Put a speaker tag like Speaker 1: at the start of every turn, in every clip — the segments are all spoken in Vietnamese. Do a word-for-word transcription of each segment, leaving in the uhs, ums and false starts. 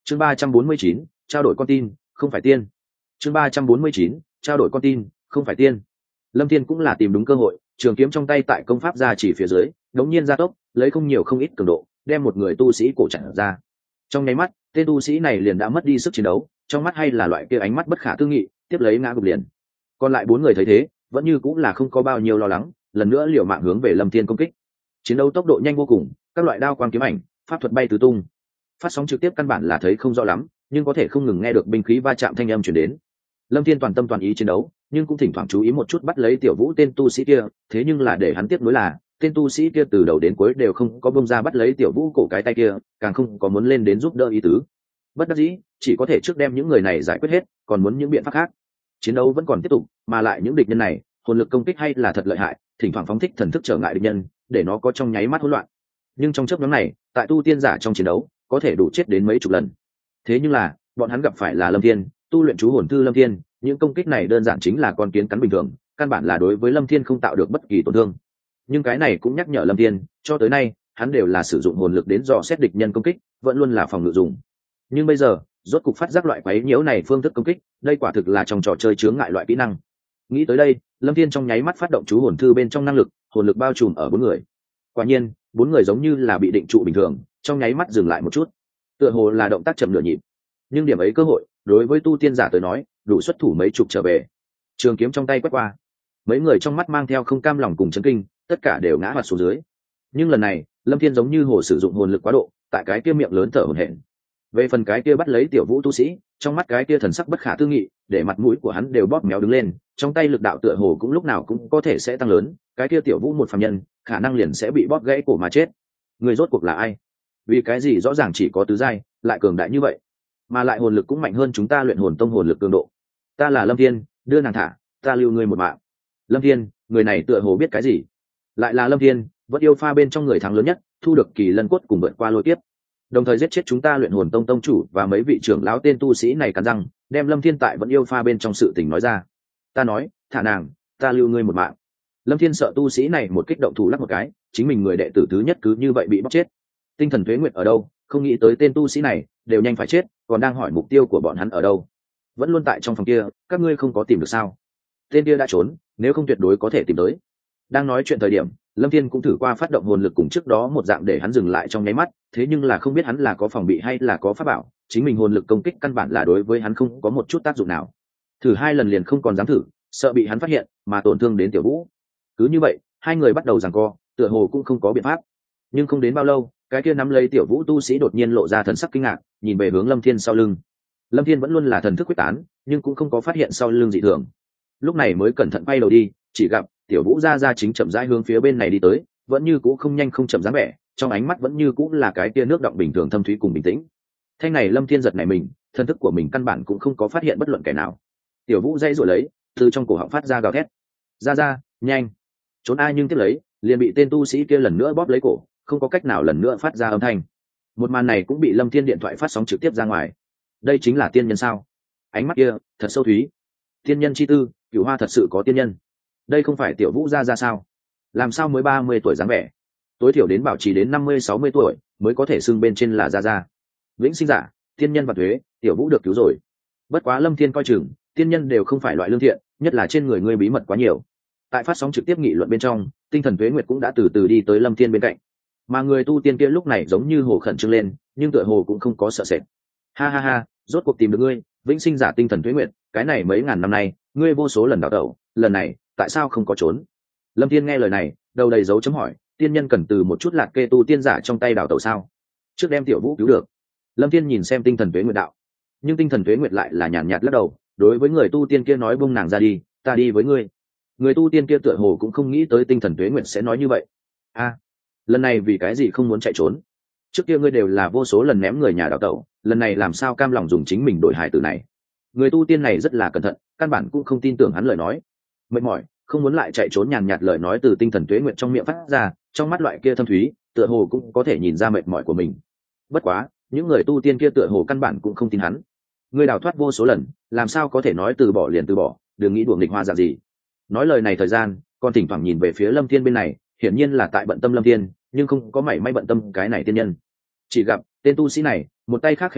Speaker 1: chương ba trăm bốn mươi chín trao đổi con tin không phải tiên. chương ba trăm bốn mươi chín trao đổi con tin không phải tiên. Lâm Thiên cũng là tìm đúng cơ hội, trường kiếm trong tay tại công pháp ra chỉ phía dưới đống nhiên gia tốc, lấy không nhiều không ít cường độ đem một người tu sĩ cổ chặn ra. Trong nháy mắt tên tu sĩ này liền đã mất đi sức chiến đấu, trong mắt hay là loại kia ánh mắt bất khả tư nghị, tiếp lấy ngã gục liền. Còn lại bốn người thấy thế vẫn như cũng là không có bao nhiêu lo lắng, lần nữa liều mạng hướng về Lâm Thiên công kích. Chiến đấu tốc độ nhanh vô cùng, các loại đao quang kiếm ảnh pháp thuật bay tứ tung. Phát sóng trực tiếp căn bản là thấy không rõ lắm, nhưng có thể không ngừng nghe được binh khí va chạm thanh âm truyền đến. Lâm Thiên toàn tâm toàn ý chiến đấu, nhưng cũng thỉnh thoảng chú ý một chút bắt lấy Tiểu Vũ tên tu sĩ kia, thế nhưng là để hắn tiếc nuối là tên tu sĩ kia từ đầu đến cuối đều không có bông ra bắt lấy Tiểu Vũ cổ cái tay kia, càng không có muốn lên đến giúp đỡ ý tứ. Bất đắc dĩ, chỉ có thể trước đem những người này giải quyết hết, còn muốn những biện pháp khác. Chiến đấu vẫn còn tiếp tục, mà lại những địch nhân này hồn lực công kích hay là thật lợi hại, thỉnh thoảng phóng thích thần thức trở ngại địch nhân, để nó có trong nháy mắt hỗn loạn. Nhưng trong chớp nhoáng này, tại tu tiên giả trong chiến đấu, có thể đủ chết đến mấy chục lần. Thế nhưng là, bọn hắn gặp phải là Lâm Thiên, tu luyện chú hồn thư Lâm Thiên, những công kích này đơn giản chính là con kiến cắn bình thường, căn bản là đối với Lâm Thiên không tạo được bất kỳ tổn thương. Nhưng cái này cũng nhắc nhở Lâm Thiên, cho tới nay, hắn đều là sử dụng hồn lực đến dò xét địch nhân công kích, vẫn luôn là phòng ngự dùng. Nhưng bây giờ, rốt cục phát giác loại quấy nhiễu này phương thức công kích, đây quả thực là trong trò chơi chướng ngại loại kỹ năng. Nghĩ tới đây, Lâm Thiên trong nháy mắt phát động chú hồn thư bên trong năng lực, hồn lực bao trùm ở bốn người. Quả nhiên, bốn người giống như là bị định trụ bình thường, trong nháy mắt dừng lại một chút. Tựa hồ là động tác chậm nửa nhịp. Nhưng điểm ấy cơ hội, đối với tu tiên giả tới nói, đủ xuất thủ mấy chục trở về. Trường kiếm trong tay quét qua, mấy người trong mắt mang theo không cam lòng cùng chấn kinh, tất cả đều ngã hoạt xuống dưới. Nhưng lần này, Lâm Thiên giống như hồ sử dụng hồn lực quá độ, tại cái kia miệng lớn thở hổn hển. Về phần cái kia bắt lấy Tiểu Vũ tu sĩ, trong mắt cái kia thần sắc bất khả tư nghị, để mặt mũi của hắn đều bóp méo đứng lên, trong tay lực đạo tựa hồ cũng lúc nào cũng có thể sẽ tăng lớn, cái kia Tiểu Vũ một phàm nhân, khả năng liền sẽ bị bóp gãy cổ mà chết. Người rốt cuộc là ai? Vì cái gì rõ ràng chỉ có tứ giai, lại cường đại như vậy, mà lại hồn lực cũng mạnh hơn chúng ta luyện hồn tông hồn lực cường độ. Ta là Lâm Thiên, đưa nàng thả, ta lưu ngươi một mạng. Lâm Thiên, người này tựa hồ biết cái gì? Lại là Lâm Thiên, vẫn yêu pha bên trong người thắng lớn nhất, thu được kỳ lân cốt cùng vượt qua lôi kiếp, đồng thời giết chết chúng ta luyện hồn tông tông chủ và mấy vị trưởng lão tên tu sĩ này cắn răng, đem Lâm Thiên tại vẫn yêu pha bên trong sự tình nói ra. Ta nói, thả nàng, ta lưu ngươi một mạng. Lâm Thiên sợ tu sĩ này một kích động thủ lắc một cái, chính mình người đệ tử thứ nhất cứ như vậy bị bóc chết. Tinh thần tuế nguyệt ở đâu? Không nghĩ tới tên tu sĩ này đều nhanh phải chết, còn đang hỏi mục tiêu của bọn hắn ở đâu. Vẫn luôn tại trong phòng kia, các ngươi không có tìm được sao? Tên kia đã trốn, nếu không tuyệt đối có thể tìm tới. Đang nói chuyện thời điểm, Lâm Thiên cũng thử qua phát động hồn lực cùng trước đó một dạng để hắn dừng lại trong nháy mắt, thế nhưng là không biết hắn là có phòng bị hay là có pháp bảo, chính mình hồn lực công kích căn bản là đối với hắn không có một chút tác dụng nào. Thử hai lần liền không còn dám thử, sợ bị hắn phát hiện mà tổn thương đến Tiểu Vũ. Cứ như vậy, hai người bắt đầu giằng co, tựa hồ cũng không có biện pháp. Nhưng không đến bao lâu, cái kia nắm lấy Tiểu Vũ tu sĩ đột nhiên lộ ra thần sắc kinh ngạc, nhìn về hướng Lâm Thiên sau lưng. Lâm Thiên vẫn luôn là thần thức quyết tán, nhưng cũng không có phát hiện sau lưng dị thường. Lúc này mới cẩn thận bay đầu đi, chỉ gặp Tiểu Vũ ra ra chính chậm rãi hướng phía bên này đi tới, vẫn như cũ không nhanh không chậm dáng vẻ, trong ánh mắt vẫn như cũ là cái tia nước động bình thường thâm thúy cùng bình tĩnh. Thanh này Lâm Thiên giật này mình, thân thức của mình căn bản cũng không có phát hiện bất luận kẻ nào. Tiểu Vũ dây rồi lấy, từ trong cổ họng phát ra gào thét. Ra ra, nhanh, trốn ai, nhưng tiếp lấy, liền bị tên tu sĩ kia lần nữa bóp lấy cổ, không có cách nào lần nữa phát ra âm thanh. Một màn này cũng bị Lâm Thiên điện thoại phát sóng trực tiếp ra ngoài. Đây chính là tiên nhân sao? Ánh mắt kia, thật sâu thúy. Tiên nhân chi tư, Cửu Hoa thật sự có tiên nhân. Đây không phải Tiểu Vũ ra ra sao? Làm sao mới ba mươi tuổi dáng vẻ? Tối thiểu đến bảo trì đến năm mươi sáu mươi tuổi mới có thể xưng bên trên là ra ra. Vĩnh sinh giả, tiên nhân và thuế, Tiểu Vũ được cứu rồi. Bất quá Lâm Thiên coi chừng, tiên nhân đều không phải loại lương thiện, nhất là trên người ngươi bí mật quá nhiều. Tại phát sóng trực tiếp nghị luận bên trong, tinh thần tuế nguyệt cũng đã từ từ đi tới Lâm Thiên bên cạnh, mà người tu tiên kia lúc này giống như hồ khẩn trương lên, nhưng tựa hồ cũng không có sợ sệt. Ha ha ha, rốt cuộc tìm được ngươi, vĩnh sinh giả tinh thần tuế nguyệt, cái này mấy ngàn năm nay, ngươi vô số lần đào tẩu, lần này, tại sao không có trốn? Lâm Thiên nghe lời này, đầu đầy dấu chấm hỏi, tiên nhân cần từ một chút lạc kê tu tiên giả trong tay đào tẩu sao? Trước đem Tiểu Vũ cứu được. Lâm Thiên nhìn xem tinh thần tuế nguyệt đạo, nhưng tinh thần tuế nguyệt lại là nhàn nhạt lắc đầu, đối với người tu tiên kia nói buông nàng ra đi, ta đi với ngươi. Người tu tiên kia tựa hồ cũng không nghĩ tới tinh thần tuế nguyệt sẽ nói như vậy. A, à, lần này vì cái gì không muốn chạy trốn? Trước kia ngươi đều là vô số lần ném người nhà đào tẩu, lần này làm sao cam lòng dùng chính mình đổi hài tử này? Người tu tiên này rất là cẩn thận, căn bản cũng không tin tưởng hắn lời nói. Mệt mỏi, không muốn lại chạy trốn, nhàn nhạt lời nói từ tinh thần tuế nguyệt trong miệng phát ra, trong mắt loại kia thâm thúy, tựa hồ cũng có thể nhìn ra mệt mỏi của mình. Bất quá, những người tu tiên kia tựa hồ căn bản cũng không tin hắn. Ngươi đào thoát vô số lần, làm sao có thể nói từ bỏ liền từ bỏ, đừng nghĩ đùa nghịch hoa dạng gì. Nói lời này thời gian, còn thỉnh thoảng nhìn về phía Lâm Thiên bên này, hiển nhiên là tại bận tâm Lâm Thiên, nhưng không có mảy may bận tâm cái này tiên nhân. Chỉ gặp tên tu sĩ này, một tay khác khẽ đảo,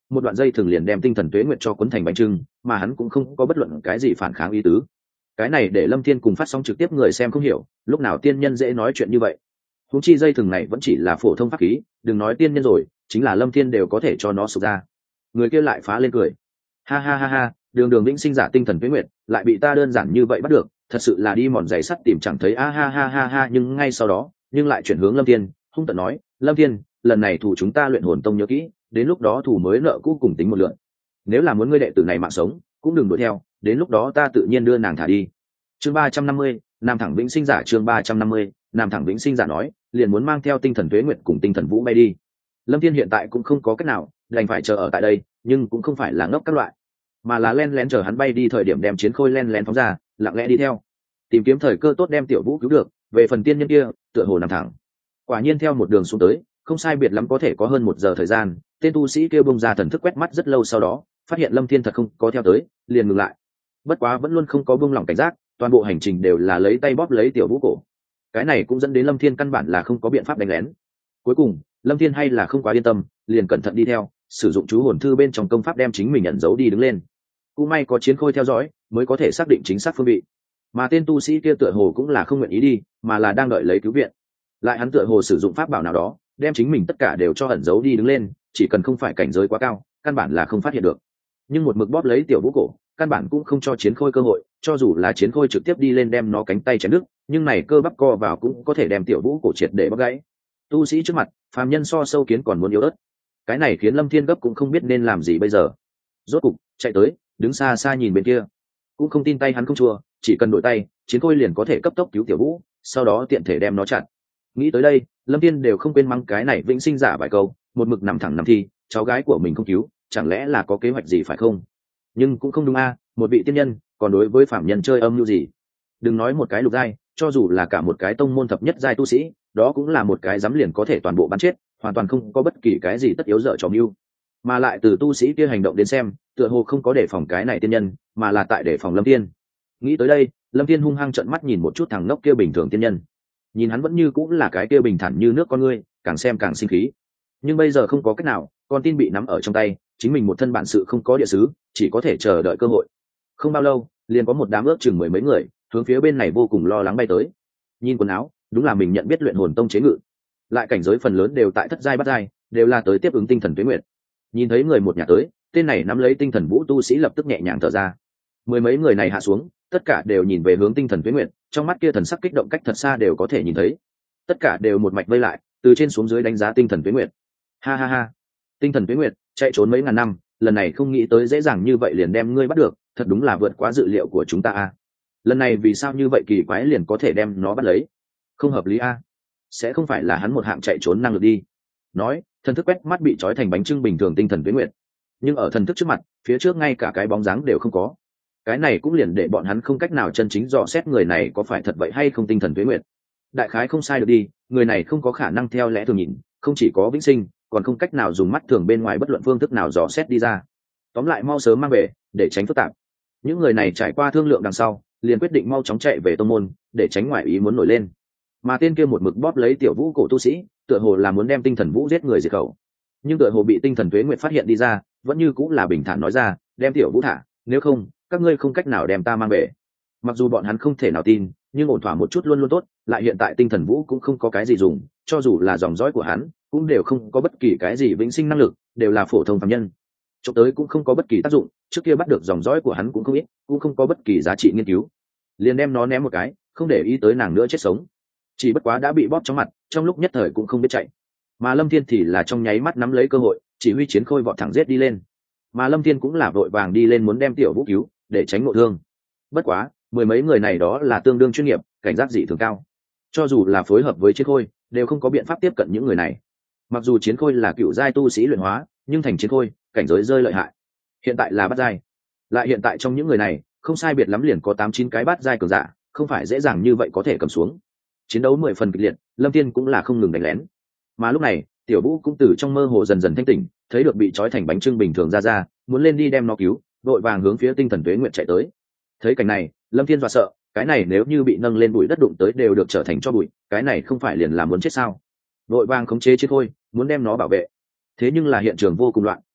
Speaker 1: một đoạn dây thường liền đem tinh thần tuế nguyệt cho cuốn thành bánh trưng, mà hắn cũng không có bất luận cái gì phản kháng ý tứ. Cái này để Lâm Thiên cùng phát sóng trực tiếp người xem không hiểu, lúc nào tiên nhân dễ nói chuyện như vậy. Huống chi dây thừng này vẫn chỉ là phổ thông pháp khí, đừng nói tiên nhân rồi, chính là Lâm Thiên đều có thể cho nó sụp ra. Người kia lại phá lên cười. Ha ha ha ha, đường đường vĩnh sinh giả tinh thần tuế nguyệt, lại bị ta đơn giản như vậy bắt được, thật sự là đi mòn giày sắt tìm chẳng thấy a ha ha ha ha, nhưng ngay sau đó, nhưng lại chuyển hướng Lâm Thiên, hung tợn nói, Lâm Thiên, lần này thủ chúng ta luyện hồn tông nhớ kỹ, đến lúc đó thủ mới nợ cũ cùng tính một lượt. Nếu là muốn ngươi đệ tử này mạng sống, cũng đừng đuổi theo, đến lúc đó ta tự nhiên đưa nàng thả đi. Chương ba trăm năm mươi, Nam thẳng vĩnh sinh giả chương ba trăm năm mươi, Nam thẳng vĩnh sinh giả nói, liền muốn mang theo tinh thần tuế nguyệt cùng tinh thần vũ bay đi. Lâm Thiên hiện tại cũng không có cách nào, đành phải chờ ở tại đây, nhưng cũng không phải là ngốc các loại, mà là len lén chờ hắn bay đi thời điểm đem chiến khôi len lén phóng ra, lặng lẽ đi theo, tìm kiếm thời cơ tốt đem tiểu vũ cứu được. Về phần tiên nhân kia, tựa hồ nằm thẳng, quả nhiên theo một đường xuống tới, không sai biệt lắm có thể có hơn một giờ thời gian. Tên tu sĩ kia bung ra thần thức quét mắt rất lâu, sau đó phát hiện Lâm Thiên thật không có theo tới, liền ngừng lại. Bất quá vẫn luôn không có buông lỏng cảnh giác, toàn bộ hành trình đều là lấy tay bóp lấy tiểu vũ cổ. Cái này cũng dẫn đến Lâm Thiên căn bản là không có biện pháp đánh lén. Cuối cùng Lâm Thiên hay là không quá yên tâm, liền cẩn thận đi theo, sử dụng chú hồn thư bên trong công pháp đem chính mình ẩn giấu đi đứng lên. Cũng may có chiến khôi theo dõi, mới có thể xác định chính xác phương vị. Mà tên tu sĩ kia tựa hồ cũng là không nguyện ý đi, mà là đang đợi lấy cứu viện. Lại hắn tựa hồ sử dụng pháp bảo nào đó, đem chính mình tất cả đều cho ẩn giấu đi đứng lên, chỉ cần không phải cảnh giới quá cao, căn bản là không phát hiện được. Nhưng một mực bóp lấy tiểu vũ cổ, căn bản cũng không cho chiến khôi cơ hội, cho dù là chiến khôi trực tiếp đi lên đem nó cánh tay chém đứt, nhưng này cơ bắp co vào cũng có thể đem tiểu vũ cổ triệt để bóp gãy. Tu sĩ trước mặt, phàm nhân so sâu kiến còn muốn yếu ớt. Cái này khiến Lâm Thiên gấp cũng không biết nên làm gì bây giờ. Rốt cục chạy tới, đứng xa xa nhìn bên kia, cũng không tin tay hắn không chua, chỉ cần đội tay, chiến khôi liền có thể cấp tốc cứu tiểu vũ, sau đó tiện thể đem nó chặn. Nghĩ tới đây, Lâm Thiên đều không quên mắng cái này vĩnh sinh giả vài câu, một mực nằm thẳng nằm thi, cháu gái của mình không cứu, chẳng lẽ là có kế hoạch gì phải không? Nhưng cũng không đúng a, một vị tiên nhân, còn đối với phạm nhân chơi âm mưu gì? Đừng nói một cái lục giai, cho dù là cả một cái tông môn thập nhất giai tu sĩ, đó cũng là một cái dám liền có thể toàn bộ bắn chết, hoàn toàn không có bất kỳ cái gì tất yếu dở trò mưu. Mà lại từ tu sĩ kia hành động đến xem, tựa hồ không có đề phòng cái này tiên nhân, mà là tại đề phòng Lâm Thiên. Nghĩ tới đây, Lâm Thiên hung hăng trợn mắt nhìn một chút thằng ngốc kia bình thường tiên nhân. Nhìn hắn vẫn như cũng là cái kia bình thản như nước con ngươi, càng xem càng sinh khí. Nhưng bây giờ không có cách nào, con tin bị nắm ở trong tay, chính mình một thân bản sự không có địa sứ, chỉ có thể chờ đợi cơ hội. Không bao lâu, liền có một đám ước chừng mười mấy người hướng phía bên này vô cùng lo lắng bay tới. Nhìn quần áo, đúng là mình nhận biết luyện hồn tông chế ngự, lại cảnh giới phần lớn đều tại thất giai bát giai, đều là tới tiếp ứng tinh thần tuế nguyệt. Nhìn thấy người một nhà tới, tên này nắm lấy tinh thần vũ tu sĩ lập tức nhẹ nhàng thở ra. Mười mấy người này hạ xuống, tất cả đều nhìn về hướng tinh thần tuế nguyệt, trong mắt kia thần sắc kích động cách thật xa đều có thể nhìn thấy. Tất cả đều một mạch vây lại, từ trên xuống dưới đánh giá tinh thần tuế nguyệt. Ha ha ha, tinh thần tuế nguyệt chạy trốn mấy ngàn năm, lần này không nghĩ tới dễ dàng như vậy liền đem ngươi bắt được, thật đúng là vượt quá dự liệu của chúng ta a. Lần này vì sao như vậy kỳ quái liền có thể đem nó bắt lấy? Không hợp lý a. Sẽ không phải là hắn một hạng chạy trốn năng lực đi. Nói, thần thức quét mắt bị trói thành bánh trưng bình thường tinh thần tuế nguyệt. Nhưng ở thần thức trước mặt, phía trước ngay cả cái bóng dáng đều không có. Cái này cũng liền để bọn hắn không cách nào chân chính dò xét người này có phải thật vậy hay không tinh thần tuế nguyệt. Đại khái không sai được đi, người này không có khả năng theo lẽ thường nhìn, không chỉ có vĩnh sinh, còn không cách nào dùng mắt thường bên ngoài bất luận phương thức nào dò xét đi ra. Tóm lại mau sớm mang về, để tránh phức tạp. Những người này trải qua thương lượng đằng sau, liền quyết định mau chóng chạy về tông môn, để tránh ngoại ý muốn nổi lên. Mà tên kia một mực bóp lấy tiểu vũ cổ tu sĩ, tựa hồ là muốn đem tinh thần vũ giết người diệt khẩu. Nhưng tựa hồ bị tinh thần tuế nguyệt phát hiện đi ra, vẫn như cũng là bình thản nói ra, đem tiểu vũ thả, nếu không, các ngươi không cách nào đem ta mang về. Mặc dù bọn hắn không thể nào tin, nhưng ổn thỏa một chút luôn luôn tốt, lại hiện tại tinh thần vũ cũng không có cái gì dùng, cho dù là dòng dõi của hắn, cũng đều không có bất kỳ cái gì vĩnh sinh năng lực, đều là phổ thông phàm nhân. Chụp tới cũng không có bất kỳ tác dụng, trước kia bắt được dòng dõi của hắn cũng không ít, cũng không có bất kỳ giá trị nghiên cứu. Liền đem nó ném một cái, không để ý tới nàng nữa chết sống. Chỉ bất quá đã bị bóp trong mặt, trong lúc nhất thời cũng không biết chạy. Mà Lâm Thiên thì là trong nháy mắt nắm lấy cơ hội, chỉ huy chiến khôi vọt thẳng giết đi lên. Mà Lâm Thiên cũng là vội vàng đi lên muốn đem tiểu vũ cứu, để tránh ngộ thương. Bất quá, mười mấy người này đó là tương đương chuyên nghiệp, cảnh giác dị thường cao. Cho dù là phối hợp với chiến khôi, đều không có biện pháp tiếp cận những người này. Mặc dù chiến khôi là cựu giai tu sĩ luyện hóa, nhưng thành chiến khôi, cảnh giới rơi lợi hại. Hiện tại là bát giai. Lại hiện tại trong những người này, không sai biệt lắm liền có tám chín cái bát giai cường giả, không phải dễ dàng như vậy có thể cầm xuống. Chiến đấu mười phần kịch liệt, Lâm Thiên cũng là không ngừng đánh lén. Mà lúc này, Tiểu Vũ cũng từ trong mơ hồ dần dần thanh tỉnh, thấy được bị trói thành bánh trưng bình thường ra ra, muốn lên đi đem nó cứu, vội vàng hướng phía tinh thần tuế nguyệt chạy tới. Thấy cảnh này, Lâm Thiên dọa sợ, cái này nếu như bị nâng lên bụi đất đụng tới đều được trở thành cho bụi, cái này không phải liền là muốn chết sao? Vội vàng khống chế chết thôi, muốn đem nó bảo vệ. Thế nhưng là hiện trường vô cùng loạn,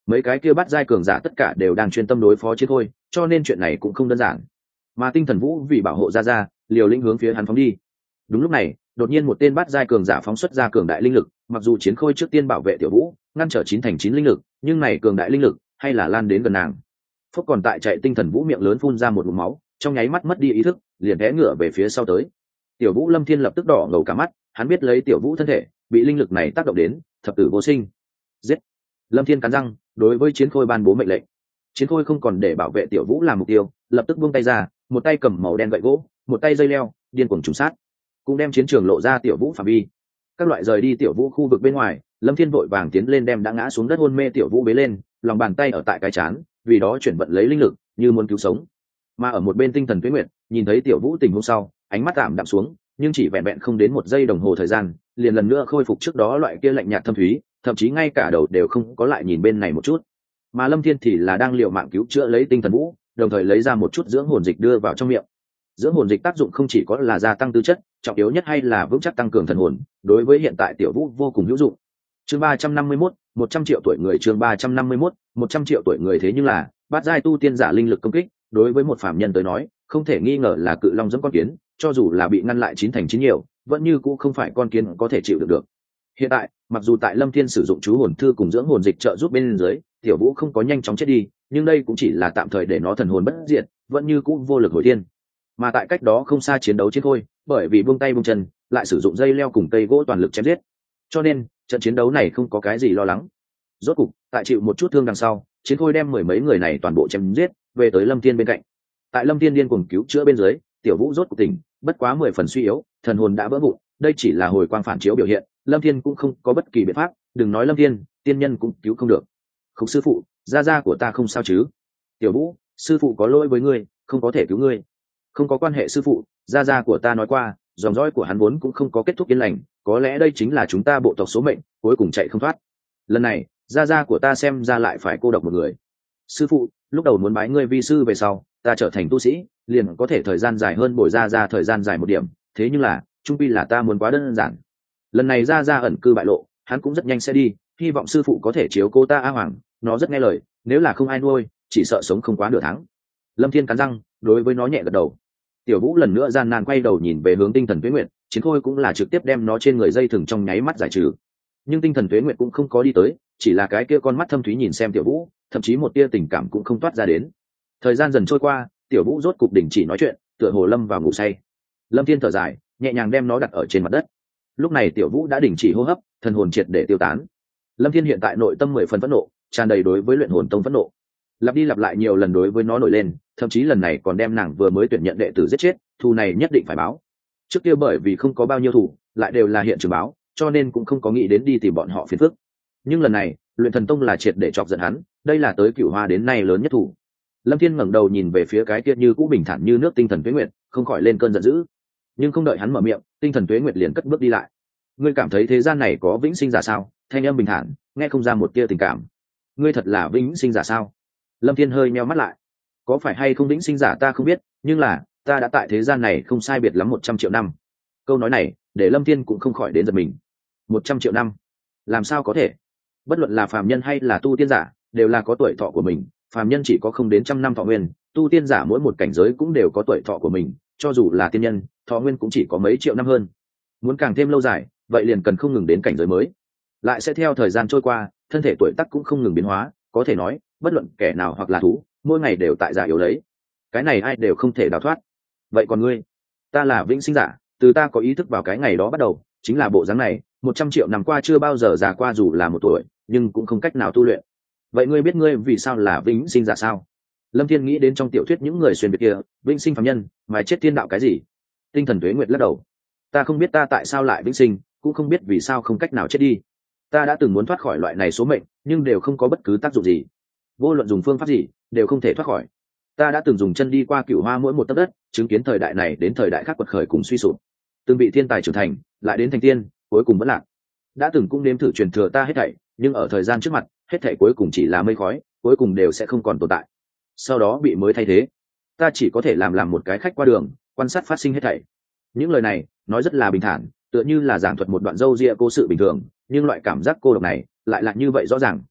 Speaker 1: mấy cái kia bắt giai cường giả tất cả đều đang chuyên tâm đối phó chiến khôi, cho nên chuyện này cũng không đơn giản. Mà tinh thần vũ vì bảo hộ ra ra, liều lĩnh hướng phía hắn phóng đi. Đúng lúc này, đột nhiên một tên bắt giai cường giả phóng xuất ra cường đại linh lực, mặc dù chiến khôi trước tiên bảo vệ tiểu vũ, ngăn trở chín thành chín linh lực, nhưng này cường đại linh lực hay là lan đến gần nàng. Phúc còn tại chạy tinh thần vũ miệng lớn phun ra một ngụm máu, trong nháy mắt mất đi ý thức, liền té ngựa về phía sau tới. Tiểu vũ Lâm Thiên lập tức đỏ ngầu cả mắt, hắn biết lấy tiểu vũ thân thể bị linh lực này tác động đến, thập tử vô sinh. Giết! Lâm Thiên cắn răng, đối với chiến khôi ban bố mệnh lệnh. Chiến khôi không còn để bảo vệ tiểu vũ làm mục tiêu, lập tức buông tay ra, một tay cầm màu đen gậy gỗ, một tay dây leo, điên cuồng trùng sát, cũng đem chiến trường lộ ra tiểu vũ phạm vi. Các loại rời đi tiểu vũ khu vực bên ngoài, Lâm Thiên vội vàng tiến lên đem đã ngã xuống đất hôn mê tiểu vũ bế lên, lòng bàn tay ở tại cái chán, vì đó chuyển vận lấy linh lực, như muốn cứu sống. Mà ở một bên tinh thần Tuế Nguyệt, nhìn thấy tiểu vũ tình huống sau, ánh mắt tạm đạm xuống, nhưng chỉ vẹn vẹn không đến một giây đồng hồ thời gian, liền lần nữa khôi phục trước đó loại kia lạnh nhạt thâm thúy, thậm chí ngay cả đầu đều không có lại nhìn bên này một chút. Mà Lâm Thiên thì là đang liều mạng cứu chữa lấy tinh thần vũ, đồng thời lấy ra một chút dưỡng hồn dịch đưa vào trong miệng. Dưỡng hồn dịch tác dụng không chỉ có là gia tăng tư chất, trọng yếu nhất hay là vững chắc tăng cường thần hồn, đối với hiện tại tiểu vũ vô cùng hữu dụng. Chương ba trăm năm mươi mốt, một trăm triệu tuổi người chương ba trăm năm mươi mốt, một trăm triệu tuổi người thế nhưng là, bát giai tu tiên giả linh lực công kích, đối với một phàm nhân tới nói, không thể nghi ngờ là cự long giẫm con kiến, cho dù là bị ngăn lại chín thành chín nhiều, vẫn như cũ không phải con kiến có thể chịu được được. Hiện tại, mặc dù tại Lâm Thiên sử dụng chú hồn thư cùng dưỡng hồn dịch trợ giúp bên dưới, tiểu vũ không có nhanh chóng chết đi, nhưng đây cũng chỉ là tạm thời để nó thần hồn bất diệt, vẫn như cũ vô lực hồi thiên. Mà tại cách đó không xa chiến đấu chiến khôi, bởi vì buông tay buông chân, lại sử dụng dây leo cùng cây gỗ toàn lực chém giết, cho nên trận chiến đấu này không có cái gì lo lắng. Rốt cục, tại chịu một chút thương đằng sau, chiến khôi đem mười mấy người này toàn bộ chém giết, về tới Lâm Thiên bên cạnh. Tại Lâm Thiên điên cuồng cứu chữa bên dưới, tiểu vũ rốt cục tỉnh, bất quá mười phần suy yếu, thần hồn đã vỡ vụn, đây chỉ là hồi quang phản chiếu biểu hiện, Lâm Thiên cũng không có bất kỳ biện pháp, đừng nói Lâm Thiên, tiên nhân cũng cứu không được. Không sư phụ, gia gia của ta không sao chứ? Tiểu vũ, sư phụ có lỗi với ngươi, không có thể cứu ngươi. Không có quan hệ sư phụ, gia gia của ta nói qua, dòng dõi của hắn vốn cũng không có kết thúc yên lành, có lẽ đây chính là chúng ta bộ tộc số mệnh, cuối cùng chạy không thoát. Lần này, gia gia của ta xem ra lại phải cô độc một người. Sư phụ, lúc đầu muốn bái ngươi vi sư về sau, ta trở thành tu sĩ, liền có thể thời gian dài hơn bồi gia gia thời gian dài một điểm, thế nhưng là, trung quy là ta muốn quá đơn giản. Lần này gia gia ẩn cư bại lộ, hắn cũng rất nhanh sẽ đi, hy vọng sư phụ có thể chiếu cố ta A Hoàng, nó rất nghe lời, nếu là không ai nuôi, chỉ sợ sống không quá nửa tháng. Lâm Thiên cắn răng, đối với nó nhẹ gật đầu. Tiểu vũ lần nữa gian nan quay đầu nhìn về hướng tinh thần Tuế Nguyệt, chiến khôi cũng là trực tiếp đem nó trên người dây thừng trong nháy mắt giải trừ. Nhưng tinh thần Tuế Nguyệt cũng không có đi tới, chỉ là cái kia con mắt thâm thúy nhìn xem tiểu vũ, thậm chí một tia tình cảm cũng không toát ra đến. Thời gian dần trôi qua, tiểu vũ rốt cục đình chỉ nói chuyện, tựa hồ lâm vào ngủ say. Lâm Thiên thở dài, nhẹ nhàng đem nó đặt ở trên mặt đất. Lúc này tiểu vũ đã đình chỉ hô hấp, thần hồn triệt để tiêu tán. Lâm Thiên hiện tại nội tâm mười phần phẫn nộ, tràn đầy đối với luyện hồn tông phẫn nộ, lặp đi lặp lại nhiều lần đối với nó nổi lên, thậm chí lần này còn đem nàng vừa mới tuyển nhận đệ tử giết chết, thù này nhất định phải báo. Trước kia bởi vì không có bao nhiêu thù, lại đều là hiện trường báo, cho nên cũng không có nghĩ đến đi tìm bọn họ phiền phức. Nhưng lần này, luyện thần tông là triệt để chọc giận hắn, đây là tới Cửu Hoa đến nay lớn nhất thù. Lâm Thiên ngẩng đầu nhìn về phía cái kia như cũ bình thản như nước tinh thần Tuế Nguyệt, không khỏi lên cơn giận dữ. Nhưng không đợi hắn mở miệng, tinh thần Tuế Nguyệt liền cất bước đi lại. Ngươi cảm thấy thế gian này có vĩnh sinh giả sao? Thanh âm bình thản, nghe không ra một tia tình cảm. Ngươi thật là vĩnh sinh giả sao? Lâm Thiên hơi meo mắt lại. Có phải hay không vĩnh sinh giả ta không biết, nhưng là ta đã tại thế gian này không sai biệt lắm một trăm triệu năm. Câu nói này để Lâm Thiên cũng không khỏi đến giật mình. Một trăm triệu năm, làm sao có thể? Bất luận là phàm nhân hay là tu tiên giả, đều là có tuổi thọ của mình. Phàm nhân chỉ có không đến trăm năm thọ nguyên, tu tiên giả mỗi một cảnh giới cũng đều có tuổi thọ của mình. Cho dù là tiên nhân, thọ nguyên cũng chỉ có mấy triệu năm hơn. Muốn càng thêm lâu dài, vậy liền cần không ngừng đến cảnh giới mới. Lại sẽ theo thời gian trôi qua, thân thể tuổi tác cũng không ngừng biến hóa. Có thể nói, bất luận kẻ nào hoặc là thú, mỗi ngày đều tại già yếu đấy. Cái này ai đều không thể đào thoát. Vậy còn ngươi? Ta là vĩnh sinh giả, từ ta có ý thức vào cái ngày đó bắt đầu, chính là bộ dáng này, một trăm triệu năm qua chưa bao giờ già qua dù là một tuổi, nhưng cũng không cách nào tu luyện. Vậy ngươi biết ngươi vì sao là vĩnh sinh giả sao? Lâm Thiên nghĩ đến trong tiểu thuyết những người xuyên việt kia, vĩnh sinh phàm nhân, mà chết thiên đạo cái gì? Tinh thần Tuế Nguyệt lắc đầu. Ta không biết ta tại sao lại vĩnh sinh, cũng không biết vì sao không cách nào chết đi. Ta đã từng muốn thoát khỏi loại này số mệnh, nhưng đều không có bất cứ tác dụng gì. Vô luận dùng phương pháp gì, đều không thể thoát khỏi. Ta đã từng dùng chân đi qua Cửu Hoa mỗi một tấc đất, chứng kiến thời đại này đến thời đại khác quật khởi cùng suy sụp. Từng bị thiên tài trưởng thành, lại đến thành tiên, cuối cùng vẫn lạc. Đã từng cũng nếm thử truyền thừa ta hết thảy, nhưng ở thời gian trước mặt, hết thảy cuối cùng chỉ là mây khói, cuối cùng đều sẽ không còn tồn tại. Sau đó bị mới thay thế. Ta chỉ có thể làm làm một cái khách qua đường, quan sát phát sinh hết thảy. Những lời này, nói rất là bình thản, tựa như là giảng thuật một đoạn dâu ria cố sự bình thường, nhưng loại cảm giác cô độc này, lại là như vậy rõ ràng.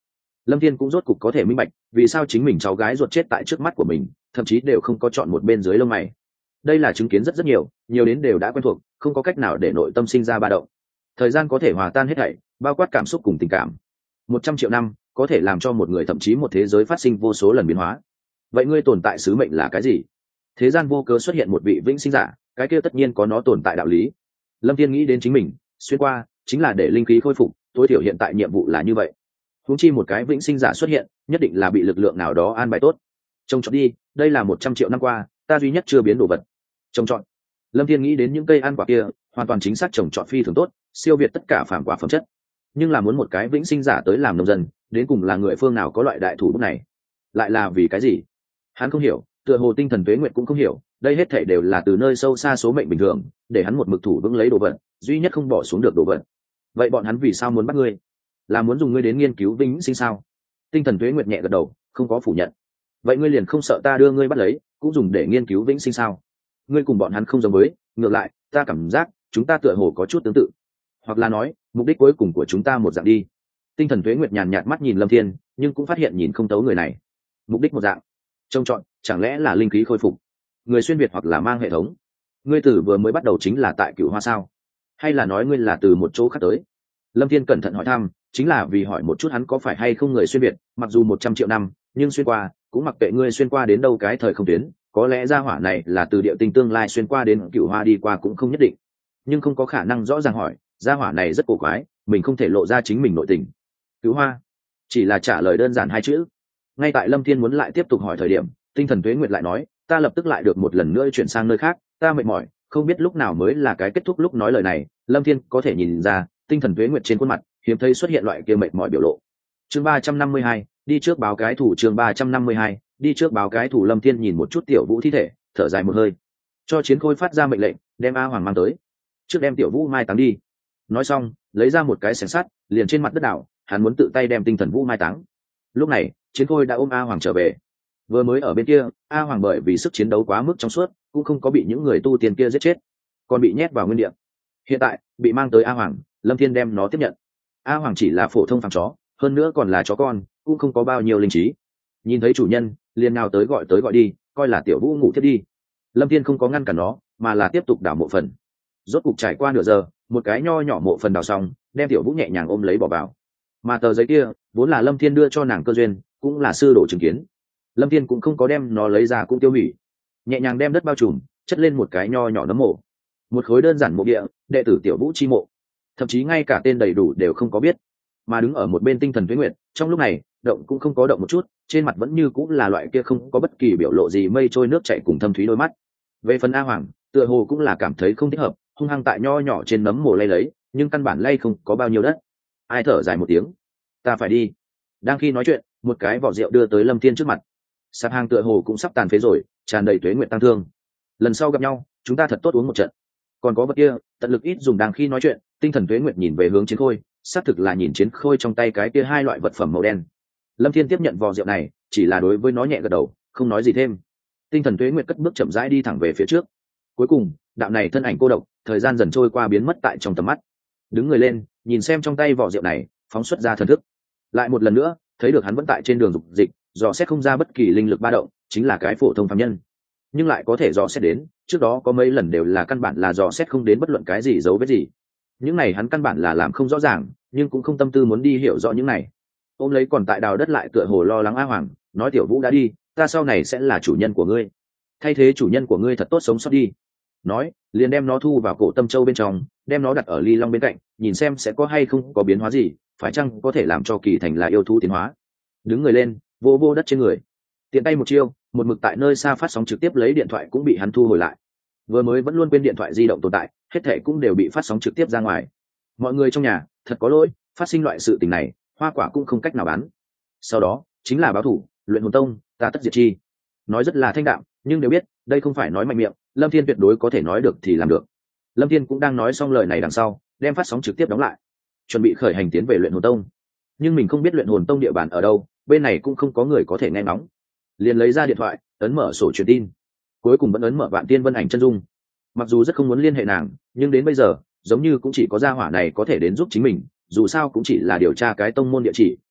Speaker 1: Lâm Thiên cũng rốt cục có thể minh bạch vì sao chính mình cháu gái ruột chết tại trước mắt của mình, thậm chí đều không có chọn một bên dưới lông mày. Đây là chứng kiến rất rất nhiều, nhiều đến đều đã quen thuộc, không có cách nào để nội tâm sinh ra ba động. Thời gian có thể hòa tan hết thảy, bao quát cảm xúc cùng tình cảm. Một trăm triệu năm có thể làm cho một người thậm chí một thế giới phát sinh vô số lần biến hóa. Vậy ngươi tồn tại sứ mệnh là cái gì? Thế gian vô cớ xuất hiện một vị vĩnh sinh giả, cái kia tất nhiên có nó tồn tại đạo lý. Lâm Thiên nghĩ đến chính mình, xuyên qua chính là để linh khí khôi phục, tối thiểu hiện tại nhiệm vụ là như vậy. Huống chi một cái vĩnh sinh giả xuất hiện, nhất định là bị lực lượng nào đó an bài tốt. Trông chọn đi, đây là một trăm triệu năm qua, ta duy nhất chưa biến đồ vật. Trông chọn. Lâm Thiên nghĩ đến những cây ăn quả kia, hoàn toàn chính xác trồng trọt phi thường tốt, siêu việt tất cả phàm quả phẩm chất. Nhưng là muốn một cái vĩnh sinh giả tới làm nông dân, đến cùng là người phương nào có loại đại thủ bút này? Lại là vì cái gì? Hắn không hiểu, tựa hồ tinh thần tuế nguyệt cũng không hiểu, đây hết thảy đều là từ nơi sâu xa số mệnh bình thường, để hắn một mực thủ vững lấy đồ vật, duy nhất không bỏ xuống được đồ vật. Vậy bọn hắn vì sao muốn bắt ngươi? Là muốn dùng ngươi đến nghiên cứu vĩnh sinh sao? Tinh thần tuế nguyệt nhẹ gật đầu, không có phủ nhận. Vậy ngươi liền không sợ ta đưa ngươi bắt lấy, cũng dùng để nghiên cứu vĩnh sinh sao? Ngươi cùng bọn hắn không giống với, ngược lại, ta cảm giác chúng ta tựa hồ có chút tương tự. Hoặc là nói, mục đích cuối cùng của chúng ta một dạng đi. Tinh thần tuế nguyệt nhàn nhạt mắt nhìn Lâm Thiên, nhưng cũng phát hiện nhìn không tấu người này. Mục đích một dạng, trông chọn, chẳng lẽ là linh khí khôi phục, người xuyên việt hoặc là mang hệ thống? Ngươi từ vừa mới bắt đầu chính là tại Cửu Hoa sao? Hay là nói ngươi là từ một chỗ khác tới? Lâm Thiên cẩn thận hỏi thăm, chính là vì hỏi một chút hắn có phải hay không người xuyên việt, mặc dù một trăm triệu năm, nhưng xuyên qua, cũng mặc kệ ngươi xuyên qua đến đâu cái thời không tuyến, có lẽ gia hỏa này là từ địa tinh tương lai xuyên qua đến Cửu Hoa đi qua cũng không nhất định. Nhưng không có khả năng rõ ràng hỏi, gia hỏa này rất cổ quái, mình không thể lộ ra chính mình nội tình. Cửu Hoa, chỉ là trả lời đơn giản hai chữ. Ngay tại Lâm Thiên muốn lại tiếp tục hỏi thời điểm, tinh thần tuế nguyệt lại nói, ta lập tức lại được một lần nữa chuyển sang nơi khác, ta mệt mỏi, không biết lúc nào mới là cái kết thúc. Lúc nói lời này, Lâm Thiên có thể nhìn ra tinh thần tuế nguyệt trên khuôn mặt hiếm thấy xuất hiện loại kia mệt mỏi biểu lộ. Chương ba trăm năm mươi hai, đi trước báo cái thủ. Chương ba trăm năm mươi hai, đi trước báo cái thủ. Lâm Thiên nhìn một chút Tiểu Vũ thi thể, thở dài một hơi, cho chiến khôi phát ra mệnh lệnh, đem A Hoàng mang tới, trước đem Tiểu Vũ mai táng đi. Nói xong, lấy ra một cái xẻng sắt, liền trên mặt đất đảo, hắn muốn tự tay đem tinh thần Vũ mai táng. Lúc này, chiến khôi đã ôm A Hoàng trở về. Vừa mới ở bên kia, A Hoàng bởi vì sức chiến đấu quá mức trong suốt, cũng không có bị những người tu tiên kia giết chết, còn bị nhét vào nguyên địa. Hiện tại bị mang tới A Hoàng, Lâm Thiên đem nó tiếp nhận. A Hoàng chỉ là phổ thông phàm chó, hơn nữa còn là chó con, cũng không có bao nhiêu linh trí. Nhìn thấy chủ nhân, liền nào tới gọi tới gọi đi, coi là Tiểu Vũ ngủ thiết đi. Lâm Thiên không có ngăn cản nó, mà là tiếp tục đào mộ phần. Rốt cục trải qua nửa giờ, một cái nho nhỏ mộ phần đào xong, đem Tiểu Vũ nhẹ nhàng ôm lấy bỏ vào. Mà tờ giấy kia vốn là Lâm Thiên đưa cho nàng cơ duyên, cũng là sư đồ chứng kiến. Lâm Thiên cũng không có đem nó lấy ra cũng tiêu hủy, nhẹ nhàng đem đất bao trùm, chất lên một cái nho nhỏ nấm mộ, một khối đơn giản mộ địa, đệ tử Tiểu Vũ chi mộ, thậm chí ngay cả tên đầy đủ đều không có biết. Mà đứng ở một bên tinh thần tuế nguyệt, trong lúc này động cũng không có động một chút, trên mặt vẫn như cũng là loại kia không có bất kỳ biểu lộ gì mây trôi nước chảy cùng thâm thúy đôi mắt. Về phần A Hoàng, tựa hồ cũng là cảm thấy không thích hợp, hung hăng tại nho nhỏ trên nấm mồ lay lấy, nhưng căn bản lay không có bao nhiêu đất. Ai thở dài một tiếng, ta phải đi. Đang khi nói chuyện, một cái vỏ rượu đưa tới Lâm Thiên trước mặt. Sạp hàng tựa hồ cũng sắp tàn phế rồi, tràn đầy tuế nguyệt tăng thương. Lần sau gặp nhau, chúng ta thật tốt uống một trận. Còn có vật kia, tận lực ít dùng. Đang khi nói chuyện, tinh thần tuế nguyệt nhìn về hướng chiến khôi, xác thực là nhìn chiến khôi trong tay cái kia hai loại vật phẩm màu đen. Lâm Thiên tiếp nhận vỏ rượu này, chỉ là đối với nó nhẹ gật đầu, không nói gì thêm. Tinh thần tuế nguyệt cất bước chậm rãi đi thẳng về phía trước. Cuối cùng, đạo này thân ảnh cô độc, thời gian dần trôi qua biến mất tại trong tầm mắt. Đứng người lên, nhìn xem trong tay vỏ rượu này, phóng xuất ra thần thức. Lại một lần nữa, thấy được hắn vẫn tại trên đường dục dịch, dò xét không ra bất kỳ linh lực ba động, chính là cái phổ thông phàm nhân, nhưng lại có thể dò xét đến, trước đó có mấy lần đều là căn bản là dò xét không đến bất luận cái gì dấu vết gì. Những này hắn căn bản là làm không rõ ràng, nhưng cũng không tâm tư muốn đi hiểu rõ những này. Ôm lấy còn tại đào đất lại tựa hồ lo lắng A Hoàng, nói Tiểu Vũ đã đi, ta sau này sẽ là chủ nhân của ngươi, thay thế chủ nhân của ngươi thật tốt sống sót đi. Nói, liền đem nó thu vào cổ tâm châu bên trong, đem nó đặt ở ly long bên cạnh, nhìn xem sẽ có hay không có biến hóa gì, phải chăng có thể làm cho kỳ thành là yêu thú tiến hóa. Đứng người lên, vô vô đất trên người, tiện tay một chiêu, một mực tại nơi xa phát sóng trực tiếp lấy điện thoại cũng bị hắn thu hồi lại. Vừa mới vẫn luôn quên điện thoại di động tồn tại, hết thảy cũng đều bị phát sóng trực tiếp ra ngoài. Mọi người trong nhà thật có lỗi, phát sinh loại sự tình này, hoa quả cũng không cách nào bán. Sau đó chính là báo thủ, luyện hồn tông, ta tất diệt chi. Nói rất là thanh đạm, nhưng đều biết đây không phải nói mạnh miệng, Lâm Thiên tuyệt đối có thể nói được thì làm được. Lâm Thiên cũng đang nói xong lời này đằng sau, đem phát sóng trực tiếp đóng lại, chuẩn bị khởi hành tiến về luyện hồn tông. Nhưng mình không biết luyện hồn tông địa bàn ở đâu, bên này cũng không có người có thể nghe ngóng, liền lấy ra điện thoại, ấn mở sổ truyền tin, cuối cùng vẫn ấn mở Vạn Tiên Vân Ảnh chân dung. Mặc dù rất không muốn liên hệ nàng, nhưng đến bây giờ giống như cũng chỉ có gia hỏa này có thể đến giúp chính mình, dù sao cũng chỉ là điều tra cái tông môn địa chỉ,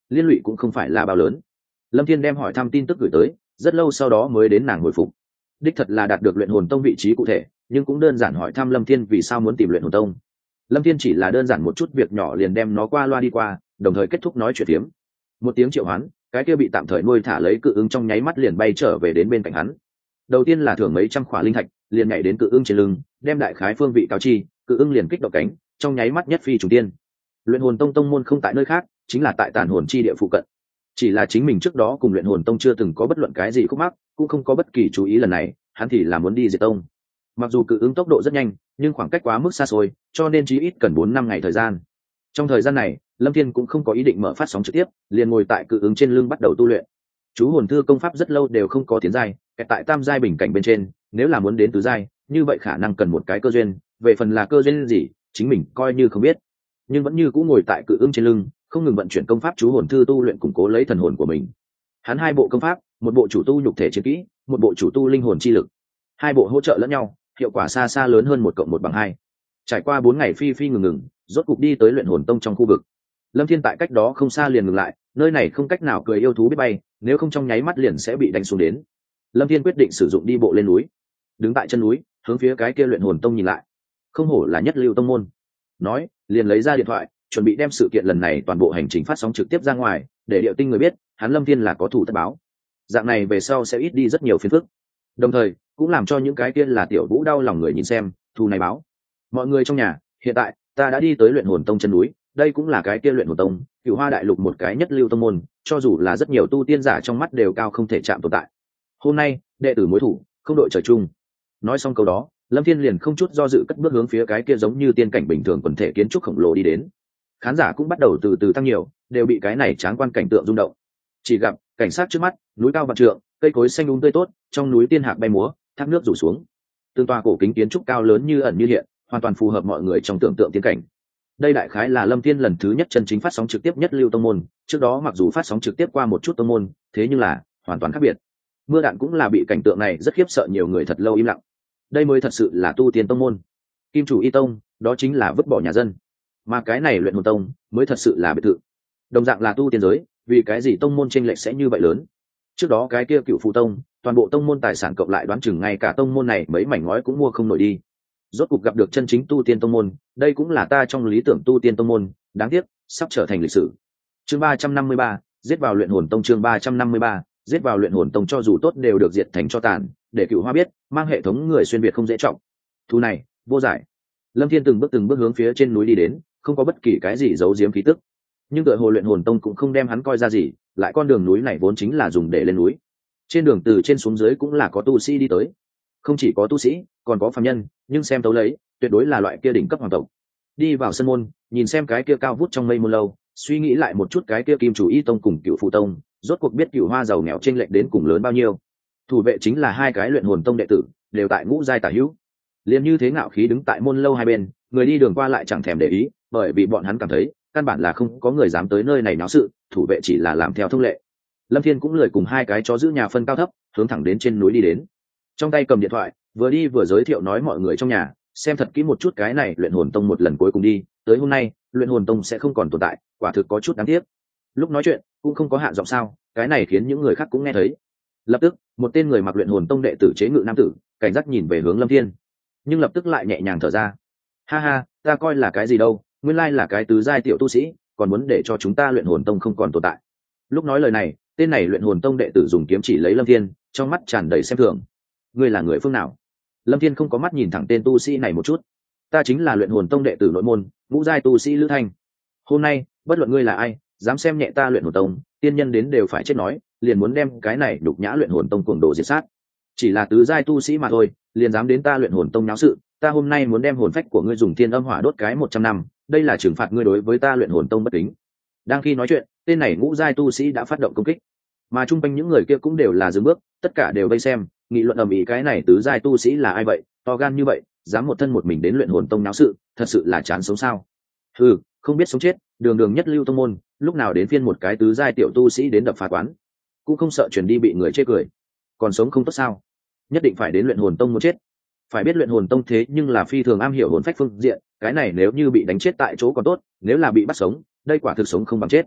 Speaker 1: liên lụy cũng không phải là bao lớn. Lâm Thiên đem hỏi thăm tin tức gửi tới, rất lâu sau đó mới đến nàng hồi phục. Đích thật là đạt được luyện hồn tông vị trí cụ thể, nhưng cũng đơn giản hỏi thăm Lâm Thiên vì sao muốn tìm luyện hồn tông. Lâm Thiên chỉ là đơn giản một chút việc nhỏ liền đem nó qua loa đi qua, đồng thời kết thúc nói chuyện tiếm. Một tiếng triệu hoán, cái kia bị tạm thời nuôi thả lấy cự ứng trong nháy mắt liền bay trở về đến bên cạnh hắn. Đầu tiên là thưởng mấy trăm khỏa linh thạch, liền nhảy đến cự ưng trên lưng, đem đại khái phương vị cáo chi, cự ưng liền kích động cánh, trong nháy mắt nhất phi trùng tiên. Luyện hồn tông tông môn không tại nơi khác, chính là tại tàn hồn chi địa phụ cận. Chỉ là chính mình trước đó cùng luyện hồn tông chưa từng có bất luận cái gì khúc mắc, cũng không có bất kỳ chú ý lần này, hắn thì là muốn đi diệt tông. Mặc dù cự ứng tốc độ rất nhanh, nhưng khoảng cách quá mức xa xôi, cho nên chí ít cần bốn năm ngày thời gian. Trong thời gian này, Lâm Thiên cũng không có ý định mở phát sóng trực tiếp, liền ngồi tại cự ứng trên lưng bắt đầu tu luyện. Chú hồn thư công pháp rất lâu đều không có tiến giai, kẹt tại tam giai bình cảnh bên trên, nếu là muốn đến tứ giai, như vậy khả năng cần một cái cơ duyên, về phần là cơ duyên gì, chính mình coi như không biết. Nhưng vẫn như cũ ngồi tại cự ứng trên lưng, không ngừng vận chuyển công pháp chú hồn thư tu luyện củng cố lấy thần hồn của mình. Hắn hai bộ công pháp, một bộ chủ tu nhục thể chiến kỹ, một bộ chủ tu linh hồn chi lực. Hai bộ hỗ trợ lẫn nhau, hiệu quả xa xa lớn hơn một cộng một bằng hai. Trải qua bốn ngày phi phi ngừng ngừng, rốt cục đi tới luyện hồn tông trong khu vực. Lâm Thiên tại cách đó không xa liền ngừng lại, nơi này không cách nào cười yêu thú biết bay, nếu không trong nháy mắt liền sẽ bị đánh xuống đến. Lâm Thiên quyết định sử dụng đi bộ lên núi, đứng tại chân núi, hướng phía cái kia luyện hồn tông nhìn lại. Không hổ là nhất lưu tông môn. Nói, liền lấy ra điện thoại, chuẩn bị đem sự kiện lần này toàn bộ hành trình phát sóng trực tiếp ra ngoài, để Điệu Tinh người biết, hắn Lâm Thiên là có thủ tất báo. Dạng này về sau sẽ ít đi rất nhiều phiền phức. Đồng thời, cũng làm cho những cái kia là tiểu vũ đau lòng người nhìn xem, thù này báo. Mọi người trong nhà, hiện tại ta đã đi tới luyện hồn tông chân núi, đây cũng là cái kia luyện hồn tông, Cửu Hoa đại lục một cái nhất lưu tông môn, cho dù là rất nhiều tu tiên giả trong mắt đều cao không thể chạm tồn tại. Hôm nay, đệ tử mối thủ, không đội trời chung. Nói xong câu đó, Lâm Thiên liền không chút do dự cất bước hướng phía cái kia giống như tiên cảnh bình thường quần thể kiến trúc khổng lồ đi đến. Khán giả cũng bắt đầu từ từ tăng nhiều, đều bị cái này tráng quan cảnh tượng rung động. Chỉ gặp cảnh sát trước mắt, núi cao vạn trượng, cây cối xanh um tươi tốt, trong núi tiên hạc bay múa, thác nước rủ xuống. Tương toa cổ kính kiến trúc cao lớn như ẩn như hiện, hoàn toàn phù hợp mọi người trong tưởng tượng tiên cảnh. Đây đại khái là Lâm Thiên lần thứ nhất chân chính phát sóng trực tiếp nhất lưu tông môn, trước đó mặc dù phát sóng trực tiếp qua một chút tông môn, thế nhưng là hoàn toàn khác biệt. Mưa đạn cũng là bị cảnh tượng này rất khiếp sợ nhiều người thật lâu im lặng. Đây mới thật sự là tu tiên tông môn. Kim chủ y tông, đó chính là vứt bỏ nhà dân. Mà cái này luyện hồn tông mới thật sự là biệt thự. Đồng dạng là tu tiên giới, vì cái gì tông môn chênh lệch sẽ như vậy lớn? Trước đó cái kia Cựu Phụ tông, toàn bộ tông môn tài sản cộng lại đoán chừng ngay cả tông môn này mấy mảnh ngói cũng mua không nổi đi. Rốt cục gặp được chân chính tu tiên tông môn, đây cũng là ta trong lý tưởng tu tiên tông môn, đáng tiếc sắp trở thành lịch sử. Chương ba trăm năm mươi ba, giết vào luyện hồn tông. Chương ba trăm năm mươi ba, giết vào luyện hồn tông. Cho dù tốt đều được diệt thành cho tàn, để Cửu Hoa biết, mang hệ thống người xuyên việt không dễ trọng. Thu này, vô giải. Lâm Thiên từng bước từng bước hướng phía trên núi đi đến, không có bất kỳ cái gì giấu giếm khí tức. Nhưng tựa hồ luyện hồn tông cũng không đem hắn coi ra gì, lại con đường núi này vốn chính là dùng để lên núi. Trên đường từ trên xuống dưới cũng là có tu sĩ đi tới. Không chỉ có tu sĩ, còn có phàm nhân, nhưng xem tấu lấy, tuyệt đối là loại kia đỉnh cấp hoàng tộc. Đi vào sân môn, nhìn xem cái kia cao vút trong mây môn lâu, suy nghĩ lại một chút cái kia Kim chủ y tông cùng Cựu Phụ tông, rốt cuộc biết Cựu Hoa giàu nghèo chênh lệch đến cùng lớn bao nhiêu. Thủ vệ chính là hai cái luyện hồn tông đệ tử, đều tại ngũ giai tả hữu. Liền như thế ngạo khí đứng tại môn lâu hai bên, người đi đường qua lại chẳng thèm để ý, bởi vì bọn hắn cảm thấy, căn bản là không có người dám tới nơi này náo sự, thủ vệ chỉ là làm theo thông lệ. Lâm Thiên cũng lười cùng hai cái chó giữ nhà phân cao thấp, hướng thẳng đến trên núi đi đến. Trong tay cầm điện thoại, vừa đi vừa giới thiệu nói mọi người trong nhà, xem thật kỹ một chút cái này luyện hồn tông một lần cuối cùng đi, tới hôm nay, luyện hồn tông sẽ không còn tồn tại, quả thực có chút đáng tiếc. Lúc nói chuyện, cũng không có hạ giọng sao, cái này khiến những người khác cũng nghe thấy. Lập tức, một tên người mặc luyện hồn tông đệ tử chế ngự nam tử, cảnh giác nhìn về hướng Lâm Thiên, nhưng lập tức lại nhẹ nhàng thở ra. Ha ha, ta coi là cái gì đâu, nguyên lai là cái tứ giai tiểu tu sĩ, còn muốn để cho chúng ta luyện hồn tông không còn tồn tại. Lúc nói lời này, tên này luyện hồn tông đệ tử dùng kiếm chỉ lấy Lâm Thiên, trong mắt tràn đầy xem thường. Ngươi là người phương nào? Lâm Thiên không có mắt nhìn thẳng tên tu sĩ này một chút. Ta chính là luyện hồn tông đệ tử nội môn, ngũ giai tu sĩ Lữ Thanh. Hôm nay, bất luận ngươi là ai, dám xem nhẹ ta luyện hồn tông, tiên nhân đến đều phải chết nói, liền muốn đem cái này đục nhã luyện hồn tông cuồng đồ diệt sát. Chỉ là tứ giai tu sĩ mà thôi, liền dám đến ta luyện hồn tông náo sự, ta hôm nay muốn đem hồn phách của ngươi dùng thiên âm hỏa đốt cái một trăm năm, đây là trừng phạt ngươi đối với ta luyện hồn tông bất kính. Đang khi nói chuyện, tên này ngũ giai tu sĩ đã phát động công kích, mà chung quanh những người kia cũng đều là dừng bước, tất cả đều vây xem, nghị luận ầm ĩ cái này tứ giai tu sĩ là ai vậy, to gan như vậy, dám một thân một mình đến luyện hồn tông náo sự, thật sự là chán sống sao? Ừ, không biết sống chết, đường đường nhất lưu tông môn, lúc nào đến phiên một cái tứ giai tiểu tu sĩ đến đập phá quán, cũng không sợ truyền đi bị người chê cười, còn sống không tốt sao? Nhất định phải đến luyện hồn tông muốn chết. Phải biết luyện hồn tông thế nhưng là phi thường am hiểu hồn phách phương diện, cái này nếu như bị đánh chết tại chỗ còn tốt, nếu là bị bắt sống, đây quả thực sống không bằng chết.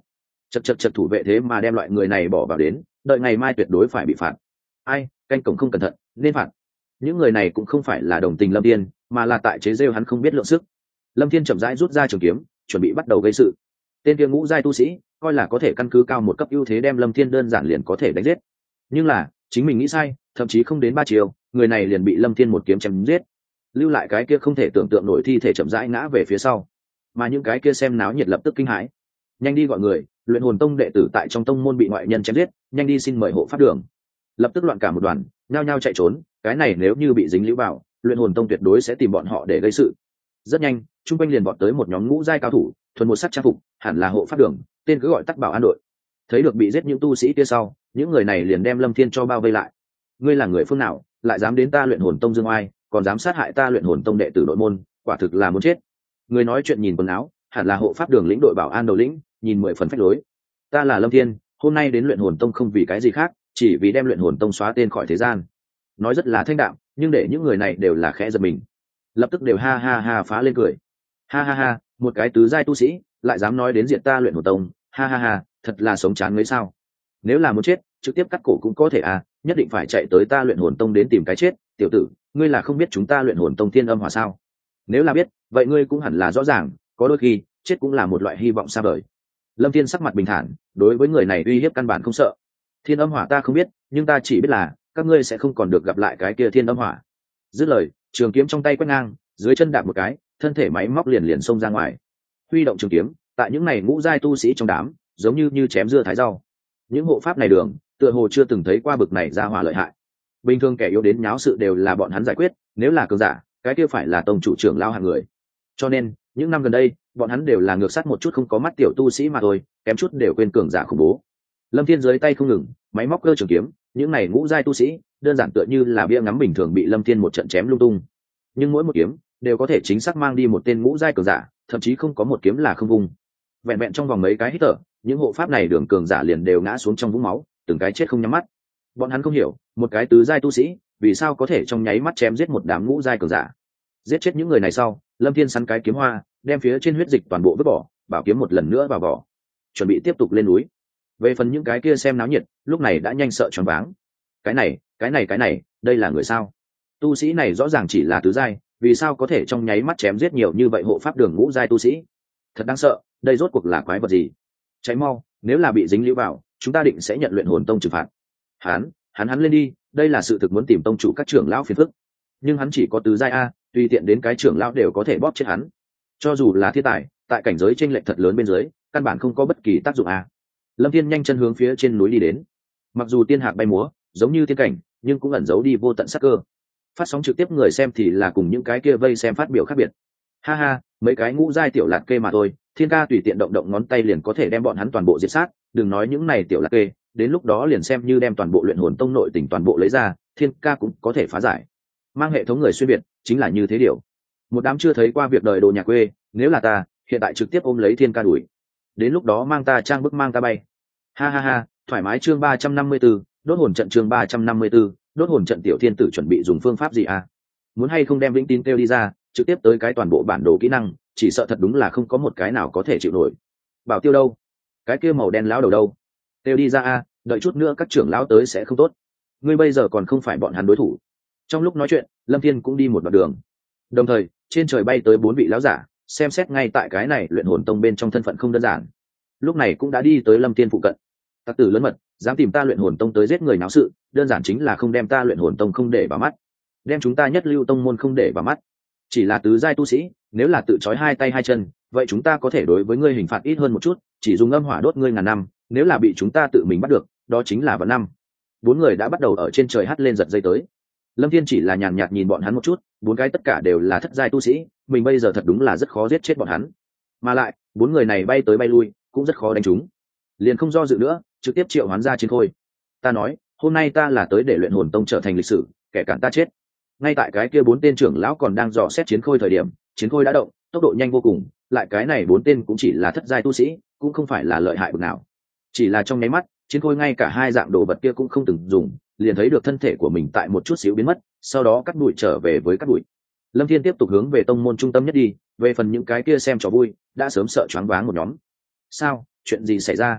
Speaker 1: chật chật chật, thủ vệ thế mà đem loại người này bỏ vào đến, đợi ngày mai tuyệt đối phải bị phạt. Ai, canh cổng không cẩn thận nên phạt. Những người này cũng không phải là đồng tình Lâm Thiên, mà là tại chế rêu hắn không biết lượng sức. Lâm Thiên chậm rãi rút ra trường kiếm, chuẩn bị bắt đầu gây sự. Tên kia ngũ giai tu sĩ coi là có thể căn cứ cao một cấp ưu thế đem Lâm Thiên đơn giản liền có thể đánh giết, nhưng là chính mình nghĩ sai, thậm chí không đến ba chiều, người này liền bị Lâm Thiên một kiếm chém giết, lưu lại cái kia không thể tưởng tượng nổi thi thể chậm rãi ngã về phía sau. Mà những cái kia xem náo nhiệt lập tức kinh hãi, nhanh đi gọi người, luyện hồn tông đệ tử tại trong tông môn bị ngoại nhân chém giết, nhanh đi xin mời hộ pháp đường. Lập tức loạn cả một đoàn, nhao nhao chạy trốn. Cái này nếu như bị dính lưu bảo, luyện hồn tông tuyệt đối sẽ tìm bọn họ để gây sự. Rất nhanh, trung quanh liền vọt tới một nhóm ngũ giai cao thủ, thuần một sắc trang phục, hẳn là hộ pháp đường, tên cứ gọi tắt bảo an đội. Thấy được bị giết những tu sĩ kia sau, những người này liền đem Lâm Thiên cho bao vây lại. Ngươi là người phương nào, lại dám đến ta luyện hồn tông dương oai, còn dám sát hại ta luyện hồn tông đệ tử nội môn, quả thực là muốn chết. Người nói chuyện nhìn quần áo, hẳn là hộ pháp đường lĩnh đội bảo an đầu lĩnh, nhìn mười phần phách lối. Ta là Lâm Thiên, hôm nay đến luyện hồn tông không vì cái gì khác, chỉ vì đem luyện hồn tông xóa tên khỏi thế gian. Nói rất là thanh đạm, nhưng để những người này đều là khẽ giật mình, lập tức đều ha ha ha phá lên cười. Ha ha ha, một cái tứ giai tu sĩ lại dám nói đến diệt ta luyện hồn tông, ha ha ha, thật là sống chán mấy sao. Nếu là muốn chết, trực tiếp cắt cổ cũng có thể à, nhất định phải chạy tới ta luyện hồn tông đến tìm cái chết. Tiểu tử, ngươi là không biết chúng ta luyện hồn tông thiên âm hỏa sao? Nếu là biết, vậy ngươi cũng hẳn là rõ ràng, có đôi khi chết cũng là một loại hy vọng xa vời. Lâm Thiên sắc mặt bình thản, đối với người này uy hiếp căn bản không sợ. Thiên âm hỏa ta không biết, nhưng ta chỉ biết là các ngươi sẽ không còn được gặp lại cái kia thiên âm hỏa. Dứt lời, trường kiếm trong tay quét ngang, dưới chân đạp một cái, thân thể máy móc liền liền xông ra ngoài. Huy động trường kiếm, tại những này ngũ giai tu sĩ trong đám, giống như như chém dưa thái rau. Những hộ pháp này đường, tựa hồ chưa từng thấy qua bực này ra hỏa lợi hại. Bình thường kẻ yếu đến nháo sự đều là bọn hắn giải quyết, nếu là cường giả, cái kia phải là tông chủ trưởng lao hạng người. Cho nên, những năm gần đây, bọn hắn đều là ngược sát một chút không có mắt tiểu tu sĩ mà thôi, kém chút đều quên cường giả khủng bố. Lâm Thiên dưới tay không ngừng, máy móc cơ trường kiếm, những này ngũ giai tu sĩ, đơn giản tựa như là bia ngắm bình thường bị Lâm Thiên một trận chém lung tung. Nhưng mỗi một kiếm đều có thể chính xác mang đi một tên ngũ giai cường giả, thậm chí không có một kiếm là không vùng. Vẹn vẹn trong vòng mấy cái hít thở, những hộ pháp này đường cường giả liền đều ngã xuống trong vũng máu, từng cái chết không nhắm mắt. Bọn hắn không hiểu, một cái tứ giai tu sĩ, vì sao có thể trong nháy mắt chém giết một đám ngũ giai cường giả. Giết chết những người này sau, Lâm Thiên sắn cái kiếm hoa, đem phía trên huyết dịch toàn bộ vứt bỏ, bảo kiếm một lần nữa vào vỏ, chuẩn bị tiếp tục lên núi. Về phần những cái kia xem náo nhiệt, lúc này đã nhanh sợ choáng váng. Cái này, cái này cái này, đây là người sao? Tu sĩ này rõ ràng chỉ là tứ giai, vì sao có thể trong nháy mắt chém giết nhiều như vậy hộ pháp đường ngũ giai tu sĩ? Thật đáng sợ, đây rốt cuộc là quái vật gì? Cháy mau, nếu là bị dính liễu vào, chúng ta định sẽ nhận luyện hồn tông trừng phạt. Hắn, hắn hắn lên đi, đây là sự thực muốn tìm tông chủ các trưởng lão phiền phức. Nhưng hắn chỉ có tứ giai a, tùy tiện đến cái trưởng lão đều có thể bóp chết hắn. Cho dù là thiên tài, tại cảnh giới chênh lệch thật lớn bên dưới, căn bản không có bất kỳ tác dụng a. Lâm Thiên nhanh chân hướng phía trên núi đi đến. Mặc dù tiên hạc bay múa, giống như tiên cảnh, nhưng cũng ẩn giấu đi vô tận sát cơ. Phát sóng trực tiếp người xem thì là cùng những cái kia vây xem phát biểu khác biệt. Ha ha, mấy cái ngũ giai tiểu lạc kê mà thôi, Thiên ca tùy tiện động động ngón tay liền có thể đem bọn hắn toàn bộ diệt sát, đừng nói những này tiểu lạc kê, đến lúc đó liền xem như đem toàn bộ luyện hồn tông nội tình toàn bộ lấy ra, Thiên ca cũng có thể phá giải. Mang hệ thống người xuyên biệt, chính là như thế điều. Một đám chưa thấy qua việc đời đồ nhà quê, nếu là ta, hiện tại trực tiếp ôm lấy Thiên ca đuổi. Đến lúc đó mang ta trang bức mang ta bay. Ha ha ha, thoải mái. Chương ba trăm năm mươi 34, đốt hồn trận. Chương ba trăm năm mươi 34, đốt hồn trận. Tiểu thiên tử chuẩn bị dùng phương pháp gì à? Muốn hay không đem vĩnh tín kêu đi ra, trực tiếp tới cái toàn bộ bản đồ kỹ năng, chỉ sợ thật đúng là không có một cái nào có thể chịu nổi. Bảo Tiêu đâu? Cái kia màu đen lão đầu đâu? Kêu đi ra a, đợi chút nữa các trưởng lão tới sẽ không tốt. Ngươi bây giờ còn không phải bọn hắn đối thủ. Trong lúc nói chuyện, Lâm Thiên cũng đi một đoạn đường. Đồng thời, trên trời bay tới bốn vị lão giả, xem xét ngay tại cái này luyện hồn tông bên trong thân phận không đơn giản. Lúc này cũng đã đi tới Lâm Thiên phụ cận. Tặc tử lớn mật, dám tìm ta luyện hồn tông tới giết người náo sự, đơn giản chính là không đem ta luyện hồn tông không để vào mắt, đem chúng ta nhất lưu tông môn không để vào mắt. Chỉ là tứ giai tu sĩ, nếu là tự trói hai tay hai chân, vậy chúng ta có thể đối với ngươi hình phạt ít hơn một chút, chỉ dùng âm hỏa đốt ngươi ngàn năm, nếu là bị chúng ta tự mình bắt được, đó chính là vạn năm. Bốn người đã bắt đầu ở trên trời hắt lên giật dây tới. Lâm Thiên chỉ là nhàn nhạt nhìn bọn hắn một chút, bốn cái tất cả đều là thất giai tu sĩ, mình bây giờ thật đúng là rất khó giết chết bọn hắn. Mà lại, bốn người này bay tới bay lui, cũng rất khó đánh chúng. Liền không do dự nữa, trực tiếp triệu hoán ra chiến khôi. Ta nói, hôm nay ta là tới để luyện hồn tông trở thành lịch sử, kẻ cản ta chết. Ngay tại cái kia bốn tên trưởng lão còn đang dò xét chiến khôi thời điểm, chiến khôi đã động, tốc độ nhanh vô cùng, lại cái này bốn tên cũng chỉ là thất giai tu sĩ, cũng không phải là lợi hại bậc nào. Chỉ là trong nháy mắt, chiến khôi ngay cả hai dạng đồ vật kia cũng không từng dùng, liền thấy được thân thể của mình tại một chút xíu biến mất, sau đó cắt bụi trở về với cắt bụi. Lâm Thiên tiếp tục hướng về tông môn trung tâm nhất đi, về phần những cái kia xem trò vui, đã sớm sợ choáng váng một nhóm. Sao, chuyện gì xảy ra?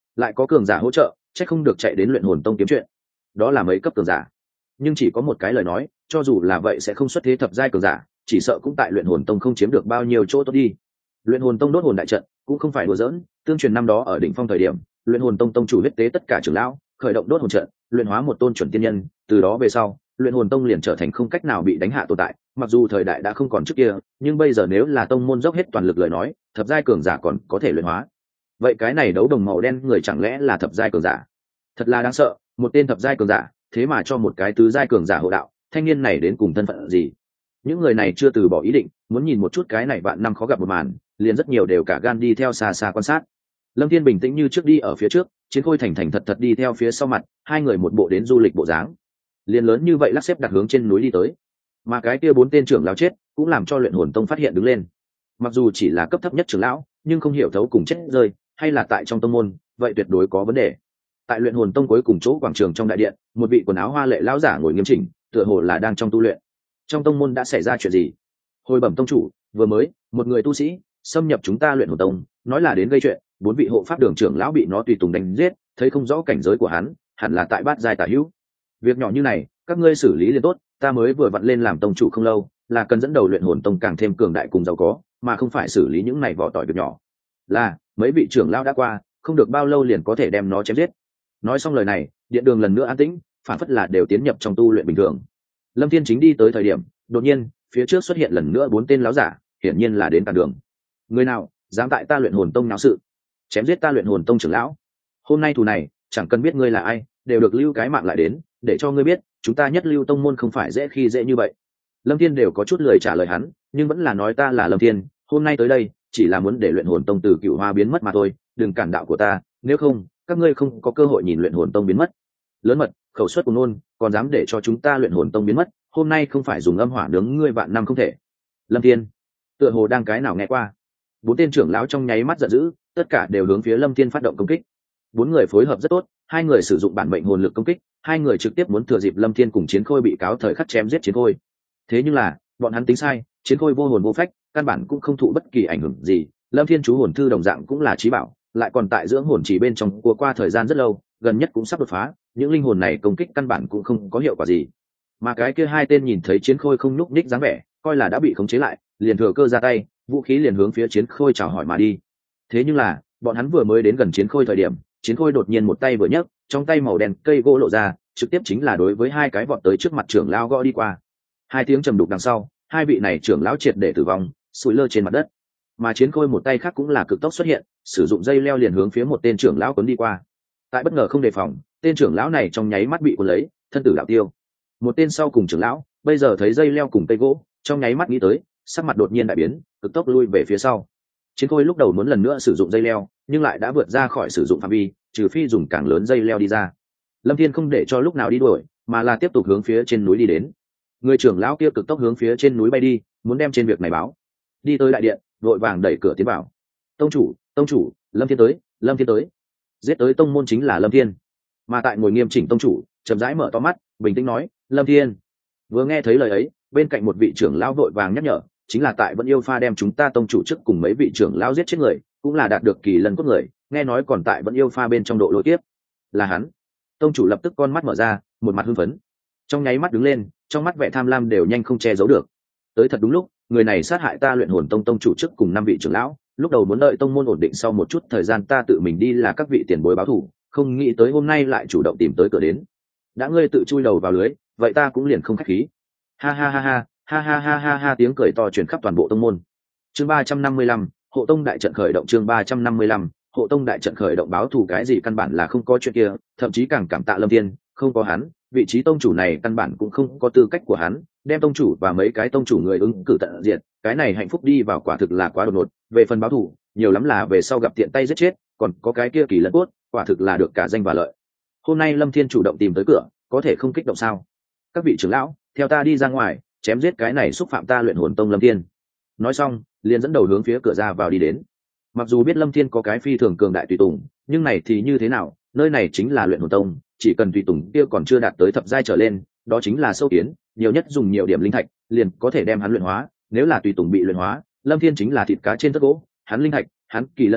Speaker 1: lại có cường giả hỗ trợ, chắc không được chạy đến luyện hồn tông kiếm chuyện. Đó là mấy cấp cường giả, nhưng chỉ có một cái lời nói, cho dù là vậy sẽ không xuất thế thập giai cường giả, chỉ sợ cũng tại luyện hồn tông không chiếm được bao nhiêu chỗ tốt đi. Luyện hồn tông đốt hồn đại trận cũng không phải đùa giỡn, tương truyền năm đó ở đỉnh phong thời điểm, luyện hồn tông tông chủ huyết tế tất cả trưởng lão, khởi động đốt hồn trận, luyện hóa một tôn chuẩn tiên nhân, từ đó về sau, luyện hồn tông liền trở thành không cách nào bị đánh hạ tồn tại. Mặc dù thời đại đã không còn trước kia, nhưng bây giờ nếu là tông môn dốc hết toàn lực lời nói, thập giai cường giả còn có thể luyện hóa. Vậy cái này đấu đồng màu đen người chẳng lẽ là thập giai cường giả? Thật là đáng sợ, một tên thập giai cường giả, thế mà cho một cái tứ giai cường giả hộ đạo, thanh niên này đến cùng thân phận gì? Những người này chưa từ bỏ ý định, muốn nhìn một chút cái này vạn năm khó gặp một màn, liền rất nhiều đều cả gan đi theo xa xa quan sát. Lâm Thiên bình tĩnh như trước đi ở phía trước, Chiến Khôi thành thành thật thật đi theo phía sau mặt, hai người một bộ đến du lịch bộ dáng. Liền lớn như vậy lắc xếp đặt hướng trên núi đi tới. Mà cái kia bốn tên trưởng lão chết, cũng làm cho luyện hồn tông phát hiện đứng lên. Mặc dù chỉ là cấp thấp nhất trưởng lão, nhưng không hiểu thấu cùng chết rơi, hay là tại trong tông môn, vậy tuyệt đối có vấn đề. Tại luyện hồn tông cuối cùng chỗ quảng trường trong đại điện, một vị quần áo hoa lệ lão giả ngồi nghiêm chỉnh, tựa hồ là đang trong tu luyện. Trong tông môn đã xảy ra chuyện gì? Hồi bẩm tông chủ, vừa mới một người tu sĩ xâm nhập chúng ta luyện hồn tông, nói là đến gây chuyện, bốn vị hộ pháp đường trưởng lão bị nó tùy tùng đánh giết, thấy không rõ cảnh giới của hắn, hẳn là tại bát giai tả hữu. Việc nhỏ như này, các ngươi xử lý liền tốt, ta mới vừa vặn lên làm tông chủ không lâu, là cần dẫn đầu luyện hồn tông càng thêm cường đại cùng giàu có, mà không phải xử lý những này vỏ tỏi việc nhỏ. Là, mấy vị trưởng lão đã qua, không được bao lâu liền có thể đem nó chém giết. Nói xong lời này, điện đường lần nữa an tĩnh, phản phất là đều tiến nhập trong tu luyện bình thường. Lâm Thiên chính đi tới thời điểm, đột nhiên, phía trước xuất hiện lần nữa bốn tên lão giả, hiển nhiên là đến cản đường. Người nào dám tại ta luyện hồn tông náo sự, chém giết ta luyện hồn tông trưởng lão, hôm nay thù này chẳng cần biết ngươi là ai, đều được lưu cái mạng lại đến, để cho ngươi biết chúng ta nhất lưu tông môn không phải dễ khi dễ như vậy. Lâm Thiên đều có chút lười trả lời hắn, nhưng vẫn là nói ta là Lâm Thiên, hôm nay tới đây chỉ là muốn để luyện hồn tông từ Cửu Hoa biến mất mà thôi, đừng cản đạo của ta, nếu không các ngươi không có cơ hội nhìn luyện hồn tông biến mất. Lớn mật, khẩu suất của nôn, còn dám để cho chúng ta luyện hồn tông biến mất, hôm nay không phải dùng âm hỏa nướng ngươi vạn năm không thể. Lâm Thiên tựa hồ đang cái nào nghe qua. Bốn tên trưởng lão trong nháy mắt giận dữ, tất cả đều hướng phía Lâm Thiên phát động công kích. Bốn người phối hợp rất tốt, hai người sử dụng bản mệnh hồn lực công kích, hai người trực tiếp muốn thừa dịp Lâm Thiên cùng Chiến Khôi bị cáo thời khắc chém giết Chiến Khôi. Thế nhưng là bọn hắn tính sai, Chiến Khôi vô hồn vô phách, căn bản cũng không thụ bất kỳ ảnh hưởng gì. Lâm Thiên chú hồn thư đồng dạng cũng là trí bảo, lại còn tại dưỡng hồn chỉ bên trong của qua thời gian rất lâu, gần nhất cũng sắp đột phá, những linh hồn này công kích căn bản cũng không có hiệu quả gì. Mà cái kia hai tên nhìn thấy Chiến Khôi không nhúc nhích dáng vẻ, coi là đã bị khống chế lại, liền thừa cơ ra tay, vũ khí liền hướng phía Chiến Khôi chào hỏi mà đi. Thế nhưng là bọn hắn vừa mới đến gần Chiến Khôi thời điểm, Chiến Khôi đột nhiên một tay vừa nhấc, trong tay màu đen cây gỗ lộ ra, trực tiếp chính là đối với hai cái vọt tới trước mặt trưởng lão gõ đi qua. Hai tiếng trầm đục đằng sau, hai vị này trưởng lão triệt để tử vong, sủi lơ trên mặt đất. Mà Chiến Khôi một tay khác cũng là cực tốc xuất hiện, sử dụng dây leo liền hướng phía một tên trưởng lão cuốn đi qua. Tại bất ngờ không đề phòng, tên trưởng lão này trong nháy mắt bị cuốn lấy, thân tử đạo tiêu. Một tên sau cùng trưởng lão, bây giờ thấy dây leo cùng cây gỗ, trong nháy mắt nghĩ tới, sắc mặt đột nhiên đại biến, cực tốc lui về phía sau. Chiến Khôi lúc đầu muốn lần nữa sử dụng dây leo, nhưng lại đã vượt ra khỏi sử dụng phạm vi, trừ phi dùng càng lớn dây leo đi ra. Lâm Thiên không để cho lúc nào đi đuổi, mà là tiếp tục hướng phía trên núi đi đến. Người trưởng lão kia cực tốc hướng phía trên núi bay đi, muốn đem trên việc này báo. Đi tới đại điện, vội vàng đẩy cửa tiến vào. Tông chủ, tông chủ, Lâm Thiên tới, Lâm Thiên tới. Giết tới tông môn chính là Lâm Thiên. Mà tại ngồi nghiêm chỉnh tông chủ, chậm rãi mở to mắt, bình tĩnh nói, Lâm Thiên. Vừa nghe thấy lời ấy, bên cạnh một vị trưởng lão vội vàng nhắc nhở, chính là tại Vẫn Yêu Pha đem chúng ta tông chủ trước cùng mấy vị trưởng lão giết chết người, cũng là đạt được kỳ lân cốt người, nghe nói còn tại Vẫn Yêu Pha bên trong độ lối tiếp. Là hắn. Tông chủ lập tức con mắt mở ra, một mặt hưng phấn, trong nháy mắt đứng lên, trong mắt vẻ tham lam đều nhanh không che giấu được. Tới thật đúng lúc, người này sát hại ta luyện hồn tông tông chủ trước cùng năm vị trưởng lão, lúc đầu muốn đợi tông môn ổn định sau một chút thời gian ta tự mình đi là các vị tiền bối báo thù, không nghĩ tới hôm nay lại chủ động tìm tới cửa đến. Đã ngươi tự chui đầu vào lưới, vậy ta cũng liền không khách khí. Ha ha ha ha, ha ha ha ha ha, tiếng cười to truyền khắp toàn bộ tông môn. Chương ba trăm năm mươi lăm, hộ tông đại trận khởi động. Chương ba trăm năm mươi lăm, hộ tông đại trận khởi động. Báo thù cái gì, căn bản là không có chuyện kia, thậm chí càng cảm tạ Lâm Thiên, không có hắn, vị trí tông chủ này căn bản cũng không có tư cách của hắn, đem tông chủ và mấy cái tông chủ người ứng cử tận diệt, cái này hạnh phúc đi vào quả thực là quá đột ngột. Về phần báo thù, nhiều lắm là về sau gặp tiện tay giết chết, còn có cái kia kỳ lân cốt, quả thực là được cả danh và lợi. Hôm nay Lâm Thiên chủ động tìm tới cửa, có thể không kích động sao? Các vị trưởng lão, theo ta đi ra ngoài, chém giết cái này xúc phạm ta luyện hồn tông Lâm Thiên. Nói xong, liền dẫn đầu hướng phía cửa ra vào đi đến. Mặc dù biết Lâm Thiên có cái phi thường cường đại tùy tùng, nhưng này thì như thế nào, nơi này chính là luyện hồn tông, chỉ cần tùy tùng kia còn chưa đạt tới thập giai trở lên, đó chính là sâu kiến, nhiều nhất dùng nhiều điểm linh thạch liền có thể đem hắn luyện hóa, nếu là tùy tùng bị luyện hóa, Lâm Thiên chính là thịt cá trên tất gỗ, hắn linh thạch, hắn kỳ lân cốt,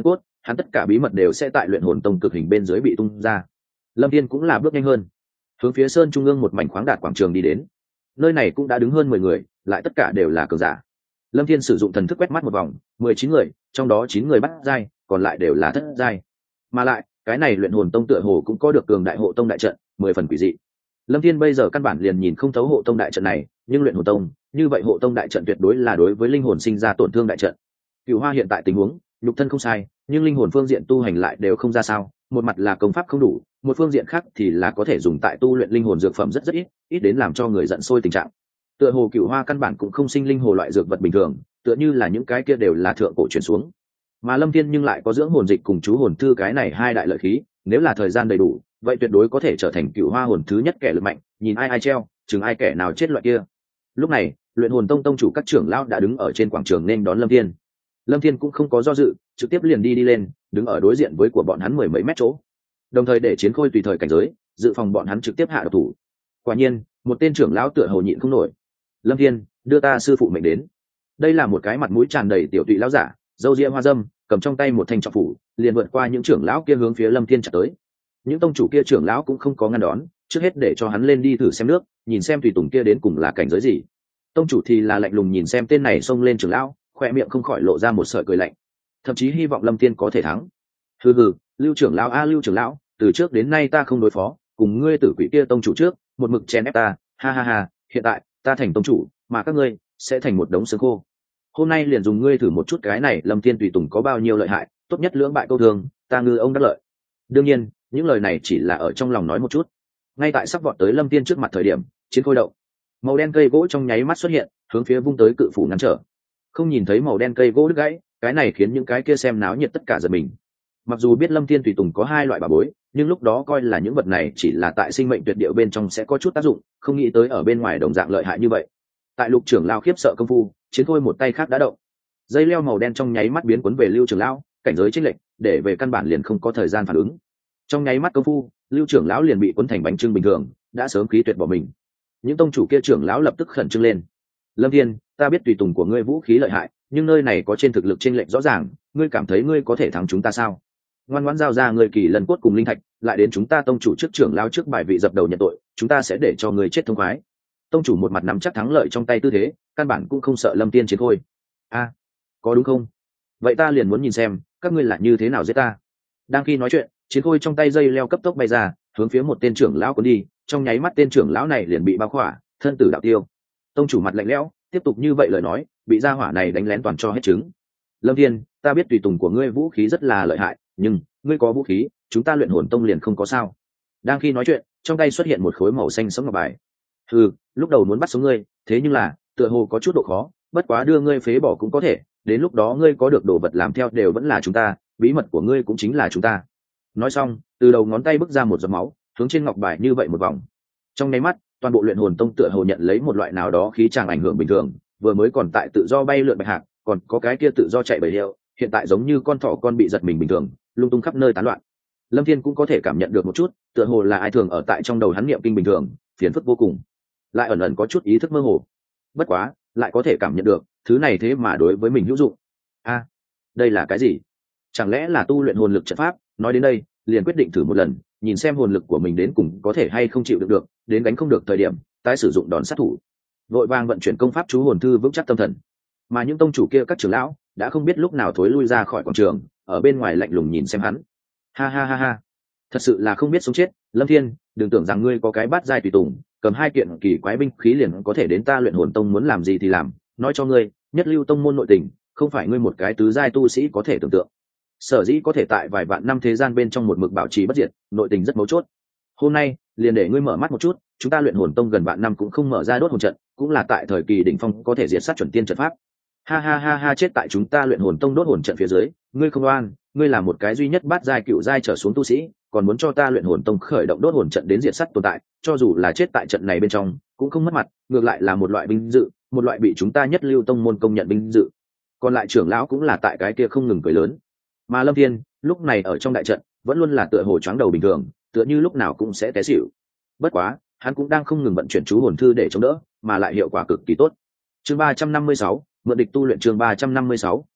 Speaker 1: hắn tất cả bí mật đều sẽ tại luyện hồn tông cực hình bên dưới bị tung ra. Lâm Thiên cũng là bước nhanh hơn, hướng phía sơn trung ương một mảnh khoáng đạt quảng trường đi đến. Nơi này cũng đã đứng hơn mười người, lại tất cả đều là cường giả. Lâm Thiên sử dụng thần thức quét mắt một vòng, mười chín người, trong đó chín người bắt giai, còn lại đều là thất giai. Mà lại, cái này luyện hồn tông tựa hồ cũng có được cường đại hộ tông đại trận, mười phần quỷ dị. Lâm Thiên bây giờ căn bản liền nhìn không thấu hộ tông đại trận này, nhưng luyện hồn tông, như vậy hộ tông đại trận tuyệt đối là đối với linh hồn sinh ra tổn thương đại trận. Cửu Hoa hiện tại tình huống, nhục thân không sai, nhưng linh hồn phương diện tu hành lại đều không ra sao, một mặt là công pháp không đủ, một phương diện khác thì là có thể dùng tại tu luyện linh hồn dược phẩm rất rất ít, ít đến làm cho người giận sôi tình trạng. Tựa hồ Cửu Hoa căn bản cũng không sinh linh hồ loại dược vật bình thường, tựa như là những cái kia đều là thượng cổ truyền xuống. Mà Lâm Thiên nhưng lại có dưỡng hồn dịch cùng chú hồn thư cái này hai đại lợi khí, nếu là thời gian đầy đủ, vậy tuyệt đối có thể trở thành Cửu Hoa hồn thứ nhất kẻ lực mạnh, nhìn ai ai treo, chừng ai kẻ nào chết loại kia. Lúc này, luyện hồn tông tông chủ các trưởng lão đã đứng ở trên quảng trường nên đón Lâm Thiên. Lâm Thiên cũng không có do dự, trực tiếp liền đi đi lên, đứng ở đối diện với của bọn hắn mười mấy mét chỗ, đồng thời để chiến khôi tùy thời cảnh giới, dự phòng bọn hắn trực tiếp hạ độc thủ. Quả nhiên, một tên trưởng lão tựa hồ nhịn không nổi. Lâm Thiên, đưa ta sư phụ mệnh đến. Đây là một cái mặt mũi tràn đầy tiểu tụy lão giả, râu ria hoa râm, cầm trong tay một thanh trọng phủ, liền vượt qua những trưởng lão kia hướng phía Lâm Thiên chặt tới. Những tông chủ kia trưởng lão cũng không có ngăn đón, trước hết để cho hắn lên đi thử xem nước, nhìn xem tùy tùng kia đến cùng là cảnh giới gì. Tông chủ thì là lạnh lùng nhìn xem tên này xông lên trưởng lão, khoe miệng không khỏi lộ ra một sợi cười lạnh, thậm chí hy vọng Lâm Thiên có thể thắng. Hừ hừ, Lưu trưởng lão a Lưu trưởng lão, từ trước đến nay ta không đối phó, cùng ngươi tử quỷ kia tông chủ trước, một mực chèn ép ta, ha ha ha, hiện tại ta thành tông chủ, mà các ngươi sẽ thành một đống xương khô. Hôm nay liền dùng ngươi thử một chút cái này Lâm Thiên tùy tùng có bao nhiêu lợi hại, tốt nhất lưỡng bại câu thương, ta ngư ông đắc lợi. Đương nhiên, những lời này chỉ là ở trong lòng nói một chút. Ngay tại sắp vọt tới Lâm Thiên trước mặt thời điểm, chiến khôi động, màu đen cây gỗ trong nháy mắt xuất hiện, hướng phía vung tới cự phủ ngăn trở. Không nhìn thấy màu đen cây gỗ đứt gãy, cái này khiến những cái kia xem náo nhiệt tất cả giật mình. Mặc dù biết Lâm Thiên tùy tùng có hai loại bảo bối, nhưng lúc đó coi là những vật này chỉ là tại sinh mệnh tuyệt địa bên trong sẽ có chút tác dụng, không nghĩ tới ở bên ngoài đồng dạng lợi hại như vậy. Tại Lục trưởng lão khiếp sợ công phu, chiến khôi một tay khác đã động, dây leo màu đen trong nháy mắt biến cuốn về Lưu trưởng lão, cảnh giới chênh lệch, để về căn bản liền không có thời gian phản ứng. Trong nháy mắt công phu, Lưu trưởng lão liền bị cuốn thành bánh trưng bình thường, đã sớm khí tuyệt bỏ mình. Những tông chủ kia trưởng lão lập tức khẩn trương lên. Lâm Thiên, ta biết tùy tùng của ngươi vũ khí lợi hại, nhưng nơi này có trên thực lực chênh lệch rõ ràng, ngươi cảm thấy ngươi có thể thắng chúng ta sao? Ngoan ngoãn giao ra ngươi kỳ lân cốt cùng linh thạch, lại đến chúng ta tông chủ trước trưởng lão trước bài vị dập đầu nhận tội, chúng ta sẽ để cho ngươi chết thông khoái. Tông chủ một mặt nắm chắc thắng lợi trong tay tư thế, căn bản cũng không sợ Lâm Thiên chiến khôi. A, có đúng không? Vậy ta liền muốn nhìn xem, các ngươi là như thế nào giết ta. Đang khi nói chuyện, chiến khôi trong tay dây leo cấp tốc bay ra, hướng phía một tên trưởng lão cuốn đi, trong nháy mắt tên trưởng lão này liền bị bao khỏa, thân tử đạo tiêu. Tông chủ mặt lạnh lẽo, tiếp tục như vậy lời nói, bị gia hỏa này đánh lén toàn cho hết trứng. Lâm Thiên, ta biết tùy tùng của ngươi vũ khí rất là lợi hại, nhưng ngươi có vũ khí, chúng ta luyện hồn tông liền không có sao. Đang khi nói chuyện, trong tay xuất hiện một khối màu xanh sẫm ngọc bài. Ừ, lúc đầu muốn bắt sống ngươi, thế nhưng là tựa hồ có chút độ khó, bất quá đưa ngươi phế bỏ cũng có thể, đến lúc đó ngươi có được đồ vật làm theo đều vẫn là chúng ta, bí mật của ngươi cũng chính là chúng ta. Nói xong, từ đầu ngón tay bước ra một giọt máu, hướng trên ngọc bài như vậy một vòng. Trong nháy mắt, toàn bộ luyện hồn tông tựa hồ nhận lấy một loại nào đó khí tràng ảnh hưởng bình thường, vừa mới còn tại tự do bay lượn bạch hạc, còn có cái kia tự do chạy bầy hiệu, hiện tại giống như con thỏ con bị giật mình bình thường, lung tung khắp nơi tán loạn. Lâm Thiên cũng có thể cảm nhận được một chút, tựa hồ là ai thường ở tại trong đầu hắn niệm kinh bình thường, phiền phức vô cùng, lại ẩn ẩn có chút ý thức mơ hồ. Bất quá, lại có thể cảm nhận được, thứ này thế mà đối với mình hữu dụng. A, à, đây là cái gì? Chẳng lẽ là tu luyện hồn lực trận pháp? Nói đến đây, liền quyết định thử một lần, nhìn xem hồn lực của mình đến cùng có thể hay không chịu được được, đến đánh không được thời điểm, tái sử dụng đòn sát thủ. Vội vàng vận chuyển công pháp chú hồn thư vững chắc tâm thần. Mà những tông chủ kia các trưởng lão đã không biết lúc nào thối lui ra khỏi quảng trường, ở bên ngoài lạnh lùng nhìn xem hắn. Ha ha ha ha, thật sự là không biết sống chết. Lâm Thiên, đừng tưởng rằng ngươi có cái bát giai tùy tùng, cầm hai kiện kỳ quái binh khí liền có thể đến ta luyện hồn tông muốn làm gì thì làm. Nói cho ngươi, nhất lưu tông môn nội tình, không phải ngươi một cái tứ giai tu sĩ có thể tưởng tượng. Sở dĩ có thể tại vài vạn năm thế gian bên trong một mực bảo trì bất diệt, nội tình rất mấu chốt. Hôm nay liền để ngươi mở mắt một chút, chúng ta luyện hồn tông gần vạn năm cũng không mở ra đốt hồn trận, cũng là tại thời kỳ đỉnh phong có thể diệt sát chuẩn tiên trận pháp. Ha ha ha ha, chết tại chúng ta luyện hồn tông đốt hồn trận phía dưới, ngươi không oan, ngươi là một cái duy nhất bát giai cựu giai trở xuống tu sĩ, còn muốn cho ta luyện hồn tông khởi động đốt hồn trận đến diệt sát tồn tại, cho dù là chết tại trận này bên trong, cũng không mất mặt, ngược lại là một loại vinh dự, một loại bị chúng ta nhất lưu tông môn công nhận vinh dự. Còn lại trưởng lão cũng là tại cái kia không ngừng cười lớn. Mà Lâm Thiên, lúc này ở trong đại trận, vẫn luôn là tựa hồ choáng đầu bình thường, tựa như lúc nào cũng sẽ té xỉu. Bất quá, hắn cũng đang không ngừng vận chuyển chú hồn thư để chống đỡ, mà lại hiệu quả cực kỳ tốt. Chương ba trăm năm mươi sáu, mượn địch tu luyện chương ba trăm năm mươi sáu,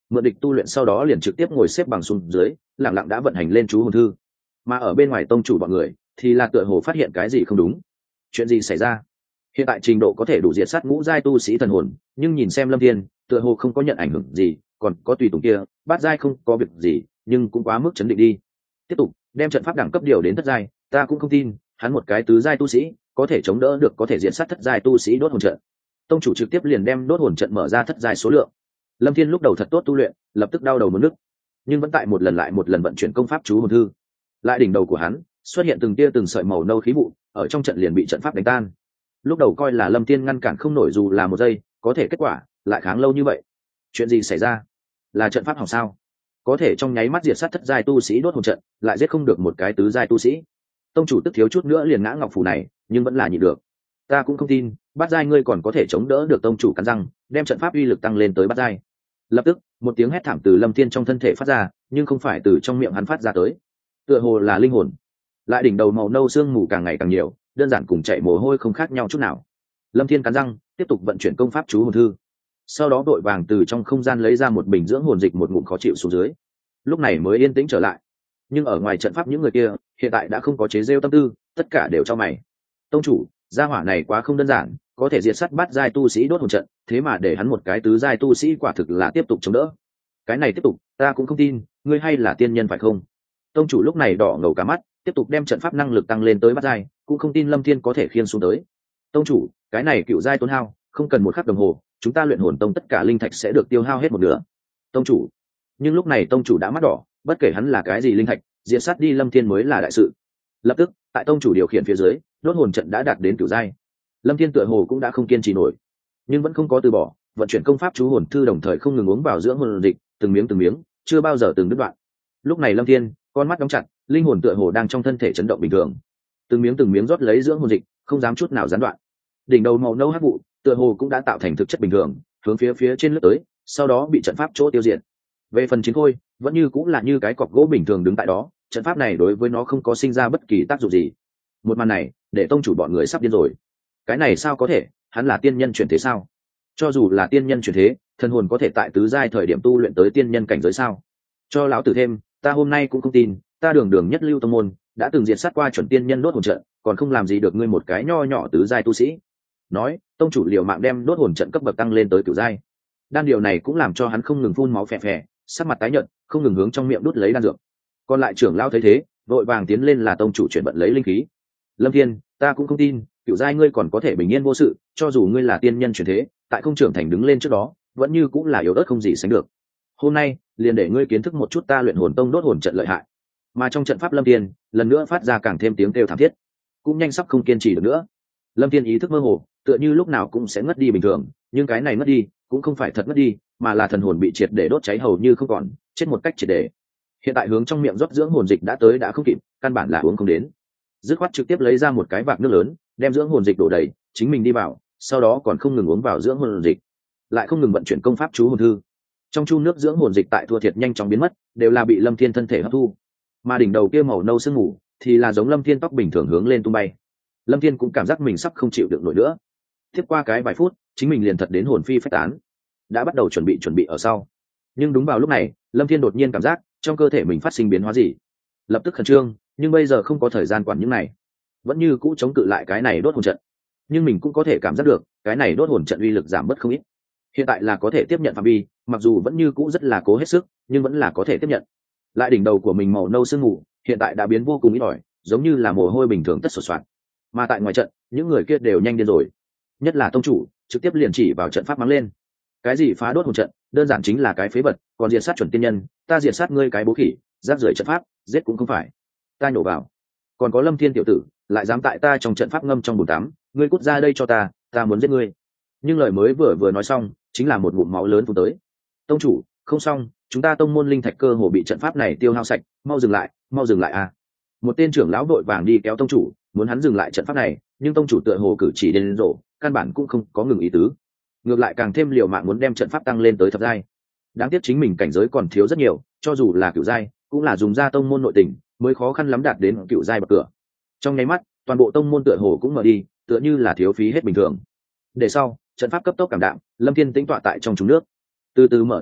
Speaker 1: mượn địch tu luyện sau đó liền trực tiếp ngồi xếp bằng xuống dưới, lặng lặng đã vận hành lên chú hồn thư. Mà ở bên ngoài tông chủ bọn người thì là tựa hồ phát hiện cái gì không đúng. Chuyện gì xảy ra? Hiện tại trình độ có thể đủ diệt sát ngũ giai tu sĩ thần hồn, nhưng nhìn xem Lâm Thiên tựa hồ không có nhận ảnh hưởng gì, còn có tùy tùng kia bát giai không có việc gì, nhưng cũng quá mức chấn định đi. Tiếp tục đem trận pháp đẳng cấp điều đến thất giai, ta cũng không tin hắn một cái tứ giai tu sĩ có thể chống đỡ được có thể diệt sát thất giai tu sĩ đốt hồn trận. Tông chủ trực tiếp liền đem đốt hồn trận mở ra thất giai số lượng. Lâm Thiên lúc đầu thật tốt tu luyện, lập tức đau đầu muốn nức, nhưng vẫn tại một lần lại một lần vận chuyển công pháp chú hồn thư. Lại đỉnh đầu của hắn xuất hiện từng tia từng sợi màu nâu khí vụ, ở trong trận liền bị trận pháp đánh tan. Lúc đầu coi là Lâm Thiên ngăn cản không nổi dù là một giây, có thể kết quả lại kháng lâu như vậy. Chuyện gì xảy ra? Là trận pháp hỏng sao? Có thể trong nháy mắt diệt sát thất giai tu sĩ đốt hồn trận, lại giết không được một cái tứ giai tu sĩ. Tông chủ tức thiếu chút nữa liền ngã ngọc phù này, nhưng vẫn là nhịn được. Ta cũng không tin bát giai ngươi còn có thể chống đỡ được. Tông chủ cắn răng đem trận pháp uy lực tăng lên tới bát giai. Lập tức một tiếng hét thảm từ Lâm Thiên trong thân thể phát ra, nhưng không phải từ trong miệng hắn phát ra tới, tựa hồ là linh hồn. Lại đỉnh đầu màu nâu sương mù càng ngày càng nhiều, đơn giản cùng chạy mồ hôi không khác nhau chút nào. Lâm Thiên cắn răng tiếp tục vận chuyển công pháp chú hồn thư, sau đó đội vàng từ trong không gian lấy ra một bình dưỡng hồn dịch, một ngụm khó chịu xuống dưới, lúc này mới yên tĩnh trở lại. Nhưng ở ngoài trận pháp những người kia hiện tại đã không có chế rêu tâm tư, tất cả đều cho mày. Tông chủ, gia hỏa này quá không đơn giản, có thể diệt sát bát giai tu sĩ đốt hồn trận, thế mà để hắn một cái tứ giai tu sĩ quả thực là tiếp tục chống đỡ. Cái này tiếp tục ta cũng không tin, ngươi hay là tiên nhân phải không? Tông chủ lúc này đỏ ngầu cả mắt, tiếp tục đem trận pháp năng lực tăng lên tới bát giai, cũng không tin Lâm Thiên có thể khiêng xuống tới. Tông chủ, cái này cựu giai tốn hao, không cần một khắc đồng hồ, chúng ta luyện hồn tông tất cả linh thạch sẽ được tiêu hao hết một nửa. Tông chủ, nhưng lúc này tông chủ đã mắt đỏ, bất kể hắn là cái gì linh thạch, diệt sát đi Lâm Thiên mới là đại sự. Lập tức tại tông chủ điều khiển phía dưới, đốt hồn trận đã đạt đến cửu giai. Lâm Thiên tựa hồ cũng đã không kiên trì nổi, nhưng vẫn không có từ bỏ, vận chuyển công pháp chú hồn thư, đồng thời không ngừng uống vào dưỡng hồn dịch, từng miếng từng miếng, chưa bao giờ từng đứt đoạn. Lúc này Lâm Thiên con mắt đóng chặt, linh hồn tựa hồ đang trong thân thể chấn động bình thường, từng miếng từng miếng rót lấy dưỡng hồn dịch, không dám chút nào gián đoạn. Đỉnh đầu màu nâu hắc vụ tựa hồ cũng đã tạo thành thực chất bình thường, hướng phía phía trên lướt tới, sau đó bị trận pháp chỗ tiêu diệt. Về phần chiến khôi, vẫn như cũng là như cái cọc gỗ bình thường đứng tại đó, trận pháp này đối với nó không có sinh ra bất kỳ tác dụng gì. Một màn này để tông chủ bọn người sắp điên rồi. Cái này sao có thể, hắn là tiên nhân chuyển thế sao? Cho dù là tiên nhân chuyển thế, thần hồn có thể tại tứ giai thời điểm tu luyện tới tiên nhân cảnh giới sao? Cho lão tử thêm, ta hôm nay cũng không tin, ta đường đường nhất lưu tông môn đã từng diệt sát qua chuẩn tiên nhân đốt hồn trận, còn không làm gì được ngươi một cái nho nhỏ tứ giai tu sĩ. Nói, tông chủ liều mạng đem đốt hồn trận cấp bậc tăng lên tới cửu giai. Đan điều này cũng làm cho hắn không ngừng phun máu phè phè, sắc mặt tái nhợt, không ngừng hướng trong miệng đút lấy đan dược. Còn lại trưởng lão thấy thế, vội vàng tiến lên là tông chủ chuyển vận lấy linh khí. Lâm Thiên, ta cũng không tin cửu giai ngươi còn có thể bình yên vô sự, cho dù ngươi là tiên nhân chuyển thế, tại không trưởng thành đứng lên trước đó vẫn như cũng là yếu ớt không gì sánh được. Hôm nay liền để ngươi kiến thức một chút ta luyện hồn tông đốt hồn trận lợi hại. Mà trong trận pháp Lâm Thiên lần nữa phát ra càng thêm tiếng kêu thảm thiết, cũng nhanh sắp không kiên trì được nữa. Lâm Thiên ý thức mơ hồ, tựa như lúc nào cũng sẽ ngất đi bình thường, nhưng cái này ngất đi cũng không phải thật ngất đi, mà là thần hồn bị triệt để đốt cháy hầu như không còn, chết một cách triệt để. Hiện tại hướng trong miệng rót dưỡng hồn dịch đã tới đã không kịp, căn bản là uống không đến. Dứt khoát trực tiếp lấy ra một cái vạc nước lớn, đem dưỡng hồn dịch đổ đầy, chính mình đi vào, sau đó còn không ngừng uống vào dưỡng hồn dịch, lại không ngừng vận chuyển công pháp chú hồn thư. Trong chu nước dưỡng hồn dịch tại thua thiệt nhanh chóng biến mất, đều là bị Lâm Thiên thân thể hấp thu. Mà đỉnh đầu kia màu nâu sương mù thì là giống Lâm Thiên tóc bình thường hướng lên tung bay. Lâm Thiên cũng cảm giác mình sắp không chịu được nổi nữa. Tiếp qua cái vài phút, chính mình liền thật đến hồn phi phách tán, đã bắt đầu chuẩn bị chuẩn bị ở sau. Nhưng đúng vào lúc này, Lâm Thiên đột nhiên cảm giác trong cơ thể mình phát sinh biến hóa gì, lập tức khẩn trương, nhưng bây giờ không có thời gian quản những này, vẫn như cũ chống cự lại cái này đốt hồn trận. Nhưng mình cũng có thể cảm giác được cái này đốt hồn trận uy lực giảm bớt không ít. Hiện tại là có thể tiếp nhận phạm vi, mặc dù vẫn như cũ rất là cố hết sức, nhưng vẫn là có thể tiếp nhận. Lại đỉnh đầu của mình màu nâu sương mù hiện tại đã biến vô cùng ít ỏi, giống như là mồ hôi bình thường tất sột soạt. Mà tại ngoài trận, những người kia đều nhanh điên rồi, nhất là tông chủ trực tiếp liền chỉ vào trận pháp mắng lên: cái gì phá đốt hồn trận, đơn giản chính là cái phế vật, còn diệt sát chuẩn tiên nhân, ta diệt sát ngươi cái bố khỉ, rác rưởi trận pháp, giết cũng không phải. Ta nhổ vào, còn có Lâm Thiên tiểu tử lại dám tại ta trong trận pháp ngâm trong bồn tắm, ngươi cút ra đây cho ta, ta muốn giết ngươi. Nhưng lời mới vừa vừa nói xong, chính là một ngụm máu lớn phun tới. Tông chủ, không xong, chúng ta tông môn linh thạch cơ hồ bị trận pháp này tiêu hao sạch, mau dừng lại, mau dừng lại à. Một tên trưởng lão đội vàng đi kéo tông chủ, muốn hắn dừng lại trận pháp này, nhưng tông chủ tựa hồ cử chỉ đến rộ, căn bản cũng không có ngừng ý tứ, ngược lại càng thêm liều mạng muốn đem trận pháp tăng lên tới thập giai. Đáng tiếc chính mình cảnh giới còn thiếu rất nhiều, cho dù là cửu giai cũng là dùng ra tông môn nội tình mới khó khăn lắm đạt đến cửu giai bậc cửa. Trong nháy mắt, toàn bộ tông môn tựa hồ cũng mở đi, tựa như là thiếu phí hết bình thường. Để sau, trận pháp cấp tốc cảm đạm, Lâm Thiên tĩnh tọa tại trong trúng nước, từ từ mở to mắt,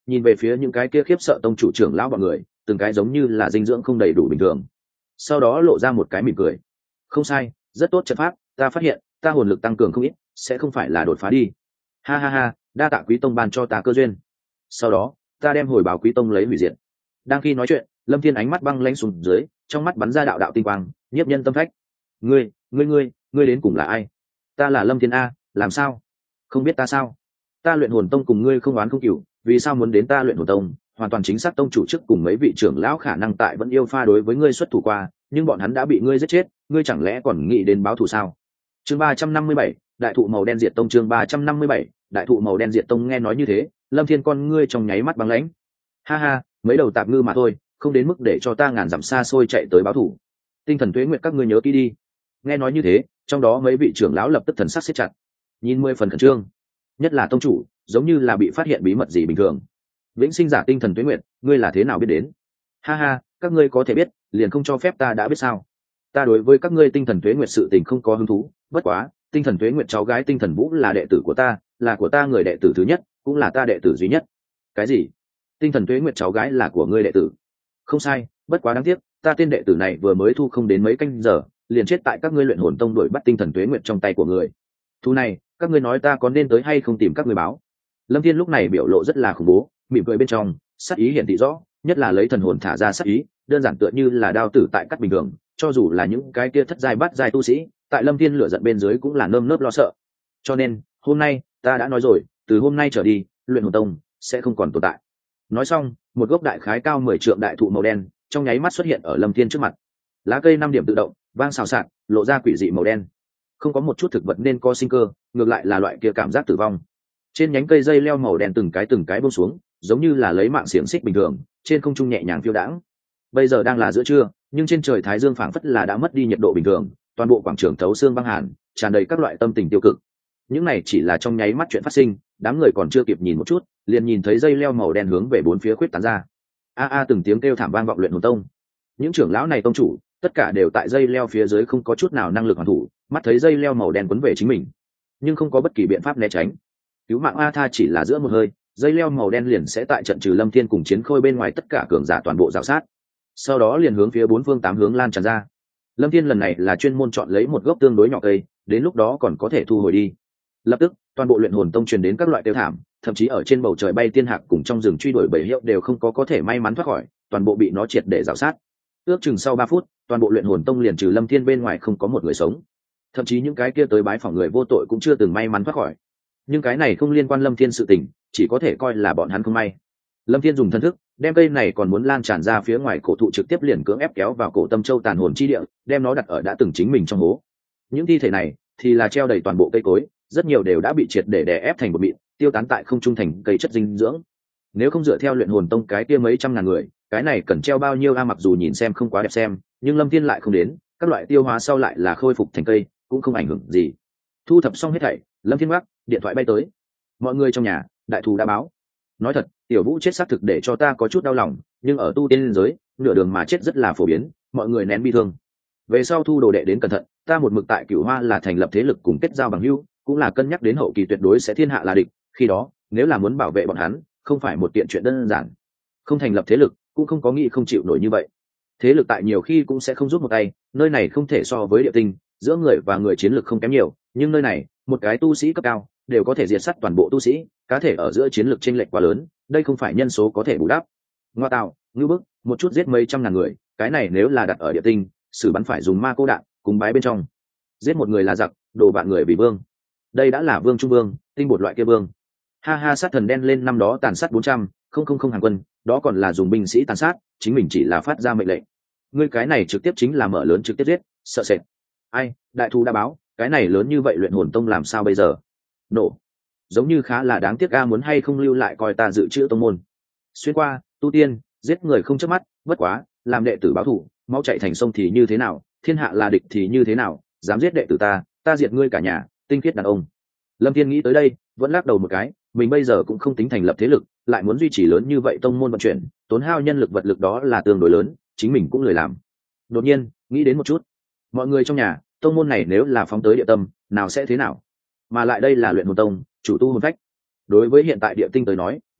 Speaker 1: nhìn về phía những cái kia khiếp sợ tông chủ trưởng lão bọn người, từng cái giống như là dinh dưỡng không đầy đủ bình thường. Sau đó lộ ra một cái mỉm cười. Không sai, rất tốt trận pháp, ta phát hiện ta hồn lực tăng cường không ít, sẽ không phải là đột phá đi. Ha ha ha, đa tạ quý tông ban cho ta cơ duyên. Sau đó ta đem hồi báo quý tông lấy hủy diệt. Đang khi nói chuyện, Lâm Thiên ánh mắt băng lãnh xuống dưới, trong mắt bắn ra đạo đạo tinh quang, nhiếp nhân tâm phách. Ngươi, ngươi ngươi, ngươi đến cùng là ai? Ta là Lâm Thiên a, làm sao? Không biết ta sao? Ta luyện hồn tông cùng ngươi không oán không cừu, vì sao muốn đến ta luyện hồn tông? Hoàn toàn chính xác tông chủ chức cùng mấy vị trưởng lão khả năng tại vẫn yêu pha đối với ngươi xuất thủ qua, nhưng bọn hắn đã bị ngươi giết chết, ngươi chẳng lẽ còn nghĩ đến báo thù sao? Chương ba trăm năm mươi bảy, đại thụ màu đen diệt tông. Chương ba trăm năm mươi bảy, đại thụ màu đen diệt tông. Nghe nói như thế, Lâm Thiên con ngươi trong nháy mắt băng lãnh. Ha ha, mấy đầu tạp ngư mà thôi, không đến mức để cho ta ngàn dặm xa xôi chạy tới báo thù. Tinh thần tuế nguyệt các ngươi nhớ kỹ đi. Nghe nói như thế, trong đó mấy vị trưởng lão lập tức thần sắc siết chặt, nhìn mười phần khẩn trương, nhất là tông chủ, giống như là bị phát hiện bí mật gì bình thường. Vĩnh sinh giả tinh thần tuế nguyệt, ngươi là thế nào biết đến? Ha ha, các ngươi có thể biết, liền không cho phép ta đã biết sao? Ta đối với các ngươi tinh thần tuế nguyệt sự tình không có hứng thú, bất quá, tinh thần tuế nguyệt cháu gái tinh thần vũ là đệ tử của ta, là của ta người đệ tử thứ nhất, cũng là ta đệ tử duy nhất. Cái gì? Tinh thần tuế nguyệt cháu gái là của ngươi đệ tử? Không sai, bất quá đáng tiếc, ta tên đệ tử này vừa mới thu không đến mấy canh giờ, liền chết tại các ngươi luyện hồn tông đuổi bắt tinh thần tuế nguyệt trong tay của người. Thu này, các ngươi nói ta có nên tới hay không tìm các ngươi báo? Lâm Thiên lúc này biểu lộ rất là khủng bố, mỉm cười bên trong, sát ý hiển thị rõ, nhất là lấy thần hồn thả ra sát ý, đơn giản tựa như là đao tử tại cắt bình thường, cho dù là những cái kia thất giai bát giai tu sĩ, tại Lâm Thiên lửa giận bên dưới cũng là nơm nớp lo sợ. Cho nên, hôm nay, ta đã nói rồi, từ hôm nay trở đi, luyện hồn tông sẽ không còn tồn tại. Nói xong, một gốc đại khái cao mười trượng đại thụ màu đen, trong nháy mắt xuất hiện ở Lâm Thiên trước mặt. Lá cây năm điểm tự động, vang xào xạc, lộ ra quỷ dị màu đen. Không có một chút thực vật nên có sinh cơ, ngược lại là loại kia cảm giác tử vong. Trên nhánh cây dây leo màu đen từng cái từng cái buông xuống, giống như là lấy mạng xiềng xích bình thường, trên không trung nhẹ nhàng phiêu đãng. Bây giờ đang là giữa trưa, nhưng trên trời thái dương phảng phất là đã mất đi nhiệt độ bình thường, toàn bộ quảng trường thấu xương băng hàn, tràn đầy các loại tâm tình tiêu cực. Những này chỉ là trong nháy mắt chuyện phát sinh, đám người còn chưa kịp nhìn một chút, liền nhìn thấy dây leo màu đen hướng về bốn phía khuyết tán ra. A a từng tiếng kêu thảm vang vọng luyện hồn tông. Những trưởng lão này tông chủ, tất cả đều tại dây leo phía dưới không có chút nào năng lực hoàn thủ, mắt thấy dây leo màu đen quấn về chính mình, nhưng không có bất kỳ biện pháp né tránh. Cứu mạng A Tha chỉ là giữa một hơi, dây leo màu đen liền sẽ tại trận trừ Lâm Thiên cùng chiến khôi bên ngoài tất cả cường giả toàn bộ rào sát, sau đó liền hướng phía bốn phương tám hướng lan tràn ra. Lâm Thiên lần này là chuyên môn chọn lấy một gốc tương đối nhỏ cây, đến lúc đó còn có thể thu hồi đi. Lập tức, toàn bộ luyện hồn tông truyền đến các loại tiêu thảm, thậm chí ở trên bầu trời bay tiên hạc cùng trong rừng truy đuổi bầy hiệu đều không có có thể may mắn thoát khỏi, toàn bộ bị nó triệt để rào sát. Ước chừng sau ba phút, toàn bộ luyện hồn tông liền trừ Lâm Thiên bên ngoài không có một người sống. Thậm chí những cái kia tới bái phỏng người vô tội cũng chưa từng may mắn thoát khỏi. Nhưng cái này không liên quan Lâm Thiên sự tình, chỉ có thể coi là bọn hắn không may. Lâm Thiên dùng thân thức, đem cây này còn muốn lan tràn ra phía ngoài cổ thụ trực tiếp liền cưỡng ép kéo vào cổ Tâm Châu tàn hồn chi địa, đem nó đặt ở đã từng chính mình trong hố. Những thi thể này thì là treo đầy toàn bộ cây cối, rất nhiều đều đã bị triệt để đè ép thành một mịn, tiêu tán tại không trung thành cây chất dinh dưỡng. Nếu không dựa theo luyện hồn tông cái kia mấy trăm ngàn người, cái này cần treo bao nhiêu a, mặc dù nhìn xem không quá đẹp xem, nhưng Lâm Thiên lại không đến, các loại tiêu hóa sau lại là khôi phục thành cây, cũng không ảnh hưởng gì. Thu thập xong hết thảy, Lâm Thiên gác điện thoại bay tới. Mọi người trong nhà, đại thù đã báo. Nói thật, tiểu Vũ chết xác thực để cho ta có chút đau lòng, nhưng ở tu tiên liên giới, nửa đường mà chết rất là phổ biến, mọi người nén bi thương. Về sau thu đồ đệ đến cẩn thận, ta một mực tại Cửu Hoa là thành lập thế lực cùng kết giao bằng hữu, cũng là cân nhắc đến hậu kỳ tuyệt đối sẽ thiên hạ là địch, khi đó, nếu là muốn bảo vệ bọn hắn, không phải một kiện chuyện đơn giản. Không thành lập thế lực, cũng không có nghĩ không chịu nổi như vậy. Thế lực tại nhiều khi cũng sẽ không rút một tay, nơi này không thể so với địa tinh, giữa người và người chiến lực không kém nhiều, nhưng nơi này, một cái tu sĩ cấp cao đều có thể diệt sát toàn bộ tu sĩ, cá thể ở giữa chiến lược chênh lệch quá lớn, đây không phải nhân số có thể bù đắp. Ngoa tạo, ngưu bức, một chút giết mấy trăm ngàn người, cái này nếu là đặt ở địa tinh, xử bắn phải dùng ma cô đạn, cùng bái bên trong. Giết một người là giặc, đồ bạn người vì vương. Đây đã là vương trung vương, tinh bột loại kia vương. Ha ha, sát thần đen lên năm đó tàn sát bốn trăm, không không không hàng quân, đó còn là dùng binh sĩ tàn sát, chính mình chỉ là phát ra mệnh lệnh. Ngươi cái này trực tiếp chính là mở lớn trực tiếp giết, sợ sệt. Ai, đại thù đã báo, cái này lớn như vậy luyện hồn tông làm sao bây giờ? Nổ. Giống như khá là đáng tiếc a, muốn hay không lưu lại coi ta dự trữ tông môn. Xuyên qua, tu tiên, giết người không chớp mắt, bất quá, làm đệ tử báo thù, máu chạy thành sông thì như thế nào, thiên hạ là địch thì như thế nào, dám giết đệ tử ta, ta diệt ngươi cả nhà, tinh khiết đàn ông. Lâm Thiên nghĩ tới đây, vẫn lắc đầu một cái, mình bây giờ cũng không tính thành lập thế lực, lại muốn duy trì lớn như vậy tông môn vận chuyển, tốn hao nhân lực vật lực đó là tương đối lớn, chính mình cũng lười làm. Đột nhiên, nghĩ đến một chút, mọi người trong nhà, tông môn này nếu là phóng tới địa tâm, nào sẽ thế nào? Mà lại đây là luyện hồn tông, chủ tu hồn phách. Đối với hiện tại địa tinh tới nói,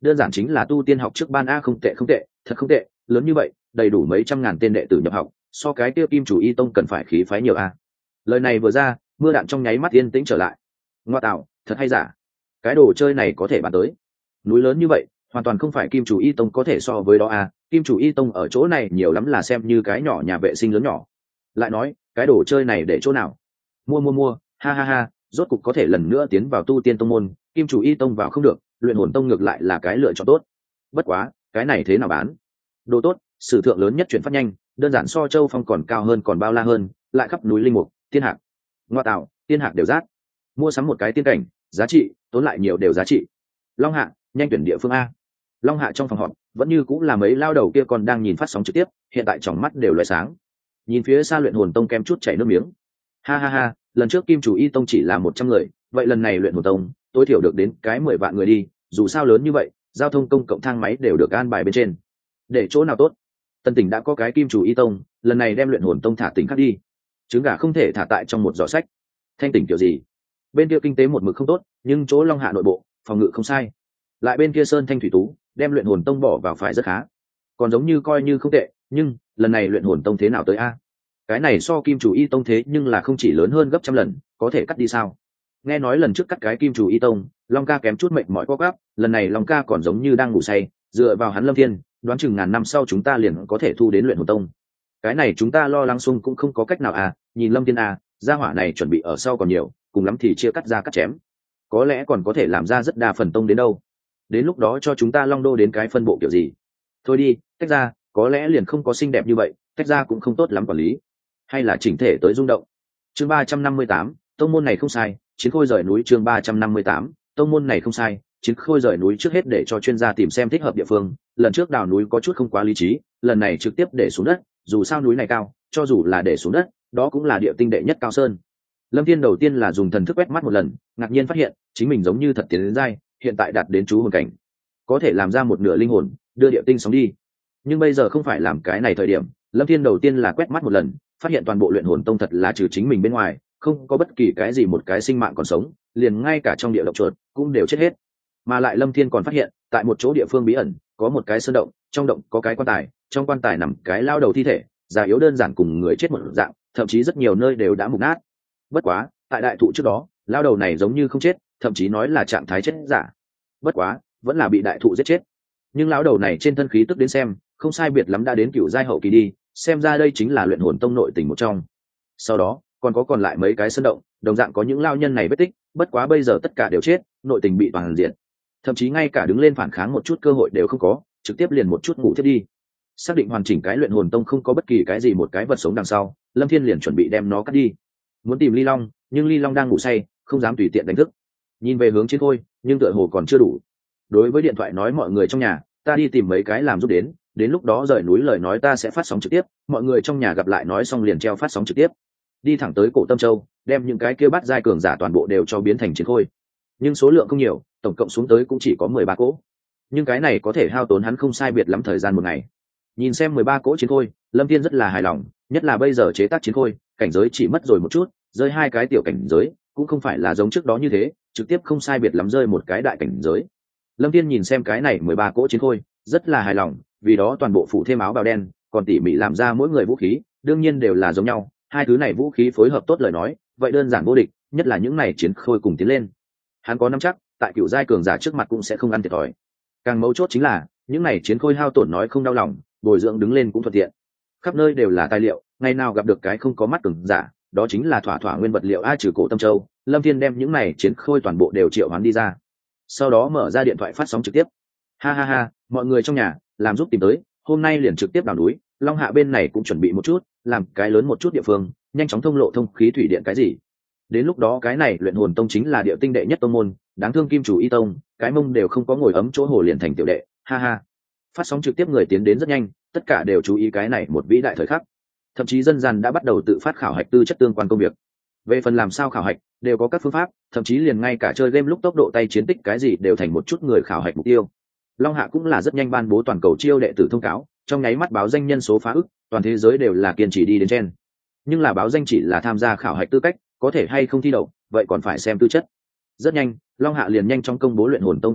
Speaker 1: đơn giản chính là tu tiên học trước ban a, không tệ không tệ, thật không tệ, lớn như vậy, đầy đủ mấy trăm ngàn tên đệ tử nhập học, so cái tiêu kim chủ y tông cần phải khí phái nhiều a. Lời này vừa ra, mưa đạn trong nháy mắt yên tĩnh trở lại. Ngoa tạo, thật hay giả? Cái đồ chơi này có thể bán tới núi lớn như vậy, hoàn toàn không phải kim chủ y tông có thể so với đó a. Kim chủ y tông ở chỗ này nhiều lắm là xem như cái nhỏ nhà vệ sinh lớn nhỏ. Lại nói, cái đồ chơi này để chỗ nào? Mua mua mua, ha ha ha, rốt cục có thể lần nữa tiến vào tu tiên tông môn, kim chủ y tông vào không được, luyện hồn tông ngược lại là cái lựa chọn tốt. Bất quá, cái này thế nào bán? Đồ tốt, sử thượng lớn nhất chuyển phát nhanh, đơn giản so châu phong còn cao hơn còn bao la hơn, lại khắp núi linh mục, tiên hạc. Ngoa tạo, tiên hạc đều rát. Mua sắm một cái tiên cảnh, giá trị, tốn lại nhiều đều giá trị. Long Hạ, nhanh tuyển địa phương a. Long Hạ trong phòng họp, vẫn như cũng là mấy lao đầu kia còn đang nhìn phát sóng trực tiếp, hiện tại trong mắt đều lóe sáng. Nhìn phía xa luyện hồn tông kem chút chảy nước miếng. Ha ha ha, lần trước kim chủ y tông chỉ là một trăm người, vậy lần này luyện hồn tông tối thiểu được đến cái mười vạn người đi, dù sao lớn như vậy, giao thông công cộng thang máy đều được an bài bên trên. Để chỗ nào tốt? Tân Tỉnh đã có cái kim chủ y tông, lần này đem luyện hồn tông thả tỉnh khác đi. Trứng gà không thể thả tại trong một giỏ sách. Thanh Tỉnh kiểu gì? Bên kia kinh tế một mực không tốt, nhưng chỗ Long Hạ nội bộ, phòng ngự không sai. Lại bên kia Sơn Thanh Thủy Tú, đem luyện hồn tông bỏ vào phải rất khá. Còn giống như coi như không tệ, nhưng lần này luyện hồn tông thế nào tới a? Cái này so kim chủ y tông thế nhưng là không chỉ lớn hơn gấp trăm lần, có thể cắt đi sao? Nghe nói lần trước cắt cái kim chủ y tông, Long ca kém chút mệnh mỏi co gắp, lần này Long ca còn giống như đang ngủ say, dựa vào hắn Lâm Thiên, đoán chừng ngàn năm sau chúng ta liền có thể thu đến luyện hồn tông. Cái này chúng ta lo lắng xung cũng không có cách nào à, nhìn Lâm Thiên à, gia hỏa này chuẩn bị ở sau còn nhiều, cùng lắm thì chia cắt ra cắt chém. Có lẽ còn có thể làm ra rất đa phần tông đến đâu. Đến lúc đó cho chúng ta Long Đô đến cái phân bộ kiểu gì. Thôi đi, tách ra, có lẽ liền không có xinh đẹp như vậy, tách ra cũng không tốt lắm quản lý. Hay là chỉnh thể tới rung động. Chương ba trăm năm mươi tám, tông môn này không sai, chiến khôi rời núi. Chương ba trăm năm mươi tám, tông môn này không sai, chiến khôi rời núi. Trước hết để cho chuyên gia tìm xem thích hợp địa phương, lần trước đào núi có chút không quá lý trí, lần này trực tiếp để xuống đất, dù sao núi này cao, cho dù là để xuống đất, đó cũng là địa tinh đệ nhất cao sơn. Lâm Thiên đầu tiên là dùng thần thức quét mắt một lần, ngạc nhiên phát hiện chính mình giống như thật tiến đến giai, hiện tại đạt đến chú hồn cảnh, có thể làm ra một nửa linh hồn, đưa địa tinh sống đi. Nhưng bây giờ không phải làm cái này thời điểm. Lâm Thiên đầu tiên là quét mắt một lần, phát hiện toàn bộ luyện hồn tông thật là trừ chính mình bên ngoài, không có bất kỳ cái gì một cái sinh mạng còn sống, liền ngay cả trong địa động chuột cũng đều chết hết. Mà lại Lâm Thiên còn phát hiện, tại một chỗ địa phương bí ẩn, có một cái sơn động, trong động có cái quan tài, trong quan tài nằm cái lao đầu thi thể, già yếu đơn giản cùng người chết một dạng, thậm chí rất nhiều nơi đều đã mục nát. Bất quá, tại đại thụ trước đó, lao đầu này giống như không chết, thậm chí nói là trạng thái chết giả. Bất quá, vẫn là bị đại thụ giết chết. Nhưng lão đầu này trên thân khí tức đến xem, không sai biệt lắm đã đến cửu giai hậu kỳ đi, xem ra đây chính là luyện hồn tông nội tình một trong. Sau đó, còn có còn lại mấy cái sơn động, đồng dạng có những lao nhân này vết tích, bất quá bây giờ tất cả đều chết, nội tình bị toàn diện. Thậm chí ngay cả đứng lên phản kháng một chút cơ hội đều không có, trực tiếp liền một chút ngủ thiết đi. Xác định hoàn chỉnh cái luyện hồn tông không có bất kỳ cái gì một cái vật sống đằng sau, Lâm Thiên liền chuẩn bị đem nó cắt đi. Muốn tìm Ly Long, nhưng Ly Long đang ngủ say, không dám tùy tiện đánh thức. Nhìn về hướng Chiến Khôi, nhưng tựa hồ còn chưa đủ. Đối với điện thoại nói mọi người trong nhà, ta đi tìm mấy cái làm giúp đến, đến lúc đó rời núi lời nói ta sẽ phát sóng trực tiếp, mọi người trong nhà gặp lại nói xong liền treo phát sóng trực tiếp. Đi thẳng tới Cổ Tâm Châu, đem những cái kia bắt giai cường giả toàn bộ đều cho biến thành Chiến Khôi. Nhưng số lượng không nhiều, tổng cộng xuống tới cũng chỉ có mười ba cỗ. Nhưng cái này có thể hao tốn hắn không sai biệt lắm thời gian một ngày. Nhìn xem mười ba cỗ Chiến Khôi, Lâm Thiên rất là hài lòng, nhất là bây giờ chế tác Chiến Khôi, cảnh giới chỉ mất rồi một chút, rơi hai cái tiểu cảnh giới, cũng không phải là giống trước đó như thế, trực tiếp không sai biệt lắm rơi một cái đại cảnh giới. Lâm Thiên nhìn xem cái này mười ba cỗ Chiến Khôi, rất là hài lòng, vì đó toàn bộ phủ thêm áo bào đen, còn tỉ mỉ làm ra mỗi người vũ khí, đương nhiên đều là giống nhau, hai thứ này vũ khí phối hợp tốt lời nói, vậy đơn giản vô địch, nhất là những này Chiến Khôi cùng tiến lên. Hắn có nắm chắc, tại cựu giai cường giả trước mặt cũng sẽ không ăn thiệt thòi. Càng mấu chốt chính là, những này Chiến Khôi hao tổn nói không đau lòng, bồi dưỡng đứng lên cũng thuận tiện. Khắp nơi đều là tài liệu, ngày nào gặp được cái không có mắt cường giả, đó chính là thỏa thỏa nguyên vật liệu ai trừ Cổ Tâm Châu. Lâm Thiên đem những này Chiến Khôi toàn bộ đều triệu hoán đi ra, sau đó mở ra điện thoại phát sóng trực tiếp. Ha ha ha, mọi người trong nhà làm giúp tìm tới, hôm nay liền trực tiếp đào núi, Long Hạ bên này cũng chuẩn bị một chút, làm cái lớn một chút địa phương, nhanh chóng thông lộ thông khí thủy điện cái gì. Đến lúc đó cái này luyện hồn tông chính là địa tinh đệ nhất tông môn, đáng thương kim chủ y tông, cái mông đều không có ngồi ấm chỗ hồ liền thành tiểu đệ. Ha ha. Phát sóng trực tiếp người tiến đến rất nhanh, tất cả đều chú ý cái này một vĩ đại thời khắc. Thậm chí dân gian đã bắt đầu tự phát khảo hạch tư chất tương quan công việc. Về phần làm sao khảo hạch, đều có các phương pháp, thậm chí liền ngay cả chơi game lúc tốc độ tay chiến tích cái gì đều thành một chút người khảo hạch mục tiêu. Long Hạ cũng là rất nhanh ban bố toàn cầu chiêu đệ tử thông cáo, trong nháy mắt báo danh nhân số phá ức, toàn thế giới đều là kiên trì đi đến trên. Nhưng là báo danh chỉ là tham gia khảo hạch tư cách, có thể hay không thi đậu, vậy còn phải xem tư chất. Rất nhanh, Long Hạ liền nhanh chóng công bố luyện hồn tông tuyến chỉ,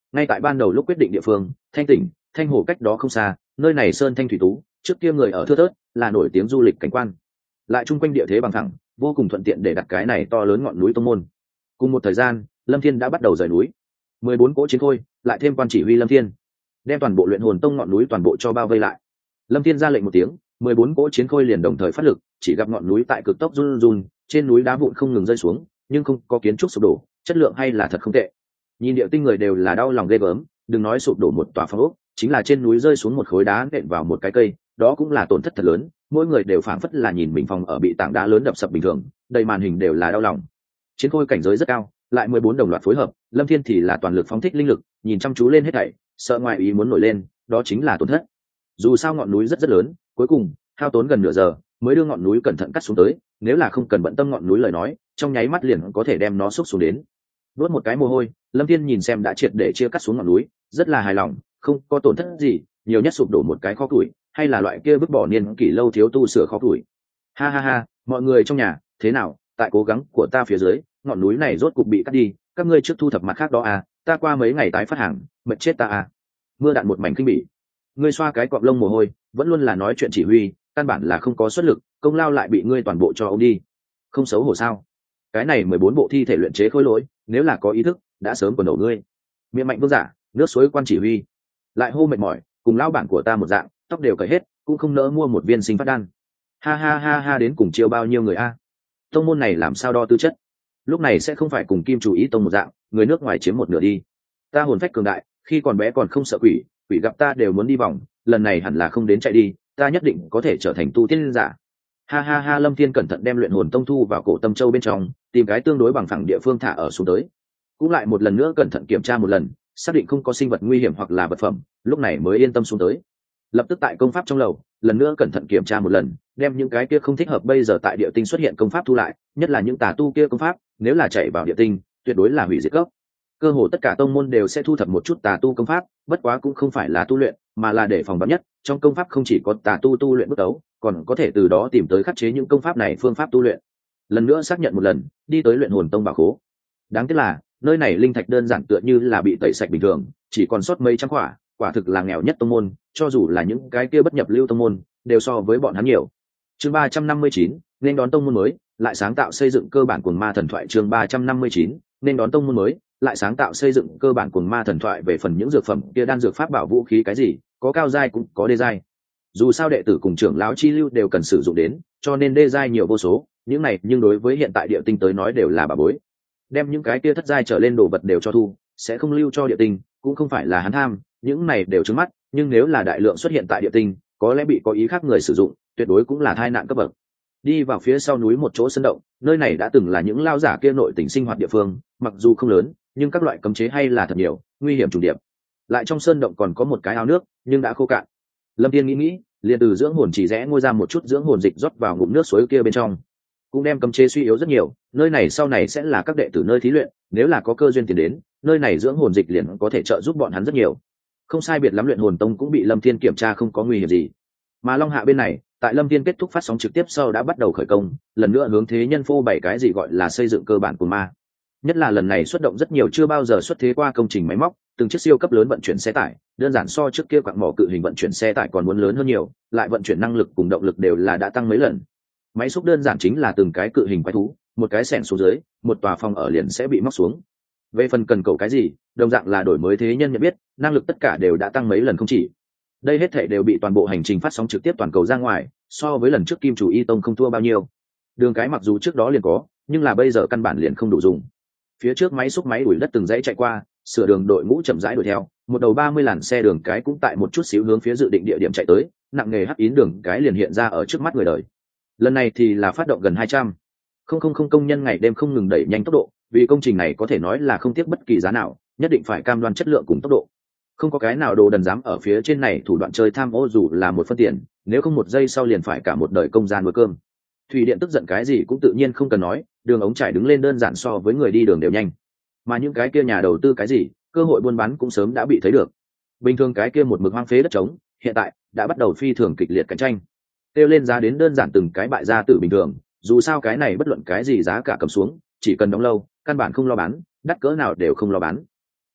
Speaker 1: ngay tại ban đầu lúc quyết định địa phương thanh tỉnh thanh hồ cách đó không xa, nơi này sơn thanh thủy tú, trước kia người ở thưa thớt, là nổi tiếng du lịch cảnh quan, lại chung quanh địa thế bằng thẳng, vô cùng thuận tiện để đặt cái này to lớn ngọn núi tông môn. Cùng một thời gian, Lâm Thiên đã bắt đầu rời núi. Mười bốn cỗ chiến khôi, lại thêm quan chỉ huy Lâm Thiên, đem toàn bộ luyện hồn tông ngọn núi toàn bộ cho bao vây lại. Lâm Thiên ra lệnh một tiếng, mười bốn cỗ chiến khôi liền đồng thời phát lực, chỉ gặp ngọn núi tại cực tốc run run, trên núi đá vụn không ngừng rơi xuống, nhưng không có kiến trúc sụp đổ, chất lượng hay là thật không tệ. Nhìn điệu tinh người đều là đau lòng ghê gớm, đừng nói sụp đổ một tòa phong ốc, chính là trên núi rơi xuống một khối đá nện vào một cái cây, đó cũng là tổn thất thật lớn, mỗi người đều phảng phất là nhìn mình phòng ở bị tảng đá lớn đập sập bình thường, đầy màn hình đều là đau lòng. Chiến khôi cảnh giới rất cao, lại mười bốn đồng loạt phối hợp, Lâm Thiên thì là toàn lực phóng thích linh lực, nhìn chăm chú lên hết thảy, sợ ngoại ý muốn nổi lên, đó chính là tổn thất. Dù sao ngọn núi rất rất lớn, cuối cùng hao tốn gần nửa giờ mới đưa ngọn núi cẩn thận cắt xuống tới, nếu là không cần bận tâm ngọn núi lời nói, trong nháy mắt liền có thể đem nó xúc xuống đến. Đốt một cái mồ hôi, Lâm Thiên nhìn xem đã triệt để chia cắt xuống ngọn núi, rất là hài lòng, không có tổn thất gì, nhiều nhất sụp đổ một cái kho củi, hay là loại kia vứt bỏ niên kỷ lâu thiếu tu sửa kho củi. Ha ha ha, mọi người trong nhà, thế nào, tại cố gắng của ta phía dưới, ngọn núi này rốt cục bị cắt đi, các ngươi trước thu thập mặt khác đó à, ta qua mấy ngày tái phát hàng, mệt chết ta à. Mưa đạn một mảnh kinh bỉ. Ngươi xoa cái cọp lông mồ hôi, vẫn luôn là nói chuyện chỉ huy, căn bản là không có xuất lực, công lao lại bị ngươi toàn bộ cho ông đi. Không xấu hổ sao? Cái này mười bốn bộ thi thể luyện chế khối lỗi, nếu là có ý thức, đã sớm quần đầu ngươi. Miệng mạnh vương giả, nước suối quan chỉ huy, lại hô mệt mỏi, cùng lao bản của ta một dạng, tóc đều cởi hết, cũng không nỡ mua một viên sinh phát đan. Ha ha ha ha, đến cùng chiêu bao nhiêu người a? Tông môn này làm sao đo tư chất? Lúc này sẽ không phải cùng Kim Chủ Ý tông một dạng, người nước ngoài chiếm một nửa đi. Ta hồn phách cường đại, khi còn bé còn không sợ quỷ, quỷ gặp ta đều muốn đi vòng, lần này hẳn là không đến chạy đi, ta nhất định có thể trở thành tu tiên giả. Ha ha ha, Lâm Thiên cẩn thận đem luyện hồn tông thu vào cổ tâm châu bên trong, tìm cái tương đối bằng phẳng địa phương thả ở xuống tới, cũng lại một lần nữa cẩn thận kiểm tra một lần, xác định không có sinh vật nguy hiểm hoặc là vật phẩm, lúc này mới yên tâm xuống tới. Lập tức tại công pháp trong lầu, lần nữa cẩn thận kiểm tra một lần, đem những cái kia không thích hợp bây giờ tại địa tinh xuất hiện công pháp thu lại, nhất là những tà tu kia công pháp, nếu là chạy vào địa tinh, tuyệt đối là hủy diệt cấp. Cơ hồ tất cả tông môn đều sẽ thu thập một chút tà tu công pháp, bất quá cũng không phải là tu luyện, mà là để phòng vắn nhất, trong công pháp không chỉ có tà tu tu luyện bước đấu, còn có thể từ đó tìm tới khắc chế những công pháp này phương pháp tu luyện. Lần nữa xác nhận một lần, đi tới luyện hồn tông bảo khố. Đáng tiếc là, nơi này linh thạch đơn giản tựa như là bị tẩy sạch bình thường, chỉ còn sót mấy trăm quả, quả thực là nghèo nhất tông môn, cho dù là những cái kia bất nhập lưu tông môn, đều so với bọn hắn nhiều. Chương ba trăm năm mươi chín, nên đón tông môn mới, lại sáng tạo xây dựng cơ bản cuồng ma thần thoại. Chương ba trăm năm mươi chín, nên đón tông môn mới, lại sáng tạo xây dựng cơ bản cuồng ma thần thoại. Về phần những dược phẩm kia, đan dược pháp bảo vũ khí cái gì, có cao giai cũng có đê giai. Dù sao đệ tử cùng trưởng lão chi lưu đều cần sử dụng đến, cho nên đê giai nhiều vô số, những này nhưng đối với hiện tại địa tinh tới nói đều là bà bối. Đem những cái kia thất giai trở lên đồ vật đều cho thu, sẽ không lưu cho địa tinh, cũng không phải là hắn tham, những này đều trứng mắt, nhưng nếu là đại lượng xuất hiện tại địa tinh, có lẽ bị có ý khác người sử dụng, tuyệt đối cũng là tai nạn cấp bậc. Đi vào phía sau núi một chỗ sân động, nơi này đã từng là những lao giả kia nội tỉnh sinh hoạt địa phương, mặc dù không lớn, nhưng các loại cấm chế hay là thật nhiều, nguy hiểm trùng điệp. Lại trong sơn động còn có một cái ao nước, nhưng đã khô cạn. Lâm Thiên nghĩ nghĩ, liền từ dưỡng hồn chỉ rẽ ngôi ra một chút dưỡng hồn dịch rót vào ngụm nước suối kia bên trong, cũng đem cấm chế suy yếu rất nhiều. Nơi này sau này sẽ là các đệ tử nơi thí luyện, nếu là có cơ duyên tiền đến, nơi này dưỡng hồn dịch liền có thể trợ giúp bọn hắn rất nhiều. Không sai biệt lắm, luyện hồn tông cũng bị Lâm Thiên kiểm tra không có nguy hiểm gì. Mà Long Hạ bên này, tại Lâm Thiên kết thúc phát sóng trực tiếp sau đã bắt đầu khởi công, lần nữa hướng thế nhân phô bày cái gì gọi là xây dựng cơ bản của ma. Nhất là lần này xuất động rất nhiều chưa bao giờ xuất thế qua công trình máy móc, từng chiếc siêu cấp lớn vận chuyển xe tải, đơn giản so trước kia quặng mỏ cự hình vận chuyển xe tải còn muốn lớn hơn nhiều, lại vận chuyển năng lực cùng động lực đều là đã tăng mấy lần. Máy xúc đơn giản chính là từng cái cự hình quái thú, một cái xẻng xuống dưới, một tòa phòng ở liền sẽ bị móc xuống. Về phần cần cầu cái gì, đồng dạng là đổi mới thế nhân nhận biết, năng lực tất cả đều đã tăng mấy lần không chỉ. Đây hết thảy đều bị toàn bộ hành trình phát sóng trực tiếp toàn cầu ra ngoài, so với lần trước Kim Chủ Y tông không thua bao nhiêu. Đường cái mặc dù trước đó liền có, nhưng là bây giờ căn bản liền không đủ dùng. Phía trước máy xúc máy đuổi đất từng dãy chạy qua, sửa đường đội ngũ chậm rãi đuổi theo, một đầu ba mươi làn xe đường cái cũng tại một chút xíu hướng phía dự định địa điểm chạy tới, nặng nghề hắc yến đường cái liền hiện ra ở trước mắt người đời. Lần này thì là phát động gần hai trăm không không không công nhân ngày đêm không ngừng đẩy nhanh tốc độ, vì công trình này có thể nói là không tiếc bất kỳ giá nào, nhất định phải cam đoan chất lượng cùng tốc độ. Không có cái nào đồ đần dám ở phía trên này thủ đoạn chơi tham ô dù là một phân tiền, nếu không một giây sau liền phải cả một đời công gian nuôi cơm. Thủy điện tức giận cái gì cũng tự nhiên không cần nói, đường ống trải đứng lên đơn giản so với người đi đường đều nhanh. Mà những cái kia nhà đầu tư cái gì, cơ hội buôn bán cũng sớm đã bị thấy được. Bình thường cái kia một mực hoang phế đất trống, hiện tại đã bắt đầu phi thường kịch liệt cạnh tranh. Tiêu lên giá đến đơn giản từng cái bại gia tử bình thường, dù sao cái này bất luận cái gì giá cả cầm xuống, chỉ cần đóng lâu, căn bản không lo bán, đắt cỡ nào đều không lo bán.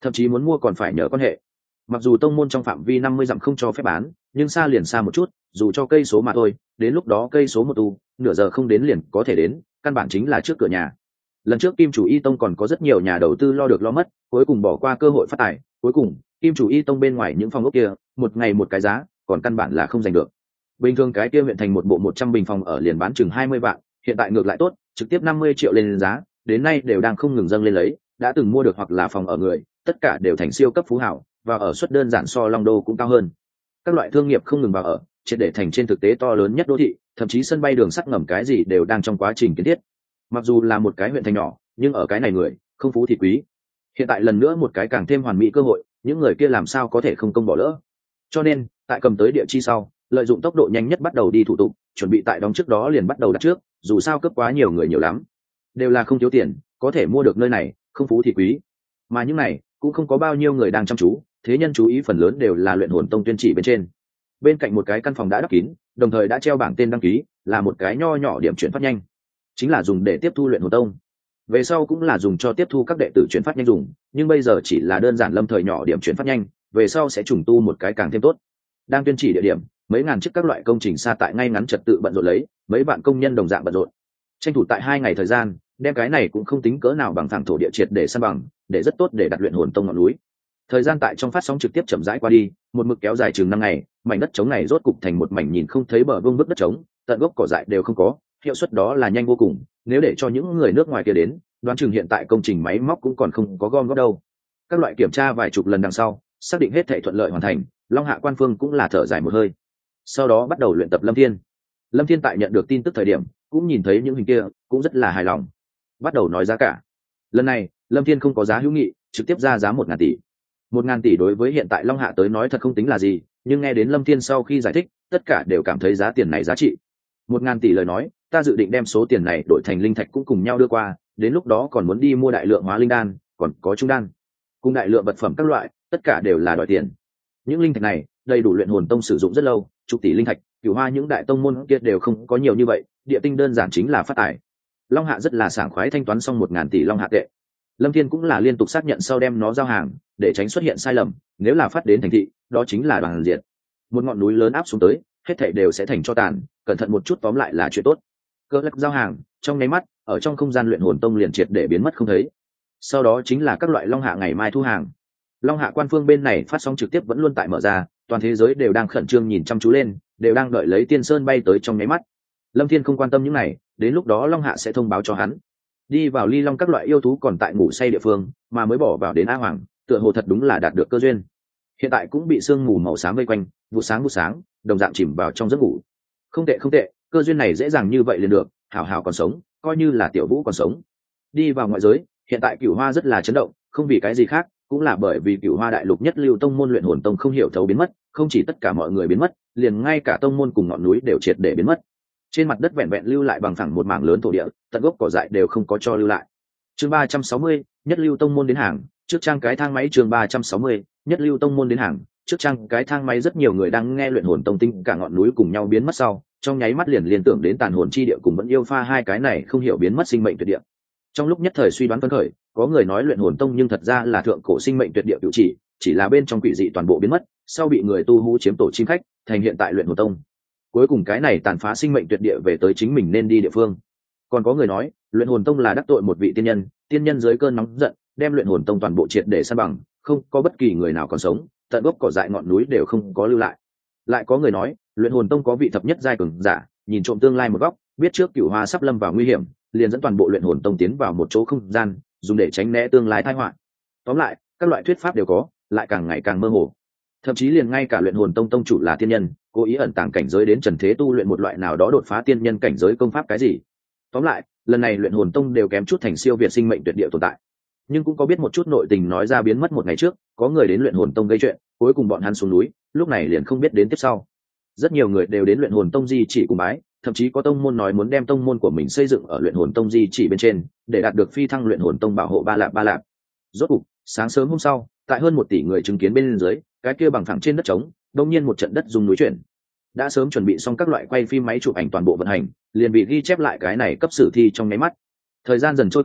Speaker 1: thậm chí muốn mua còn phải nhờ quan hệ. Mặc dù tông môn trong phạm vi năm mươi dặm không cho phép bán, nhưng xa liền xa một chút, dù cho cây số mà thôi, đến lúc đó cây số một tu, nửa giờ không đến liền có thể đến, căn bản chính là trước cửa nhà. Lần trước Kim Chủ Y Tông còn có rất nhiều nhà đầu tư lo được lo mất, cuối cùng bỏ qua cơ hội phát tài, cuối cùng Kim Chủ Y Tông bên ngoài những phòng ốc kia, một ngày một cái giá, còn căn bản là không giành được. Bình thường cái kia huyện thành một bộ một trăm bình phòng ở liền bán chừng hai mươi vạn, hiện tại ngược lại tốt, trực tiếp năm mươi triệu lên giá, đến nay đều đang không ngừng dâng lên lấy, đã từng mua được hoặc là phòng ở người, tất cả đều thành siêu cấp phú hảo, và ở suất đơn giản so Long Đô cũng cao hơn. Các loại thương nghiệp không ngừng vào ở, triệt để thành trên thực tế to lớn nhất đô thị, thậm chí sân bay đường sắt ngầm cái gì đều đang trong quá trình kiến thiết. Mặc dù là một cái huyện thành nhỏ, nhưng ở cái này người, không phú thì quý. Hiện tại lần nữa một cái càng thêm hoàn mỹ cơ hội, những người kia làm sao có thể không công bỏ lỡ. Cho nên, tại cầm tới địa chi sau, lợi dụng tốc độ nhanh nhất bắt đầu đi thủ tục, chuẩn bị tại đóng trước đó liền bắt đầu đặt trước, dù sao cấp quá nhiều người nhiều lắm, đều là không thiếu tiền, có thể mua được nơi này, không phú thì quý. Mà những này cũng không có bao nhiêu người đang chăm chú, thế nhân chú ý phần lớn đều là luyện hồn tông tuyên chỉ bên trên. Bên cạnh một cái căn phòng đã đắp kín, đồng thời đã treo bảng tên đăng ký, là một cái nho nhỏ điểm chuyển phát nhanh, chính là dùng để tiếp thu luyện hồn tông. Về sau cũng là dùng cho tiếp thu các đệ tử chuyển phát nhanh dùng, nhưng bây giờ chỉ là đơn giản lâm thời nhỏ điểm chuyển phát nhanh, về sau sẽ trùng tu một cái càng thêm tốt. Đang tuyên chỉ địa điểm, mấy ngàn chiếc các loại công trình xa tại ngay ngắn trật tự bận rộn lấy, mấy bạn công nhân đồng dạng bận rộn, tranh thủ tại hai ngày thời gian, đem cái này cũng không tính cỡ nào bằng phẳng thổ địa triệt để san bằng, để rất tốt để đặt luyện hồn tông ngọn núi. Thời gian tại trong phát sóng trực tiếp chậm rãi qua đi, một mực kéo dài chừng năm ngày, mảnh đất trống này rốt cục thành một mảnh nhìn không thấy bờ vương vức đất trống, tận gốc cỏ dại đều không có, hiệu suất đó là nhanh vô cùng, nếu để cho những người nước ngoài kia đến, đoán chừng hiện tại công trình máy móc cũng còn không có gom góp đâu. Các loại kiểm tra vài chục lần đằng sau, xác định hết thảy thuận lợi hoàn thành, Long Hạ quan phương cũng là thở dài một hơi. Sau đó bắt đầu luyện tập Lâm Thiên. Lâm Thiên tại nhận được tin tức thời điểm, cũng nhìn thấy những hình kia, cũng rất là hài lòng. Bắt đầu nói giá cả. Lần này, Lâm Thiên không có giá hữu nghị, trực tiếp ra giá một ngàn tỷ. Một ngàn tỷ đối với hiện tại Long Hạ tới nói thật không tính là gì, nhưng nghe đến Lâm Thiên sau khi giải thích, tất cả đều cảm thấy giá tiền này giá trị. Một ngàn tỷ lời nói, ta dự định đem số tiền này đổi thành linh thạch cũng cùng nhau đưa qua, đến lúc đó còn muốn đi mua đại lượng hóa linh đan, còn có trung đan, cùng đại lượng vật phẩm các loại, tất cả đều là đòi tiền. Những linh thạch này, đầy đủ luyện hồn tông sử dụng rất lâu, chục tỷ linh thạch, Cửu Hoa những đại tông môn kia đều không có nhiều như vậy, địa tinh đơn giản chính là phát tài. Long Hạ rất là sảng khoái thanh toán xong một ngàn tỷ Long Hạ tệ. Lâm Thiên cũng là liên tục xác nhận sau đem nó giao hàng, để tránh xuất hiện sai lầm, nếu là phát đến thành thị, đó chính là đoàn diệt. Một ngọn núi lớn áp xuống tới, hết thảy đều sẽ thành cho tàn, cẩn thận một chút tóm lại là chuyện tốt. Cơ lắc giao hàng, trong nháy mắt, ở trong không gian luyện hồn tông liền triệt để biến mất không thấy. Sau đó chính là các loại Long Hạ ngày mai thu hàng. Long Hạ quan phương bên này phát sóng trực tiếp vẫn luôn tại mở ra, toàn thế giới đều đang khẩn trương nhìn chăm chú lên, đều đang đợi lấy Tiên Sơn bay tới trong nháy mắt. Lâm Thiên không quan tâm những này, đến lúc đó Long Hạ sẽ thông báo cho hắn. Đi vào Ly Long các loại yêu thú còn tại ngủ say địa phương, mà mới bỏ vào đến A Hoàng, tựa hồ thật đúng là đạt được cơ duyên. Hiện tại cũng bị sương mù màu xám vây quanh, vụ sáng vụ sáng, đồng dạng chìm vào trong giấc ngủ. Không tệ không tệ, cơ duyên này dễ dàng như vậy liền được, hảo hảo còn sống, coi như là tiểu vũ còn sống. Đi vào ngoại giới, hiện tại Cửu Hoa rất là chấn động, không vì cái gì khác, cũng là bởi vì Cửu Hoa đại lục nhất lưu tông môn luyện hồn tông không hiểu thấu biến mất, không chỉ tất cả mọi người biến mất, liền ngay cả tông môn cùng ngọn núi đều triệt để biến mất. Trên mặt đất vẹn vẹn lưu lại bằng phẳng một mảng lớn thổ địa, tận gốc cỏ dại đều không có cho lưu lại. Chương ba trăm sáu mươi, nhất lưu tông môn đến hàng, trước trang cái thang máy. Chương ba trăm sáu mươi, nhất lưu tông môn đến hàng, trước trang cái thang máy. Rất nhiều người đang nghe luyện hồn tông tinh cả ngọn núi cùng nhau biến mất sau, trong nháy mắt liền liên tưởng đến tàn hồn chi địa cùng vẫn yêu pha hai cái này không hiểu biến mất sinh mệnh tuyệt địa. Trong lúc nhất thời suy đoán phấn khởi, có người nói luyện hồn tông nhưng thật ra là thượng cổ sinh mệnh tuyệt địa cửu chỉ, chỉ là bên trong quỷ dị toàn bộ biến mất, sau bị người tu hú chiếm tổ chim khách, thành hiện tại luyện hồn tông. Cuối cùng cái này tàn phá sinh mệnh tuyệt địa về tới chính mình nên đi địa phương. Còn có người nói luyện hồn tông là đắc tội một vị tiên nhân, tiên nhân dưới cơn nóng giận đem luyện hồn tông toàn bộ triệt để san bằng, không có bất kỳ người nào còn sống, tận gốc cỏ dại ngọn núi đều không có lưu lại. Lại có người nói luyện hồn tông có vị thập nhất giai cường giả, nhìn trộm tương lai một góc, biết trước Cửu Hoa sắp lâm vào nguy hiểm, liền dẫn toàn bộ luyện hồn tông tiến vào một chỗ không gian, dùng để tránh né tương lai tai họa. Tóm lại, các loại thuyết pháp đều có, lại càng ngày càng mơ hồ. Thậm chí liền ngay cả luyện hồn tông tông chủ là tiên nhân, cố ý ẩn tàng cảnh giới đến trần thế tu luyện một loại nào đó đột phá tiên nhân cảnh giới công pháp cái gì. Tóm lại, lần này luyện hồn tông đều kém chút thành siêu việt sinh mệnh tuyệt địa tồn tại. Nhưng cũng có biết một chút nội tình nói ra biến mất một ngày trước, có người đến luyện hồn tông gây chuyện, cuối cùng bọn hắn xuống núi, lúc này liền không biết đến tiếp sau. Rất nhiều người đều đến luyện hồn tông di chỉ cùng bái, thậm chí có tông môn nói muốn đem tông môn của mình xây dựng ở luyện hồn tông di chỉ bên trên, để đạt được phi thăng luyện hồn tông bảo hộ ba lạp ba lạp. Rốt cục, sáng sớm hôm sau, tại hơn một tỷ người chứng kiến bên dưới, cái kia bằng phẳng trên đất trống, đột nhiên một trận đất rung núi chuyển. Đã sớm chuẩn bị xong các loại quay phim máy chụp ảnh toàn bộ vận hành, liền bị ghi chép lại cái này cấp sử thi trong nháy mắt. Thời gian dần trôi qua,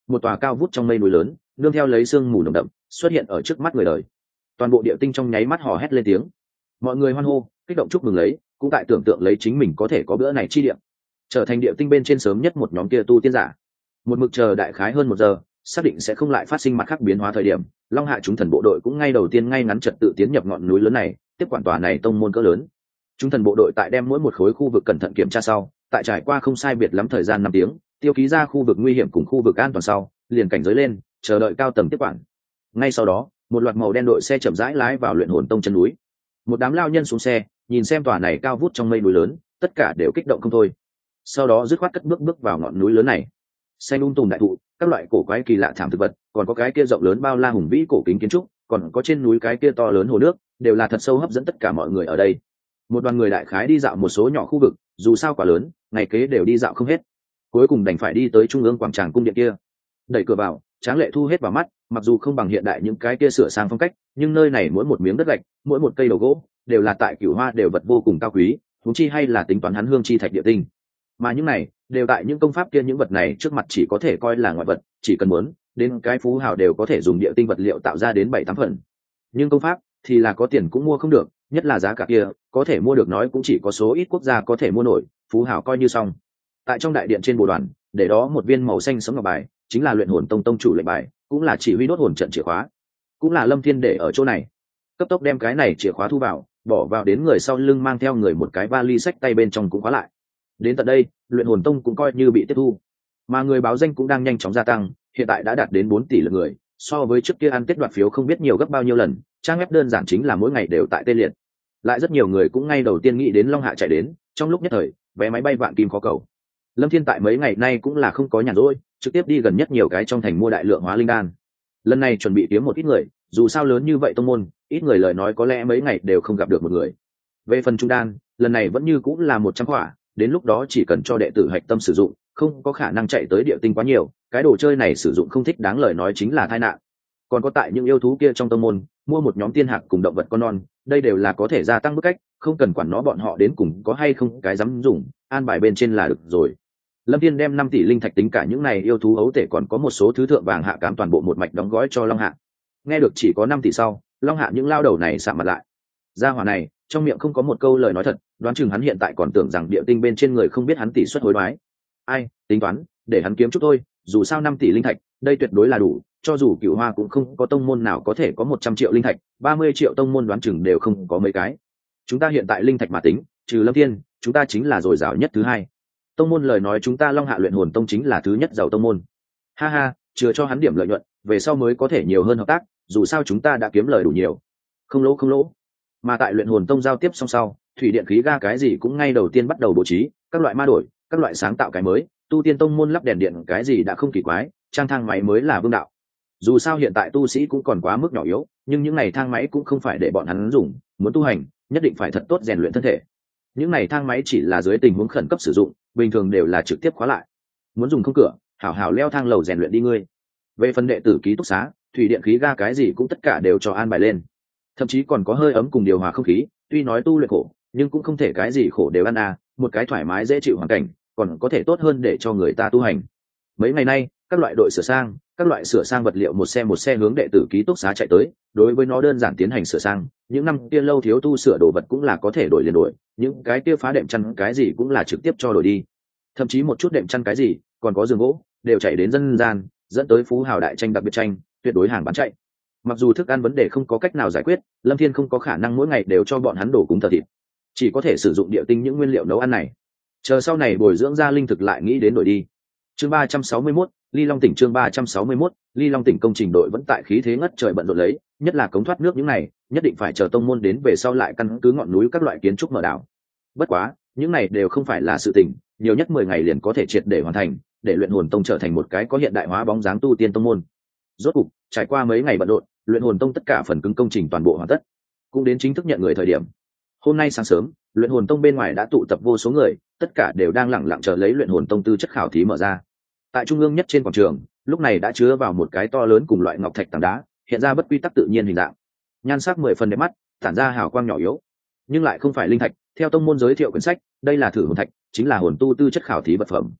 Speaker 1: một tòa cao vút trong mây núi lớn nương theo lấy sương mù nồng đậm xuất hiện ở trước mắt người đời. Toàn bộ địa tinh trong nháy mắt hò hét lên tiếng, mọi người hoan hô kích động chúc mừng lấy, cũng tại tưởng tượng lấy chính mình có thể có bữa này chi địa, trở thành địa tinh bên trên sớm nhất một nhóm kia tu tiên giả. Một mực chờ đại khái hơn một giờ, xác định sẽ không lại phát sinh mặt khác biến hóa thời điểm, Long Hạ chúng thần bộ đội cũng ngay đầu tiên ngay ngắn trật tự tiến nhập ngọn núi lớn này, tiếp quản tòa này tông môn cỡ lớn. Chúng thần bộ đội tại đem mỗi một khối khu vực cẩn thận kiểm tra sau, tại trải qua không sai biệt lắm thời gian năm tiếng, tiêu ký ra khu vực nguy hiểm cùng khu vực an toàn sau, liền cảnh giới lên, chờ đợi cao tầng tiếp quản. Ngay sau đó, một loạt màu đen đội xe chậm rãi lái vào luyện hồn tông chân núi. Một đám lao nhân xuống xe, nhìn xem tòa này cao vút trong mây núi lớn, tất cả đều kích động không thôi. Sau đó dứt khoát cất bước bước vào ngọn núi lớn này. Xanh um tùm đại thụ, các loại cổ quái kỳ lạ thảm thực vật, còn có cái kia rộng lớn bao la hùng vĩ cổ kính kiến trúc, còn có trên núi cái kia to lớn hồ nước, đều là thật sâu hấp dẫn tất cả mọi người ở đây. Một đoàn người đại khái đi dạo một số nhỏ khu vực, dù sao quá lớn, ngày kế đều đi dạo không hết. Cuối cùng đành phải đi tới trung ương quảng trường cung điện kia. Đẩy cửa vào, Tráng Lệ thu hết vào mắt, mặc dù không bằng hiện đại những cái kia sửa sang phong cách, nhưng nơi này mỗi một miếng đất gạch, mỗi một cây đầu gỗ, đều là tại Cửu Hoa đều vật vô cùng cao quý, huống chi hay là tính toán hắn hương chi thạch địa tinh. Mà những này, đều tại những công pháp kia, những vật này trước mặt chỉ có thể coi là ngoại vật, chỉ cần muốn, đến cái phú hào đều có thể dùng địa tinh vật liệu tạo ra đến bảy tám phần. Nhưng công pháp thì là có tiền cũng mua không được, nhất là giá cả kia, có thể mua được nói cũng chỉ có số ít quốc gia có thể mua nổi, phú hào coi như xong. Tại trong đại điện trên bồ đoàn, để đó một viên màu xanh sẫm ngọc bài, chính là luyện hồn tông tông chủ lệnh bài, cũng là chỉ huy đốt hồn trận chìa khóa, cũng là Lâm Thiên để ở chỗ này. Cấp tốc đem cái này chìa khóa thu vào, bỏ vào đến người sau lưng mang theo người một cái vali sách tay bên trong cũng khóa lại. Đến tận đây, luyện hồn tông cũng coi như bị tiếp thu, mà người báo danh cũng đang nhanh chóng gia tăng, hiện tại đã đạt đến bốn tỷ lượt người, so với trước kia ăn tết đoạt phiếu không biết nhiều gấp bao nhiêu lần. Trang web đơn giản chính là mỗi ngày đều tại tê liệt, lại rất nhiều người cũng ngay đầu tiên nghĩ đến Long Hạ chạy đến, trong lúc nhất thời vé máy bay vạn kim khó cầu. Lâm Thiên tại mấy ngày nay cũng là không có nhàn rỗi, trực tiếp đi gần nhất nhiều cái trong thành mua đại lượng hóa linh đan. Lần này chuẩn bị kiếm một ít người, dù sao lớn như vậy tông môn, ít người lời nói có lẽ mấy ngày đều không gặp được một người. Về phần trung đan, lần này vẫn như cũng là một trăm quả, đến lúc đó chỉ cần cho đệ tử hạch tâm sử dụng, không có khả năng chạy tới địa tinh quá nhiều, cái đồ chơi này sử dụng không thích đáng lời nói chính là tai nạn. Còn có tại những yêu thú kia trong tông môn, mua một nhóm tiên hạc cùng động vật con non, đây đều là có thể gia tăng bức cách, không cần quản nó bọn họ đến cùng có hay không cái dám dùng, an bài bên trên là được rồi. Lâm Thiên đem năm tỷ linh thạch tính cả những này yêu thú ấu thể còn có một số thứ thượng vàng hạ cám toàn bộ một mạch đóng gói cho Long Hạ. Nghe được chỉ có năm tỷ sau, Long Hạ những lao đầu này sạm mặt lại. Gia hỏa này, trong miệng không có một câu lời nói thật, đoán chừng hắn hiện tại còn tưởng rằng địa tinh bên trên người không biết hắn tỷ suất hối đoái. Ai, tính toán, để hắn kiếm chút thôi, dù sao năm tỷ linh thạch, đây tuyệt đối là đủ, cho dù Cửu Hoa cũng không có tông môn nào có thể có một trăm triệu linh thạch, ba mươi triệu tông môn đoán chừng đều không có mấy cái. Chúng ta hiện tại linh thạch mà tính, trừ Lâm Thiên, chúng ta chính là dồi dào nhất thứ hai. Tông môn lời nói chúng ta Long Hạ luyện hồn tông chính là thứ nhất giàu tông môn. Ha ha, chừa cho hắn điểm lợi nhuận, về sau mới có thể nhiều hơn hợp tác, dù sao chúng ta đã kiếm lời đủ nhiều. Không lỗ không lỗ. Mà tại luyện hồn tông giao tiếp xong sau, thủy điện khí ga cái gì cũng ngay đầu tiên bắt đầu bố trí, các loại ma đổi, các loại sáng tạo cái mới, tu tiên tông môn lắp đèn điện cái gì đã không kỳ quái, trang thang máy mới là vương đạo. Dù sao hiện tại tu sĩ cũng còn quá mức nhỏ yếu, nhưng những này thang máy cũng không phải để bọn hắn dùng, muốn tu hành, nhất định phải thật tốt rèn luyện thân thể. Những này thang máy chỉ là dưới tình huống khẩn cấp sử dụng, bình thường đều là trực tiếp khóa lại. Muốn dùng không cửa, hảo hảo leo thang lầu rèn luyện đi ngươi. Về phần đệ tử ký túc xá, thủy điện khí ga cái gì cũng tất cả đều cho an bài lên. Thậm chí còn có hơi ấm cùng điều hòa không khí, tuy nói tu luyện khổ, nhưng cũng không thể cái gì khổ đều ăn à, một cái thoải mái dễ chịu hoàn cảnh, còn có thể tốt hơn để cho người ta tu hành. Mấy ngày nay, các loại đội sửa sang, các loại sửa sang vật liệu một xe một xe hướng đệ tử ký túc xá chạy tới, đối với nó đơn giản tiến hành sửa sang, những năm kia lâu thiếu tu sửa đồ vật cũng là có thể đổi liền đổi, những cái kia phá đệm chăn cái gì cũng là trực tiếp cho đổi đi. Thậm chí một chút đệm chăn cái gì, còn có giường gỗ, đều chạy đến dân gian, dẫn tới phú hào đại tranh đặc biệt tranh, tuyệt đối hàng bán chạy. Mặc dù thức ăn vấn đề không có cách nào giải quyết, Lâm Thiên không có khả năng mỗi ngày đều cho bọn hắn đổ cúng thờ thịt, chỉ có thể sử dụng địa tinh những nguyên liệu nấu ăn này. Chờ sau này bồi dưỡng ra linh thực lại nghĩ đến đổi đi. Chương ba trăm sáu mươi mốt, Ly Long tỉnh chương ba trăm sáu mươi mốt, Ly Long tỉnh công trình đội vẫn tại khí thế ngất trời bận rộn lấy, nhất là cống thoát nước những này, nhất định phải chờ tông môn đến về sau lại căn cứ ngọn núi các loại kiến trúc mở đảo. Bất quá, những này đều không phải là sự tình, nhiều nhất mười ngày liền có thể triệt để hoàn thành, để luyện hồn tông trở thành một cái có hiện đại hóa bóng dáng tu tiên tông môn. Rốt cục, trải qua mấy ngày bận rộn, luyện hồn tông tất cả phần cứng công trình toàn bộ hoàn tất, cũng đến chính thức nhận người thời điểm. Hôm nay sáng sớm, luyện hồn tông bên ngoài đã tụ tập vô số người, tất cả đều đang lẳng lặng chờ lấy luyện hồn tông tư chất khảo thí mở ra. Tại trung ương nhất trên quảng trường, lúc này đã chứa vào một cái to lớn cùng loại ngọc thạch tảng đá, hiện ra bất quy tắc tự nhiên hình dạng, nhan sắc mười phần đẹp mắt, tản ra hào quang nhỏ yếu, nhưng lại không phải linh thạch. Theo tông môn giới thiệu quyển sách, đây là thử hồn thạch, chính là hồn tu tư chất khảo thí vật phẩm.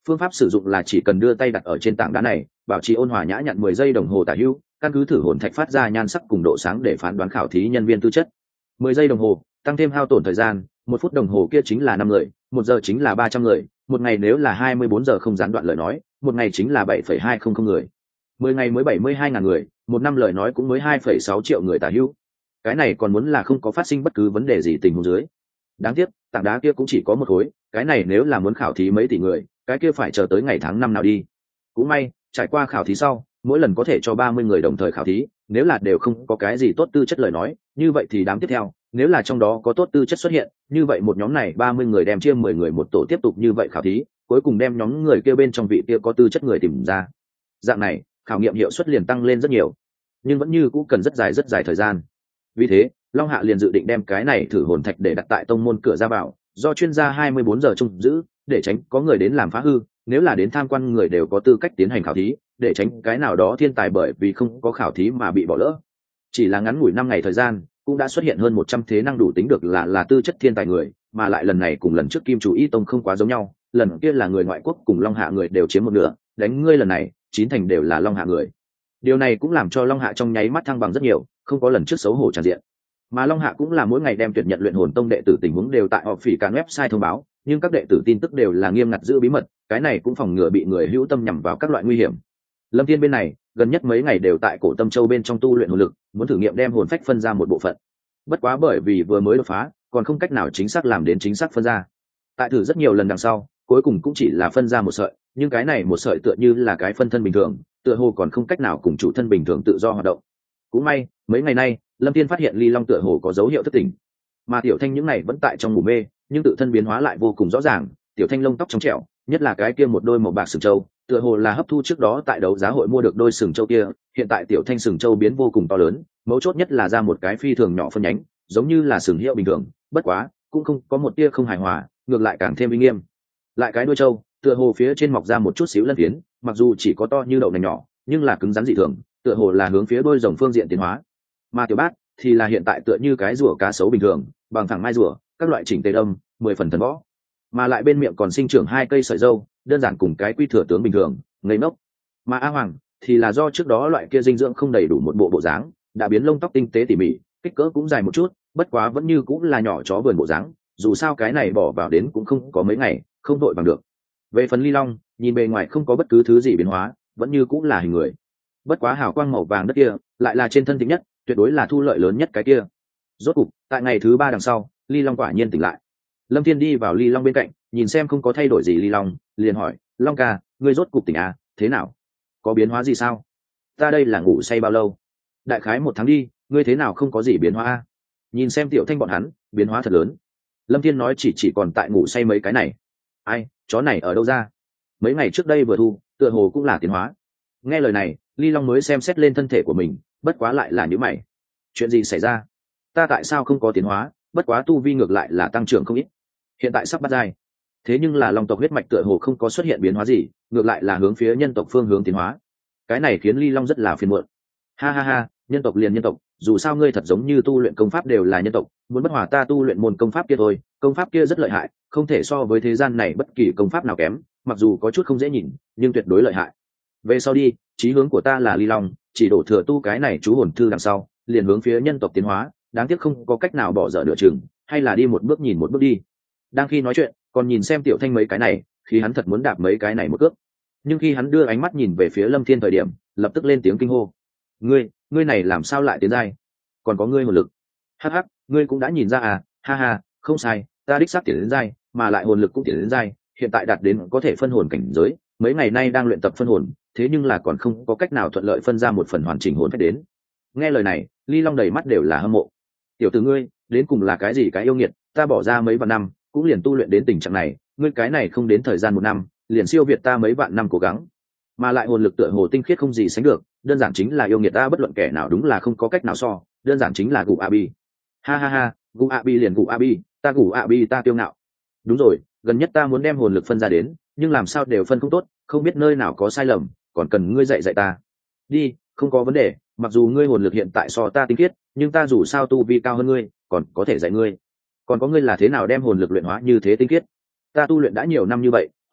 Speaker 1: Phương pháp sử dụng là chỉ cần đưa tay đặt ở trên tảng đá này, bảo trì ôn hòa nhã nhặn mười giây đồng hồ tả hữu, căn cứ thử hồn thạch phát ra nhan sắc cùng độ sáng để phán đoán khảo thí nhân viên tư chất. Mười giây đồng hồ, tăng thêm hao tổn thời gian, một phút đồng hồ kia chính là năm người, một giờ chính là ba trăm người, một ngày nếu là hai mươi bốn giờ không gián đoạn lời nói, một ngày chính là bảy phẩy hai không không người. Mười ngày mới bảy mươi hai ngàn người, một năm lời nói cũng mới hai phẩy sáu triệu người tả hữu. Cái này còn muốn là không có phát sinh bất cứ vấn đề gì tình huống dưới. Đáng tiếc, tảng đá kia cũng chỉ có một khối, cái này nếu là muốn khảo thí mấy tỷ người, cái kia phải chờ tới ngày tháng năm nào đi. Cũng may, trải qua khảo thí sau, mỗi lần có thể cho ba mươi người đồng thời khảo thí, nếu là đều không có cái gì tốt tư chất lời nói, như vậy thì đám tiếp theo, nếu là trong đó có tốt tư chất xuất hiện, như vậy một nhóm này ba mươi người đem chia mười người một tổ tiếp tục như vậy khảo thí, cuối cùng đem nhóm người kia bên trong vị kia có tư chất người tìm ra. Dạng này, khảo nghiệm hiệu suất liền tăng lên rất nhiều, nhưng vẫn như cũ cần rất dài rất dài thời gian. Vì thế, Long Hạ liền dự định đem cái này thử hồn thạch để đặt tại tông môn cửa ra vào, do chuyên gia hai mươi bốn giờ trông giữ, để tránh có người đến làm phá hư, nếu là đến tham quan người đều có tư cách tiến hành khảo thí, để tránh cái nào đó thiên tài bởi vì không có khảo thí mà bị bỏ lỡ. Chỉ là ngắn ngủi năm ngày thời gian, cũng đã xuất hiện hơn một trăm thế năng đủ tính được là là tư chất thiên tài người, mà lại lần này cùng lần trước Kim Chủ Y Tông không quá giống nhau, lần kia là người ngoại quốc cùng Long Hạ người đều chiếm một nửa, đánh ngươi lần này, chín thành đều là Long Hạ người. Điều này cũng làm cho Long Hạ trong nháy mắt thăng bằng rất nhiều, không có lần trước xấu hổ tràn diện. Mà Long Hạ cũng là mỗi ngày đem tuyển nhận luyện hồn tông đệ tử tình huống đều tại họp phỉ cả website thông báo, nhưng các đệ tử tin tức đều là nghiêm ngặt giữ bí mật, cái này cũng phòng ngừa bị người hữu tâm nhằm vào các loại nguy hiểm. Lâm Thiên bên này, gần nhất mấy ngày đều tại Cổ Tâm Châu bên trong tu luyện hồn lực, muốn thử nghiệm đem hồn phách phân ra một bộ phận. Bất quá bởi vì vừa mới đột phá, còn không cách nào chính xác làm đến chính xác phân ra. Tại thử rất nhiều lần đằng sau, cuối cùng cũng chỉ là phân ra một sợi, nhưng cái này một sợi tựa như là cái phân thân bình thường, tựa hồ còn không cách nào cùng chủ thân bình thường tự do hoạt động. Cũng may, mấy ngày nay, Lâm Thiên phát hiện Ly Long tựa hồ có dấu hiệu thức tỉnh, mà Tiểu Thanh những này vẫn tại trong ngủ mê, nhưng tự thân biến hóa lại vô cùng rõ ràng. Tiểu Thanh lông tóc trong trẻo, nhất là cái kia một đôi màu bạc sừng trâu, tựa hồ là hấp thu trước đó tại đấu giá hội mua được đôi sừng trâu kia. Hiện tại Tiểu Thanh sừng trâu biến vô cùng to lớn, mấu chốt nhất là ra một cái phi thường nhỏ phân nhánh, giống như là sừng hiệu bình thường, bất quá cũng không có một tia không hài hòa, ngược lại càng thêm uy nghiêm. Lại cái đuôi trâu, tựa hồ phía trên mọc ra một chút xíu lân phiến, mặc dù chỉ có to như đậu nành nhỏ, nhưng là cứng rắn dị thường, tựa hồ là hướng phía đôi rồng phương diện tiến hóa. Mà Tiểu Bát thì là hiện tại tựa như cái rùa cá sấu bình thường, bằng thẳng mai rùa, các loại chỉnh tề đâm, mười phần thần võ, mà lại bên miệng còn sinh trưởng hai cây sợi râu, đơn giản cùng cái quy thừa tướng bình thường, ngây ngốc. Mà A Hoàng thì là do trước đó loại kia dinh dưỡng không đầy đủ một bộ bộ dáng, đã biến lông tóc tinh tế tỉ mỉ, kích cỡ cũng dài một chút, bất quá vẫn như cũng là nhỏ chó vườn bộ dáng, dù sao cái này bỏ vào đến cũng không có mấy ngày, không đội bằng được. Về phần Ly Long, nhìn bề ngoài không có bất cứ thứ gì biến hóa, vẫn như cũng là hình người, bất quá hào quang màu vàng đất kia lại là trên thân tính nhất, tuyệt đối là thu lợi lớn nhất cái kia. Rốt cục tại ngày thứ ba đằng sau, Ly Long quả nhiên tỉnh lại. Lâm Thiên đi vào Ly Long bên cạnh, nhìn xem không có thay đổi gì Ly Long, liền hỏi: Long ca, ngươi rốt cục tỉnh à, thế nào, có biến hóa gì sao? Ta đây là ngủ say bao lâu? Đại khái một tháng đi, ngươi thế nào không có gì biến hóa à? Nhìn xem Tiểu Thanh bọn hắn, biến hóa thật lớn. Lâm Thiên nói chỉ chỉ còn tại ngủ say mấy cái này. Ai, chó này ở đâu ra? Mấy ngày trước đây vừa thu, tựa hồ cũng là tiến hóa. Nghe lời này, Ly Long mới xem xét lên thân thể của mình, bất quá lại là nhíu mày. Chuyện gì xảy ra? Ta tại sao không có tiến hóa, bất quá tu vi ngược lại là tăng trưởng không ít. Hiện tại sắp bắt giai, thế nhưng là Long tộc huyết mạch tựa hồ không có xuất hiện biến hóa gì, ngược lại là hướng phía nhân tộc phương hướng tiến hóa. Cái này khiến Ly Long rất là phiền muộn. Ha ha ha, nhân tộc liền nhân tộc, dù sao ngươi thật giống như tu luyện công pháp đều là nhân tộc, muốn bất hòa ta tu luyện môn công pháp kia thôi. Công pháp kia rất lợi hại, không thể so với thế gian này bất kỳ công pháp nào kém, mặc dù có chút không dễ nhìn, nhưng tuyệt đối lợi hại. Về sau đi, chí hướng của ta là Ly Long, chỉ đổ thừa tu cái này chú hồn thư đằng sau, liền hướng phía nhân tộc tiến hóa, đáng tiếc không có cách nào bỏ dở nửa chừng, hay là đi một bước nhìn một bước đi. Đang khi nói chuyện, còn nhìn xem Tiểu Thanh mấy cái này, khi hắn thật muốn đạp mấy cái này một cước. Nhưng khi hắn đưa ánh mắt nhìn về phía Lâm Thiên thời điểm, lập tức lên tiếng kinh hô: ngươi ngươi này làm sao lại tiến giai, còn có ngươi hồn lực? Hắc hắc, ngươi cũng đã nhìn ra à? Ha ha, không sai, ta đích xác tiến đến giai, mà lại hồn lực cũng tiến đến giai, hiện tại đạt đến có thể phân hồn cảnh giới, mấy ngày nay đang luyện tập phân hồn, thế nhưng là còn không có cách nào thuận lợi phân ra một phần hoàn chỉnh hồn phách đến. Nghe lời này, Ly Long đầy mắt đều là hâm mộ. Tiểu tử ngươi, đến cùng là cái gì cái yêu nghiệt, ta bỏ ra mấy vạn năm, cũng liền tu luyện đến tình trạng này, ngươi cái này không đến thời gian một năm, liền siêu việt ta mấy vạn năm cố gắng. Mà lại hồn lực tựa hồ tinh khiết không gì sánh được, đơn giản chính là yêu nghiệt ta, bất luận kẻ nào đúng là không có cách nào so, đơn giản chính là Gu Abi. Ha ha ha, Gu Abi liền Gu Abi, ta Gu Abi ta kiêu ngạo. Đúng rồi, gần nhất ta muốn đem hồn lực phân ra đến, nhưng làm sao đều phân không tốt, không biết nơi nào có sai lầm, còn cần ngươi dạy dạy ta. Đi, không có vấn đề, mặc dù ngươi hồn lực hiện tại so ta tinh khiết, nhưng ta dù sao tu vi cao hơn ngươi, còn có thể dạy ngươi. Còn có ngươi là thế nào đem hồn lực luyện hóa như thế tinh khiết? Ta tu luyện đã nhiều năm như vậy,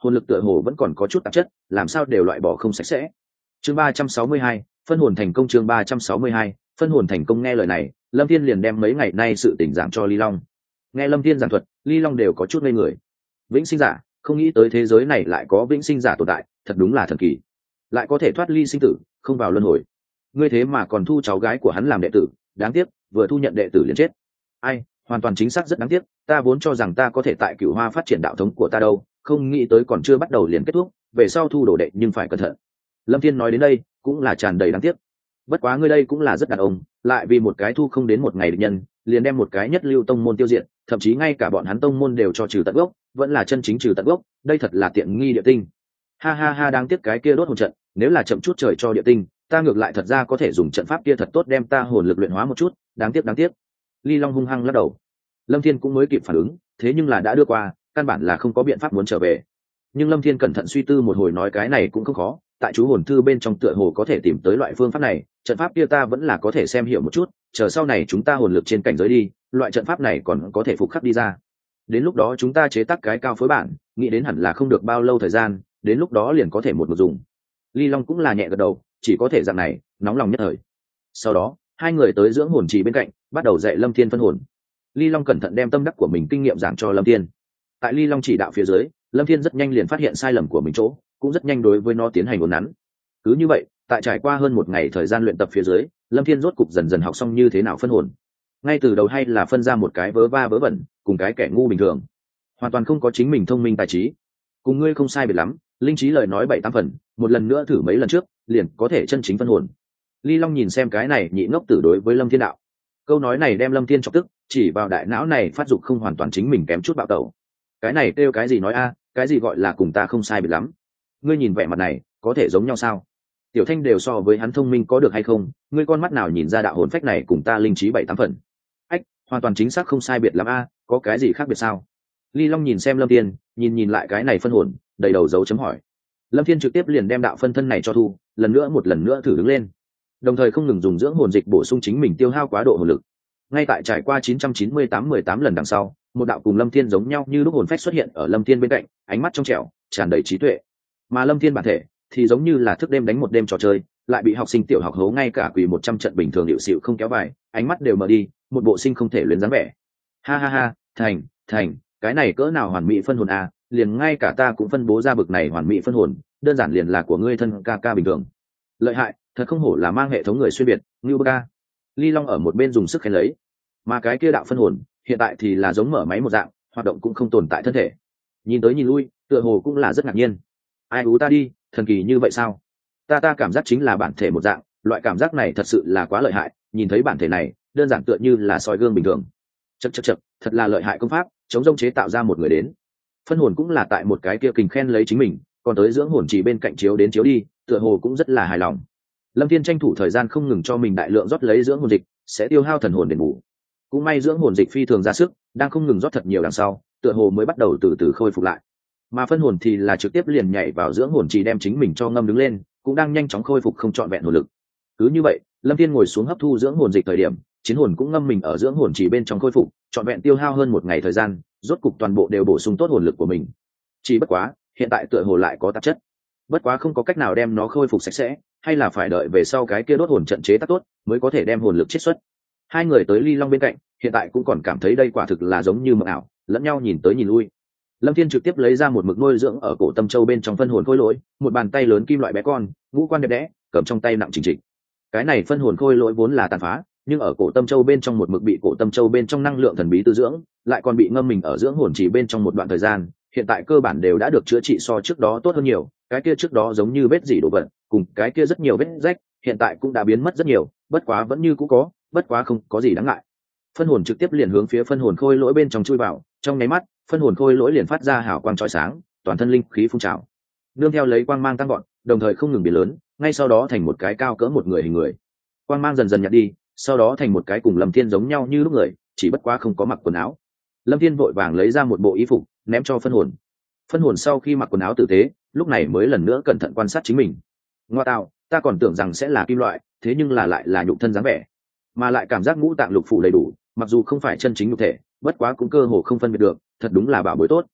Speaker 1: hồn lực tựa hồ vẫn còn có chút tạp chất, làm sao đều loại bỏ không sạch sẽ. Chương ba trăm sáu mươi hai, phân hồn thành công. Chương ba trăm sáu mươi hai, phân hồn thành công. Nghe lời này, Lâm Thiên liền đem mấy ngày nay sự tình giảng cho Ly Long. Nghe Lâm Thiên giảng thuật, Ly Long đều có chút ngây người. Vĩnh sinh giả, không nghĩ tới thế giới này lại có vĩnh sinh giả tồn tại, thật đúng là thần kỳ. Lại có thể thoát ly sinh tử, không vào luân hồi. Ngươi thế mà còn thu cháu gái của hắn làm đệ tử, đáng tiếc, vừa thu nhận đệ tử liền chết. Ai, hoàn toàn chính xác rất đáng tiếc, ta vốn cho rằng ta có thể tại Cửu Hoa phát triển đạo thống của ta đâu, không nghĩ tới còn chưa bắt đầu liền kết thúc, về sau thu đồ đệ nhưng phải cẩn thận. Lâm Thiên nói đến đây, cũng là tràn đầy đáng tiếc. Bất quá ngươi đây cũng là rất đàn ông, lại vì một cái thu không đến một ngày địch nhân, liền đem một cái nhất lưu tông môn tiêu diệt, thậm chí ngay cả bọn hắn tông môn đều cho trừ tận gốc, vẫn là chân chính trừ tận gốc, đây thật là tiện nghi địa tinh. Ha ha ha, đáng tiếc cái kia đốt hồn trận, nếu là chậm chút trời cho địa tinh, ta ngược lại thật ra có thể dùng trận pháp kia thật tốt đem ta hồn lực luyện hóa một chút, đáng tiếc đáng tiếc. Ly Long hung hăng lắc đầu. Lâm Thiên cũng mới kịp phản ứng, thế nhưng là đã đưa qua, căn bản là không có biện pháp muốn trở về. Nhưng Lâm Thiên cẩn thận suy tư một hồi nói cái này cũng không khó, tại chú hồn thư bên trong tựa hồ có thể tìm tới loại phương pháp này, trận pháp kia ta vẫn là có thể xem hiểu một chút, chờ sau này chúng ta hồn lực trên cảnh giới đi, loại trận pháp này còn có thể phục khắc đi ra. Đến lúc đó chúng ta chế tác cái cao phối bản, nghĩ đến hẳn là không được bao lâu thời gian, đến lúc đó liền có thể một một dùng. Ly Long cũng là nhẹ gật đầu, chỉ có thể dạng này, nóng lòng nhất thời. Sau đó, hai người tới dưỡng hồn trì bên cạnh, bắt đầu dạy Lâm Thiên phân hồn. Ly Long cẩn thận đem tâm đắc của mình kinh nghiệm giảng cho Lâm Thiên. Tại Ly Long chỉ đạo phía dưới, Lâm Thiên rất nhanh liền phát hiện sai lầm của mình chỗ, cũng rất nhanh đối với nó tiến hành uốn nắn. Cứ như vậy, tại trải qua hơn một ngày thời gian luyện tập phía dưới, Lâm Thiên rốt cục dần dần học xong như thế nào phân hồn. Ngay từ đầu hay là phân ra một cái vớ va vớ vẩn, cùng cái kẻ ngu bình thường, hoàn toàn không có chính mình thông minh tài trí. Cùng ngươi không sai biệt lắm, linh trí lời nói bảy tám phần, một lần nữa thử mấy lần trước, liền có thể chân chính phân hồn. Ly Long nhìn xem cái này nhị ngốc tử đối với Lâm Thiên đạo. Câu nói này đem Lâm Thiên chọc tức, chỉ vào đại não này phát dục không hoàn toàn chính mình kém chút bạo tẩu. Cái này kêu cái gì nói a, cái gì gọi là cùng ta không sai biệt lắm? Ngươi nhìn vẻ mặt này, có thể giống nhau sao? Tiểu Thanh đều so với hắn thông minh có được hay không? Ngươi con mắt nào nhìn ra đạo hồn phách này cùng ta linh trí bảy tám phần? Ách, hoàn toàn chính xác không sai biệt lắm a, có cái gì khác biệt sao? Ly Long nhìn xem Lâm Thiên, nhìn nhìn lại cái này phân hồn, đầy đầu dấu chấm hỏi. Lâm Thiên trực tiếp liền đem đạo phân thân này cho thu, lần nữa một lần nữa thử đứng lên, đồng thời không ngừng dùng dưỡng hồn dịch bổ sung chính mình tiêu hao quá độ hồn lực. Ngay tại trải qua chín trăm chín mươi tám mười tám lần đằng sau, một đạo cùng Lâm Thiên giống nhau như lúc hồn phách xuất hiện ở Lâm Thiên bên cạnh, ánh mắt trong trẻo, tràn đầy trí tuệ. Mà Lâm Thiên bản thể thì giống như là thức đêm đánh một đêm trò chơi, lại bị học sinh tiểu học hố ngay cả quỳ một trăm trận bình thường hiệu xịu không kéo bài, ánh mắt đều mở đi, một bộ sinh không thể luyến dáng vẻ. Ha ha ha, thành, thành, cái này cỡ nào hoàn mỹ phân hồn à, liền ngay cả ta cũng phân bố ra bực này hoàn mỹ phân hồn, đơn giản liền là của ngươi thân ca ca bình thường. Lợi hại, thật không hổ là mang hệ thống người xuyên biệt, Ngưu Bơ Ca. Ly Long ở một bên dùng sức khen lấy. Mà cái kia đạo phân hồn, hiện tại thì là giống mở máy một dạng, hoạt động cũng không tồn tại thân thể. Nhìn tới nhìn lui, tựa hồ cũng là rất ngạc nhiên. Ai ú ta đi, thần kỳ như vậy sao? Ta ta cảm giác chính là bản thể một dạng, loại cảm giác này thật sự là quá lợi hại, nhìn thấy bản thể này, đơn giản tựa như là soi gương bình thường. Chậc chậc chậc, thật là lợi hại công pháp, chống rông chế tạo ra một người đến. Phân hồn cũng là tại một cái kia kình khen lấy chính mình, còn tới dưỡng hồn chỉ bên cạnh chiếu đến chiếu đi, tựa hồ cũng rất là hài lòng. Lâm Thiên tranh thủ thời gian không ngừng cho mình đại lượng rót lấy dưỡng hồn dịch, sẽ tiêu hao thần hồn đền bù. Cũng may dưỡng hồn dịch phi thường ra sức, đang không ngừng rót thật nhiều đằng sau, tựa hồ mới bắt đầu từ từ khôi phục lại. Mà phân hồn thì là trực tiếp liền nhảy vào dưỡng hồn chỉ đem chính mình cho ngâm đứng lên, cũng đang nhanh chóng khôi phục không trọn vẹn hồn lực. Cứ như vậy, Lâm Thiên ngồi xuống hấp thu dưỡng hồn dịch thời điểm, chiến hồn cũng ngâm mình ở dưỡng hồn chỉ bên trong khôi phục, trọn vẹn tiêu hao hơn một ngày thời gian, rốt cục toàn bộ đều bổ sung tốt hồn lực của mình. Chỉ bất quá, hiện tại tựa hồ lại có tạp chất. Bất quá không có cách nào đem nó khôi phục sạch sẽ, hay là phải đợi về sau cái kia đốt hồn trận chế tác tốt, mới có thể đem hồn lực chiết xuất. Hai người tới Ly Long bên cạnh, hiện tại cũng còn cảm thấy đây quả thực là giống như mộng ảo, lẫn nhau nhìn tới nhìn lui. Lâm Thiên trực tiếp lấy ra một mực nuôi dưỡng ở cổ tâm châu bên trong phân hồn khôi lỗi, một bàn tay lớn kim loại bé con, ngũ quan đẹp đẽ, cầm trong tay nặng chỉnh trịch. Cái này phân hồn khôi lỗi vốn là tàn phá, nhưng ở cổ tâm châu bên trong một mực bị cổ tâm châu bên trong năng lượng thần bí tư dưỡng, lại còn bị ngâm mình ở dưỡng hồn chỉ bên trong một đoạn thời gian, hiện tại cơ bản đều đã được chữa trị so trước đó tốt hơn nhiều. Cái kia trước đó giống như vết dỉ đổ vật, cùng cái kia rất nhiều vết rách, hiện tại cũng đã biến mất rất nhiều, bất quá vẫn như cũ có, bất quá không có gì đáng ngại. Phân hồn trực tiếp liền hướng phía phân hồn khôi lỗi bên trong chui vào, trong nháy mắt, phân hồn khôi lỗi liền phát ra hào quang chói sáng, toàn thân linh khí phun trào. Nương theo lấy quang mang tăng gọn, đồng thời không ngừng biến lớn, ngay sau đó thành một cái cao cỡ một người hình người. Quang mang dần dần nhạt đi, sau đó thành một cái cùng Lâm Thiên giống nhau như lúc người, chỉ bất quá không có mặc quần áo. Lâm Thiên vội vàng lấy ra một bộ y phục, ném cho phân hồn. Phân hồn sau khi mặc quần áo tử tế, lúc này mới lần nữa cẩn thận quan sát chính mình. Ngoa tạo, ta còn tưởng rằng sẽ là kim loại, thế nhưng là lại là nhục thân dáng vẻ, mà lại cảm giác ngũ tạng lục phủ đầy đủ, mặc dù không phải chân chính nhục thể, bất quá cũng cơ hồ không phân biệt được, thật đúng là bảo bối tốt.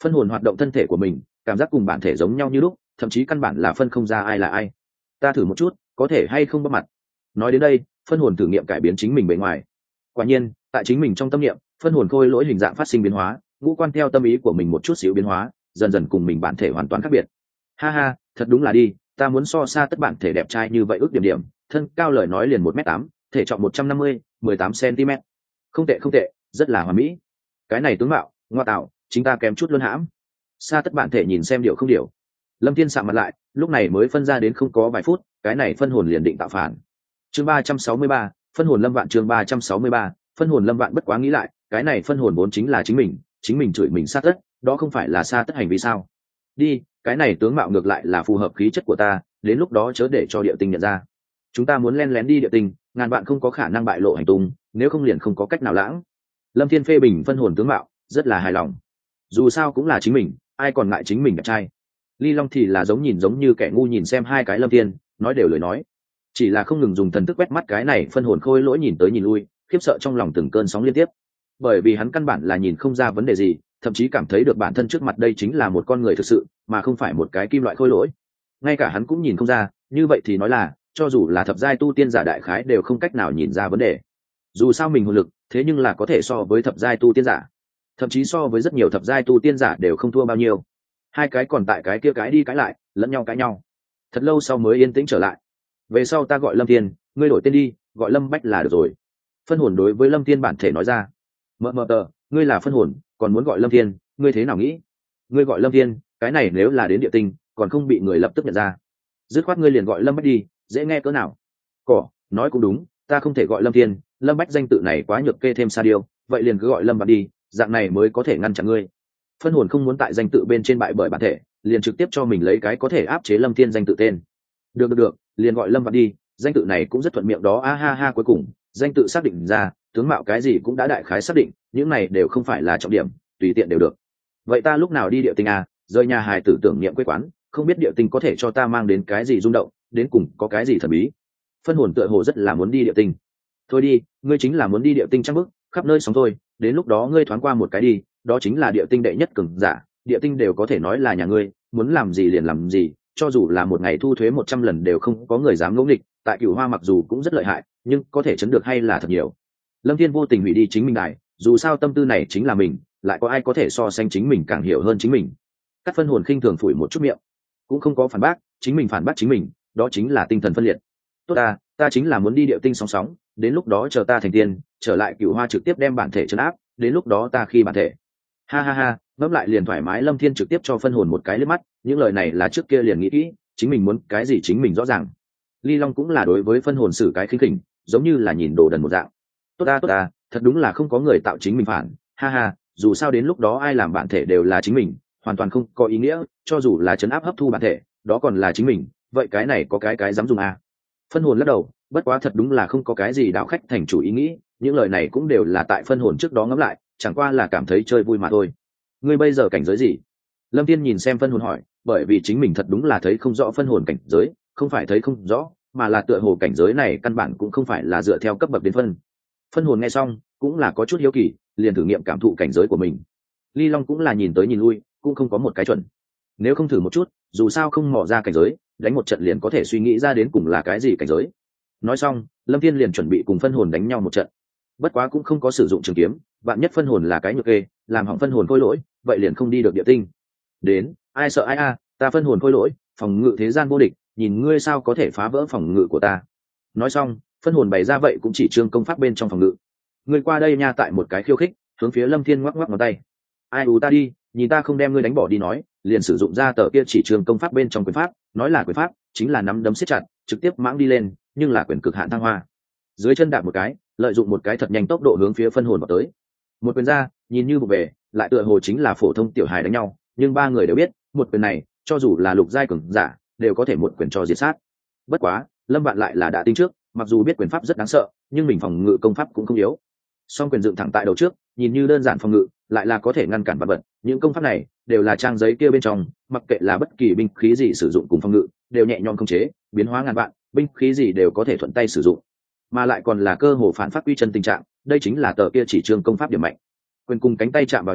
Speaker 1: phân hồn hoạt động thân thể của mình, cảm giác cùng bản thể giống nhau như lúc, thậm chí căn bản là phân không ra ai là ai. Ta thử một chút, có thể hay không bắp mặt. Nói đến đây, phân hồn thử nghiệm cải biến chính mình bề ngoài. Quả nhiên, tại chính mình trong tâm niệm, phân hồn khôi lỗi hình dạng phát sinh biến hóa, ngũ quan theo tâm ý của mình một chút xíu biến hóa, dần dần cùng mình bản thể hoàn toàn khác biệt. Ha ha, thật đúng là đi, ta muốn so xa tất bản thể đẹp trai như vậy ước điểm điểm, thân cao lời nói liền một m tám, thể trọng một trăm năm mươi, mười tám centimet. Không tệ không tệ, rất là hoàn mỹ. Cái này tướng mạo, ngoa tạo, chính ta kém chút luôn hãm. Xa tất bản thể nhìn xem điệu không điệu. Lâm Thiên sạm mặt lại, lúc này mới phân ra đến không có vài phút, cái này phân hồn liền định tạo phản. Chương ba trăm sáu mươi ba, phân hồn Lâm Vạn chương ba trăm sáu mươi ba, phân hồn Lâm Vạn bất quá nghĩ lại, cái này phân hồn vốn chính là chính mình, chính mình chửi mình xa tất, đó không phải là xa tất hành vi sao? Đi, cái này tướng mạo ngược lại là phù hợp khí chất của ta, đến lúc đó chớ để cho địa tinh nhận ra. Chúng ta muốn len lén đi địa tinh, ngàn bạn không có khả năng bại lộ hành tung, nếu không liền không có cách nào lãng. Lâm Thiên phê bình phân hồn tướng mạo, rất là hài lòng. Dù sao cũng là chính mình, ai còn ngại chính mình đẹp trai. Ly Long thì là giống nhìn giống như kẻ ngu nhìn xem hai cái Lâm Thiên, nói đều lời nói, chỉ là không ngừng dùng thần thức quét mắt cái này phân hồn khôi lỗi nhìn tới nhìn lui, khiếp sợ trong lòng từng cơn sóng liên tiếp. Bởi vì hắn căn bản là nhìn không ra vấn đề gì, thậm chí cảm thấy được bản thân trước mặt đây chính là một con người thực sự, mà không phải một cái kim loại khôi lỗi. Ngay cả hắn cũng nhìn không ra, như vậy thì nói là, cho dù là thập giai tu tiên giả đại khái đều không cách nào nhìn ra vấn đề. Dù sao mình hồn lực, thế nhưng là có thể so với thập giai tu tiên giả, thậm chí so với rất nhiều thập giai tu tiên giả đều không thua bao nhiêu. Hai cái còn tại cái kia cái đi cái lại, lẫn nhau cãi nhau. Thật lâu sau mới yên tĩnh trở lại. Về sau ta gọi Lâm Thiên, ngươi đổi tên đi, gọi Lâm Bách là được rồi. Phân hồn đối với Lâm Thiên bản thể nói ra. Mờ mờ tờ, ngươi là phân hồn, còn muốn gọi Lâm Thiên, ngươi thế nào nghĩ? Ngươi gọi Lâm Thiên, cái này nếu là đến địa tinh, còn không bị người lập tức nhận ra. Dứt khoát ngươi liền gọi Lâm Bách đi, dễ nghe cỡ nào? Cỏ, nói cũng đúng, ta không thể gọi Lâm Thiên, Lâm Bách danh tự này quá nhược kê thêm sa điêu, vậy liền cứ gọi Lâm Bách đi, dạng này mới có thể ngăn chặn ngươi. Phân hồn không muốn tại danh tự bên trên bại bởi bản thể, liền trực tiếp cho mình lấy cái có thể áp chế Lâm Thiên danh tự tên. Được được được, liền gọi Lâm Bách đi, danh tự này cũng rất thuận miệng đó. A ha ha, cuối cùng danh tự xác định ra, tướng mạo cái gì cũng đã đại khái xác định, những này đều không phải là trọng điểm, tùy tiện đều được. Vậy ta lúc nào đi địa tinh à? Rời nhà hài tử tưởng niệm quê quán, không biết địa tinh có thể cho ta mang đến cái gì rung động, đến cùng có cái gì thần bí. Phân hồn tựa hồ rất là muốn đi địa tinh. Thôi đi, ngươi chính là muốn đi địa tinh trăng bức, khắp nơi sóng thôi, đến lúc đó ngươi thoáng qua một cái đi, đó chính là địa tinh đệ nhất cường giả, địa tinh đều có thể nói là nhà ngươi, muốn làm gì liền làm gì, cho dù là một ngày thu thuế một trăm lần đều không có người dám ngẫu nghịch. Tại Cửu Hoa mặc dù cũng rất lợi hại, nhưng có thể chấn được hay là thật nhiều. Lâm Thiên vô tình hủy đi chính mình đài, dù sao tâm tư này chính là mình, lại có ai có thể so sánh chính mình càng hiểu hơn chính mình. Các phân hồn khinh thường phủi một chút miệng, cũng không có phản bác, chính mình phản bác chính mình, đó chính là tinh thần phân liệt. Tốt ta, ta chính là muốn đi địa tinh sóng sóng, đến lúc đó chờ ta thành tiên, trở lại Cửu Hoa trực tiếp đem bản thể trấn áp, đến lúc đó ta khi bản thể. Ha ha ha, ngẫm lại liền thoải mái. Lâm Thiên trực tiếp cho phân hồn một cái liếc mắt, những lời này là trước kia liền nghĩ kỹ, chính mình muốn cái gì chính mình rõ ràng. Ly Long cũng là đối với phân hồn xử cái khinh khỉnh, giống như là nhìn đồ đần một dạng. Tốt ta tốt ta, thật đúng là không có người tạo chính mình phản, ha ha, dù sao đến lúc đó ai làm bản thể đều là chính mình, hoàn toàn không có ý nghĩa, cho dù là trấn áp hấp thu bản thể, đó còn là chính mình, vậy cái này có cái cái dám dùng à? Phân hồn lắc đầu, bất quá thật đúng là không có cái gì đạo khách thành chủ ý nghĩ, những lời này cũng đều là tại phân hồn trước đó ngẫm lại, chẳng qua là cảm thấy chơi vui mà thôi. Ngươi bây giờ cảnh giới gì? Lâm Thiên nhìn xem phân hồn hỏi, bởi vì chính mình thật đúng là thấy không rõ phân hồn cảnh giới, không phải thấy không rõ, mà là tựa hồ cảnh giới này căn bản cũng không phải là dựa theo cấp bậc đến phân. Phân hồn nghe xong cũng là có chút hiếu kỳ, liền thử nghiệm cảm thụ cảnh giới của mình. Ly Long cũng là nhìn tới nhìn lui, cũng không có một cái chuẩn. Nếu không thử một chút, dù sao không mò ra cảnh giới, đánh một trận liền có thể suy nghĩ ra đến cùng là cái gì cảnh giới. Nói xong, Lâm Thiên liền chuẩn bị cùng phân hồn đánh nhau một trận. Bất quá cũng không có sử dụng trường kiếm, vạn nhất phân hồn là cái nhược kê, làm hỏng phân hồn khôi lỗi, vậy liền không đi được địa tinh. Đến, ai sợ ai a, ta phân hồn khôi lỗi, phòng ngự thế gian vô địch, nhìn ngươi sao có thể phá vỡ phòng ngự của ta. Nói xong, phân hồn bày ra vậy cũng chỉ trương công pháp bên trong phòng ngự. Ngươi qua đây nha, tại một cái khiêu khích, hướng phía Lâm Thiên ngoắc ngoắc ngón tay. Ai ù ta đi, nhìn ta không đem ngươi đánh bỏ đi nói, liền sử dụng ra tờ kia chỉ trương công pháp bên trong quyền pháp, nói là quyền pháp, chính là nắm đấm siết chặt, trực tiếp mãng đi lên, nhưng là quyền cực hạn thăng hoa. Dưới chân đạp một cái, lợi dụng một cái thật nhanh tốc độ hướng phía phân hồn vào tới. Một quyền ra, nhìn như vụ về, lại tựa hồ chính là phổ thông tiểu hài đánh nhau, nhưng ba người đều biết, một quyền này, cho dù là lục giai cường giả, đều có thể một quyền cho diệt sát. Bất quá, Lâm Vạn lại là đã tính trước, mặc dù biết quyền pháp rất đáng sợ, nhưng mình phòng ngự công pháp cũng không yếu. Song quyền dựng thẳng tại đầu trước, nhìn như đơn giản phòng ngự, lại là có thể ngăn cản vật vật. Những công pháp này đều là trang giấy kia bên trong, mặc kệ là bất kỳ binh khí gì sử dụng cùng phòng ngự, đều nhẹ nhõm khống chế, biến hóa ngàn vạn, binh khí gì đều có thể thuận tay sử dụng, mà lại còn là cơ hồ phản phát quy chân tình trạng. Đây chính là tờ kia chỉ trường công pháp điểm mạnh. Quyền cùng cánh tay chạm vào nhau,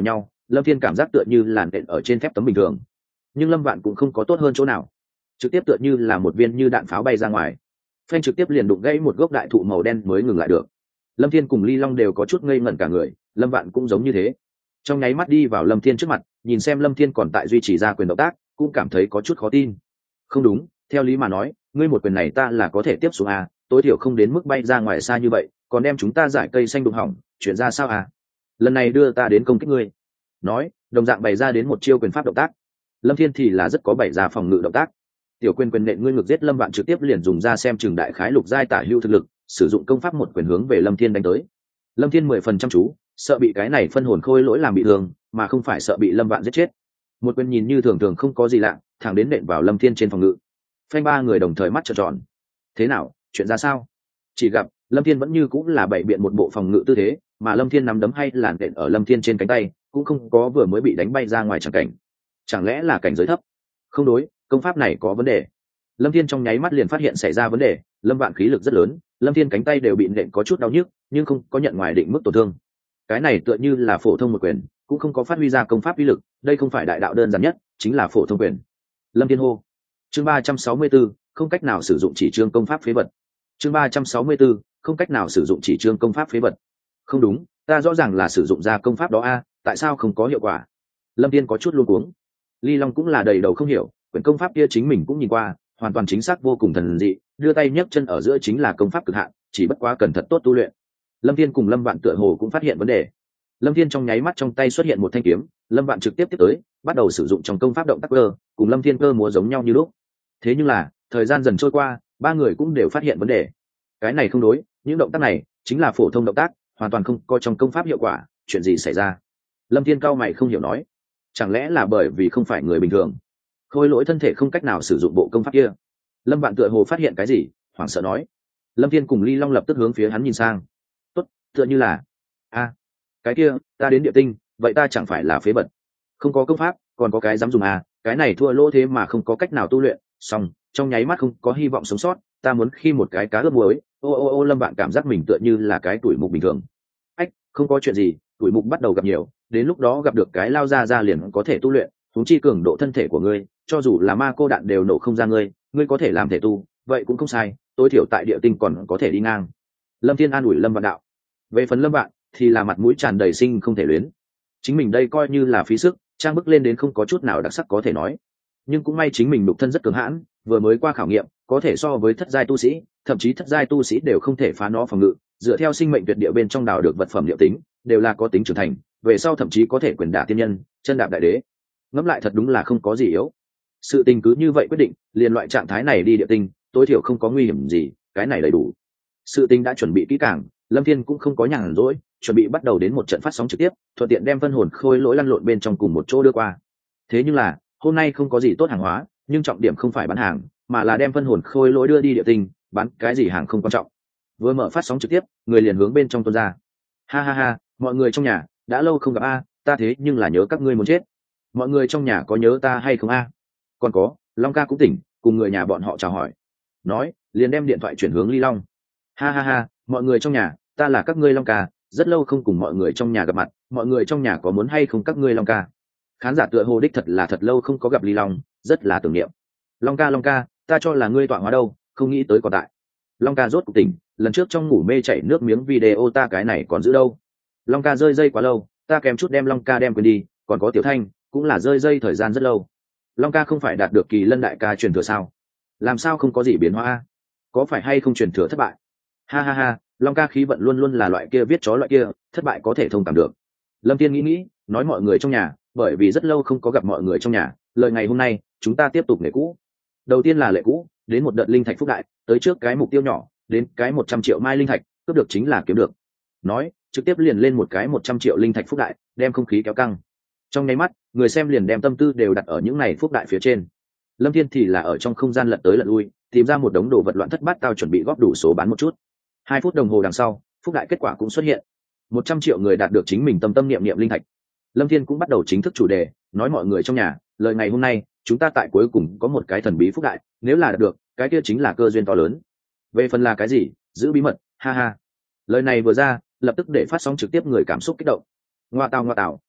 Speaker 1: lâm thiên cảm giác tựa như làn đện ở trên thép tấm bình thường, nhưng lâm vạn cũng không có tốt hơn chỗ nào, trực tiếp tựa như là một viên như đạn pháo bay ra ngoài, phanh trực tiếp liền đụng gãy một gốc đại thụ màu đen mới ngừng lại được. Lâm thiên cùng ly long đều có chút ngây ngẩn cả người, lâm vạn cũng giống như thế, trong nháy mắt đi vào lâm thiên trước mặt, nhìn xem lâm thiên còn tại duy trì ra quyền động tác, cũng cảm thấy có chút khó tin. Không đúng, theo lý mà nói ngươi một quyền này ta là có thể tiếp xuống à, tối thiểu không đến mức bay ra ngoài xa như vậy, còn đem chúng ta giải cây xanh đụng hỏng, chuyện ra sao à? Lần này đưa ta đến công kích ngươi. Nói, đồng dạng bày ra đến một chiêu quyền pháp động tác. Lâm thiên thì là rất có bày ra phòng ngự động tác, tiểu quyền quyền nện ngươi ngược giết lâm vạn, trực tiếp liền dùng ra xem chừng đại khái lục giai tả hưu thực lực, sử dụng công pháp một quyền hướng về lâm thiên đánh tới. Lâm thiên mười phần trăm chú, sợ bị cái này phân hồn khôi lỗi làm bị thương, mà không phải sợ bị lâm vạn giết chết. Một quyền nhìn như thường thường không có gì lạ, thẳng đến nện vào lâm thiên trên phòng ngự. Phanh, ba người đồng thời mắt trợn tròn. Thế nào, chuyện ra sao? Chỉ gặp lâm thiên vẫn như cũng là bày biện một bộ phòng ngự tư thế, mà lâm thiên nắm đấm hay làn đện ở lâm thiên trên cánh tay, cũng không có vừa mới bị đánh bay ra ngoài chẳng cảnh. Chẳng lẽ là cảnh giới thấp? Không đối, công pháp này có vấn đề. Lâm thiên trong nháy mắt liền phát hiện xảy ra vấn đề, lâm vạn khí lực rất lớn, lâm thiên cánh tay đều bị nện có chút đau nhức, nhưng không có nhận ngoài định mức tổn thương. Cái này tựa như là phổ thông một quyền, cũng không có phát huy ra công pháp uy lực, đây không phải đại đạo đơn giản nhất, chính là phổ thông quyền. Lâm thiên hô. Chương ba trăm sáu mươi bốn, không cách nào sử dụng chỉ chương công pháp phế vật. Chương ba trăm sáu mươi bốn, không cách nào sử dụng chỉ chương công pháp phế vật. Không đúng, ta rõ ràng là sử dụng ra công pháp đó a, tại sao không có hiệu quả? Lâm thiên có chút luống cuống. Ly Long cũng là đầy đầu không hiểu, quyển công pháp kia chính mình cũng nhìn qua, hoàn toàn chính xác vô cùng thần dị, đưa tay nhấc chân ở giữa chính là công pháp cực hạn, chỉ bất quá cần thật tốt tu luyện. Lâm thiên cùng lâm vạn tựa hồ cũng phát hiện vấn đề. Lâm thiên trong nháy mắt trong tay xuất hiện một thanh kiếm, lâm vạn trực tiếp tiếp tới, bắt đầu sử dụng trong công pháp động tác cơ, cùng lâm thiên cơ múa giống nhau như lúc. Thế nhưng là thời gian dần trôi qua, ba người cũng đều phát hiện vấn đề. Cái này không đối, những động tác này chính là phổ thông động tác, hoàn toàn không có trong công pháp hiệu quả, chuyện gì xảy ra? Lâm thiên cao mày không hiểu nói, chẳng lẽ là bởi vì không phải người bình thường, khôi lỗi thân thể không cách nào sử dụng bộ công pháp kia? Lâm vạn tựa hồ phát hiện cái gì, hoảng sợ nói. Lâm thiên cùng ly long lập tức hướng phía hắn nhìn sang. Tốt, tựa như là a cái kia, ta đến địa tinh, vậy ta chẳng phải là phế vật? Không có công pháp, còn có cái dám dùng à? Cái này thua lỗ thế mà không có cách nào tu luyện, xong trong nháy mắt không có hy vọng sống sót, ta muốn khi một cái cá ướp muối. Ô ô ô lâm vạn cảm giác mình tựa như là cái tuổi mục bình thường. Ách, không có chuyện gì, tuổi mục bắt đầu gặp nhiều, đến lúc đó gặp được cái lao ra ra liền có thể tu luyện, huống chi cường độ thân thể của ngươi, cho dù là ma cô đạn đều nổ không ra ngươi, ngươi có thể làm thể tu, vậy cũng không sai, tối thiểu tại địa tinh còn có thể đi ngang. Lâm thiên an ủi lâm vạn đạo. Về phần lâm vạn thì là mặt mũi tràn đầy sinh không thể luyến, chính mình đây coi như là phí sức, trang bức lên đến không có chút nào đặc sắc có thể nói. Nhưng cũng may chính mình đục thân rất cường hãn, vừa mới qua khảo nghiệm, có thể so với thất giai tu sĩ, thậm chí thất giai tu sĩ đều không thể phá nó phòng ngự, dựa theo sinh mệnh tuyệt địa bên trong đào được vật phẩm liệu tính, đều là có tính trưởng thành, về sau thậm chí có thể quyền đả tiên nhân, chân đạp đại đế. Ngẫm lại thật đúng là không có gì yếu. Sự tình cứ như vậy quyết định, liền loại trạng thái này đi địa tinh, tối thiểu không có nguy hiểm gì, cái này đầy đủ. Sự tình đã chuẩn bị kỹ càng, Lâm Thiên cũng không có nhàn rỗi, chuẩn bị bắt đầu đến một trận phát sóng trực tiếp, thuận tiện đem phân hồn khôi lỗi lăn lộn bên trong cùng một chỗ đưa qua. Thế nhưng là, hôm nay không có gì tốt hàng hóa, nhưng trọng điểm không phải bán hàng, mà là đem phân hồn khôi lỗi đưa đi địa tinh, bán cái gì hàng không quan trọng. Vừa mở phát sóng trực tiếp, người liền hướng bên trong tuôn ra. Ha ha ha, mọi người trong nhà, đã lâu không gặp a, ta thế nhưng là nhớ các ngươi muốn chết. Mọi người trong nhà có nhớ ta hay không a? Còn có, Long ca cũng tỉnh, cùng người nhà bọn họ chào hỏi. Nói, liền đem điện thoại chuyển hướng Ly Long. Ha ha ha, mọi người trong nhà, ta là các ngươi Long ca, rất lâu không cùng mọi người trong nhà gặp mặt, mọi người trong nhà có muốn hay không các ngươi Long ca? Khán giả tựa hồ đích thật là thật lâu không có gặp Ly Long, rất là tưởng niệm. Long ca Long ca, ta cho là ngươi tọa hóa đâu, không nghĩ tới còn tại. Long ca rốt cuộc tỉnh, lần trước trong ngủ mê chảy nước miếng video ta cái này còn giữ đâu. Long ca rơi dây quá lâu, ta kèm chút đem Long ca đem quên đi, còn có Tiểu Thanh, cũng là rơi dây thời gian rất lâu. Long ca không phải đạt được kỳ lân đại ca truyền thừa sao? Làm sao không có gì biến hóa? Có phải hay không truyền thừa thất bại? Ha ha ha, Long ca khí vận luôn luôn là loại kia viết chó loại kia, thất bại có thể thông cảm được. Lâm Thiên nghĩ nghĩ, nói mọi người trong nhà, bởi vì rất lâu không có gặp mọi người trong nhà, lời ngày hôm nay chúng ta tiếp tục lệ cũ. Đầu tiên là lệ cũ, đến một đợt linh thạch phúc đại, tới trước cái mục tiêu nhỏ, đến cái một trăm triệu mai linh thạch, cướp được chính là kiếm được. Nói, trực tiếp liền lên một cái một trăm triệu linh thạch phúc đại, đem không khí kéo căng. Trong nháy mắt, người xem liền đem tâm tư đều đặt ở những này phúc đại phía trên. Lâm Thiên thì là ở trong không gian lật tới lật lui, tìm ra một đống đồ vật loạn thất bát tao chuẩn bị góp đủ số bán một chút. Hai phút đồng hồ đằng sau, phúc đại kết quả cũng xuất hiện. Một trăm triệu người đạt được chính mình tâm tâm niệm niệm linh thạch. Lâm Thiên cũng bắt đầu chính thức chủ đề, nói mọi người trong nhà, lời ngày hôm nay, chúng ta tại cuối cùng có một cái thần bí phúc đại, nếu là đạt được, cái kia chính là cơ duyên to lớn. Về phần là cái gì, giữ bí mật, ha ha. Lời này vừa ra, lập tức để phát sóng trực tiếp người cảm xúc kích động. Ngoa tào ngoa tào,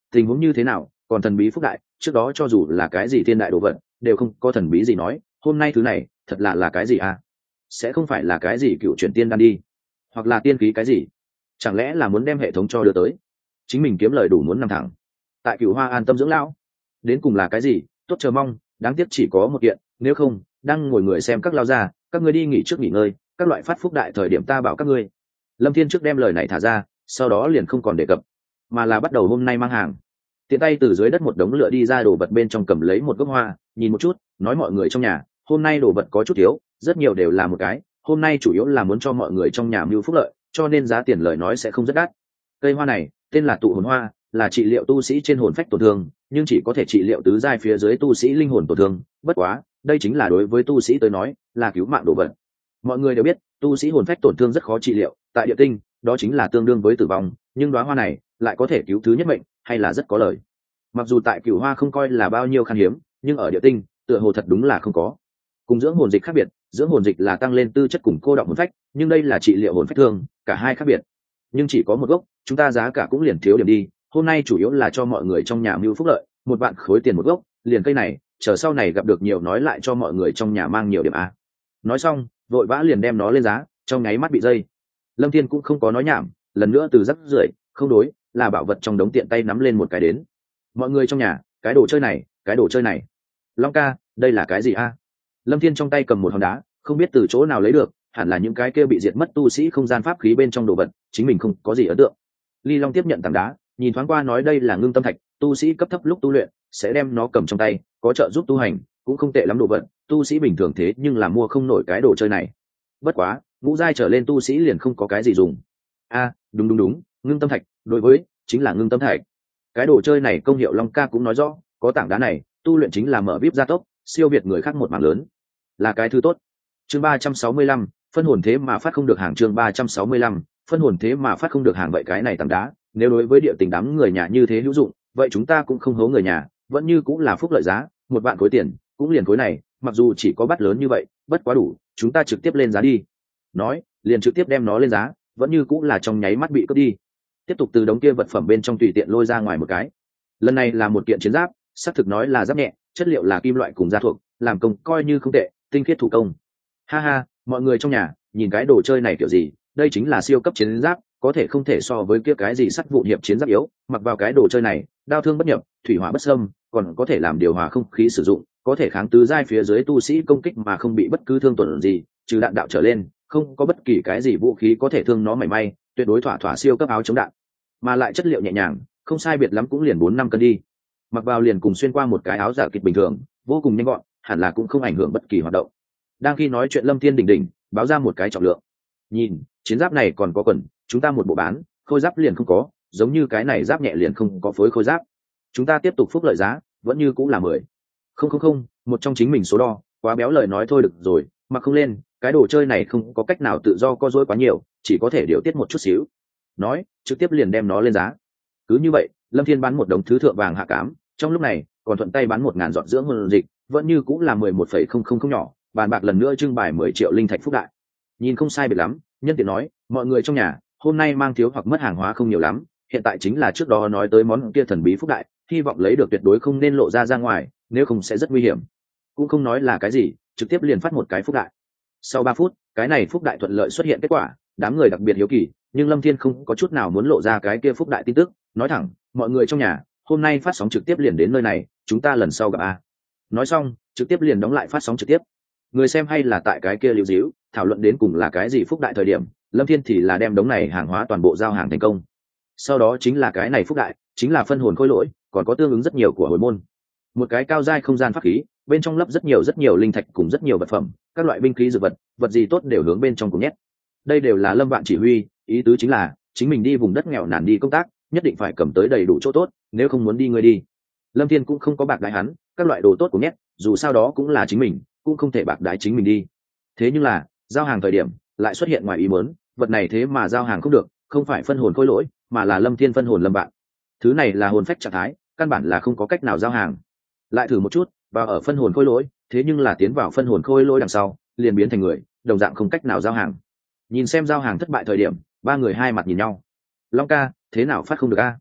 Speaker 1: tình huống như thế nào còn thần bí phúc đại, trước đó cho dù là cái gì thiên đại đồ vật đều không có thần bí gì nói, hôm nay thứ này thật là là cái gì à? Sẽ không phải là cái gì cựu chuyển tiên đan đi, hoặc là tiên khí cái gì? Chẳng lẽ là muốn đem hệ thống cho đưa tới, chính mình kiếm lời đủ muốn nằm thẳng tại Cửu Hoa an tâm dưỡng lão? Đến cùng là cái gì? Tốt chờ mong, đáng tiếc chỉ có một kiện, nếu không đang ngồi người xem các lao ra, các ngươi đi nghỉ trước nghỉ ngơi, các loại phát phúc đại thời điểm ta bảo các ngươi. Lâm Thiên trước đem lời này thả ra, sau đó liền không còn đề cập, mà là bắt đầu hôm nay mang hàng. Tiện tay từ dưới đất một đống lửa đi ra đồ vật bên trong cầm lấy một gốc hoa, nhìn một chút, nói mọi người trong nhà, hôm nay đồ vật có chút thiếu, rất nhiều đều là một cái, hôm nay chủ yếu là muốn cho mọi người trong nhà mưu phúc lợi, cho nên giá tiền lời nói sẽ không rất đắt. Cây hoa này tên là tụ hồn hoa, là trị liệu tu sĩ trên hồn phách tổn thương, nhưng chỉ có thể trị liệu tứ giai phía dưới tu sĩ linh hồn tổn thương, bất quá, đây chính là đối với tu sĩ tới nói, là cứu mạng đồ vật. Mọi người đều biết, tu sĩ hồn phách tổn thương rất khó trị liệu, tại địa tinh, đó chính là tương đương với tử vong, nhưng đóa hoa này lại có thể cứu thứ nhất mệnh, hay là rất có lời. Mặc dù tại Cửu Hoa không coi là bao nhiêu khan hiếm, nhưng ở địa tinh, tựa hồ thật đúng là không có. Cùng dưỡng hồn dịch khác biệt, dưỡng hồn dịch là tăng lên tư chất cùng cô đọng hồn phách, nhưng đây là trị liệu hồn phách thương, cả hai khác biệt. Nhưng chỉ có một gốc, chúng ta giá cả cũng liền thiếu điểm đi, hôm nay chủ yếu là cho mọi người trong nhà mưu phúc lợi, một vạn khối tiền một gốc, liền cây này, chờ sau này gặp được nhiều nói lại cho mọi người trong nhà mang nhiều điểm a. Nói xong, vội vã liền đem nó lên giá, trong nháy mắt bị dây. Lâm Thiên cũng không có nói nhảm, lần nữa từ rắc rưởi, không đối, là bảo vật trong đống tiện tay nắm lên một cái đến. Mọi người trong nhà, cái đồ chơi này, cái đồ chơi này. Long ca, đây là cái gì a? Lâm Thiên trong tay cầm một hòn đá, không biết từ chỗ nào lấy được, hẳn là những cái kia bị diệt mất tu sĩ không gian pháp khí bên trong đồ vật, chính mình không có gì ấn tượng. Ly Long tiếp nhận tảng đá, nhìn thoáng qua nói đây là ngưng tâm thạch, tu sĩ cấp thấp lúc tu luyện sẽ đem nó cầm trong tay, có trợ giúp tu hành, cũng không tệ lắm đồ vật, tu sĩ bình thường thế nhưng là mua không nổi cái đồ chơi này. Bất quá, ngũ giai trở lên tu sĩ liền không có cái gì dùng. A, đúng đúng đúng, ngưng tâm thạch, đối với chính là ngưng tâm thạch. Cái đồ chơi này công hiệu Long ca cũng nói rõ, có tảng đá này, tu luyện chính là mở vip gia tốc, siêu việt người khác một mảng lớn, là cái thứ tốt. Chương ba trăm sáu mươi lăm, phân hồn thế mà phát không được hàng. Chương ba trăm sáu mươi lăm, phân hồn thế mà phát không được hàng. Vậy cái này tảng đá, nếu đối với địa tình đám người nhà như thế hữu dụng, vậy chúng ta cũng không hố người nhà, vẫn như cũng là phúc lợi giá, một vạn khối tiền, cũng liền khối này, mặc dù chỉ có bát lớn như vậy, bất quá đủ, chúng ta trực tiếp lên giá đi. Nói, liền trực tiếp đem nó lên giá, vẫn như cũng là trong nháy mắt bị cướp đi. Tiếp tục từ đống kia vật phẩm bên trong tùy tiện lôi ra ngoài một cái. Lần này là một kiện chiến giáp, xác thực nói là giáp nhẹ, chất liệu là kim loại cùng da thuộc, làm công coi như không tệ, tinh khiết thủ công. Ha ha, mọi người trong nhà, nhìn cái đồ chơi này kiểu gì, đây chính là siêu cấp chiến giáp, có thể không thể so với kia cái gì sắt vụn hiệp chiến giáp yếu, mặc vào cái đồ chơi này, đao thương bất nhập, thủy hỏa bất xâm, còn có thể làm điều hòa không khí sử dụng, có thể kháng tứ giai phía dưới tu sĩ công kích mà không bị bất cứ thương tổn gì, trừ đạn đạo trở lên, không có bất kỳ cái gì vũ khí có thể thương nó mảy may, tuyệt đối thỏa thỏa siêu cấp áo chống đạn, mà lại chất liệu nhẹ nhàng, không sai biệt lắm cũng liền bốn năm cân đi. Mặc vào liền cùng xuyên qua một cái áo giả kịch bình thường, vô cùng nhanh gọn, hẳn là cũng không ảnh hưởng bất kỳ hoạt động. Đang khi nói chuyện Lâm Thiên đỉnh đỉnh báo ra một cái trọng lượng. Nhìn, chiến giáp này còn có quần, chúng ta một bộ bán, khôi giáp liền không có, giống như cái này giáp nhẹ liền không có phối khôi giáp. Chúng ta tiếp tục phúc lợi giá, vẫn như cũng là mười. Không không không, một trong chính mình số đo, quá béo lời nói thôi được rồi, mà không lên, cái đồ chơi này không có cách nào tự do co dối quá nhiều, chỉ có thể điều tiết một chút xíu. Nói, trực tiếp liền đem nó lên giá. Cứ như vậy, Lâm Thiên bán một đống thứ thượng vàng hạ cám, trong lúc này, còn thuận tay bán một ngàn giọt dưỡng hồn dịch, vẫn như cũng là mười một phẩy không không không nhỏ, bàn bạc lần nữa trưng bày mười triệu linh thạch phúc đại. Nhìn không sai biệt lắm, nhân tiện nói, mọi người trong nhà, hôm nay mang thiếu hoặc mất hàng hóa không nhiều lắm, hiện tại chính là trước đó nói tới món kia thần bí phúc đại, hy vọng lấy được tuyệt đối không nên lộ ra ra ngoài, nếu không sẽ rất nguy hiểm. Cũng không nói là cái gì, trực tiếp liền phát một cái phúc đại. Sau ba phút, cái này phúc đại thuận lợi xuất hiện kết quả, đám người đặc biệt hiếu kỳ, nhưng Lâm Thiên không có chút nào muốn lộ ra cái kia phúc đại tin tức, nói thẳng, mọi người trong nhà, hôm nay phát sóng trực tiếp liền đến nơi này, chúng ta lần sau gặp a. Nói xong, trực tiếp liền đóng lại phát sóng trực tiếp. Người xem hay là tại cái kia lưu díu, thảo luận đến cùng là cái gì phúc đại thời điểm, Lâm Thiên thì là đem đống này hàng hóa toàn bộ giao hàng thành công. Sau đó chính là cái này phúc đại, chính là phân hồn khôi lỗi, còn có tương ứng rất nhiều của hồi môn. Một cái cao giai không gian pháp khí, bên trong lấp rất nhiều rất nhiều linh thạch cùng rất nhiều vật phẩm, các loại binh khí dược vật, vật gì tốt đều hướng bên trong cùng nhét. Đây đều là Lâm Vạn chỉ huy, ý tứ chính là chính mình đi vùng đất nghèo nàn đi công tác, nhất định phải cầm tới đầy đủ chỗ tốt, nếu không muốn đi người đi. Lâm Thiên cũng không có bạc đái hắn, các loại đồ tốt của nhét, dù sao đó cũng là chính mình, cũng không thể bạc đái chính mình đi. Thế nhưng là, giao hàng thời điểm lại xuất hiện ngoài ý muốn, vật này thế mà giao hàng không được, không phải phân hồn khôi lỗi, mà là Lâm Thiên phân hồn Lâm Vạn. Thứ này là hồn phách trạng thái, căn bản là không có cách nào giao hàng. Lại thử một chút, vào ở phân hồn khôi lỗi, thế nhưng là tiến vào phân hồn khôi lỗi đằng sau, liền biến thành người, đồng dạng không cách nào giao hàng. Nhìn xem giao hàng thất bại thời điểm, ba người hai mặt nhìn nhau. Long ca, thế nào phát không được a?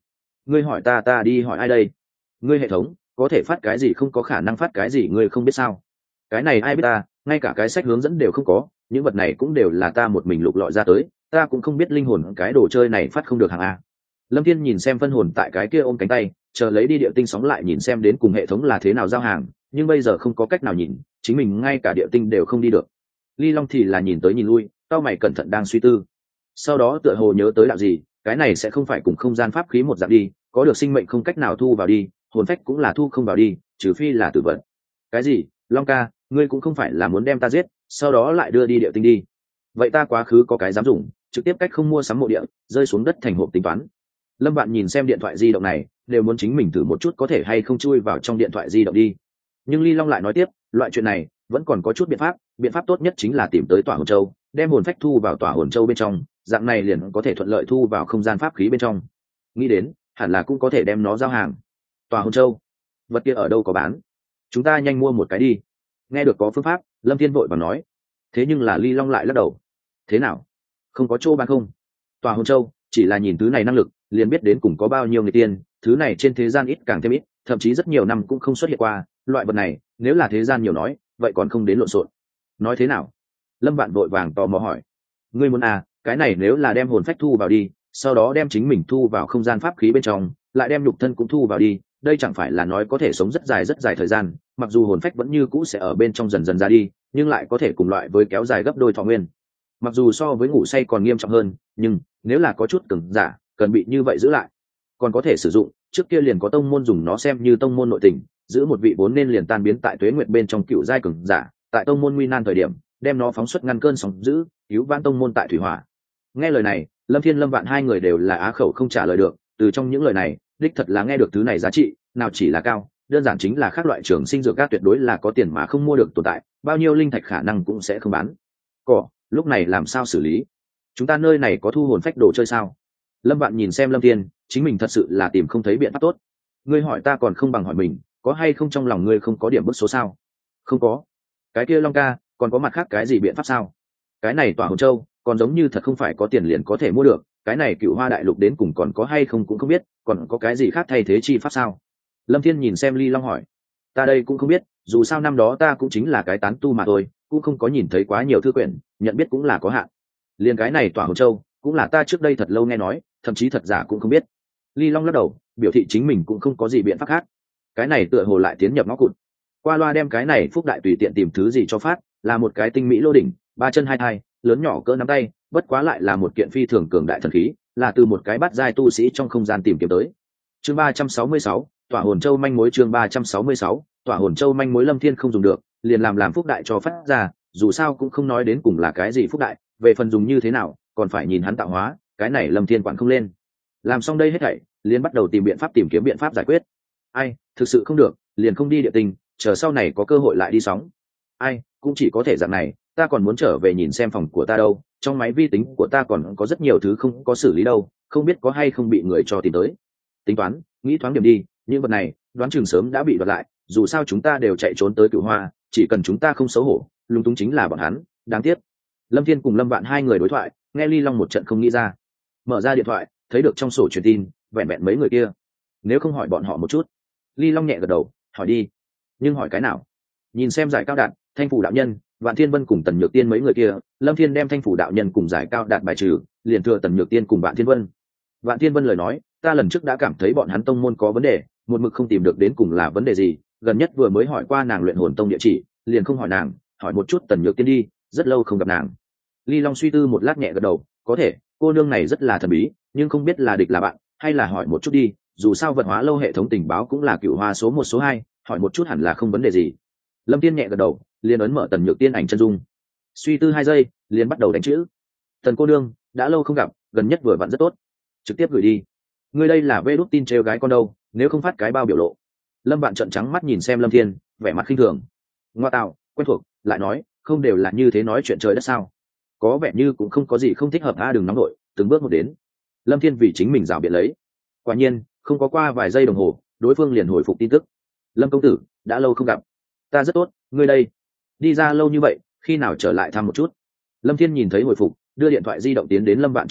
Speaker 1: Ngươi hỏi ta ta đi hỏi ai đây? Ngươi hệ thống có thể phát cái gì không có khả năng phát cái gì ngươi không biết sao? Cái này ai biết ta, ngay cả cái sách hướng dẫn đều không có, những vật này cũng đều là ta một mình lục lọi ra tới, ta cũng không biết linh hồn cái đồ chơi này phát không được hàng a. Lâm Thiên nhìn xem phân hồn tại cái kia ôm cánh tay, chờ lấy đi địa tinh sóng lại nhìn xem đến cùng hệ thống là thế nào giao hàng, nhưng bây giờ không có cách nào nhìn, chính mình ngay cả địa tinh đều không đi được. Ly Long thì là nhìn tới nhìn lui, tao mày cẩn thận đang suy tư. Sau đó tựa hồ nhớ tới đạo gì, cái này sẽ không phải cùng không gian pháp khí một dạng đi, có được sinh mệnh không cách nào thu vào đi, hồn phách cũng là thu không vào đi, trừ phi là tử vật. Cái gì? Long ca, ngươi cũng không phải là muốn đem ta giết, sau đó lại đưa đi địa tinh đi. Vậy ta quá khứ có cái dám dùng, trực tiếp cách không mua sắm mộ địa, rơi xuống đất thành hộp tính toán. Lâm Vạn nhìn xem điện thoại di động này, đều muốn chính mình thử một chút có thể hay không chui vào trong điện thoại di động đi. Nhưng Ly Long lại nói tiếp, loại chuyện này vẫn còn có chút biện pháp, biện pháp tốt nhất chính là tìm tới Tỏa Hồn Châu, đem hồn phách thu vào Tỏa Hồn Châu bên trong, dạng này liền có thể thuận lợi thu vào không gian pháp khí bên trong. Nghĩ đến, hẳn là cũng có thể đem nó giao hàng. Tỏa Hồn Châu, vật kia ở đâu có bán? Chúng ta nhanh mua một cái đi. Nghe được có phương pháp, Lâm Thiên vội vàng nói. Thế nhưng là Ly Long lại lắc đầu. Thế nào? Không có chỗ bán không? Tỏa Hồn Châu, chỉ là nhìn thứ này năng lực, liền biết đến cùng có bao nhiêu người tiên, thứ này trên thế gian ít càng thêm ít, thậm chí rất nhiều năm cũng không xuất hiện qua, loại vật này, nếu là thế gian nhiều nói, vậy còn không đến lộn xộn. Nói thế nào? Lâm Vạn vội vàng tò mò hỏi. Ngươi muốn à, cái này nếu là đem hồn phách thu vào đi, sau đó đem chính mình thu vào không gian pháp khí bên trong, lại đem nhục thân cũng thu vào đi, đây chẳng phải là nói có thể sống rất dài rất dài thời gian, mặc dù hồn phách vẫn như cũ sẽ ở bên trong dần dần ra đi, nhưng lại có thể cùng loại với kéo dài gấp đôi thọ nguyên. Mặc dù so với ngủ say còn nghiêm trọng hơn, nhưng nếu là có chút cứng giả, cần bị như vậy giữ lại, còn có thể sử dụng. Trước kia liền có tông môn dùng nó xem như tông môn nội tình, giữ một vị vốn nên liền tan biến tại tuế nguyệt bên trong cựu giai cường giả, tại tông môn nguy nan thời điểm, đem nó phóng xuất ngăn cơn sóng dữ, cứu vãn tông môn tại thủy hỏa. Nghe lời này, Lâm Thiên Lâm Vạn hai người đều là á khẩu không trả lời được, từ trong những lời này, đích thật là nghe được thứ này giá trị, nào chỉ là cao, đơn giản chính là các loại trường sinh dược các tuyệt đối là có tiền mà không mua được tồn tại, bao nhiêu linh thạch khả năng cũng sẽ không bán. Cỏ, lúc này làm sao xử lý? Chúng ta nơi này có thu hồn phách đồ chơi sao? Lâm Vạn nhìn xem Lâm Thiên, chính mình thật sự là tìm không thấy biện pháp tốt. Ngươi hỏi ta còn không bằng hỏi mình, có hay không trong lòng ngươi không có điểm bức số sao? Không có. Cái kia Long ca, còn có mặt khác cái gì biện pháp sao? Cái này Tỏa Hồn Châu, còn giống như thật không phải có tiền liền có thể mua được, cái này Cựu Hoa Đại Lục đến cùng còn có hay không cũng không biết, còn có cái gì khác thay thế chi pháp sao? Lâm Thiên nhìn xem Ly Long hỏi. Ta đây cũng không biết, dù sao năm đó ta cũng chính là cái tán tu mà thôi, cũng không có nhìn thấy quá nhiều thư quyển, nhận biết cũng là có hạn. Liên cái này Tỏa Hồn Châu, cũng là ta trước đây thật lâu nghe nói, thậm chí thật giả cũng không biết. Ly Long lắc đầu, biểu thị chính mình cũng không có gì biện pháp khác. Cái này tựa hồ lại tiến nhập ngõ cụt. Qua loa đem cái này phúc đại tùy tiện tìm thứ gì cho phát, là một cái tinh mỹ lô đỉnh, ba chân hai thai, lớn nhỏ cỡ nắm tay, bất quá lại là một kiện phi thường cường đại thần khí, là từ một cái bát giai tu sĩ trong không gian tìm kiếm tới. Chương ba trăm sáu mươi sáu, Tỏa Hồn Châu manh mối. Chương ba trăm sáu mươi sáu, Tỏa Hồn Châu manh mối. Lâm Thiên không dùng được, liền làm làm phúc đại cho phát ra, dù sao cũng không nói đến cùng là cái gì phúc đại, về phần dùng như thế nào, còn phải nhìn hắn tạo hóa, cái này Lâm Thiên quản không lên. Làm xong đây hết thảy, liền bắt đầu tìm biện pháp tìm kiếm biện pháp giải quyết. Ai, thực sự không được, liền không đi địa tinh, chờ sau này có cơ hội lại đi sóng. Ai, cũng chỉ có thể dạng này, ta còn muốn trở về nhìn xem phòng của ta đâu, trong máy vi tính của ta còn có rất nhiều thứ không có xử lý đâu, không biết có hay không bị người cho tìm tới. Tính toán, nghĩ thoáng điểm đi, những vật này, đoán chừng sớm đã bị đoạt lại, dù sao chúng ta đều chạy trốn tới Cửu Hoa, chỉ cần chúng ta không xấu hổ, lung túng chính là bọn hắn, đáng tiếc. Lâm Thiên cùng Lâm Vạn hai người đối thoại, nghe Ly Long một trận không nghĩ ra. Mở ra điện thoại, thấy được trong sổ truyền tin, vẹn vẹn mấy người kia. Nếu không hỏi bọn họ một chút. Ly Long nhẹ gật đầu, hỏi đi. Nhưng hỏi cái nào? Nhìn xem Giải Cao Đạt, Thanh Phủ đạo nhân, Vạn Thiên Vân cùng Tần Nhược Tiên mấy người kia, Lâm Thiên đem Thanh Phủ đạo nhân cùng Giải Cao Đạt bài trừ, liền thừa Tần Nhược Tiên cùng Vạn Thiên Vân. Vạn Thiên Vân lời nói, ta lần trước đã cảm thấy bọn hắn tông môn có vấn đề, một mực không tìm được đến cùng là vấn đề gì, gần nhất vừa mới hỏi qua nàng luyện hồn tông địa chỉ, liền không hỏi nàng, hỏi một chút Tần Nhược Tiên đi, rất lâu không gặp nàng. Ly Long suy tư một lát nhẹ gật đầu, có thể, cô nương này rất là thần bí, nhưng không biết là địch là bạn, hay là hỏi một chút đi, dù sao vật hóa lâu hệ thống tình báo cũng là Cửu Hoa số một số hai, hỏi một chút hẳn là không vấn đề gì. Lâm Tiên nhẹ gật đầu, liền ấn mở Tần Nhược Tiên ảnh chân dung. Suy tư hai giây, liền bắt đầu đánh chữ. Tần cô nương, đã lâu không gặp, gần nhất vừa vặn rất tốt, trực tiếp gửi đi. Ngươi đây là vê đút tin trêu gái con đâu, nếu không phát cái bao biểu lộ. Lâm Vạn trợn trắng mắt nhìn xem Lâm Thiên, vẻ mặt khinh thường. Ngoa tạo, quen thuộc, lại nói, không đều là như thế nói chuyện trời đất sao? Có vẻ như cũng không có gì không thích hợp a, đừng nóng nổi, từng bước một đến. Lâm Thiên vì chính mình rào biện lấy. Quả nhiên, không có qua vài giây đồng hồ, đối phương liền hồi phục tin tức. Lâm công tử, đã lâu không gặp. Ta rất tốt, ngươi đây? Đi ra lâu như vậy, khi nào trở lại thăm một chút? Lâm Thiên nhìn thấy hồi phục, đưa điện thoại di động tiến đến Lâm Vạn trước mặt,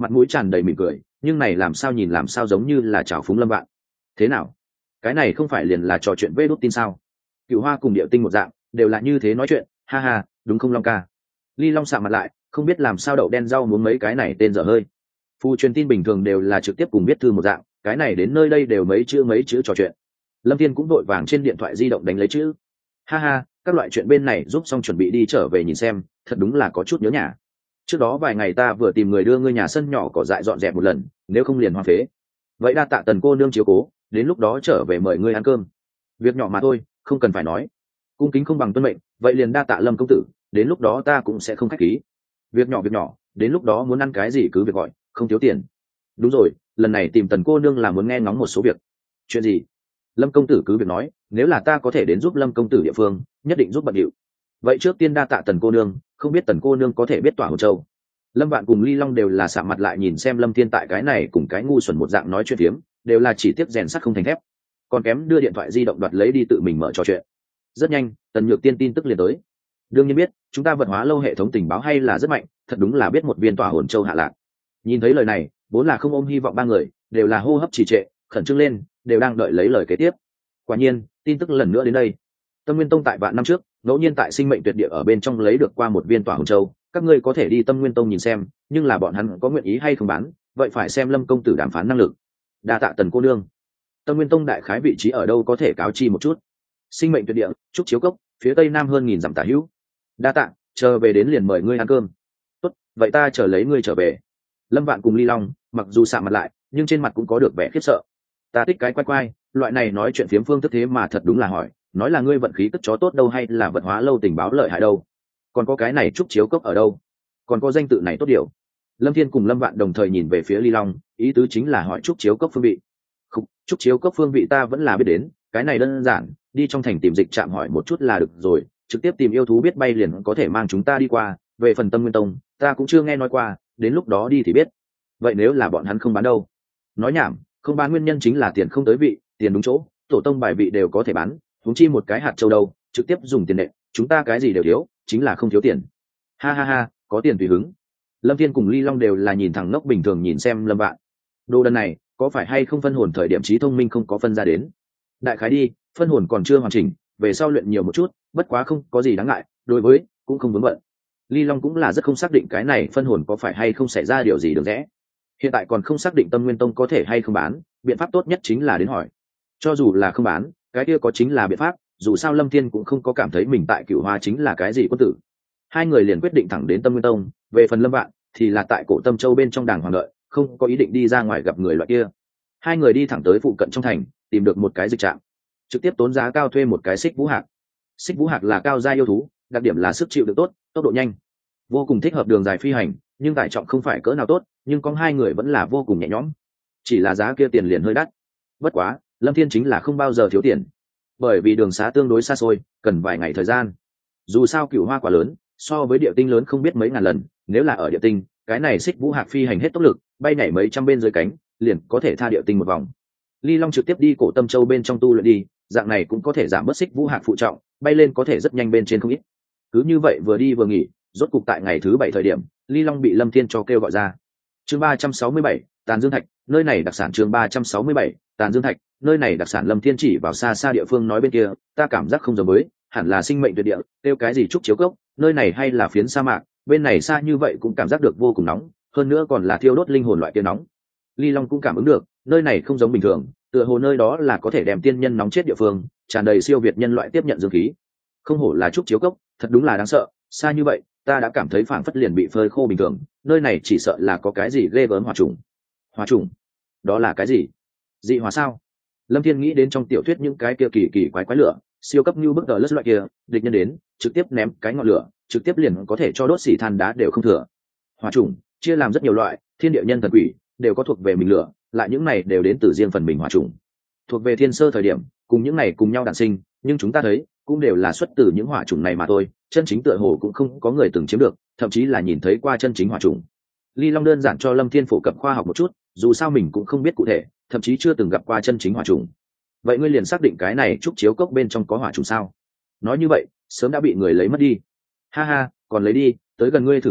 Speaker 1: mặt mũi tràn đầy mỉm cười, nhưng này làm sao nhìn làm sao giống như là trào phúng Lâm Vạn. Thế nào, cái này không phải liền là trò chuyện vê đốt tin sao? Cựu Hoa cùng Điệu Tinh một dạng, đều là như thế nói chuyện, ha ha, đúng không Long ca? Ly Long sạm mặt lại, không biết làm sao đậu đen rau muốn mấy cái này tên dở hơi. Phù truyền tin bình thường đều là trực tiếp cùng viết thư một dạng, cái này đến nơi đây đều mấy chữ mấy chữ trò chuyện. Lâm Thiên cũng đội vàng trên điện thoại di động đánh lấy chữ. Ha ha, các loại chuyện bên này giúp xong chuẩn bị đi trở về nhìn xem, thật đúng là có chút nhớ nhà. Trước đó vài ngày ta vừa tìm người đưa ngươi nhà sân nhỏ cỏ dại dọn dẹp một lần, nếu không liền hoang phế. Vậy đa tạ Tần cô nương chiếu cố, đến lúc đó trở về mời ngươi ăn cơm. Việc nhỏ mà thôi, không cần phải nói. Cung kính không bằng tuân mệnh, vậy liền đa tạ Lâm công tử, đến lúc đó ta cũng sẽ không khách khí. Việc nhỏ việc nhỏ, đến lúc đó muốn ăn cái gì cứ việc gọi, không thiếu tiền. Đúng rồi, lần này tìm Tần cô nương là muốn nghe ngóng một số việc. Chuyện gì? Lâm công tử cứ việc nói, nếu là ta có thể đến giúp Lâm công tử địa phương, nhất định giúp bận điệu. Vậy trước tiên đa tạ Tần cô nương, không biết Tần cô nương có thể biết tỏa Hồ Châu. Lâm Vạn cùng Ly Long đều là sạm mặt lại nhìn xem Lâm Thiên tại cái này cùng cái ngu xuẩn một dạng nói chuyện phiếm, đều là chỉ tiếc rèn sắt không thành thép, còn kém đưa điện thoại di động đoạt lấy đi tự mình mở trò chuyện. Rất nhanh, Tần Nhược Tiên tin tức liền tới. Đương nhiên biết, chúng ta vật hóa lâu hệ thống tình báo hay là rất mạnh, thật đúng là biết một viên tỏa hồn châu hạ lạc. Nhìn thấy lời này, vốn là không ôm hy vọng ba người, đều là hô hấp trì trệ, khẩn trương lên, đều đang đợi lấy lời kế tiếp. Quả nhiên, tin tức lần nữa đến đây. Tâm Nguyên Tông tại vạn năm trước, ngẫu nhiên tại sinh mệnh tuyệt địa ở bên trong lấy được qua một viên tỏa hồn châu, các ngươi có thể đi Tâm Nguyên Tông nhìn xem, nhưng là bọn hắn có nguyện ý hay không bán, vậy phải xem Lâm công tử đàm phán năng lực. Đa tạ Tần cô nương. Tâm Nguyên Tông đại khái vị trí ở đâu có thể cáo chi một chút? Sinh mệnh tuyệt địa, trúc chiếu cốc, phía tây nam hơn nghìn dặm tả hữu. Đa tạ, chờ về đến liền mời ngươi ăn cơm. Tốt, vậy ta chờ lấy ngươi trở về. Lâm Vạn cùng Ly Long, mặc dù sạm mặt lại, nhưng trên mặt cũng có được vẻ khiếp sợ. Ta tích cái quay quay, loại này nói chuyện phiếm phương thức thế mà thật đúng là hỏi, nói là ngươi vận khí cất chó tốt đâu hay là vật hóa lâu tình báo lợi hại đâu? Còn có cái này trúc chiếu cốc ở đâu? Còn có danh tự này tốt điều. Lâm Thiên cùng Lâm Vạn đồng thời nhìn về phía Ly Long, ý tứ chính là hỏi trúc chiếu cốc phương vị. Không, trúc chiếu cốc phương vị ta vẫn là biết đến, cái này đơn giản, đi trong thành tìm dịch trạm hỏi một chút là được rồi, trực tiếp tìm yêu thú biết bay liền có thể mang chúng ta đi qua. Về phần Tâm Nguyên Tông, ta cũng chưa nghe nói qua, đến lúc đó đi thì biết. Vậy nếu là bọn hắn không bán đâu? Nói nhảm, không bán nguyên nhân chính là tiền không tới vị, tiền đúng chỗ, tổ tông bài vị đều có thể bán, huống chi một cái hạt châu đâu, trực tiếp dùng tiền nệ, chúng ta cái gì đều thiếu, chính là không thiếu tiền. Ha ha ha, có tiền tùy hứng. Lâm Thiên cùng Ly Long đều là nhìn thẳng ngốc bình thường nhìn xem Lâm Vạn. Đồ đần này, có phải hay không phân hồn thời điểm trí thông minh không có phân ra đến? Đại khái đi, phân hồn còn chưa hoàn chỉnh, về sau luyện nhiều một chút, bất quá không có gì đáng ngại, đối với cũng không vướng bận. Ly Long cũng là rất không xác định cái này phân hồn có phải hay không xảy ra điều gì được rẽ. Hiện tại còn không xác định Tâm Nguyên Tông có thể hay không bán, biện pháp tốt nhất chính là đến hỏi. Cho dù là không bán, cái kia có chính là biện pháp, dù sao Lâm Thiên cũng không có cảm thấy mình tại Cửu Hoa chính là cái gì quân tử. Hai người liền quyết định thẳng đến Tâm Nguyên Tông, về phần Lâm Vạn thì là tại Cổ Tâm Châu bên trong đàng hoàng đợi, không có ý định đi ra ngoài gặp người loại kia. Hai người đi thẳng tới phụ cận trong thành, tìm được một cái dịch trạm, trực tiếp tốn giá cao thuê một cái xích vũ hạc. Xích vũ hạc là cao gia yêu thú, đặc điểm là sức chịu đựng tốt, tốc độ nhanh, vô cùng thích hợp đường dài phi hành, nhưng tải trọng không phải cỡ nào tốt, nhưng có hai người vẫn là vô cùng nhẹ nhõm. Chỉ là giá kia tiền liền hơi đắt. Bất quá, Lâm Thiên chính là không bao giờ thiếu tiền, bởi vì đường xá tương đối xa xôi, cần vài ngày thời gian. Dù sao Cửu Hoa quá lớn, so với địa tinh lớn không biết mấy ngàn lần, nếu là ở địa tinh, cái này xích vũ hạc phi hành hết tốc lực, bay nhảy mấy trăm bên dưới cánh, liền có thể tha địa tinh một vòng. Ly Long trực tiếp đi Cổ Tâm Châu bên trong tu luyện đi, dạng này cũng có thể giảm bớt xích vũ hạc phụ trọng, bay lên có thể rất nhanh bên trên không ít. Cứ như vậy vừa đi vừa nghỉ, rốt cục tại ngày thứ bảy thời điểm, Ly Long bị Lâm Thiên cho kêu gọi ra. Chương ba trăm sáu mươi bảy, Tàn Dương Thạch, nơi này đặc sản. Chương ba trăm sáu mươi bảy, Tàn Dương Thạch, nơi này đặc sản. Lâm Thiên chỉ vào xa xa địa phương nói bên kia, ta cảm giác không giống với, hẳn là sinh mệnh tuyệt địa, kêu cái gì trúc chiếu cốc, nơi này hay là phiến sa mạc, bên này xa như vậy cũng cảm giác được vô cùng nóng, hơn nữa còn là thiêu đốt linh hồn loại kia nóng. Ly Long cũng cảm ứng được, nơi này không giống bình thường, tựa hồ nơi đó là có thể đem tiên nhân nóng chết địa phương, tràn đầy siêu việt nhân loại tiếp nhận dương khí. Không hổ là trúc chiếu cốc, thật đúng là đáng sợ, xa như vậy, ta đã cảm thấy phảng phất liền bị phơi khô bình thường, nơi này chỉ sợ là có cái gì ghê gớm hỏa trùng. Hỏa trùng? Đó là cái gì? Dị hỏa sao? Lâm Thiên nghĩ đến trong tiểu thuyết những cái kia kỳ kỳ quái quái lửa, siêu cấp như bức tờ lất loại kia, địch nhân đến, trực tiếp ném cái ngọn lửa, trực tiếp liền có thể cho đốt xỉ than đá đều không thừa. Hỏa trùng chia làm rất nhiều loại, thiên địa nhân thần quỷ đều có thuộc về mình lửa, lại những này đều đến từ riêng phần mình hỏa trùng. Thuộc về thiên sơ thời điểm, cùng những này cùng nhau đản sinh, nhưng chúng ta thấy, cũng đều là xuất từ những hỏa trùng này mà thôi, chân chính tựa hồ cũng không có người từng chiếm được, thậm chí là nhìn thấy qua chân chính hỏa trùng. Ly Long đơn giản cho Lâm Thiên phổ cập khoa học một chút, dù sao mình cũng không biết cụ thể, thậm chí chưa từng gặp qua chân chính hỏa trùng. Vậy ngươi liền xác định cái này trúc chiếu cốc bên trong có hỏa trùng sao? Nói như vậy, sớm đã bị người lấy mất đi. Ha ha, còn lấy đi, tới gần ngươi thử một chút,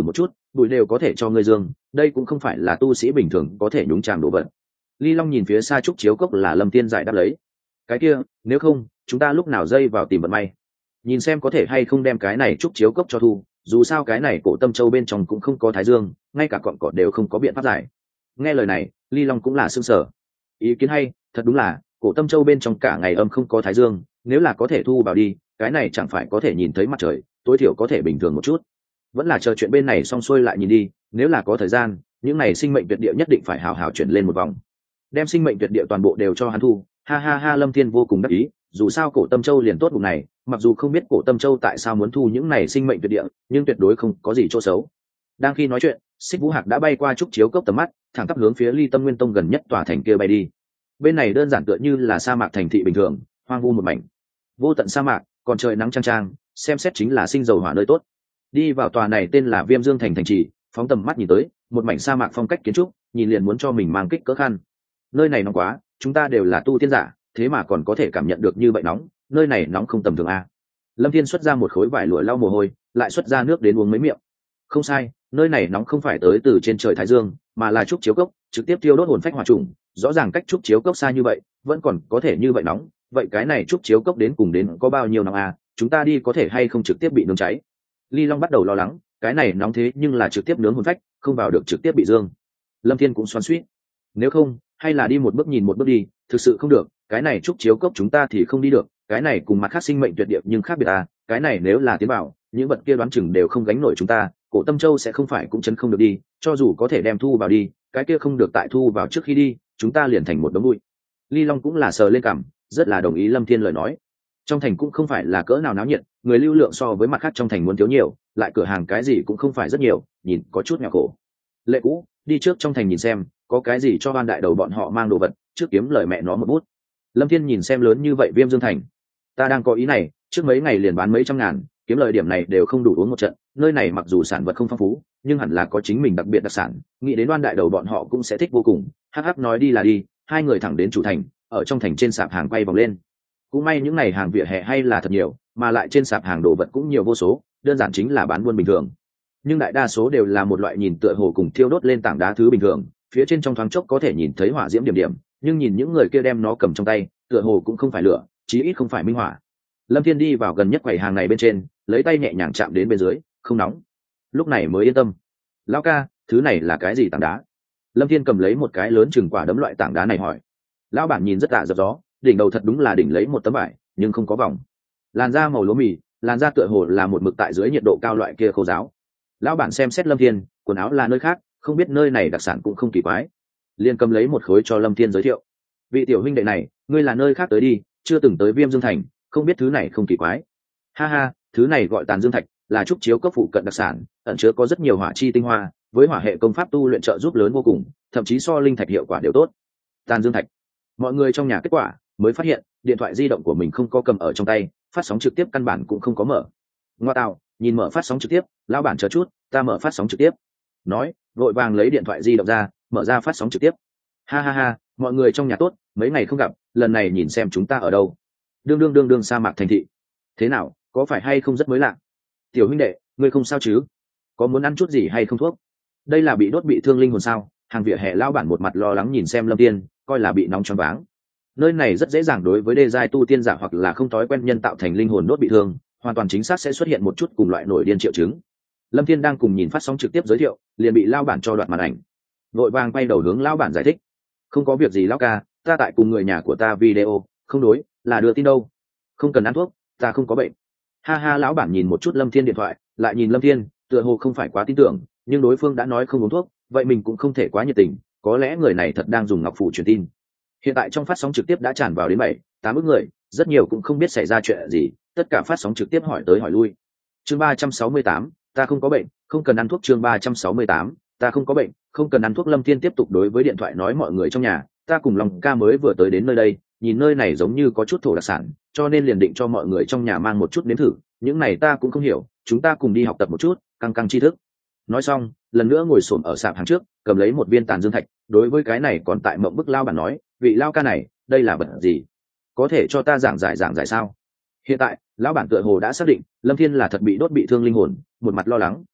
Speaker 1: bụi đều có thể cho ngươi dương, đây cũng không phải là tu sĩ bình thường có thể nhúng chàm đồ vật. Ly Long nhìn phía xa trúc chiếu cốc là Lâm Thiên giải đáp lấy. Cái kia, nếu không, chúng ta lúc nào dây vào tìm vận may, nhìn xem có thể hay không đem cái này trúc chiếu cốc cho thu, dù sao cái này cổ tâm châu bên trong cũng không có thái dương, ngay cả cọn cỏ đều không có biện pháp giải. Nghe lời này, Ly Long cũng là sương sở. Ý kiến hay, thật đúng là, cổ tâm châu bên trong cả ngày âm không có thái dương, nếu là có thể thu vào đi, cái này chẳng phải có thể nhìn thấy mặt trời, tối thiểu có thể bình thường một chút. Vẫn là chờ chuyện bên này xong xuôi lại nhìn đi, nếu là có thời gian, những này sinh mệnh tuyệt địa nhất định phải hào hào chuyển lên một vòng, đem sinh mệnh tuyệt địa toàn bộ đều cho hắn thu. Ha ha ha, Lâm Thiên vô cùng đắc ý, dù sao cổ tâm châu liền tốt vùng này, mặc dù không biết cổ tâm châu tại sao muốn thu những này sinh mệnh tuyệt địa, nhưng tuyệt đối không có gì chỗ xấu. Đang khi nói chuyện, Xích Vũ Hạc đã bay qua trúc chiếu cốc tầm mắt, thẳng tắp hướng phía Ly Tâm Nguyên Tông gần nhất tòa thành kia bay đi. Bên này đơn giản tựa như là sa mạc thành thị bình thường, hoang vu một mảnh, vô tận sa mạc, còn trời nắng chang chang, xem xét chính là sinh dầu hỏa nơi tốt. Đi vào tòa này tên là Viêm Dương thành thành trì, phóng tầm mắt nhìn tới, một mảnh sa mạc phong cách kiến trúc, nhìn liền muốn cho mình mang kích cỡ khăn. Nơi này nóng quá, chúng ta đều là tu tiên giả, thế mà còn có thể cảm nhận được như vậy nóng, nơi này nóng không tầm thường a. Lâm Thiên xuất ra một khối vải lụa lau mồ hôi, lại xuất ra nước đến uống mấy miệng. Không sai, nơi này nóng không phải tới từ trên trời thái dương, mà là trúc chiếu cốc trực tiếp tiêu đốt hồn phách hỏa trùng. Rõ ràng cách trúc chiếu cốc xa như vậy, vẫn còn có thể như vậy nóng, vậy cái này trúc chiếu cốc đến cùng đến có bao nhiêu nóng a? Chúng ta đi có thể hay không trực tiếp bị nướng cháy? Ly Long bắt đầu lo lắng, cái này nóng thế nhưng là trực tiếp nướng hồn phách, không vào được trực tiếp bị dương. Lâm Thiên cũng xoắn xuýt, nếu không, hay là đi một bước nhìn một bước đi, thực sự không được, cái này trúc chiếu cốc chúng ta thì không đi được, cái này cùng mặt khác sinh mệnh tuyệt địa nhưng khác biệt à, cái này nếu là tiến vào, những vật kia đoán chừng đều không gánh nổi chúng ta, cổ tâm châu sẽ không phải cũng chấn không được đi, cho dù có thể đem thu vào đi, cái kia không được tại thu vào trước khi đi, chúng ta liền thành một đống bụi. Ly Long cũng là sờ lên cằm, rất là đồng ý Lâm Thiên lời nói. Trong thành cũng không phải là cỡ nào náo nhiệt, người lưu lượng so với mặt khác trong thành muốn thiếu nhiều, lại cửa hàng cái gì cũng không phải rất nhiều, nhìn có chút nghèo khổ. Lệ Cũ, đi trước trong thành nhìn xem, có cái gì cho ban đại đầu bọn họ mang đồ vật, trước kiếm lời mẹ nó một bút. Lâm Thiên nhìn xem lớn như vậy Viêm Dương thành, ta đang có ý này, trước mấy ngày liền bán mấy trăm ngàn, kiếm lời điểm này đều không đủ uống một trận. Nơi này mặc dù sản vật không phong phú, nhưng hẳn là có chính mình đặc biệt đặc sản, nghĩ đến đoan đại đầu bọn họ cũng sẽ thích vô cùng. Hắc hắc nói đi là đi, hai người thẳng đến chủ thành, ở trong thành trên sạp hàng quay vòng lên. Cũng may những này hàng vỉa hè hay là thật nhiều, mà lại trên sạp hàng đồ vật cũng nhiều vô số, đơn giản chính là bán buôn bình thường. Nhưng đại đa số đều là một loại nhìn tựa hồ cùng thiêu đốt lên tảng đá thứ bình thường, phía trên trong thoáng chốc có thể nhìn thấy hỏa diễm điểm điểm, nhưng nhìn những người kia đem nó cầm trong tay, tựa hồ cũng không phải lửa, chí ít không phải minh hỏa. Lâm Thiên đi vào gần nhất quầy hàng này bên trên, lấy tay nhẹ nhàng chạm đến bên dưới, không nóng. Lúc này mới yên tâm. Lão ca, thứ này là cái gì tảng đá? Lâm Thiên cầm lấy một cái lớn chừng quả đấm loại tảng đá này hỏi. Lão bản nhìn rất tạ dập gió, đỉnh đầu thật đúng là đỉnh lấy một tấm vải, nhưng không có vòng. Làn da màu lúa mì, làn da tựa hồ là một mực tại dưới nhiệt độ cao loại kia khô ráo. Lão bản xem xét Lâm Thiên, quần áo là nơi khác, không biết nơi này đặc sản cũng không kỳ quái, liền cầm lấy một khối cho Lâm Thiên giới thiệu. Vị tiểu huynh đệ này, ngươi là nơi khác tới đi, chưa từng tới Viêm Dương thành, không biết thứ này không kỳ quái. Ha ha, thứ này gọi Tàn Dương thạch, là trúc chiếu cấp phụ cận đặc sản, ẩn chứa có rất nhiều hỏa chi tinh hoa, với hỏa hệ công pháp tu luyện trợ giúp lớn vô cùng, thậm chí so linh thạch hiệu quả đều tốt. Tàn Dương thạch, mọi người trong nhà kết quả mới phát hiện điện thoại di động của mình không có cầm ở trong tay, phát sóng trực tiếp căn bản cũng không có mở. Ngoa tạo, nhìn mở phát sóng trực tiếp, lão bản chờ chút, ta mở phát sóng trực tiếp. Nói, vội vàng lấy điện thoại di động ra, mở ra phát sóng trực tiếp. Ha ha ha, mọi người trong nhà tốt, mấy ngày không gặp, lần này nhìn xem chúng ta ở đâu. Đương đương đương đương sa mạc thành thị. Thế nào, có phải hay không rất mới lạ? Tiểu huynh đệ, ngươi không sao chứ? Có muốn ăn chút gì hay không thuốc? Đây là bị đốt bị thương linh hồn sao? Hàng vỉa hè lão bản một mặt lo lắng nhìn xem Lâm Thiên, coi là bị nóng choáng váng. Nơi này rất dễ dàng đối với đê giai tu tiên giả hoặc là không thói quen nhân tạo thành linh hồn đốt bị thương, hoàn toàn chính xác sẽ xuất hiện một chút cùng loại nổi điên triệu chứng. Lâm Thiên đang cùng nhìn phát sóng trực tiếp giới thiệu, liền bị lão bản cho đoạt màn ảnh. Vội vàng quay đầu hướng lão bản giải thích. Không có việc gì lão ca, ta tại cùng người nhà của ta video, không đối, là đưa tin đâu. Không cần ăn thuốc, ta không có bệnh. Ha ha, lão bản nhìn một chút Lâm Thiên điện thoại, lại nhìn Lâm Thiên, tựa hồ không phải quá tin tưởng, nhưng đối phương đã nói không uống thuốc, vậy mình cũng không thể quá nhiệt tình, có lẽ người này thật đang dùng ngọc phù truyền tin. Hiện tại trong phát sóng trực tiếp đã tràn vào đến bảy, tám ức người, rất nhiều cũng không biết xảy ra chuyện gì, tất cả phát sóng trực tiếp hỏi tới hỏi lui. Chương ba trăm sáu mươi tám, ta không có bệnh, không cần ăn thuốc. Chương ba trăm sáu mươi tám, ta không có bệnh, không cần ăn thuốc. Lâm Thiên tiếp tục đối với điện thoại nói mọi người trong nhà, ta cùng Long ca mới vừa tới đến nơi đây, nhìn nơi này giống như có chút thổ đặc sản, cho nên liền định cho mọi người trong nhà mang một chút nếm thử, những này ta cũng không hiểu, chúng ta cùng đi học tập một chút, căng căng tri thức. Nói xong, lần nữa ngồi xổm ở sạp hàng trước, cầm lấy một viên tàn dương thạch, đối với cái này còn tại mộng bức lao bản nói, vị lao ca này, đây là vật gì? Có thể cho ta giảng giải giảng giải sao? Hiện tại, lão bản tựa hồ đã xác định, Lâm Thiên là thật bị đốt bị thương linh hồn, một mặt lo lắng.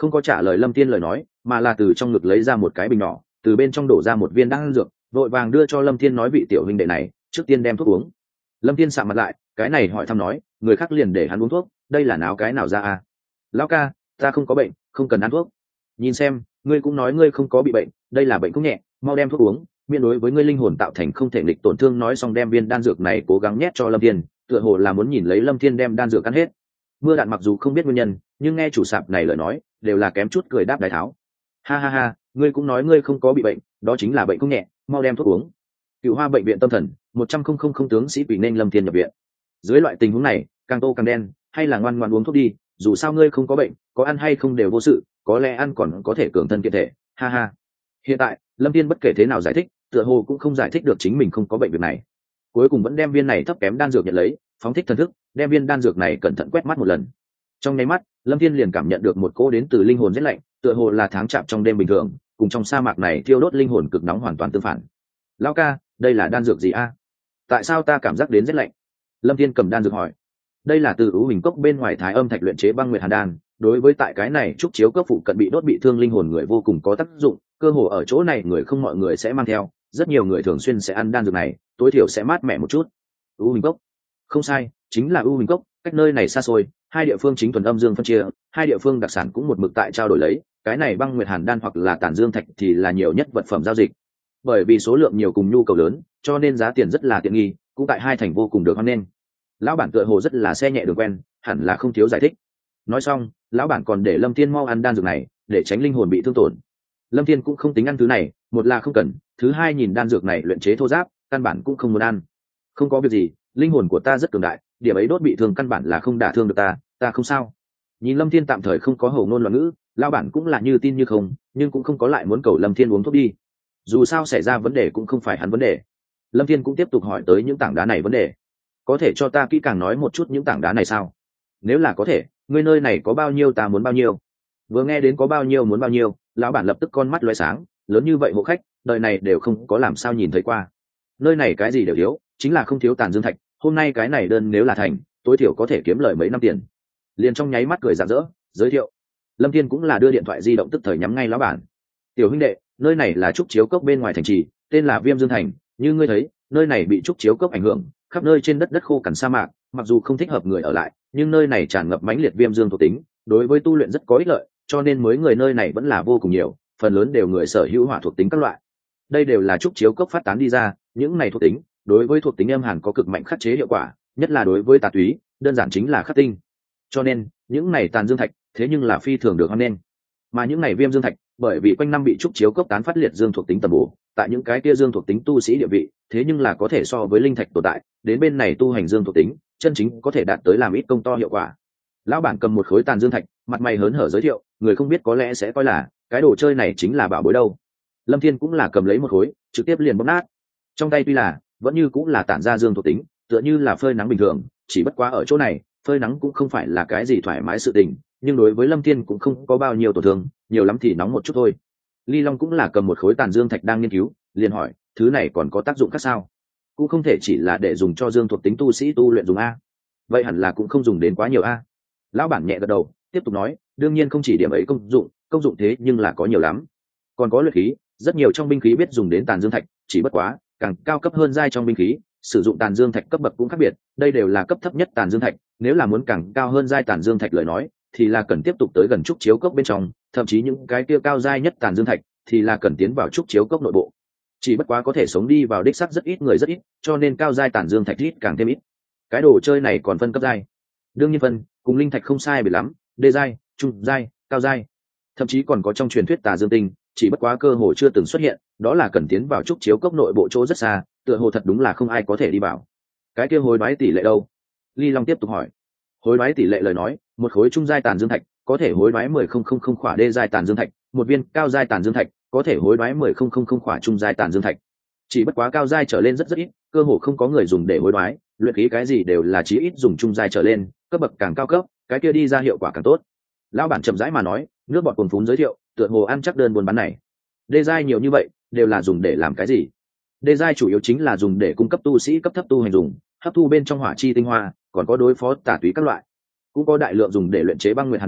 Speaker 1: không có trả lời Lâm Thiên lời nói, mà là từ trong ngực lấy ra một cái bình nhỏ, từ bên trong đổ ra một viên đan dược, vội vàng đưa cho Lâm Thiên nói vị tiểu huynh đệ này, trước tiên đem thuốc uống. Lâm Thiên sạm mặt lại, cái này hỏi thăm nói, người khác liền để hắn uống thuốc, đây là náo cái nào ra à? Lão ca, ta không có bệnh, không cần ăn thuốc. Nhìn xem, ngươi cũng nói ngươi không có bị bệnh, đây là bệnh cũng nhẹ, mau đem thuốc uống, miễn đối với ngươi linh hồn tạo thành không thể nghịch tổn thương. Nói xong đem viên đan dược này cố gắng nhét cho Lâm Thiên, tựa hồ là muốn nhìn lấy Lâm Thiên đem đan dược ăn hết. Mưa Đạn mặc dù không biết nguyên nhân, nhưng nghe chủ sạp này lời nói, đều là kém chút cười đáp đái tháo. Ha ha ha, ngươi cũng nói ngươi không có bị bệnh, đó chính là bệnh cũng nhẹ, mau đem thuốc uống. Cựu Hoa bệnh viện tâm thần, một trăm không không không tướng sĩ quỷ nên Lâm Thiên nhập viện. Dưới loại tình huống này, càng tô càng đen, hay là ngoan ngoãn uống thuốc đi, dù sao ngươi không có bệnh, có ăn hay không đều vô sự, có lẽ ăn còn có thể cường thân kiện thể. Ha ha. Hiện tại, Lâm Thiên bất kể thế nào giải thích, tựa hồ cũng không giải thích được chính mình không có bệnh việc này. Cuối cùng vẫn đem viên này thấp kém đan dược nhận lấy, phóng thích thần thức, đem viên đan dược này cẩn thận quét mắt một lần. Trong nháy mắt, Lâm Thiên liền cảm nhận được một cỗ đến từ linh hồn rét lạnh, tựa hồ là tháng chạm trong đêm bình thường, cùng trong sa mạc này thiêu đốt linh hồn cực nóng hoàn toàn tương phản. Lão ca, đây là đan dược gì a? Tại sao ta cảm giác đến rét lạnh? Lâm Thiên cầm đan dược hỏi. Đây là từ ưu hình cốc bên ngoài thái âm thạch luyện chế băng nguyệt hàn đan, đối với tại cái này trúc chiếu cấp phụ cận bị đốt bị thương linh hồn người vô cùng có tác dụng, cơ hồ ở chỗ này người không mọi người sẽ mang theo, rất nhiều người thường xuyên sẽ ăn đan dược này, tối thiểu sẽ mát mẻ một chút. ưu hình cốc, không sai, chính là ưu hình cốc, cách nơi này xa xôi, hai địa phương chính thuần âm dương phân chia, hai địa phương đặc sản cũng một mực tại trao đổi lấy, cái này băng nguyệt hàn đan hoặc là tản dương thạch thì là nhiều nhất vật phẩm giao dịch. Bởi vì số lượng nhiều cùng nhu cầu lớn, cho nên giá tiền rất là tiện nghi, cũng tại hai thành vô cùng được hoan nghênh. Lão bản tựa hồ rất là xe nhẹ đường quen, hẳn là không thiếu giải thích. Nói xong, lão bản còn để Lâm Thiên mau ăn đan dược này, để tránh linh hồn bị thương tổn. Lâm Thiên cũng không tính ăn thứ này, một là không cần, thứ hai nhìn đan dược này luyện chế thô ráp, căn bản cũng không muốn ăn. Không có việc gì, linh hồn của ta rất cường đại, điểm ấy đốt bị thương căn bản là không đả thương được ta, ta không sao. Nhìn Lâm Thiên tạm thời không có hầu ngôn loạn ngữ, lão bản cũng là như tin như không, nhưng cũng không có lại muốn cầu Lâm Thiên uống thuốc đi. Dù sao xảy ra vấn đề cũng không phải hắn vấn đề. Lâm Thiên cũng tiếp tục hỏi tới những tảng đá này vấn đề. Có thể cho ta kỹ càng nói một chút những tảng đá này sao? Nếu là có thể, ngươi nơi này có bao nhiêu ta muốn bao nhiêu. Vừa nghe đến có bao nhiêu muốn bao nhiêu, lão bản lập tức con mắt lóe sáng, lớn như vậy hộ khách, đời này đều không có làm sao nhìn thấy qua. Nơi này cái gì đều thiếu, chính là không thiếu tàn dương thạch, hôm nay cái này đơn nếu là thành, tối thiểu có thể kiếm lời mấy năm tiền. Liền trong nháy mắt cười rạng rỡ, giới thiệu. Lâm Thiên cũng là đưa điện thoại di động tức thời nhắm ngay lão bản. Tiểu huynh đệ, nơi này là trúc chiếu cốc bên ngoài thành trì, tên là Viêm Dương Thành, như ngươi thấy, nơi này bị trúc chiếu cốc ảnh hưởng, khắp nơi trên đất đất khô cằn sa mạc, mặc dù không thích hợp người ở lại, nhưng nơi này tràn ngập mãnh liệt viêm dương thuộc tính, đối với tu luyện rất có ích lợi, cho nên mới người nơi này vẫn là vô cùng nhiều, phần lớn đều người sở hữu hỏa thuộc tính các loại. Đây đều là trúc chiếu cốc phát tán đi ra, những này thuộc tính, đối với thuộc tính âm hàn có cực mạnh khắc chế hiệu quả, nhất là đối với tà túy, đơn giản chính là khắc tinh. Cho nên, những này tàn dương thạch, thế nhưng là phi thường được hoan nghênh. Mà những này viêm dương thạch, bởi vì quanh năm bị trúc chiếu cốc tán phát liệt dương thuộc tính tầm bổ, tại những cái kia dương thuộc tính tu sĩ địa vị, thế nhưng là có thể so với linh thạch tồn tại, đến bên này tu hành dương thuộc tính, chân chính có thể đạt tới làm ít công to hiệu quả. Lão bản cầm một khối tàn dương thạch, mặt mày hớn hở giới thiệu, người không biết có lẽ sẽ coi là cái đồ chơi này chính là bảo bối đâu. Lâm Thiên cũng là cầm lấy một khối, trực tiếp liền bóp nát. Trong tay tuy là vẫn như cũng là tản ra dương thuộc tính, tựa như là phơi nắng bình thường, chỉ bất quá ở chỗ này, phơi nắng cũng không phải là cái gì thoải mái sự tình, nhưng đối với Lâm Thiên cũng không có bao nhiêu tổn thương, nhiều lắm thì nóng một chút thôi. Ly Long cũng là cầm một khối tàn dương thạch đang nghiên cứu, liền hỏi, thứ này còn có tác dụng khác sao? Cũng không thể chỉ là để dùng cho dương thuộc tính tu sĩ tu luyện dùng a. Vậy hẳn là cũng không dùng đến quá nhiều a. Lão bản nhẹ gật đầu, tiếp tục nói, đương nhiên không chỉ điểm ấy công dụng, công dụng thế nhưng là có nhiều lắm. Còn có luyện khí, rất nhiều trong binh khí biết dùng đến tàn dương thạch, chỉ bất quá, càng cao cấp hơn giai trong binh khí, sử dụng tàn dương thạch cấp bậc cũng khác biệt, đây đều là cấp thấp nhất tàn dương thạch, nếu là muốn càng cao hơn giai tàn dương thạch lời nói, thì là cần tiếp tục tới gần trúc chiếu cốc bên trong, thậm chí những cái kia cao giai nhất tàn dương thạch thì là cần tiến vào trúc chiếu cốc nội bộ. Chỉ bất quá có thể sống đi vào đích sắc rất ít người rất ít, cho nên cao giai tàn dương thạch ít càng thêm ít. Cái đồ chơi này còn phân cấp giai, đương nhiên phân cùng linh thạch không sai biệt lắm, đê giai, trung giai, cao giai, thậm chí còn có trong truyền thuyết tà dương tinh, chỉ bất quá cơ hồ chưa từng xuất hiện, đó là cần tiến vào trúc chiếu cốc nội bộ chỗ rất xa, tựa hồ thật đúng là không ai có thể đi vào. Cái kia hối đoái tỷ lệ đâu? Ly Long tiếp tục hỏi. Hối đoái tỷ lệ lời nói, một khối trung giai tàn dương thạch có thể hối đoái mười không không không khỏa đê giai tàn dương thạch, một viên cao giai tàn dương thạch có thể hối đoái mười không không không khỏa trung giai tàn dương thạch. Chỉ bất quá cao giai trở lên rất rất ít, cơ hồ không có người dùng để hối đoái, luyện khí cái gì đều là chí ít dùng trung giai trở lên, cấp bậc càng cao cấp, cái kia đi ra hiệu quả càng tốt. Lão bản chậm rãi mà nói, nước bọt cuồn phún giới thiệu, tựa hồ ăn chắc đơn buôn bán này. Đê giai nhiều như vậy, đều là dùng để làm cái gì? Đê giai chủ yếu chính là dùng để cung cấp tu sĩ cấp thấp tu hành dùng, hấp thu bên trong hỏa chi tinh hoa, còn có đối phó tà túy các loại. Cũng có đại lượng dùng để luyện chế băng nguyệt hàn đan,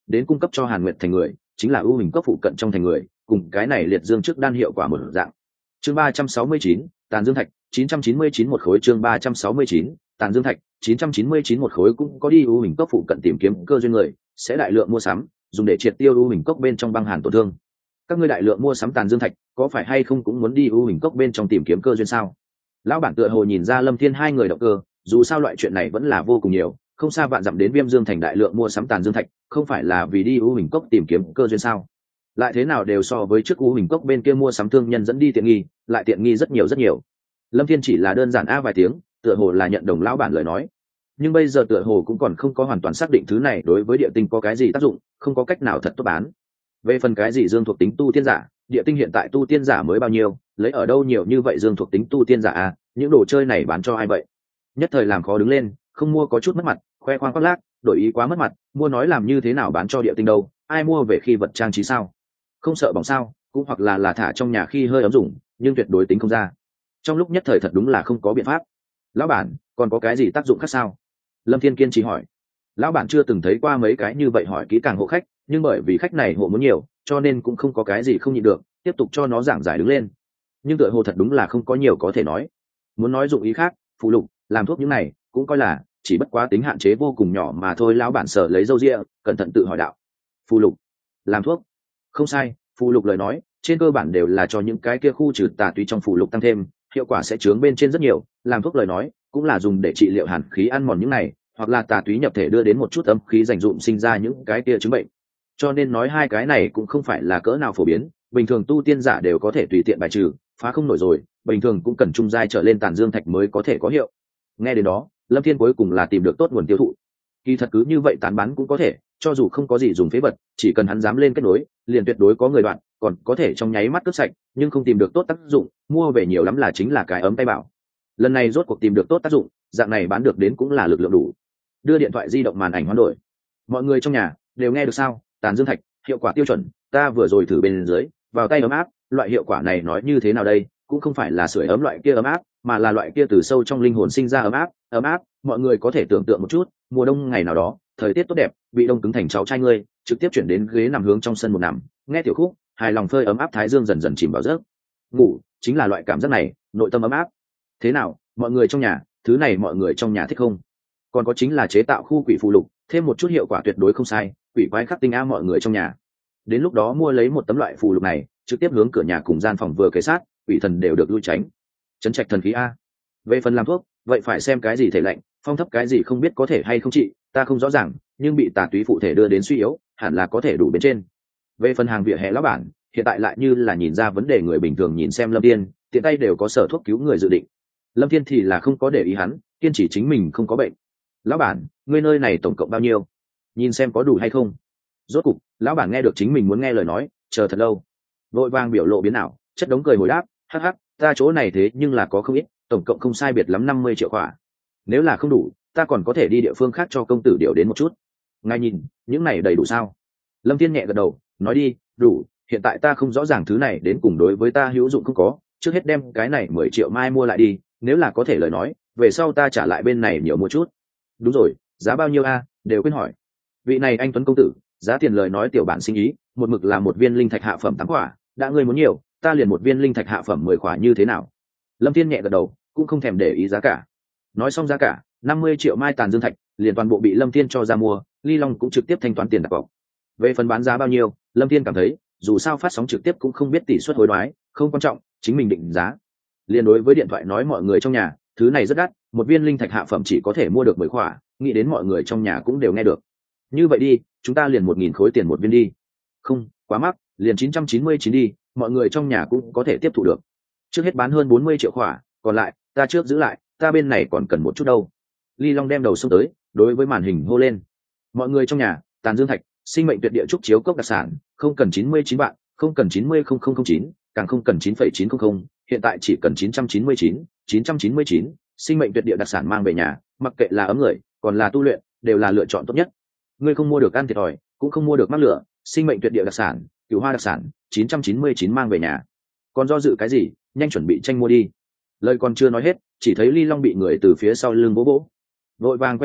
Speaker 1: đến cung cấp cho Hàn Nguyệt thành người, chính là ưu hình cốc phụ cận trong thành người, cùng cái này liệt dương trước đan hiệu quả một dạng. Chương ba trăm sáu mươi chín, Tàn Dương Thạch, chín trăm chín mươi chín một khối. Chương ba trăm sáu mươi chín, Tàn Dương Thạch, chín trăm chín mươi chín một khối. Cũng có đi ưu hình cốc phụ cận tìm kiếm cơ duyên người, sẽ đại lượng mua sắm, dùng để triệt tiêu ưu hình cốc bên trong băng hàn tổn thương. Các ngươi đại lượng mua sắm Tàn Dương Thạch, có phải hay không cũng muốn đi ưu hình cốc bên trong tìm kiếm cơ duyên sao? Lão bản tựa hồ nhìn ra Lâm Thiên hai người động cơ, dù sao loại chuyện này vẫn là vô cùng nhiều, không xa vạn dặm đến Viêm Dương thành đại lượng mua sắm Tàn Dương Thạch, không phải là vì đi ưu hình cốc tìm kiếm cơ duyên sao? Lại thế nào đều so với trước ưu hình cốc bên kia mua sắm thương nhân dẫn đi tiện nghi, lại tiện nghi rất nhiều rất nhiều. Lâm Thiên chỉ là đơn giản a vài tiếng, tựa hồ là nhận đồng lão bản lời nói, nhưng bây giờ tựa hồ cũng còn không có hoàn toàn xác định thứ này đối với địa tinh có cái gì tác dụng, không có cách nào thật tốt bán. Về phần cái gì dương thuộc tính tu tiên giả, địa tinh hiện tại tu tiên giả mới bao nhiêu, lấy ở đâu nhiều như vậy dương thuộc tính tu tiên giả a, những đồ chơi này bán cho ai vậy? Nhất thời làm khó đứng lên, không mua có chút mất mặt, khoe khoang khoác lác, đổi ý quá mất mặt, mua nói làm như thế nào bán cho địa tinh đâu, ai mua về khi vật trang trí sao? Không sợ bỏng sao? Cũng hoặc là là thả trong nhà khi hơi ấm dùng, nhưng tuyệt đối tính không ra. Trong lúc nhất thời thật đúng là không có biện pháp. Lão bản, còn có cái gì tác dụng khác sao? Lâm Thiên kiên trì hỏi. Lão bản chưa từng thấy qua mấy cái như vậy hỏi kỹ càng hộ khách, nhưng bởi vì khách này hộ muốn nhiều, cho nên cũng không có cái gì không nhịn được, tiếp tục cho nó giảng giải đứng lên. Nhưng tựa hồ thật đúng là không có nhiều có thể nói. Muốn nói dụng ý khác, phụ lục, làm thuốc những này, cũng coi là chỉ bất quá tính hạn chế vô cùng nhỏ mà thôi. Lão bản sở lấy râu ria, cẩn thận tự hỏi đạo. Phụ lục, làm thuốc? Không sai, phụ lục lời nói, trên cơ bản đều là cho những cái kia khu trừ tà túy trong phụ lục tăng thêm, hiệu quả sẽ chướng bên trên rất nhiều. Làm thuốc lời nói, cũng là dùng để trị liệu hàn khí ăn mòn những này, hoặc là tà túy nhập thể đưa đến một chút âm khí dành dụm sinh ra những cái kia chứng bệnh. Cho nên nói hai cái này cũng không phải là cỡ nào phổ biến, bình thường tu tiên giả đều có thể tùy tiện bài trừ, phá không nổi rồi, bình thường cũng cần trung giai trở lên Tàn Dương Thạch mới có thể có hiệu. Nghe đến đó, Lâm Thiên cuối cùng là tìm được tốt nguồn tiêu thụ. Kỳ thật cứ như vậy tán bán cũng có thể, cho dù không có gì dùng phế vật, chỉ cần hắn dám lên kết nối, liền tuyệt đối có người đoạn, còn có thể trong nháy mắt cướp sạch, nhưng không tìm được tốt tác dụng, mua về nhiều lắm là chính là cái ấm tay bảo. Lần này rốt cuộc tìm được tốt tác dụng, dạng này bán được đến cũng là lực lượng đủ. Đưa điện thoại di động màn ảnh hoán đổi. Mọi người trong nhà đều nghe được sao? Tàn Dương Thạch, hiệu quả tiêu chuẩn, ta vừa rồi thử bên dưới, vào tay ấm áp, loại hiệu quả này nói như thế nào đây? Cũng không phải là sưởi ấm loại kia ấm áp, mà là loại kia từ sâu trong linh hồn sinh ra ấm áp, ấm áp, mọi người có thể tưởng tượng một chút, mùa đông ngày nào đó, thời tiết tốt đẹp, bị đông cứng thành cháu trai ngươi, trực tiếp chuyển đến ghế nằm hướng trong sân một nằm, nghe tiểu khúc, hài lòng phơi ấm áp thái dương dần dần chìm vào giấc ngủ, chính là loại cảm giác này, nội tâm ấm áp. Thế nào, mọi người trong nhà, thứ này mọi người trong nhà thích không? Còn có chính là chế tạo khu quỷ phụ lục, thêm một chút hiệu quả tuyệt đối không sai, quỷ quái khắc tinh a mọi người trong nhà. Đến lúc đó mua lấy một tấm loại phù lục này, trực tiếp hướng cửa nhà cùng gian phòng vừa kế sát, quỷ thần đều được lui tránh. Trấn trạch thần khí a. Về phần làm thuốc, vậy phải xem cái gì thể lạnh, phong thấp cái gì không biết có thể hay không trị, ta không rõ ràng, nhưng bị tà túy phụ thể đưa đến suy yếu, hẳn là có thể đủ bên trên. Về phần hàng vỉa hè lão bản, hiện tại lại như là nhìn ra vấn đề người bình thường nhìn xem Lâm Thiên, tiện tay đều có sở thuốc cứu người dự định. Lâm Thiên thì là không có để ý hắn, kiên chỉ chính mình không có bệnh. Lão bản, ngươi nơi này tổng cộng bao nhiêu? Nhìn xem có đủ hay không. Rốt cục, lão bản nghe được chính mình muốn nghe lời nói, chờ thật lâu. Vội vàng biểu lộ biến ảo, chất đống cười hồi đáp, hắc hắc, ta chỗ này thế nhưng là có không ít, tổng cộng không sai biệt lắm năm mươi triệu khỏa. Nếu là không đủ, ta còn có thể đi địa phương khác cho công tử điều đến một chút. Ngài nhìn, những này đầy đủ sao? Lâm Thiên nhẹ gật đầu, nói đi, đủ, hiện tại ta không rõ ràng thứ này đến cùng đối với ta hữu dụng không có, trước hết đem cái này mười triệu mai mua lại đi, nếu là có thể lời nói, về sau ta trả lại bên này nhiều mua chút. Đúng rồi, giá bao nhiêu a? Đều quên hỏi. Vị này anh Tuấn công tử, giá tiền lời nói tiểu bản sinh ý, một mực là một viên linh thạch hạ phẩm tám quả, đã ngươi muốn nhiều, ta liền một viên linh thạch hạ phẩm mười quả như thế nào? Lâm Thiên nhẹ gật đầu, cũng không thèm để ý giá cả. Nói xong giá cả, năm mươi triệu mai Tàn Dương Thạch, liền toàn bộ bị Lâm Thiên cho ra mua, Ly Long cũng trực tiếp thanh toán tiền đặt cọc. Về phần bán giá bao nhiêu, Lâm Thiên cảm thấy, dù sao phát sóng trực tiếp cũng không biết tỷ suất hối đoái, không quan trọng, chính mình định giá. Liên đối với điện thoại nói mọi người trong nhà, thứ này rất đắt, một viên linh thạch hạ phẩm chỉ có thể mua được mười quả, nghĩ đến mọi người trong nhà cũng đều nghe được. Như vậy đi, chúng ta liền một nghìn khối tiền một viên đi. Không, quá mắc, liền chín trăm chín mươi chín đi, mọi người trong nhà cũng có thể tiếp thụ được. Trước hết bán hơn bốn mươi triệu quả, còn lại, ta trước giữ lại, ta bên này còn cần một chút đâu. Ly Long đem đầu xông tới, đối với màn hình hô lên. Mọi người trong nhà, Tàn Dương Thạch, sinh mệnh tuyệt địa trúc chiếu cốc đặc sản, không cần chín mươi chín vạn, không cần chín mươi không không không chín, càng không cần chín phẩy chín không không, hiện tại chỉ cần chín trăm chín mươi chín, chín trăm chín mươi chín, sinh mệnh tuyệt địa đặc sản mang về nhà, mặc kệ là ấm người, còn là tu luyện, đều là lựa chọn tốt nhất. Ngươi không mua được ăn thiệt thòi, cũng không mua được mắc lửa, sinh mệnh tuyệt địa đặc sản, cửu hoa đặc sản, chín trăm chín mươi chín mang về nhà. Còn do dự cái gì, nhanh chuẩn bị tranh mua đi. Lời còn chưa nói hết, chỉ thấy Ly Long bị người từ phía sau lưng vỗ vỗ, vội vàng quay đầu,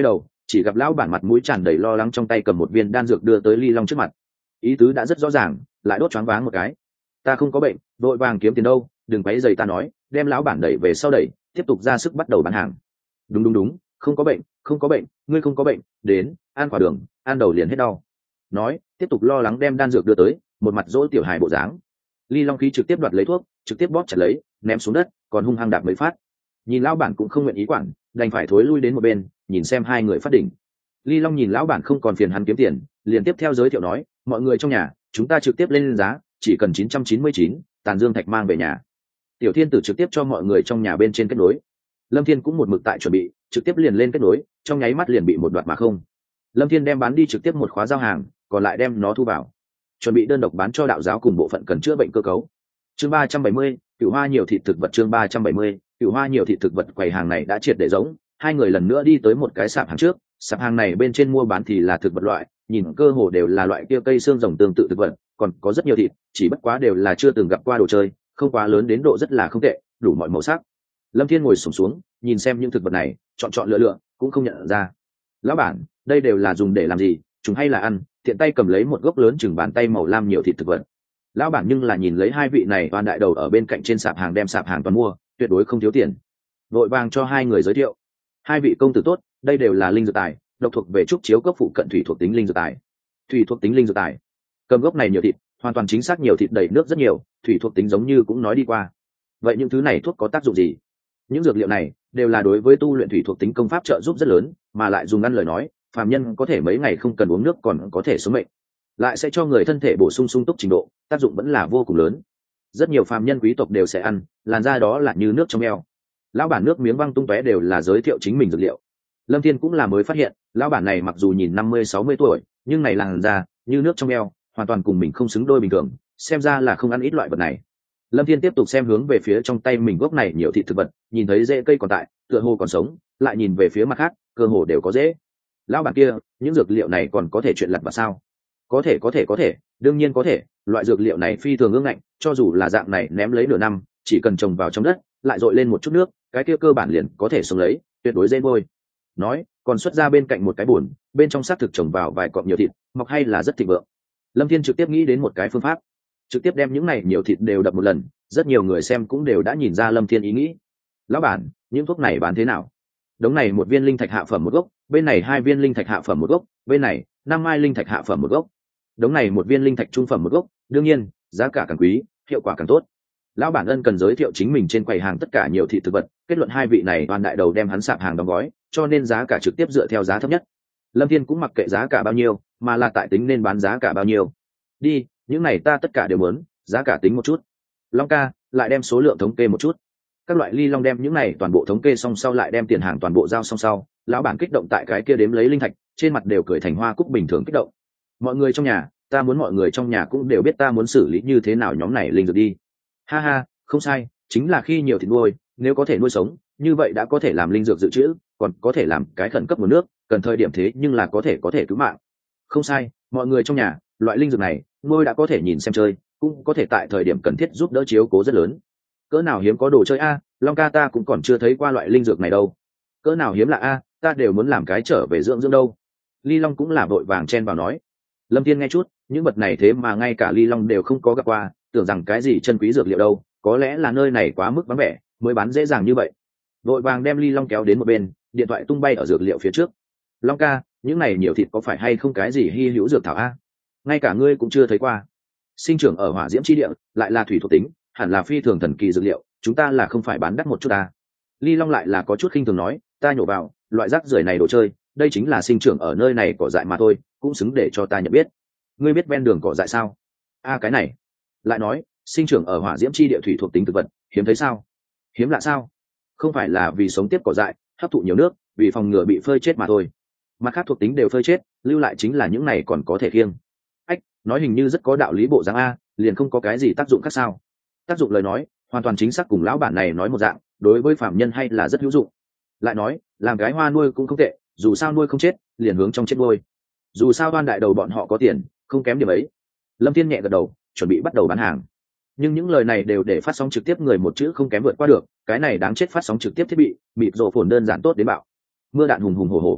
Speaker 1: chỉ gặp lão bản mặt mũi tràn đầy lo lắng, trong tay cầm một viên đan dược đưa tới Ly Long trước mặt. Ý tứ đã rất rõ ràng, lại đốt choáng váng một cái. Ta không có bệnh, vội vàng kiếm tiền đâu, đừng quấy rầy ta nói, đem lão bản đẩy về sau đẩy, tiếp tục ra sức bắt đầu bán hàng. Đúng đúng đúng, không có bệnh, không có bệnh, ngươi không có bệnh, đến, ăn quả đường, ăn đầu liền hết đau. Nói, tiếp tục lo lắng đem đan dược đưa tới, một mặt dỗ tiểu hài bộ dáng. Ly Long khí trực tiếp đoạt lấy thuốc, trực tiếp bóp chặt lấy, ném xuống đất, còn hung hăng đạp mấy phát. Nhìn lão bản cũng không nguyện ý quản, đành phải thối lui đến một bên, nhìn xem hai người phát đỉnh. Ly Long nhìn lão bản không còn phiền hắn kiếm tiền, liền tiếp theo giới thiệu nói, mọi người trong nhà, chúng ta trực tiếp lên giá, chỉ cần chín trăm chín mươi chín, tàn dương thạch mang về nhà. Tiểu Thiên Tử trực tiếp cho mọi người trong nhà bên trên kết nối. Lâm Thiên cũng một mực tại chuẩn bị, trực tiếp liền lên kết nối, trong nháy mắt liền bị một đoạt mà không. Lâm Thiên đem bán đi trực tiếp một khóa giao hàng, còn lại đem nó thu vào, chuẩn bị đơn độc bán cho đạo giáo cùng bộ phận cần chữa bệnh cơ cấu. Chương ba trăm bảy mươi, Cửu Hoa nhiều thịt thực vật. Chương ba trăm bảy mươi, Cửu Hoa nhiều thịt thực vật. Quầy hàng này đã triệt để giống, hai người lần nữa đi tới một cái sạp hàng trước, sạp hàng này bên trên mua bán thì là thực vật loại, nhìn cơ hồ đều là loại kia cây xương rồng tương tự thực vật, còn có rất nhiều thịt, chỉ bất quá đều là chưa từng gặp qua đồ chơi, không quá lớn đến độ rất là không tệ, đủ mọi màu sắc. Lâm Thiên ngồi xổm xuống, nhìn xem những thực vật này, chọn chọn lựa lựa, cũng không nhận ra. Lão bản, đây đều là dùng để làm gì, chúng hay là ăn? Tiện tay cầm lấy một gốc lớn chừng bàn tay màu lam nhiều thịt thực vật. Lão bản nhưng là nhìn lấy hai vị này toàn đại đầu ở bên cạnh trên sạp hàng đem sạp hàng toàn mua, tuyệt đối không thiếu tiền. Vội vàng cho hai người giới thiệu. Hai vị công tử tốt, đây đều là linh dược tài, độc thuộc về trúc chiếu cốc phụ cận thủy thuộc tính linh dược tài. Thủy thuộc tính linh dược tài. Cầm gốc này nhiều thịt, hoàn toàn chính xác nhiều thịt đầy nước rất nhiều, thủy thuộc tính giống như cũng nói đi qua. Vậy những thứ này thuốc có tác dụng gì? Những dược liệu này đều là đối với tu luyện thủy thuộc tính công pháp trợ giúp rất lớn, mà lại dùng ăn lời nói, phàm nhân có thể mấy ngày không cần uống nước còn có thể sống mệnh, lại sẽ cho người thân thể bổ sung sung túc trình độ, tác dụng vẫn là vô cùng lớn. Rất nhiều phàm nhân quý tộc đều sẽ ăn, làn da đó là như nước trong eo. Lão bản nước miếng văng tung tóe đều là giới thiệu chính mình dược liệu. Lâm Thiên cũng là mới phát hiện, lão bản này mặc dù nhìn năm mươi sáu mươi tuổi, nhưng này làn da như nước trong eo, hoàn toàn cùng mình không xứng đôi bình thường, xem ra là không ăn ít loại vật này. Lâm Thiên tiếp tục xem hướng về phía trong tay mình gốc này nhiều thịt thực vật, nhìn thấy rễ cây còn tại, tựa hồ còn sống, lại nhìn về phía mặt khác, cơ hồ đều có rễ. Lão bản kia, những dược liệu này còn có thể chuyện lặt vặt sao? Có thể có thể có thể, đương nhiên có thể, loại dược liệu này phi thường ương ngạnh, cho dù là dạng này ném lấy nửa năm, chỉ cần trồng vào trong đất, lại dội lên một chút nước, cái kia cơ bản liền có thể sống lấy, tuyệt đối dễ nuôi. Nói, còn xuất ra bên cạnh một cái bồn, bên trong xác thực trồng vào vài cọng nhiều thịt, mọc hay là rất thịnh vượng. Lâm Thiên trực tiếp nghĩ đến một cái phương pháp, trực tiếp đem những này nhiều thịt đều đập một lần, rất nhiều người xem cũng đều đã nhìn ra Lâm Thiên ý nghĩ. Lão bản, những thuốc này bán thế nào? Đống này một viên linh thạch hạ phẩm một gốc, bên này hai viên linh thạch hạ phẩm một gốc, bên này năm mai linh thạch hạ phẩm một gốc. Đống này một viên linh thạch trung phẩm một gốc, đương nhiên, giá cả càng quý, hiệu quả càng tốt. Lão bản ân cần giới thiệu chính mình trên quầy hàng tất cả nhiều thịt thực vật, kết luận hai vị này toàn đại đầu đem hắn sạp hàng đóng gói, cho nên giá cả trực tiếp dựa theo giá thấp nhất. Lâm Thiên cũng mặc kệ giá cả bao nhiêu, mà là tại tính nên bán giá cả bao nhiêu. Đi, những này ta tất cả đều muốn, giá cả tính một chút. Long ca, lại đem số lượng thống kê một chút. Các loại Ly Long đem những này toàn bộ thống kê xong sau lại đem tiền hàng toàn bộ giao xong sau, lão bản kích động tại cái kia đếm lấy linh thạch, trên mặt đều cười thành hoa cúc bình thường kích động. Mọi người trong nhà, ta muốn mọi người trong nhà cũng đều biết ta muốn xử lý như thế nào nhóm này linh dược đi. Ha ha, không sai, chính là khi nhiều thịt nuôi, nếu có thể nuôi sống, như vậy đã có thể làm linh dược dự trữ, còn có thể làm cái khẩn cấp nguồn nước, cần thời điểm thế nhưng là có thể có thể cứu mạng. Không sai, mọi người trong nhà, loại linh dược này, nuôi đã có thể nhìn xem chơi, cũng có thể tại thời điểm cần thiết giúp đỡ chiếu cố rất lớn. Cỡ nào hiếm có đồ chơi a, Long ca ta cũng còn chưa thấy qua loại linh dược này đâu. Cỡ nào hiếm lạ a, ta đều muốn làm cái trở về dưỡng dưỡng đâu. Ly Long cũng là vội vàng chen vào nói. Lâm Thiên nghe chút, những vật này thế mà ngay cả Ly Long đều không có gặp qua, tưởng rằng cái gì chân quý dược liệu đâu, có lẽ là nơi này quá mức vắng vẻ, mới bán dễ dàng như vậy. Vội vàng đem Ly Long kéo đến một bên, điện thoại tung bay ở dược liệu phía trước. Long ca, những này nhiều thịt có phải hay không cái gì hy hữu dược thảo a? Ngay cả ngươi cũng chưa thấy qua. Sinh trưởng ở hỏa diễm chi địa, lại là thủy thuộc tính, hẳn là phi thường thần kỳ dược liệu, chúng ta là không phải bán đắt một chút ta. Ly Long lại là có chút khinh thường nói, ta nhổ vào, loại rác rưởi này đồ chơi, đây chính là sinh trưởng ở nơi này cỏ dại mà thôi, cũng xứng để cho ta nhận biết. Ngươi biết ven đường cỏ dại sao? A cái này. Lại nói, sinh trưởng ở hỏa diễm chi địa thủy thuộc tính thực vật, hiếm thấy sao? Hiếm lạ sao? Không phải là vì sống tiếp cỏ dại, hấp thụ nhiều nước, vì phòng ngừa bị phơi chết mà thôi. Mặt khác thuộc tính đều phơi chết, lưu lại chính là những này còn có thể khiêng. Ách, nói hình như rất có đạo lý bộ dáng a, liền không có cái gì tác dụng khác sao? Tác dụng lời nói, hoàn toàn chính xác cùng lão bản này nói một dạng, đối với phạm nhân hay là rất hữu dụng. Lại nói, làm gái hoa nuôi cũng không tệ, dù sao nuôi không chết, liền hướng trong chết nuôi. Dù sao đoan đại đầu bọn họ có tiền, không kém điểm ấy. Lâm Thiên nhẹ gật đầu, chuẩn bị bắt đầu bán hàng. Nhưng những lời này đều để phát sóng trực tiếp người một chữ không kém vượt qua được, cái này đáng chết phát sóng trực tiếp thiết bị, mịt rộ phồn đơn giản tốt đến bạo. Mưa đạn hùng hùng hổ hổ.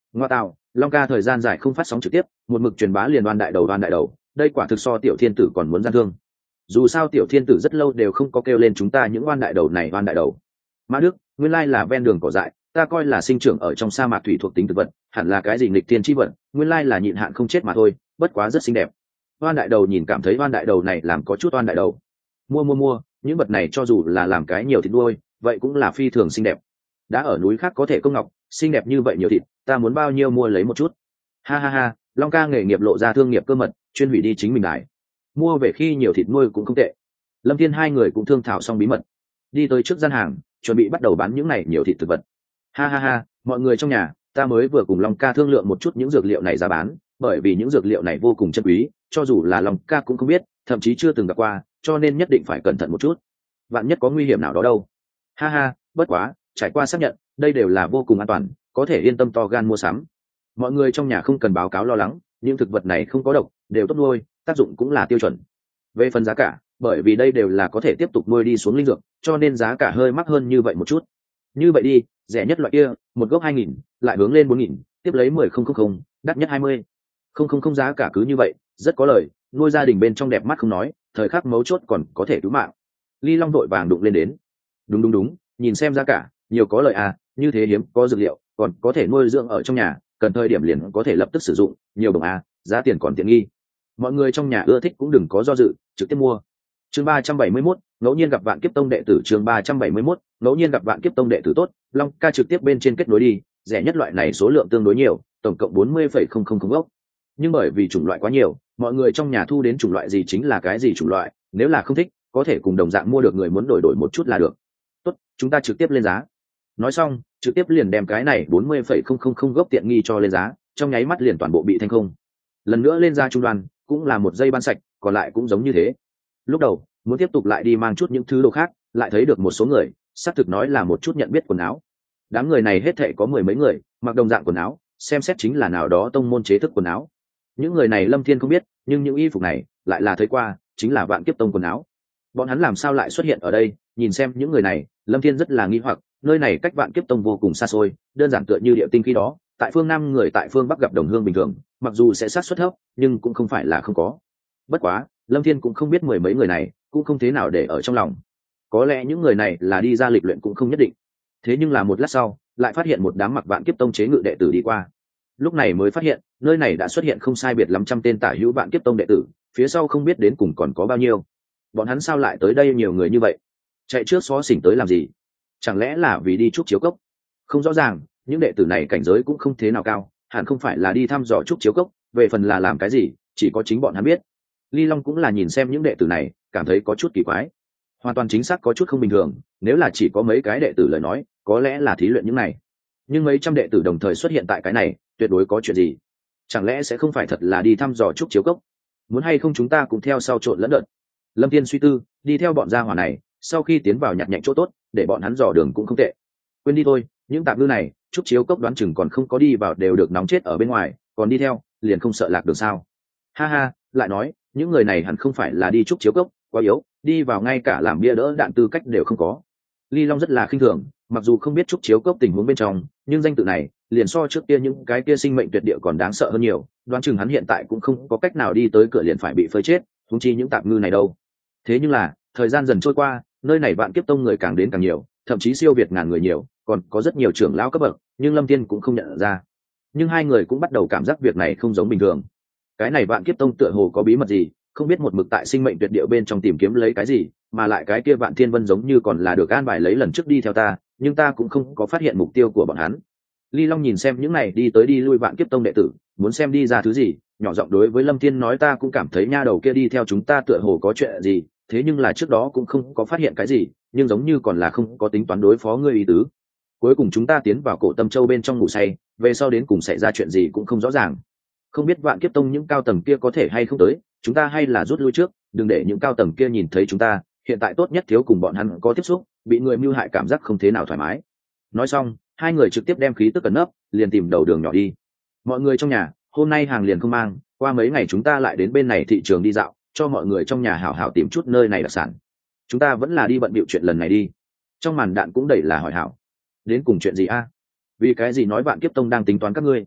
Speaker 1: Ngoa tạo, Long ca thời gian dài không phát sóng trực tiếp, một mực truyền bá liền đoan đại đầu đoan đại đầu, đây quả thực so tiểu thiên tử còn muốn gian thương. Dù sao tiểu thiên tử rất lâu đều không có kêu lên chúng ta những oan đại đầu này oan đại đầu. Mã Đức, nguyên lai là ven đường cỏ dại, ta coi là sinh trưởng ở trong sa mạc thủy thuộc tính thực vật, hẳn là cái gì nghịch thiên chi vật, nguyên lai là nhịn hạn không chết mà thôi, bất quá rất xinh đẹp. Oan đại đầu nhìn cảm thấy oan đại đầu này làm có chút oan đại đầu. Mua mua mua, những vật này cho dù là làm cái nhiều thịt nuôi, vậy cũng là phi thường xinh đẹp. Đã ở núi khác có thể công ngọc, xinh đẹp như vậy nhiều thịt, ta muốn bao nhiêu mua lấy một chút. Ha ha ha, Long ca nghề nghiệp lộ ra thương nghiệp cơ mật, chuyên hủy đi chính mình lại. Mua về khi nhiều thịt nuôi cũng không tệ. Lâm Thiên hai người cũng thương thảo xong bí mật, đi tới trước gian hàng, chuẩn bị bắt đầu bán những này nhiều thịt thực vật. Ha ha ha, mọi người trong nhà, ta mới vừa cùng Long ca thương lượng một chút những dược liệu này ra bán, bởi vì những dược liệu này vô cùng chân quý, cho dù là Long ca cũng không biết, thậm chí chưa từng gặp qua, cho nên nhất định phải cẩn thận một chút. Vạn nhất có nguy hiểm nào đó đâu. Ha ha, bất quá, trải qua xác nhận, đây đều là vô cùng an toàn, có thể yên tâm to gan mua sắm. Mọi người trong nhà không cần báo cáo lo lắng, những thực vật này không có độc, đều tốt nuôi, tác dụng cũng là tiêu chuẩn. Về phần giá cả, bởi vì đây đều là có thể tiếp tục nuôi đi xuống linh dược, cho nên giá cả hơi mắc hơn như vậy một chút. Như vậy đi, rẻ nhất loại kia, một gốc hai nghìn, lại hướng lên bốn nghìn, tiếp lấy mười không không không, đắt nhất hai mươi. Không không không giá cả cứ như vậy, rất có lời, nuôi gia đình bên trong đẹp mắt không nói, thời khắc mấu chốt còn có thể cứu mạng. Ly Long vội vàng đụng lên đến. Đúng đúng đúng, nhìn xem giá cả, nhiều có lợi à, như thế hiếm có dược liệu, còn có thể nuôi dưỡng ở trong nhà, cần thời điểm liền có thể lập tức sử dụng, nhiều đồng à, giá tiền còn tiện nghi. Mọi người trong nhà ưa thích cũng đừng có do dự, trực tiếp mua. Chương ba trăm bảy mươi mốt, ngẫu nhiên gặp Vạn Kiếp Tông đệ tử. Chương ba trăm bảy mươi mốt, ngẫu nhiên gặp Vạn Kiếp Tông đệ tử. Tốt, Long ca trực tiếp bên trên kết nối đi, rẻ nhất loại này số lượng tương đối nhiều, tổng cộng bốn mươi phẩy không không không gốc. Nhưng bởi vì chủng loại quá nhiều, mọi người trong nhà thu đến chủng loại gì chính là cái gì chủng loại, nếu là không thích, có thể cùng đồng dạng mua được người muốn đổi đổi một chút là được. Tốt, chúng ta trực tiếp lên giá. Nói xong, trực tiếp liền đem cái này bốn mươi phẩy không không không gốc tiện nghi cho lên giá, trong nháy mắt liền toàn bộ bị thanh không. Lần nữa lên giá trung đoàn, cũng là một giây ban sạch, còn lại cũng giống như thế. Lúc đầu muốn tiếp tục lại đi mang chút những thứ đồ khác, lại thấy được một số người, xác thực nói là một chút nhận biết quần áo. Đám người này hết thảy có mười mấy người, mặc đồng dạng quần áo, xem xét chính là nào đó tông môn chế thức quần áo. Những người này Lâm Thiên không biết, nhưng những y phục này lại là thấy qua, chính là Vạn Kiếp Tông quần áo. Bọn hắn làm sao lại xuất hiện ở đây? Nhìn xem những người này, Lâm Thiên rất là nghi hoặc, nơi này cách Vạn Kiếp Tông vô cùng xa xôi, đơn giản tựa như địa tinh khi đó, tại phương Nam người tại phương Bắc gặp đồng hương bình thường, mặc dù sẽ sát suất thấp, nhưng cũng không phải là không có. Bất quá, Lâm Thiên cũng không biết mười mấy người này, cũng không thế nào để ở trong lòng. Có lẽ những người này là đi ra lịch luyện cũng không nhất định. Thế nhưng là một lát sau, lại phát hiện một đám mặc Vạn Kiếp Tông chế ngự đệ tử đi qua. Lúc này mới phát hiện, nơi này đã xuất hiện không sai biệt lắm trăm tên tả hữu Vạn Kiếp Tông đệ tử, phía sau không biết đến cùng còn có bao nhiêu. Bọn hắn sao lại tới đây nhiều người như vậy? Chạy trước xó xỉnh tới làm gì? Chẳng lẽ là vì đi trúc chiếu cốc? Không rõ ràng, những đệ tử này cảnh giới cũng không thế nào cao, hẳn không phải là đi thăm dò trúc chiếu cốc, về phần là làm cái gì, chỉ có chính bọn hắn biết. Ly Long cũng là nhìn xem những đệ tử này, cảm thấy có chút kỳ quái. Hoàn toàn chính xác có chút không bình thường, nếu là chỉ có mấy cái đệ tử lời nói, có lẽ là thí luyện những này. Nhưng mấy trăm đệ tử đồng thời xuất hiện tại cái này, tuyệt đối có chuyện gì? Chẳng lẽ sẽ không phải thật là đi thăm dò trúc chiếu cốc? Muốn hay không chúng ta cùng theo sau trộn lẫn đợt. Lâm Thiên suy tư, đi theo bọn gia hỏa này, sau khi tiến vào nhặt nhạnh chỗ tốt, để bọn hắn dò đường cũng không tệ. Quên đi thôi, những tạp ngư này, trúc chiếu cốc đoán chừng còn không có đi vào đều được nóng chết ở bên ngoài, còn đi theo, liền không sợ lạc đường sao? Ha ha, lại nói, những người này hẳn không phải là đi trúc chiếu cốc, quá yếu, đi vào ngay cả làm bia đỡ đạn tư cách đều không có. Ly Long rất là khinh thường, mặc dù không biết trúc chiếu cốc tình huống bên trong, nhưng danh tự này liền so trước kia những cái kia sinh mệnh tuyệt địa còn đáng sợ hơn nhiều, đoán chừng hắn hiện tại cũng không có cách nào đi tới cửa liền phải bị phơi chết, huống chi những tạp ngư này đâu. Thế nhưng là, thời gian dần trôi qua, nơi này Vạn Kiếp Tông người càng đến càng nhiều, thậm chí siêu việt ngàn người nhiều, còn có rất nhiều trưởng lão cấp bậc, nhưng Lâm Thiên cũng không nhận ra. Nhưng hai người cũng bắt đầu cảm giác việc này không giống bình thường. Cái này Vạn Kiếp Tông tựa hồ có bí mật gì, không biết một mực tại sinh mệnh tuyệt địa bên trong tìm kiếm lấy cái gì, mà lại cái kia Vạn Thiên Vân giống như còn là được an bài lấy lần trước đi theo ta, nhưng ta cũng không có phát hiện mục tiêu của bọn hắn. Ly Long nhìn xem những này đi tới đi lui Vạn Kiếp Tông đệ tử, muốn xem đi ra thứ gì, nhỏ giọng đối với Lâm Thiên nói, ta cũng cảm thấy nha đầu kia đi theo chúng ta tựa hồ có chuyện gì, thế nhưng là trước đó cũng không có phát hiện cái gì, nhưng giống như còn là không có tính toán đối phó ngươi ý tứ. Cuối cùng chúng ta tiến vào Cổ Tâm Châu bên trong ngủ say, về sau đến cùng xảy ra chuyện gì cũng không rõ ràng. Không biết Vạn Kiếp Tông những cao tầng kia có thể hay không tới, chúng ta hay là rút lui trước, đừng để những cao tầng kia nhìn thấy chúng ta, hiện tại tốt nhất thiếu cùng bọn hắn có tiếp xúc, bị người mưu hại cảm giác không thế nào thoải mái. Nói xong, hai người trực tiếp đem khí tức cẩn nấp, liền tìm đầu đường nhỏ đi. Mọi người trong nhà, hôm nay hàng liền không mang, qua mấy ngày chúng ta lại đến bên này thị trường đi dạo, cho mọi người trong nhà hảo hảo tìm chút nơi này đặc sản. Chúng ta vẫn là đi bận bịu chuyện lần này đi. Trong màn đạn cũng đầy là hỏi hảo. Đến cùng chuyện gì a? Vì cái gì nói Vạn Kiếp Tông đang tính toán các ngươi,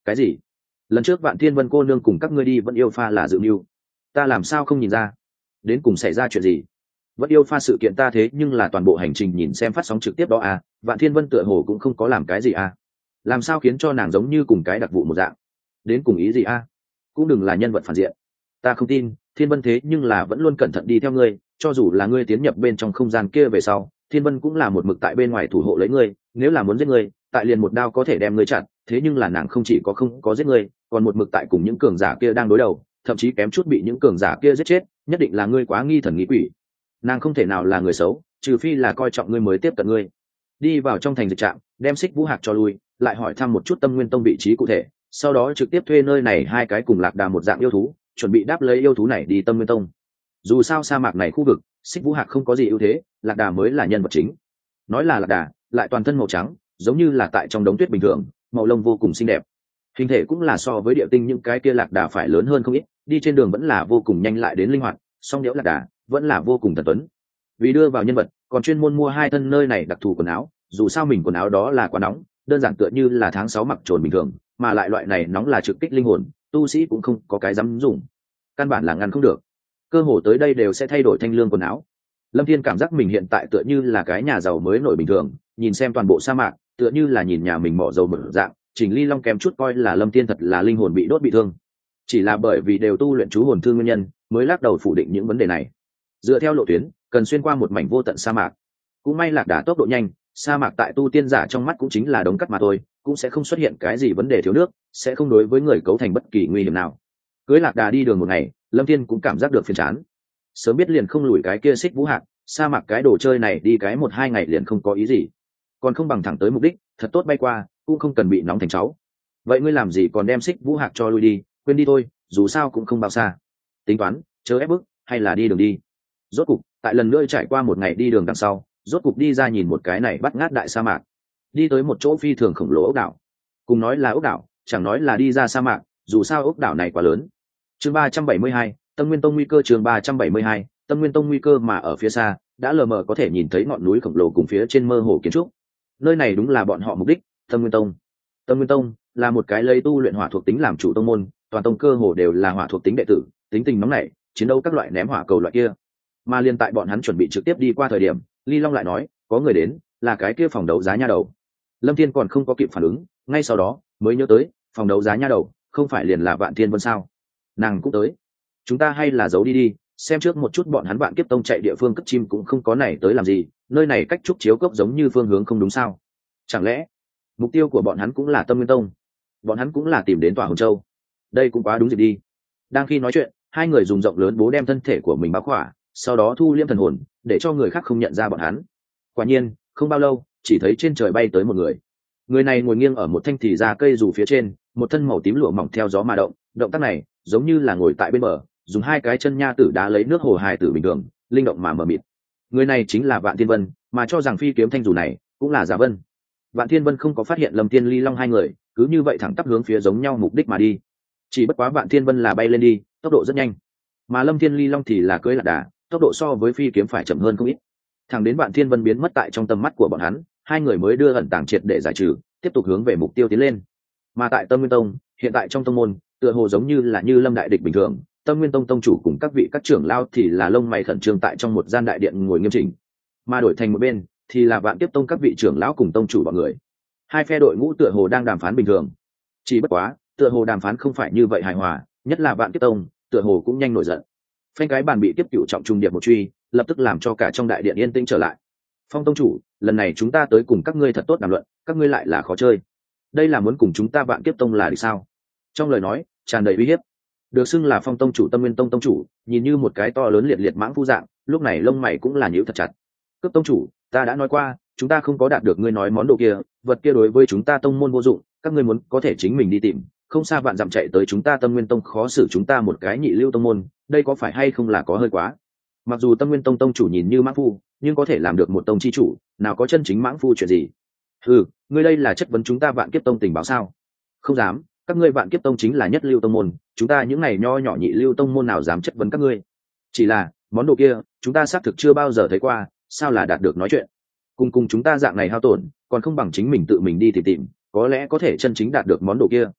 Speaker 1: Cái gì? Lần trước Vạn Thiên Vân cô nương cùng các ngươi đi vẫn yêu pha là dự mưu, ta làm sao không nhìn ra? Đến cùng xảy ra chuyện gì? Vẫn yêu pha sự kiện ta thế nhưng là toàn bộ hành trình nhìn xem phát sóng trực tiếp đó à, Vạn Thiên Vân tựa hồ cũng không có làm cái gì à? Làm sao khiến cho nàng giống như cùng cái đặc vụ một dạng? Đến cùng ý gì à? Cũng đừng là nhân vật phản diện. Ta không tin, Thiên Vân thế nhưng là vẫn luôn cẩn thận đi theo ngươi, cho dù là ngươi tiến nhập bên trong không gian kia về sau, Thiên Vân cũng là một mực tại bên ngoài thủ hộ lấy ngươi, nếu là muốn giết ngươi, tại liền một đao có thể đem ngươi chặn, thế nhưng là nàng không chỉ có không có giết ngươi, còn một mực tại cùng những cường giả kia đang đối đầu, thậm chí kém chút bị những cường giả kia giết chết, nhất định là ngươi quá nghi thần nghi quỷ. Nàng không thể nào là người xấu, trừ phi là coi trọng ngươi mới tiếp cận ngươi. Đi vào trong thành dịch trạm, đem Xích Vũ Hạc cho lui, lại hỏi thăm một chút Tâm Nguyên Tông vị trí cụ thể, sau đó trực tiếp thuê nơi này hai cái cùng Lạc Đà một dạng yêu thú, chuẩn bị đáp lấy yêu thú này đi Tâm Nguyên Tông. Dù sao sa mạc này khu vực, Xích Vũ Hạc không có gì ưu thế, Lạc Đà mới là nhân vật chính. Nói là Lạc Đà, lại toàn thân màu trắng, giống như là tại trong đống tuyết bình thường, màu lông vô cùng xinh đẹp. Hình thể cũng là so với địa tinh những cái kia Lạc Đà phải lớn hơn không ít, đi trên đường vẫn là vô cùng nhanh lại đến linh hoạt, song đẽo Lạc Đà vẫn là vô cùng thần tuấn. Vì đưa vào nhân vật, còn chuyên môn mua hai thân nơi này đặc thù quần áo, dù sao mình quần áo đó là quá nóng, đơn giản tựa như là tháng sáu mặc trồn bình thường, mà lại loại này nóng là trực kích linh hồn, tu sĩ cũng không có cái dám dùng, căn bản là ngăn không được. Cơ hồ tới đây đều sẽ thay đổi thanh lương quần áo. Lâm Thiên cảm giác mình hiện tại tựa như là cái nhà giàu mới nổi bình thường, nhìn xem toàn bộ sa mạc, tựa như là nhìn nhà mình mỏ dầu mở dạng. Trình Ly Long kém chút coi là Lâm Thiên thật là linh hồn bị đốt bị thương, chỉ là bởi vì đều tu luyện chú hồn thương nguyên nhân, mới lắc đầu phủ định những vấn đề này. Dựa theo lộ tuyến, cần xuyên qua một mảnh vô tận sa mạc. Cũng may Lạc Đà tốc độ nhanh, sa mạc tại tu tiên giả trong mắt cũng chính là đống cắt mà thôi, cũng sẽ không xuất hiện cái gì vấn đề thiếu nước, sẽ không đối với người cấu thành bất kỳ nguy hiểm nào. Cưới Lạc Đà đi đường một ngày, Lâm Thiên cũng cảm giác được phiền chán. Sớm biết liền không lùi cái kia Xích Vũ Hạc, sa mạc cái đồ chơi này đi cái một hai ngày liền không có ý gì, còn không bằng thẳng tới mục đích, thật tốt bay qua, cũng không cần bị nóng thành cháu. Vậy ngươi làm gì còn đem Xích Vũ Hạc cho lui đi, quên đi thôi, dù sao cũng không bao xa. Tính toán, chớ ép bức, hay là đi đường đi. Rốt cục, tại lần nữa trải qua một ngày đi đường đằng sau, rốt cục đi ra nhìn một cái này bắt ngát đại sa mạc, đi tới một chỗ phi thường khổng lồ ốc đảo. Cùng nói là ốc đảo, chẳng nói là đi ra sa mạc, dù sao ốc đảo này quá lớn. Chương ba trăm bảy mươi hai, Tâm Nguyên Tông nguy cơ. Chương ba trăm bảy mươi hai, Tâm Nguyên Tông nguy cơ. Mà ở phía xa, đã lờ mờ có thể nhìn thấy ngọn núi khổng lồ cùng phía trên mơ hồ kiến trúc. Nơi này đúng là bọn họ mục đích, Tâm Nguyên Tông. Tâm Nguyên Tông là một cái lấy tu luyện hỏa thuộc tính làm chủ tông môn, toàn tông cơ hồ đều là hỏa thuộc tính đệ tử, tính tình nóng nảy, chiến đấu các loại ném hỏa cầu loại kia. Mà liên tại bọn hắn chuẩn bị trực tiếp đi qua thời điểm, Ly Long lại nói, có người đến, là cái kia phòng đấu giá nha đầu. Lâm Thiên còn không có kịp phản ứng, ngay sau đó mới nhớ tới, phòng đấu giá nha đầu, không phải liền là Vạn Thiên Vân sao? Nàng cũng tới. Chúng ta hay là giấu đi đi, xem trước một chút bọn hắn Vạn Kiếp Tông chạy địa phương cất chim cũng không có này tới làm gì, nơi này cách trúc chiếu cốc giống như phương hướng không đúng sao? Chẳng lẽ mục tiêu của bọn hắn cũng là Tâm Nguyên Tông? Bọn hắn cũng là tìm đến Tỏa Hồn Châu. Đây cũng quá đúng dịp đi. Đang khi nói chuyện, hai người dùng rộng lớn bố đem thân thể của mình bao khỏa, sau đó thu liêm thần hồn, để cho người khác không nhận ra bọn hắn. Quả nhiên, không bao lâu, chỉ thấy trên trời bay tới một người. Người này ngồi nghiêng ở một thanh thì ra cây dù phía trên, một thân màu tím lụa mỏng theo gió mà động, động tác này giống như là ngồi tại bên bờ, dùng hai cái chân nha tử đá lấy nước hồ hài tử bình thường, linh động mà mờ mịt. Người này chính là Vạn Thiên Vân, mà cho rằng phi kiếm thanh dù này cũng là Giả Vân. Vạn Thiên Vân không có phát hiện Lâm Thiên Ly Long hai người, cứ như vậy thẳng tắp hướng phía giống nhau mục đích mà đi. Chỉ bất quá Vạn Thiên Vân là bay lên đi, tốc độ rất nhanh, mà Lâm Thiên Ly Long thì là cưỡi Lạc Đà, tốc độ so với phi kiếm phải chậm hơn không ít. Thẳng đến Vạn Thiên Vân biến mất tại trong tầm mắt của bọn hắn, hai người mới đưa ẩn tàng triệt để giải trừ, tiếp tục hướng về mục tiêu tiến lên. Mà tại Tâm Nguyên Tông, hiện tại trong tông môn, tựa hồ giống như là như lâm đại địch bình thường, Tâm Nguyên Tông tông chủ cùng các vị các trưởng lao thì là lông mày khẩn trương tại trong một gian đại điện ngồi nghiêm chỉnh, mà đổi thành một bên thì là Vạn Kiếp Tông các vị trưởng lão cùng tông chủ bọn người. Hai phe đội ngũ tựa hồ đang đàm phán bình thường, chỉ bất quá, tựa hồ đàm phán không phải như vậy hài hòa, nhất là Vạn Kiếp Tông, tựa hồ cũng nhanh nổi giận. Phanh cái bàn bị tiếp cựu trọng trung điệp một truy, lập tức làm cho cả trong đại điện yên tĩnh trở lại. Phong tông chủ, lần này chúng ta tới cùng các ngươi thật tốt đàm luận, các ngươi lại là khó chơi. Đây là muốn cùng chúng ta Vạn Kiếp Tông là đi sao? Trong lời nói tràn đầy uy hiếp. Được xưng là Phong tông chủ Tâm Nguyên Tông tông chủ, nhìn như một cái to lớn liệt liệt mãng phu dạng, lúc này lông mày cũng là nhíu thật chặt. Cướp tông chủ, ta đã nói qua, chúng ta không có đạt được ngươi nói món đồ kia, vật kia đối với chúng ta tông môn vô dụng, các ngươi muốn có thể chính mình đi tìm, không xa vạn dặm chạy tới chúng ta Tâm Nguyên Tông khó xử chúng ta một cái nhị lưu tông môn, đây có phải hay không là có hơi quá? Mặc dù Tâm Nguyên Tông tông chủ nhìn như mãng phu, nhưng có thể làm được một tông chi chủ, nào có chân chính mãng phu chuyện gì? Ừ, ngươi đây là chất vấn chúng ta Vạn Kiếp Tông tình báo sao? Không dám, các ngươi Vạn Kiếp Tông chính là nhất lưu tông môn, chúng ta những này nho nhỏ nhị lưu tông môn nào dám chất vấn các ngươi? Chỉ là món đồ kia, chúng ta xác thực chưa bao giờ thấy qua, sao là đạt được nói chuyện? Cùng cùng chúng ta dạng này hao tổn, còn không bằng chính mình tự mình đi tìm tìm, có lẽ có thể chân chính đạt được món đồ kia.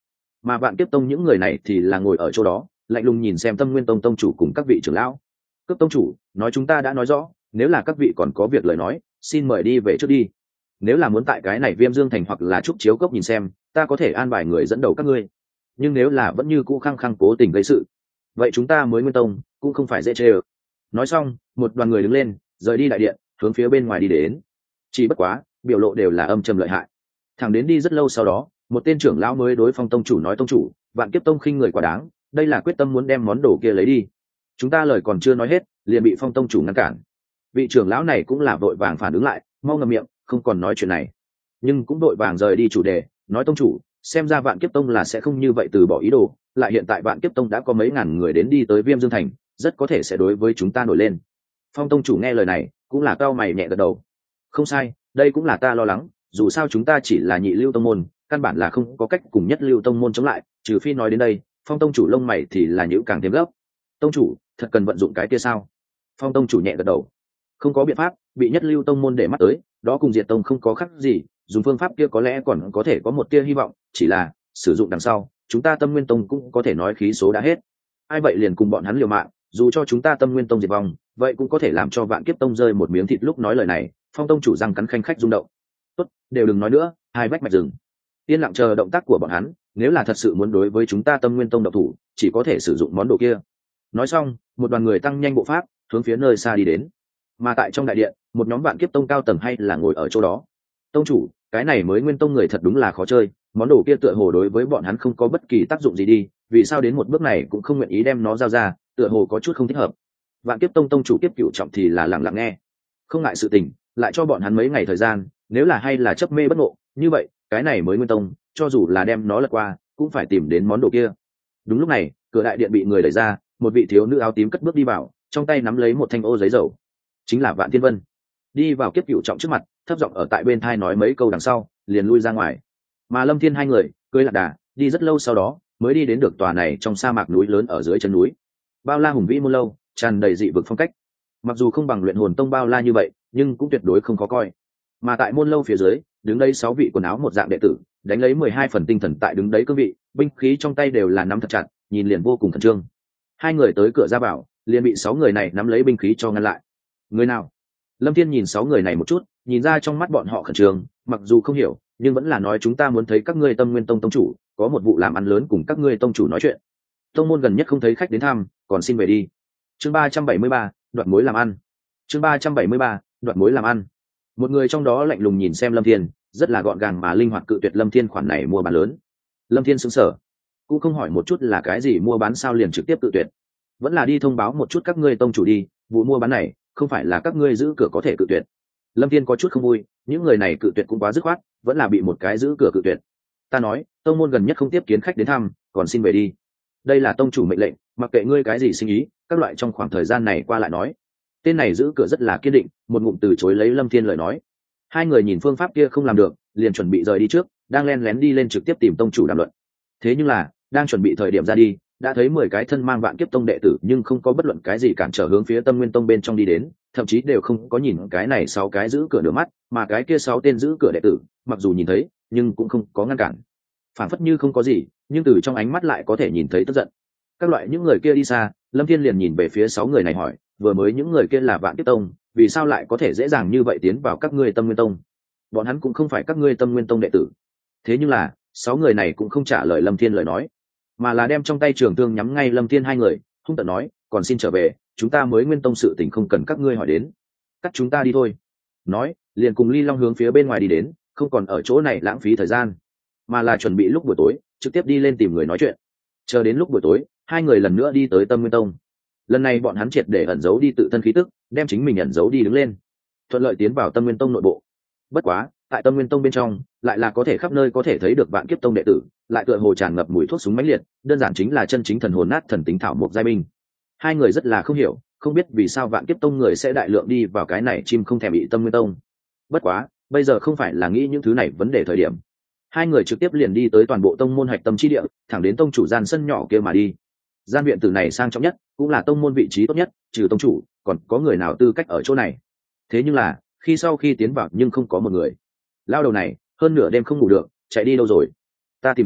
Speaker 1: mà vạn kiếp tông những người này thì là ngồi ở chỗ đó lạnh lùng nhìn xem tâm nguyên tông tông chủ cùng các vị trưởng lão. Cấp tông chủ nói chúng ta đã nói rõ, nếu là các vị còn có việc lời nói xin mời đi về trước đi. Nếu là muốn tại cái này Viêm Dương thành hoặc là trúc chiếu cốc nhìn xem, ta có thể an bài người dẫn đầu các ngươi, nhưng nếu là vẫn như cũ khăng khăng cố tình gây sự, vậy chúng ta mới nguyên tông cũng không phải dễ chê ơ. Nói xong một đoàn người đứng lên rời đi đại điện hướng phía bên ngoài đi đến. Chỉ bất quá biểu lộ đều là âm trầm lợi hại. Thẳng đến đi rất lâu sau đó, một tên trưởng lão mới đối Phong tông chủ nói: tông chủ, vạn kiếp tông khinh người quá đáng, đây là quyết tâm muốn đem món đồ kia lấy đi. Chúng ta lời còn chưa nói hết liền bị Phong tông chủ ngăn cản. Vị trưởng lão này cũng là vội vàng phản ứng lại, mau ngậm miệng không còn nói chuyện này, nhưng cũng vội vàng rời đi chủ đề, nói: tông chủ, xem ra vạn kiếp tông là sẽ không như vậy từ bỏ ý đồ, lại hiện tại vạn kiếp tông đã có mấy ngàn người đến đi tới Viêm Dương thành, rất có thể sẽ đối với chúng ta nổi lên. Phong tông chủ nghe lời này cũng là cau mày nhẹ gật đầu. Không sai, đây cũng là ta lo lắng, dù sao chúng ta chỉ là nhị lưu tông môn, căn bản là không có cách cùng nhất lưu tông môn chống lại, trừ phi nói đến đây Phong tông chủ lông mày thì là nhíu càng thêm gấp. Tông chủ thật cần vận dụng cái kia sao? Phong tông chủ nhẹ gật đầu. Không có biện pháp, bị nhất lưu tông môn để mắt tới, đó cùng diệt tông không có khác gì, dùng phương pháp kia có lẽ còn có thể có một tia hy vọng, chỉ là sử dụng đằng sau chúng ta Tâm Nguyên tông cũng có thể nói khí số đã hết. Ai vậy liền cùng bọn hắn liều mạng, dù cho chúng ta Tâm Nguyên tông diệt vong, vậy cũng có thể làm cho vạn kiếp tông rơi một miếng thịt. Lúc nói lời này Phong tông chủ răng cắn khanh khách rung động. Tốt, đều đừng nói nữa, hai vách mạch rừng, yên lặng chờ động tác của bọn hắn, nếu là thật sự muốn đối với chúng ta Tâm Nguyên tông độc thủ, chỉ có thể sử dụng món đồ kia. Nói xong một đoàn người tăng nhanh bộ pháp hướng phía nơi xa đi đến. Mà tại trong đại điện, một nhóm vạn kiếp tông cao tầng hay là ngồi ở chỗ đó. Tông chủ, cái này mới nguyên tông người thật đúng là khó chơi, món đồ kia tựa hồ đối với bọn hắn không có bất kỳ tác dụng gì đi, vì sao đến một bước này cũng không nguyện ý đem nó giao ra, tựa hồ có chút không thích hợp. Vạn kiếp tông tông chủ Kiếp Cửu Trọng thì là lặng lặng nghe, không ngại sự tình, lại cho bọn hắn mấy ngày thời gian, nếu là hay là chấp mê bất ngộ, như vậy cái này mới nguyên tông, cho dù là đem nó lật qua, cũng phải tìm đến món đồ kia. Đúng lúc này, cửa đại điện bị người đẩy ra, một vị thiếu nữ áo tím cất bước đi vào, trong tay nắm lấy một thanh ô giấy dầu, chính là Vạn Thiên Vân. Đi vào Kiếp Cửu Trọng trước mặt, thấp giọng ở tại bên thai nói mấy câu đằng sau liền lui ra ngoài. Mà Lâm Thiên hai người cưỡi lạc đà đi rất lâu, sau đó mới đi đến được tòa này trong sa mạc núi lớn ở dưới chân núi. Bao la hùng vĩ môn lâu, tràn đầy dị vực phong cách, mặc dù không bằng Luyện Hồn tông bao la như vậy, nhưng cũng tuyệt đối không khó coi. Mà tại môn lâu phía dưới đứng đây sáu vị quần áo một dạng đệ tử, đánh lấy mười hai phần tinh thần tại đứng đấy cương vị, binh khí trong tay đều là nắm thật chặt, nhìn liền vô cùng khẩn trương. Hai người tới cửa ra vào liền bị sáu người này nắm lấy binh khí cho ngăn lại. Người nào? Lâm Thiên nhìn sáu người này một chút, nhìn ra trong mắt bọn họ khẩn trương, mặc dù không hiểu nhưng vẫn là nói: chúng ta muốn thấy các ngươi Tâm Nguyên tông tông chủ, có một vụ làm ăn lớn cùng các ngươi tông chủ nói chuyện. Tông môn gần nhất không thấy khách đến thăm, còn xin về đi. Chương ba trăm bảy mươi ba, đoạt mối làm ăn. Chương ba trăm bảy mươi ba, đoạt mối làm ăn. Một người trong đó lạnh lùng nhìn xem Lâm Thiên, rất là gọn gàng mà linh hoạt cự tuyệt Lâm Thiên khoản này mua bán lớn. Lâm Thiên sững sờ, cũng không hỏi một chút là cái gì mua bán, sao liền trực tiếp cự tuyệt. Vẫn là đi thông báo một chút các ngươi tông chủ đi, vụ mua bán này không phải là các ngươi giữ cửa có thể cự tuyệt. Lâm Thiên có chút không vui, những người này cự tuyệt cũng quá dứt khoát, vẫn là bị một cái giữ cửa cự tuyệt. Ta nói, tông môn gần nhất không tiếp kiến khách đến thăm, còn xin về đi. Đây là tông chủ mệnh lệnh, mặc kệ ngươi cái gì sinh ý, các loại trong khoảng thời gian này qua lại nói. Tên này giữ cửa rất là kiên định, một ngụm từ chối lấy Lâm Thiên lời nói. Hai người nhìn phương pháp kia không làm được, liền chuẩn bị rời đi trước, đang len lén đi lên trực tiếp tìm tông chủ đàm luận. Thế nhưng là, đang chuẩn bị thời điểm ra đi, đã thấy mười cái thân mang Vạn Kiếp tông đệ tử nhưng không có bất luận cái gì cản trở hướng phía Tâm Nguyên tông bên trong đi đến, thậm chí đều không có nhìn cái này sáu cái giữ cửa nửa mắt, mà cái kia sáu tên giữ cửa đệ tử, mặc dù nhìn thấy, nhưng cũng không có ngăn cản. Phản phất như không có gì, nhưng từ trong ánh mắt lại có thể nhìn thấy tức giận. Các loại những người kia đi xa, Lâm Thiên liền nhìn về phía sáu người này hỏi: vừa mới những người kia là Vạn Kiếp tông, vì sao lại có thể dễ dàng như vậy tiến vào các ngươi Tâm Nguyên tông? Bọn hắn cũng không phải các ngươi Tâm Nguyên tông đệ tử. Thế nhưng là, sáu người này cũng không trả lời Lâm Thiên lời nói, mà là đem trong tay trường thương nhắm ngay Lâm Thiên hai người, hung tợn nói: còn xin trở về, chúng ta mới nguyên tông sự tình không cần các ngươi hỏi đến, cắt chúng ta đi thôi. Nói liền cùng Ly Long hướng phía bên ngoài đi đến, không còn ở chỗ này lãng phí thời gian, mà là chuẩn bị lúc buổi tối trực tiếp đi lên tìm người nói chuyện. Chờ đến lúc buổi tối, hai người lần nữa đi tới Tâm Nguyên tông. Lần này bọn hắn triệt để ẩn giấu đi tự thân khí tức, đem chính mình ẩn giấu đi đứng lên, thuận lợi tiến vào Tâm Nguyên tông nội bộ. Bất quá tại Tâm Nguyên tông bên trong lại là có thể khắp nơi có thể thấy được Vạn Kiếp tông đệ tử, lại tựa hồ tràn ngập mùi thuốc súng mãnh liệt, đơn giản chính là chân chính thần hồn nát thần tính thảo mộc giai binh. Hai người rất là không hiểu, không biết vì sao Vạn Kiếp tông người sẽ đại lượng đi vào cái này chim không thèm bị Tâm Nguyên tông. Bất quá bây giờ không phải là nghĩ những thứ này vấn đề thời điểm. Hai người trực tiếp liền đi tới toàn bộ tông môn hạch tâm chi địa, thẳng đến tông chủ gian sân nhỏ kia mà đi. Gian viện tử này sang trọng nhất, cũng là tông môn vị trí tốt nhất, trừ tông chủ còn có người nào tư cách ở chỗ này. Thế nhưng là khi sau khi tiến vào nhưng không có một người. Lao đầu này hơn nửa đêm không ngủ được, chạy đi đâu rồi? Ta tìm xem,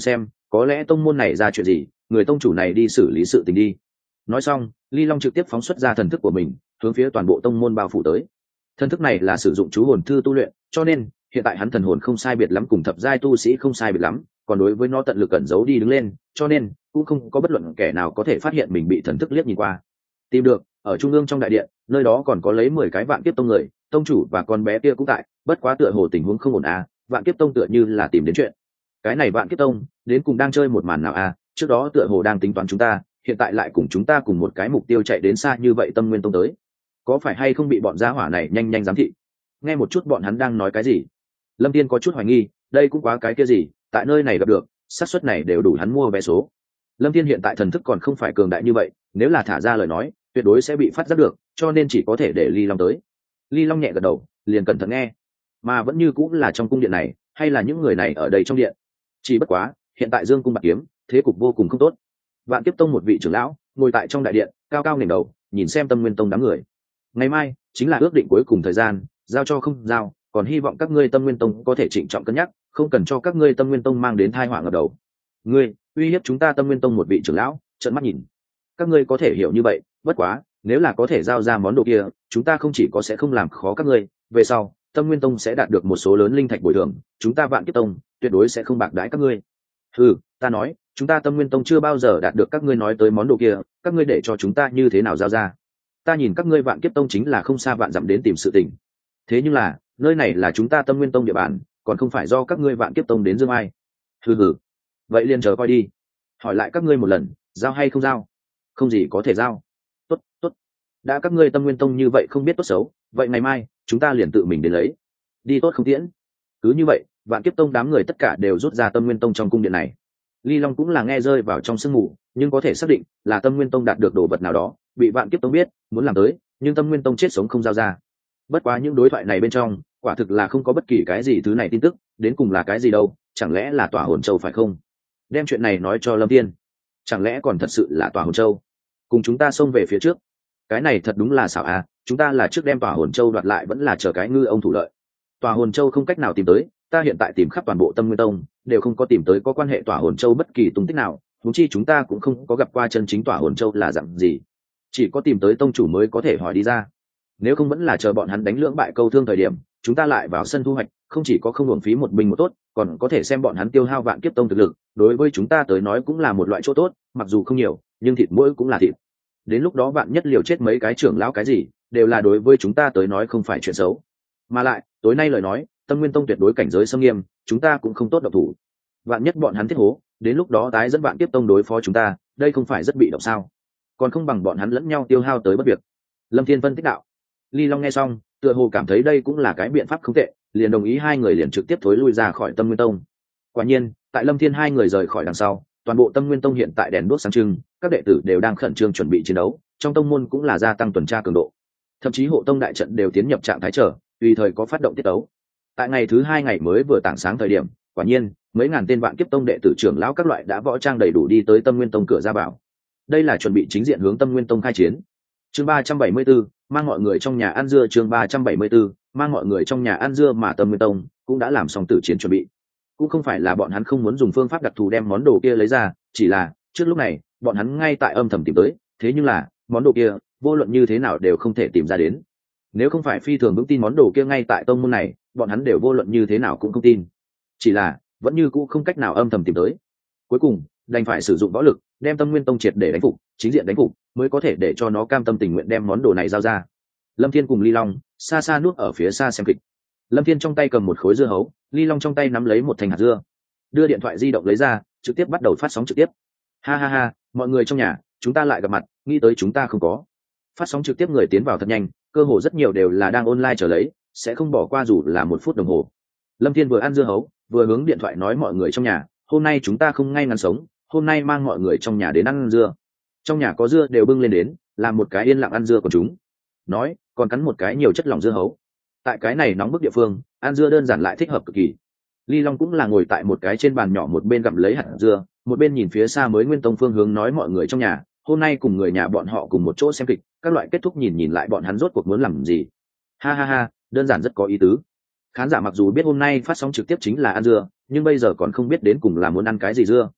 Speaker 1: có lẽ tông môn này ra chuyện gì, người tông chủ này đi xử lý sự tình đi. Nói xong, Ly Long trực tiếp phóng xuất ra thần thức của mình, hướng phía toàn bộ tông môn bao phủ tới. Thần thức này là sử dụng chú hồn thư tu luyện, cho nên hiện tại hắn thần hồn không sai biệt lắm cùng thập giai tu sĩ không sai biệt lắm, còn đối với nó tận lực cẩn giấu đi đứng lên, cho nên cũng không có bất luận kẻ nào có thể phát hiện mình bị thần thức liếc nhìn qua. Tìm được, ở trung ương trong đại điện, nơi đó còn có lấy mười cái Vạn Kiếp Tông người, tông chủ và con bé kia cũng tại, bất quá tựa hồ tình huống không ổn à, Vạn Kiếp Tông tựa như là tìm đến chuyện. Cái này Vạn Kiếp Tông, đến cùng đang chơi một màn nào à, trước đó tựa hồ đang tính toán chúng ta, hiện tại lại cùng chúng ta cùng một cái mục tiêu chạy đến xa như vậy Tâm Nguyên Tông tới. Có phải hay không bị bọn gia hỏa này nhanh nhanh giám thị? Nghe một chút bọn hắn đang nói cái gì. Lâm Tiên có chút hoài nghi, đây cũng quá cái kia gì, tại nơi này gặp được, xác suất này đều đủ hắn mua vé số. Lâm Tiên hiện tại thần thức còn không phải cường đại như vậy, nếu là thả ra lời nói, tuyệt đối sẽ bị phát giác được, cho nên chỉ có thể để Ly Long tới. Ly Long nhẹ gật đầu, liền cẩn thận nghe. Mà vẫn như cũng là trong cung điện này, hay là những người này ở đây trong điện. Chỉ bất quá, hiện tại Dương cung bạc kiếm, thế cục vô cùng không tốt. Vạn Kiếp Tông một vị trưởng lão ngồi tại trong đại điện, cao cao ngẩng đầu, nhìn xem Tâm Nguyên Tông đám người. Ngày mai chính là ước định cuối cùng thời gian, giao cho không giao, còn hy vọng các ngươi Tâm Nguyên Tông có thể trịnh trọng cân nhắc, không cần cho các ngươi Tâm Nguyên Tông mang đến tai họa ngập đầu. Ngươi uy hiếp chúng ta Tâm Nguyên Tông một vị trưởng lão, trợn mắt nhìn. Các ngươi có thể hiểu như vậy, bất quá, nếu là có thể giao ra món đồ kia, chúng ta không chỉ có sẽ không làm khó các ngươi, về sau, Tâm Nguyên Tông sẽ đạt được một số lớn linh thạch bồi thường, chúng ta Vạn Kiếp Tông tuyệt đối sẽ không bạc đãi các ngươi. Ừ, ta nói, chúng ta Tâm Nguyên Tông chưa bao giờ đạt được các ngươi nói tới món đồ kia, các ngươi để cho chúng ta như thế nào giao ra? Ta nhìn các ngươi Vạn Kiếp Tông chính là không xa vạn dặm đến tìm sự tình. Thế nhưng là, nơi này là chúng ta Tâm Nguyên Tông địa bàn, còn không phải do các ngươi Vạn Kiếp Tông đến dương ai. Hừ hừ, vậy liền chờ coi đi. Hỏi lại các ngươi một lần, giao hay không giao? Không gì có thể giao. Tốt, tốt. Đã các ngươi Tâm Nguyên Tông như vậy không biết tốt xấu, vậy ngày mai chúng ta liền tự mình đến lấy. Đi tốt không tiễn. Cứ như vậy, Vạn Kiếp Tông đám người tất cả đều rút ra Tâm Nguyên Tông trong cung điện này. Ly Long cũng là nghe rơi vào trong sương mù, nhưng có thể xác định là Tâm Nguyên Tông đạt được đồ vật nào đó, bị Vạn Kiếp Tông biết, muốn làm tới, nhưng Tâm Nguyên Tông chết sống không giao ra. Bất quá những đối thoại này bên trong, quả thực là không có bất kỳ cái gì thứ này tin tức, đến cùng là cái gì đâu, chẳng lẽ là Tỏa Hồn Châu phải không? Đem chuyện này nói cho Lâm Tiên. Chẳng lẽ còn thật sự là Tỏa Hồn Châu? Cùng chúng ta xông về phía trước. Cái này thật đúng là xảo à, chúng ta là trước đem Tỏa Hồn Châu đoạt lại vẫn là chờ cái ngư ông thủ lợi. Tỏa Hồn Châu không cách nào tìm tới, ta hiện tại tìm khắp toàn bộ Tâm Nguyên Tông, đều không có tìm tới có quan hệ Tỏa Hồn Châu bất kỳ tung tích nào, huống chi chúng ta cũng không có gặp qua chân chính Tỏa Hồn Châu là dạng gì. Chỉ có tìm tới tông chủ mới có thể hỏi đi ra. Nếu không vẫn là chờ bọn hắn đánh lưỡng bại câu thương thời điểm, chúng ta lại vào sân thu hoạch, không chỉ có không uổng phí một binh một tốt, còn có thể xem bọn hắn tiêu hao Vạn Kiếp Tông thực lực, đối với chúng ta tới nói cũng là một loại chỗ tốt, mặc dù không nhiều, nhưng thịt mỗi cũng là thịt. Đến lúc đó vạn nhất liều chết mấy cái trưởng lão cái gì, đều là đối với chúng ta tới nói không phải chuyện xấu. Mà lại, tối nay lời nói, Tâm Nguyên Tông tuyệt đối cảnh giới xâm nghiêm, chúng ta cũng không tốt động thủ. Vạn nhất bọn hắn thiết hố, đến lúc đó tái dẫn Vạn Kiếp Tông đối phó chúng ta, đây không phải rất bị động sao? Còn không bằng bọn hắn lẫn nhau tiêu hao tới bất việc. Lâm Thiên phân tích đạo. Ly Long nghe xong, tựa hồ cảm thấy đây cũng là cái biện pháp không tệ, liền đồng ý hai người liền trực tiếp thối lui ra khỏi Tâm Nguyên Tông. Quả nhiên, tại Lâm Thiên hai người rời khỏi đằng sau, toàn bộ Tâm Nguyên Tông hiện tại đèn đuốc sáng trưng, các đệ tử đều đang khẩn trương chuẩn bị chiến đấu, trong tông môn cũng là gia tăng tuần tra cường độ. Thậm chí hộ tông đại trận đều tiến nhập trạng thái chờ, tùy thời có phát động tiết tấu. Tại ngày thứ hai ngày mới vừa tảng sáng thời điểm, quả nhiên, mấy ngàn tên Vạn Kiếp Tông đệ tử trưởng lão các loại đã võ trang đầy đủ đi tới Tâm Nguyên Tông cửa ra vào. Đây là chuẩn bị chính diện hướng Tâm Nguyên Tông khai chiến. Chương ba trăm bảy mươi 74, mang mọi người trong nhà ăn dưa chương ba trăm bảy mươi 74, mang mọi người trong nhà ăn dưa mà Tâm Nguyên Tông cũng đã làm xong tử chiến chuẩn bị. Cũng không phải là bọn hắn không muốn dùng phương pháp đặc thù đem món đồ kia lấy ra, chỉ là trước lúc này, bọn hắn ngay tại âm thầm tìm tới, thế nhưng là, món đồ kia, vô luận như thế nào đều không thể tìm ra đến. Nếu không phải phi thường vững tin món đồ kia ngay tại tông môn này, bọn hắn đều vô luận như thế nào cũng không tin. Chỉ là, vẫn như cũ không cách nào âm thầm tìm tới. Cuối cùng, đành phải sử dụng võ lực, đem Tâm Nguyên Tông triệt để đánh phục, chính diện đánh phục, mới có thể để cho nó cam tâm tình nguyện đem món đồ này giao ra. Lâm Thiên cùng Ly Long, xa xa nuốt ở phía xa xem kịch. Lâm Thiên trong tay cầm một khối dưa hấu, Ly Long trong tay nắm lấy một thành hạt dưa. Đưa điện thoại di động lấy ra, trực tiếp bắt đầu phát sóng trực tiếp. Ha ha ha, mọi người trong nhà, chúng ta lại gặp mặt, nghĩ tới chúng ta không có. Phát sóng trực tiếp người tiến vào thật nhanh, cơ hồ rất nhiều đều là đang online chờ lấy, sẽ không bỏ qua dù là một phút đồng hồ. Lâm Thiên vừa ăn dưa hấu, vừa hướng điện thoại nói mọi người trong nhà, hôm nay chúng ta không ngay ngắn sống, hôm nay mang mọi người trong nhà đến ăn dưa. Trong nhà có dưa đều bưng lên đến, làm một cái yên lặng ăn dưa của chúng. Nói, còn cắn một cái nhiều chất lỏng dưa hấu. Tại cái này nóng bức địa phương, ăn dưa đơn giản lại thích hợp cực kỳ. Ly Long cũng là ngồi tại một cái trên bàn nhỏ, một bên gặm lấy hạt dưa, một bên nhìn phía xa mới Nguyên Tông phương hướng nói mọi người trong nhà, hôm nay cùng người nhà bọn họ cùng một chỗ xem kịch, các loại kết thúc nhìn nhìn lại bọn hắn rốt cuộc muốn làm gì. Ha ha ha, đơn giản rất có ý tứ. Khán giả mặc dù biết hôm nay phát sóng trực tiếp chính là ăn dưa, nhưng bây giờ còn không biết đến cùng là muốn ăn cái gì dưa.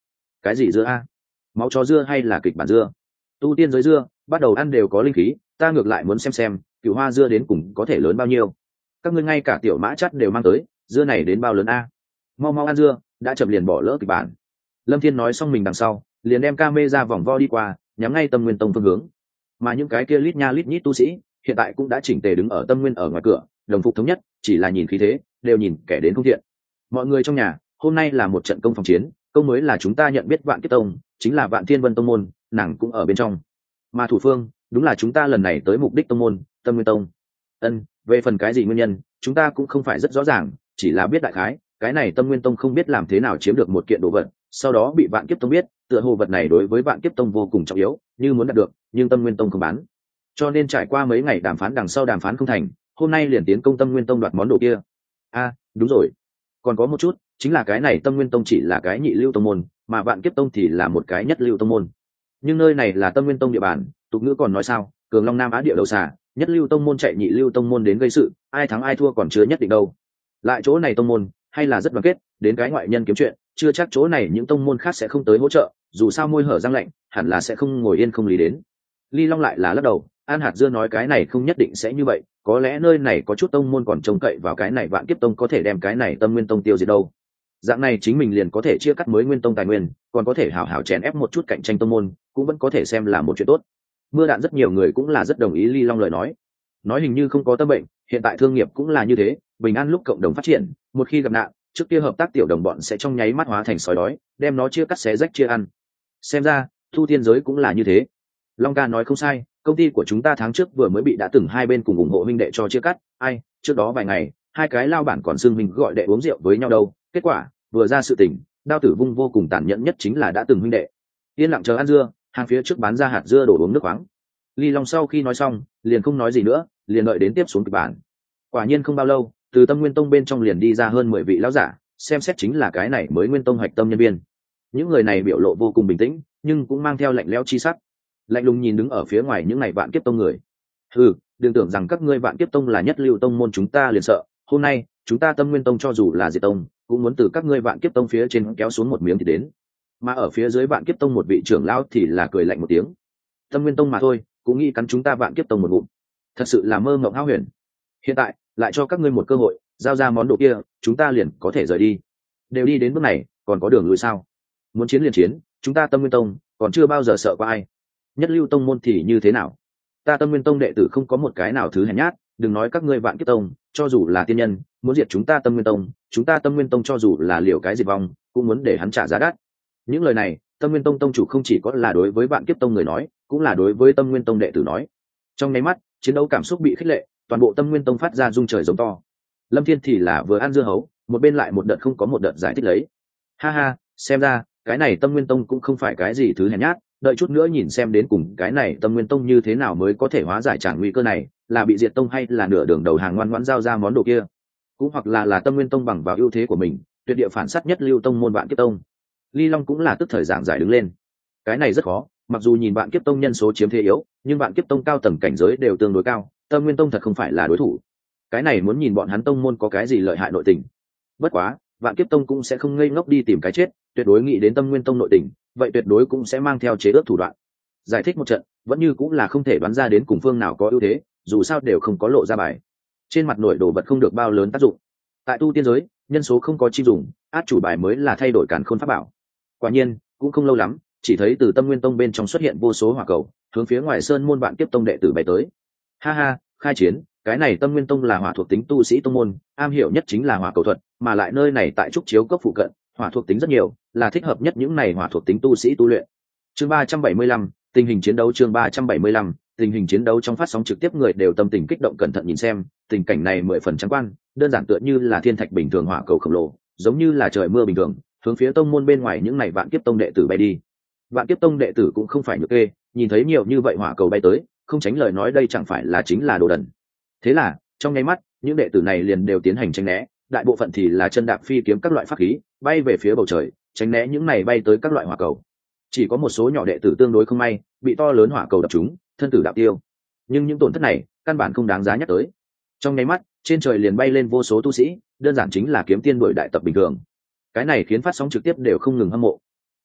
Speaker 1: Cái gì dưa a? Máu chó dưa hay là kịch bản dưa? Tu tiên giới dưa bắt đầu ăn đều có linh khí, ta ngược lại muốn xem xem cựu hoa dưa đến cùng có thể lớn bao nhiêu. Các ngươi ngay cả tiểu mã chắt đều mang tới, dưa này đến bao lớn a? Mau mau ăn dưa, đã chậm liền bỏ lỡ kịch bản. Lâm Thiên nói xong mình đằng sau liền đem ca mê ra vòng vo đi qua, nhắm ngay Tâm Nguyên Tông phương hướng. Mà những cái kia lít nha lít nhít tu sĩ hiện tại cũng đã chỉnh tề đứng ở Tâm Nguyên ở ngoài cửa, đồng phục thống nhất, chỉ là nhìn khí thế đều nhìn kẻ đến không thiện. Mọi người trong nhà, hôm nay là một trận công phòng chiến, công mới là chúng ta nhận biết Vạn Kiếp Tông, chính là Vạn Thiên Vân Tông môn, nàng cũng ở bên trong. Mà thủ phương đúng là chúng ta lần này tới mục đích tông môn, Tâm Nguyên Tông. Ân, về phần cái gì nguyên nhân chúng ta cũng không phải rất rõ ràng, chỉ là biết đại khái cái này Tâm Nguyên Tông không biết làm thế nào chiếm được một kiện đồ vật, sau đó bị Vạn Kiếp Tông biết, tựa hồ vật này đối với Vạn Kiếp Tông vô cùng trọng yếu, như muốn đạt được nhưng Tâm Nguyên Tông không bán, cho nên trải qua mấy ngày đàm phán đằng sau đàm phán không thành, hôm nay liền tiến công Tâm Nguyên Tông đoạt món đồ kia. A à, đúng rồi, còn có một chút chính là cái này Tâm Nguyên Tông chỉ là cái nhị lưu tông môn, mà Vạn Kiếp Tông thì là một cái nhất lưu tông môn. Nhưng nơi này là Tâm Nguyên Tông địa bàn, tục ngữ còn nói sao, cường long nam á địa đầu xà, nhất lưu tông môn chạy nhị lưu tông môn đến gây sự, ai thắng ai thua còn chưa nhất định đâu. Lại chỗ này tông môn hay là rất đoàn kết, đến cái ngoại nhân kiếm chuyện, chưa chắc chỗ này những tông môn khác sẽ không tới hỗ trợ, dù sao môi hở răng lạnh, hẳn là sẽ không ngồi yên không lý đến. Ly Long lại là lắc đầu, An Hạt Dưa nói cái này không nhất định sẽ như vậy, có lẽ nơi này có chút tông môn còn trông cậy vào cái này Vạn Kiếp Tông có thể đem cái này Tâm Nguyên Tông tiêu diệt đâu. Dạng này chính mình liền có thể chia cắt mới Nguyên Tông tài nguyên, còn có thể hảo hảo chèn ép một chút cạnh tranh tông môn, cũng vẫn có thể xem là một chuyện tốt. Mưa Đạn rất nhiều người cũng là rất đồng ý Ly Long lời nói, nói hình như không có tâm bệnh, hiện tại thương nghiệp cũng là như thế, bình an lúc cộng đồng phát triển, một khi gặp nạn, trước kia hợp tác tiểu đồng bọn sẽ trong nháy mắt hóa thành sói đói, đem nó chia cắt xé rách chia ăn. Xem ra thu tiên giới cũng là như thế. Long ca nói không sai, công ty của chúng ta tháng trước vừa mới bị đã từng hai bên cùng ủng hộ huynh đệ cho chia cắt, ai trước đó vài ngày hai cái lao bản còn xưng mình gọi đệ uống rượu với nhau đâu, kết quả vừa ra sự tình, Đao Tử Vung vô cùng tàn nhẫn nhất chính là đã từng huynh đệ yên lặng chờ ăn dưa, hàng phía trước bán ra hạt dưa đổ uống nước khoáng. Ly Long sau khi nói xong liền không nói gì nữa, liền đợi đến tiếp xuống kịch bản. Quả nhiên không bao lâu, từ Tâm Nguyên Tông bên trong liền đi ra hơn mười vị lão giả, xem xét chính là cái này mới Nguyên Tông hoạch tâm nhân viên. Những người này biểu lộ vô cùng bình tĩnh, nhưng cũng mang theo lạnh lẽo chi sắc, lạnh lùng nhìn đứng ở phía ngoài những này Vạn Kiếp Tông người. Ừ, đừng tưởng rằng các ngươi Vạn Kiếp Tông là nhất lưu tông môn chúng ta liền sợ, hôm nay chúng ta Tâm Nguyên Tông cho dù là diệt tông cũng muốn từ các ngươi Vạn Kiếp Tông phía trên kéo xuống một miếng thì đến. Mà ở phía dưới Vạn Kiếp Tông một vị trưởng lão thì là cười lạnh một tiếng, Tâm Nguyên Tông mà thôi cũng nghĩ cắn chúng ta Vạn Kiếp Tông một bụng, thật sự là mơ mộng hão huyền. Hiện tại lại cho các ngươi một cơ hội, giao ra món đồ kia chúng ta liền có thể rời đi. Đều đi đến bước này còn có đường lùi sao? Muốn chiến liền chiến, chúng ta Tâm Nguyên Tông còn chưa bao giờ sợ qua ai. Nhất lưu tông môn thì như thế nào? Ta Tâm Nguyên Tông đệ tử không có một cái nào thứ hèn nhát, đừng nói các ngươi Vạn Kiếp Tông, cho dù là tiên nhân muốn diệt chúng ta Tâm Nguyên Tông, chúng ta Tâm Nguyên Tông cho dù là liều cái diệt vong cũng muốn để hắn trả giá đắt. Những lời này Tâm Nguyên Tông tông chủ không chỉ có là đối với Vạn Kiếp Tông người nói, cũng là đối với Tâm Nguyên Tông đệ tử nói. Trong nháy mắt chiến đấu cảm xúc bị khích lệ, toàn bộ Tâm Nguyên Tông phát ra rung trời giống to. Lâm Thiên thì là vừa ăn dưa hấu, một bên lại một đợt không có một đợt giải thích lấy. Ha ha, xem ra cái này Tâm Nguyên Tông cũng không phải cái gì thứ hèn nhát, đợi chút nữa nhìn xem đến cùng cái này Tâm Nguyên Tông như thế nào mới có thể hóa giải tràng nguy cơ này, là bị diệt tông hay là nửa đường đầu hàng ngoan ngoãn giao ra món đồ kia, cũng hoặc là là Tâm Nguyên Tông bằng vào ưu thế của mình tuyệt địa phản sát nhất lưu tông môn Vạn Kiếp Tông. Ly Long cũng là tức thời giảng giải đứng lên. Cái này rất khó, mặc dù nhìn Vạn Kiếp Tông nhân số chiếm thế yếu, nhưng Vạn Kiếp Tông cao tầng cảnh giới đều tương đối cao, Tâm Nguyên Tông thật không phải là đối thủ. Cái này muốn nhìn bọn hắn tông môn có cái gì lợi hại nội tình. Bất quá Vạn Kiếp Tông cũng sẽ không ngây ngốc đi tìm cái chết, tuyệt đối nghĩ đến Tâm Nguyên Tông nội tình, vậy tuyệt đối cũng sẽ mang theo chế ước thủ đoạn. Giải thích một trận vẫn như cũng là không thể đoán ra đến cùng phương nào có ưu thế, dù sao đều không có lộ ra bài. Trên mặt nội đồ vật không được bao lớn tác dụng. Tại tu tiên giới nhân số không có chi dùng, át chủ bài mới là thay đổi càn khôn pháp bảo. Quả nhiên cũng không lâu lắm, chỉ thấy từ Tâm Nguyên Tông bên trong xuất hiện vô số hỏa cầu, hướng phía ngoài sơn môn Vạn Kiếp Tông đệ tử bay tới. Ha ha, khai chiến, cái này Tâm Nguyên Tông là hỏa thuộc tính tu sĩ tông môn, am hiểu nhất chính là hỏa cầu thuật, mà lại nơi này tại trúc chiếu cốc phụ cận, hỏa thuộc tính rất nhiều, là thích hợp nhất những này hỏa thuộc tính tu sĩ tu luyện. Chương ba trăm bảy mươi lăm, tình hình chiến đấu. Chương ba trăm bảy mươi lăm, tình hình chiến đấu. Trong phát sóng trực tiếp người đều tâm tình kích động cẩn thận nhìn xem, tình cảnh này mười phần trắng quan, đơn giản tựa như là thiên thạch bình thường hỏa cầu khổng lồ, giống như là trời mưa bình thường, hướng phía tông môn bên ngoài những này Vạn Kiếp Tông đệ tử bay đi. Vạn Kiếp Tông đệ tử cũng không phải nhược kê, nhìn thấy nhiều như vậy hỏa cầu bay tới, không tránh lời nói đây chẳng phải là chính là đồ đần. Thế là trong nháy mắt những đệ tử này liền đều tiến hành tránh né, đại bộ phận thì là chân đạp phi kiếm các loại pháp khí bay về phía bầu trời, tránh né những này bay tới các loại hỏa cầu. Chỉ có một số nhỏ đệ tử tương đối không may bị to lớn hỏa cầu đập trúng, thân tử đạo tiêu, nhưng những tổn thất này căn bản không đáng giá nhắc tới. Trong nháy mắt trên trời liền bay lên vô số tu sĩ, đơn giản chính là kiếm tiên đội đại tập bình thường. Cái này khiến phát sóng trực tiếp đều không ngừng hâm mộ.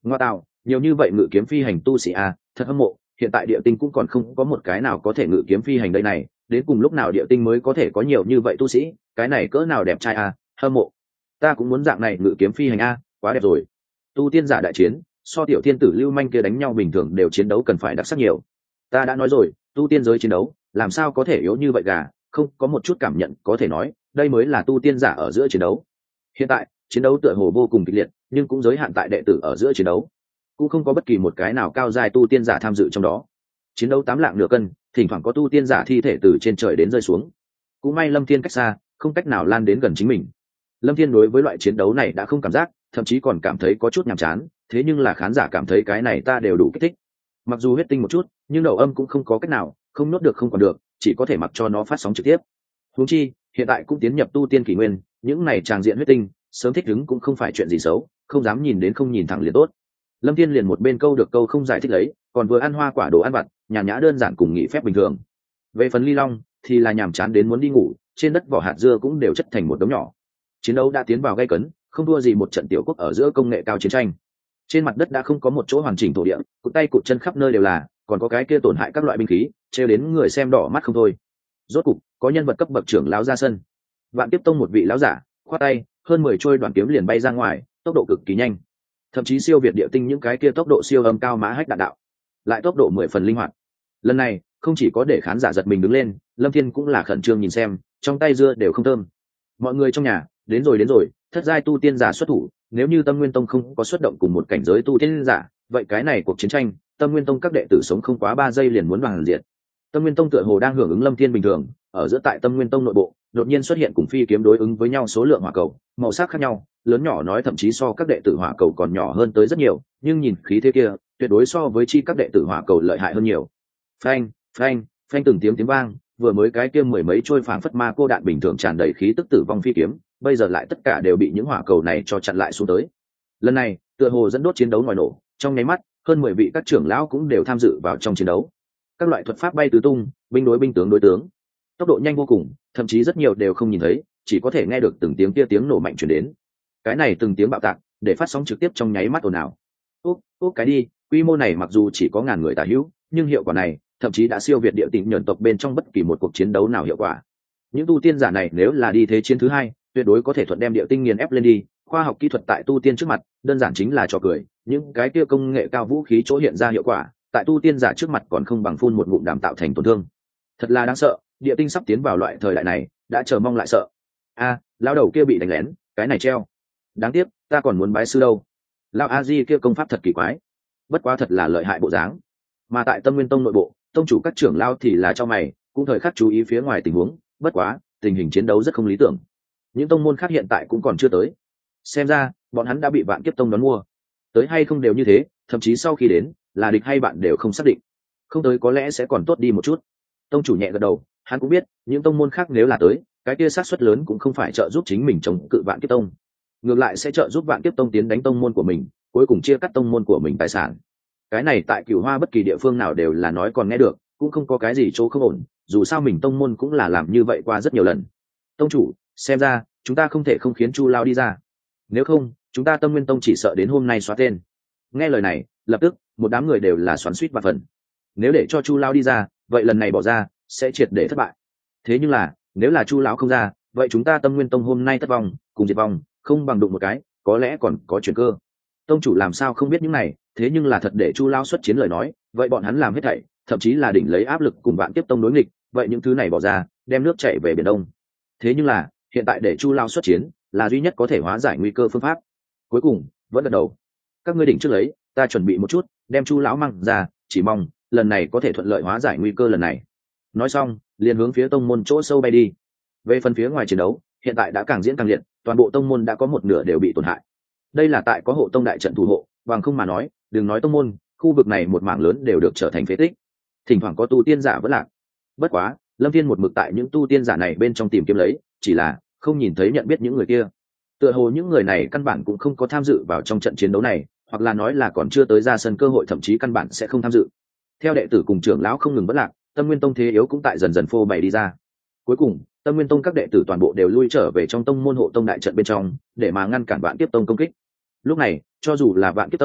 Speaker 1: Ngoa tạo, nhiều như vậy ngự kiếm phi hành tu sĩ à, thật hâm mộ. Hiện tại địa tinh cũng còn không có một cái nào có thể ngự kiếm phi hành đây này, đến cùng lúc nào địa tinh mới có thể có nhiều như vậy tu sĩ, cái này cỡ nào đẹp trai à, hâm mộ. Ta cũng muốn dạng này ngự kiếm phi hành a, quá đẹp rồi. Tu tiên giả đại chiến, so tiểu thiên tử lưu manh kia đánh nhau bình thường đều chiến đấu cần phải đặc sắc nhiều. Ta đã nói rồi, tu tiên giới chiến đấu làm sao có thể yếu như vậy gà, không có một chút cảm nhận có thể nói đây mới là tu tiên giả ở giữa chiến đấu. Hiện tại chiến đấu tựa hồ vô cùng kịch liệt, nhưng cũng giới hạn tại đệ tử ở giữa chiến đấu, cũng không có bất kỳ một cái nào cao giai tu tiên giả tham dự trong đó. Chiến đấu tám lạng nửa cân, thỉnh thoảng có tu tiên giả thi thể từ trên trời đến rơi xuống. Cũng may Lâm Thiên cách xa, không cách nào lan đến gần chính mình. Lâm Thiên đối với loại chiến đấu này đã không cảm giác, thậm chí còn cảm thấy có chút nhàm chán, thế nhưng là khán giả cảm thấy cái này ta đều đủ kích thích. Mặc dù huyết tinh một chút, nhưng đầu âm cũng không có cách nào, không nốt được không còn được, chỉ có thể mặc cho nó phát sóng trực tiếp. Huống chi, hiện tại cũng tiến nhập tu tiên kỷ nguyên, những này tràng diện huyết tinh, sớm thích ứng cũng không phải chuyện gì xấu, không dám nhìn đến không nhìn thẳng liền tốt. Lâm Thiên liền một bên câu được câu không giải thích lấy, còn vừa ăn hoa quả đồ ăn vặt, nhàn nhã đơn giản cùng nghỉ phép bình thường. Về phần Ly Long thì là nhàm chán đến muốn đi ngủ, trên đất vỏ hạt dưa cũng đều chất thành một đống nhỏ. Chiến đấu đã tiến vào gay cấn, không đua gì một trận tiểu quốc ở giữa công nghệ cao chiến tranh. Trên mặt đất đã không có một chỗ hoàn chỉnh thổ địa, cụt tay cụt chân khắp nơi đều là, còn có cái kia tổn hại các loại binh khí, trêu đến người xem đỏ mắt không thôi. Rốt cục, có nhân vật cấp bậc trưởng lão ra sân. Vạn Kiếp Tông một vị lão giả, khoát tay, hơn mười trôi đoạn kiếm liền bay ra ngoài, tốc độ cực kỳ nhanh, thậm chí siêu việt địa tinh những cái kia tốc độ siêu âm cao mã hách đạn đạo, lại tốc độ mười phần linh hoạt. Lần này, không chỉ có để khán giả giật mình đứng lên, Lâm Thiên cũng là khẩn trương nhìn xem, trong tay dưa đều không thơm. Mọi người trong nhà, đến rồi đến rồi, thất giai tu tiên giả xuất thủ, nếu như Tâm Nguyên Tông không có xuất động cùng một cảnh giới tu tiên giả, vậy cái này cuộc chiến tranh, Tâm Nguyên Tông các đệ tử sống không quá ba giây liền muốn đoàn diệt. Tâm Nguyên Tông tựa hồ đang hưởng ứng Lâm Thiên bình thường, ở giữa tại Tâm Nguyên Tông nội bộ, đột nhiên xuất hiện cùng phi kiếm đối ứng với nhau số lượng hỏa cầu, màu sắc khác nhau, lớn nhỏ nói thậm chí so các đệ tử hỏa cầu còn nhỏ hơn tới rất nhiều, nhưng nhìn khí thế kia, tuyệt đối so với chi các đệ tử hỏa cầu lợi hại hơn nhiều. Phanh, phanh, phanh từng tiếng tiếng vang, vừa mới cái kia mười mấy trôi phảng phất ma cô đạn bình thường tràn đầy khí tức tử vong phi kiếm, bây giờ lại tất cả đều bị những hỏa cầu này cho chặn lại xuống tới. Lần này, tựa hồ dẫn đốt chiến đấu ngoài nổ, trong nháy mắt, hơn mười vị các trưởng lão cũng đều tham dự vào trong chiến đấu. Các loại thuật pháp bay tứ tung, binh đối binh tướng đối tướng, tốc độ nhanh vô cùng, thậm chí rất nhiều đều không nhìn thấy, chỉ có thể nghe được từng tiếng kia tiếng nổ mạnh truyền đến. Cái này từng tiếng bạo tạc, để phát sóng trực tiếp trong nháy mắt ồn ào. Úp, úp cái đi, quy mô này mặc dù chỉ có ngàn người tả hữu, nhưng hiệu quả này thậm chí đã siêu việt địa tinh nhẫn tộc bên trong bất kỳ một cuộc chiến đấu nào hiệu quả. Những tu tiên giả này nếu là đi thế chiến thứ hai, tuyệt đối có thể thuận đem địa tinh nghiền ép lên đi. Khoa học kỹ thuật tại tu tiên trước mặt, đơn giản chính là trò cười. Những cái kia công nghệ cao vũ khí chỗ hiện ra hiệu quả, tại tu tiên giả trước mặt còn không bằng phun một ngụm đàm tạo thành tổn thương. Thật là đáng sợ, địa tinh sắp tiến vào loại thời đại này, đã chờ mong lại sợ. A, à, lão đầu kia bị đánh lén, cái này treo. Đáng tiếc, ta còn muốn bái sư đâu. Lão a di kia công pháp thật kỳ quái, bất quá thật là lợi hại bộ dáng. Mà tại Tâm Nguyên Tông nội bộ, tông chủ các trưởng lao thì là cho mày, cũng thời khắc chú ý phía ngoài tình huống, bất quá, tình hình chiến đấu rất không lý tưởng. Những tông môn khác hiện tại cũng còn chưa tới. Xem ra, bọn hắn đã bị Vạn Kiếp Tông đón mua. Tới hay không đều như thế, thậm chí sau khi đến, là địch hay bạn đều không xác định. Không tới có lẽ sẽ còn tốt đi một chút. Tông chủ nhẹ gật đầu, hắn cũng biết, những tông môn khác nếu là tới, cái kia xác suất lớn cũng không phải trợ giúp chính mình chống cự Vạn Kiếp Tông, ngược lại sẽ trợ giúp Vạn Kiếp Tông tiến đánh tông môn của mình, cuối cùng chia cắt tông môn của mình tài sản. Cái này tại Cửu Hoa bất kỳ địa phương nào đều là nói còn nghe được, cũng không có cái gì chỗ không ổn, dù sao mình tông môn cũng là làm như vậy qua rất nhiều lần. Tông chủ, xem ra chúng ta không thể không khiến Chu Lao đi ra, nếu không chúng ta Tâm Nguyên Tông chỉ sợ đến hôm nay xóa tên. Nghe lời này, lập tức một đám người đều là xoắn xuýt và phần. Nếu để cho Chu Lao đi ra, vậy lần này bỏ ra sẽ triệt để thất bại. Thế nhưng là nếu là Chu lão không ra, vậy chúng ta Tâm Nguyên Tông hôm nay thất vong cùng diệt vong, không bằng đụng một cái, có lẽ còn có chuyển cơ. Tông chủ làm sao không biết những này, thế nhưng là thật để Chu Lao xuất chiến lời nói, vậy bọn hắn làm hết thảy, thậm chí là đỉnh lấy áp lực cùng Vạn Kiếp Tông đối nghịch, vậy những thứ này bỏ ra, đem nước chảy về biển đông. Thế nhưng là hiện tại để Chu Lao xuất chiến là duy nhất có thể hóa giải nguy cơ phương pháp. Cuối cùng vẫn gật đầu. Các ngươi đỉnh trước lấy, ta chuẩn bị một chút, đem Chu lão mang ra, chỉ mong lần này có thể thuận lợi hóa giải nguy cơ lần này. Nói xong, liền hướng phía tông môn chỗ sâu bay đi. Về phần phía ngoài chiến đấu, hiện tại đã càng diễn càng liệt, toàn bộ tông môn đã có một nửa đều bị tổn hại. Đây là tại có hộ tông đại trận thủ hộ, bằng không mà nói, đừng nói tông môn, khu vực này một mảng lớn đều được trở thành phế tích. Thỉnh thoảng có tu tiên giả vẫn lạc. Bất quá, Lâm Thiên một mực tại những tu tiên giả này bên trong tìm kiếm lấy, chỉ là không nhìn thấy nhận biết những người kia. Tựa hồ những người này căn bản cũng không có tham dự vào trong trận chiến đấu này, hoặc là nói là còn chưa tới ra sân cơ hội, thậm chí căn bản sẽ không tham dự. Theo đệ tử cùng trưởng lão không ngừng vẫn lạc, Tâm Nguyên Tông thế yếu cũng tại dần dần phô bày đi ra. Cuối cùng, Tâm Nguyên Tông các đệ tử toàn bộ đều lui trở về trong tông môn hộ tông đại trận bên trong, để mà ngăn cản Vạn Kiếp Tông công kích. Lúc này, cho dù là Vạn Kiếp Tông,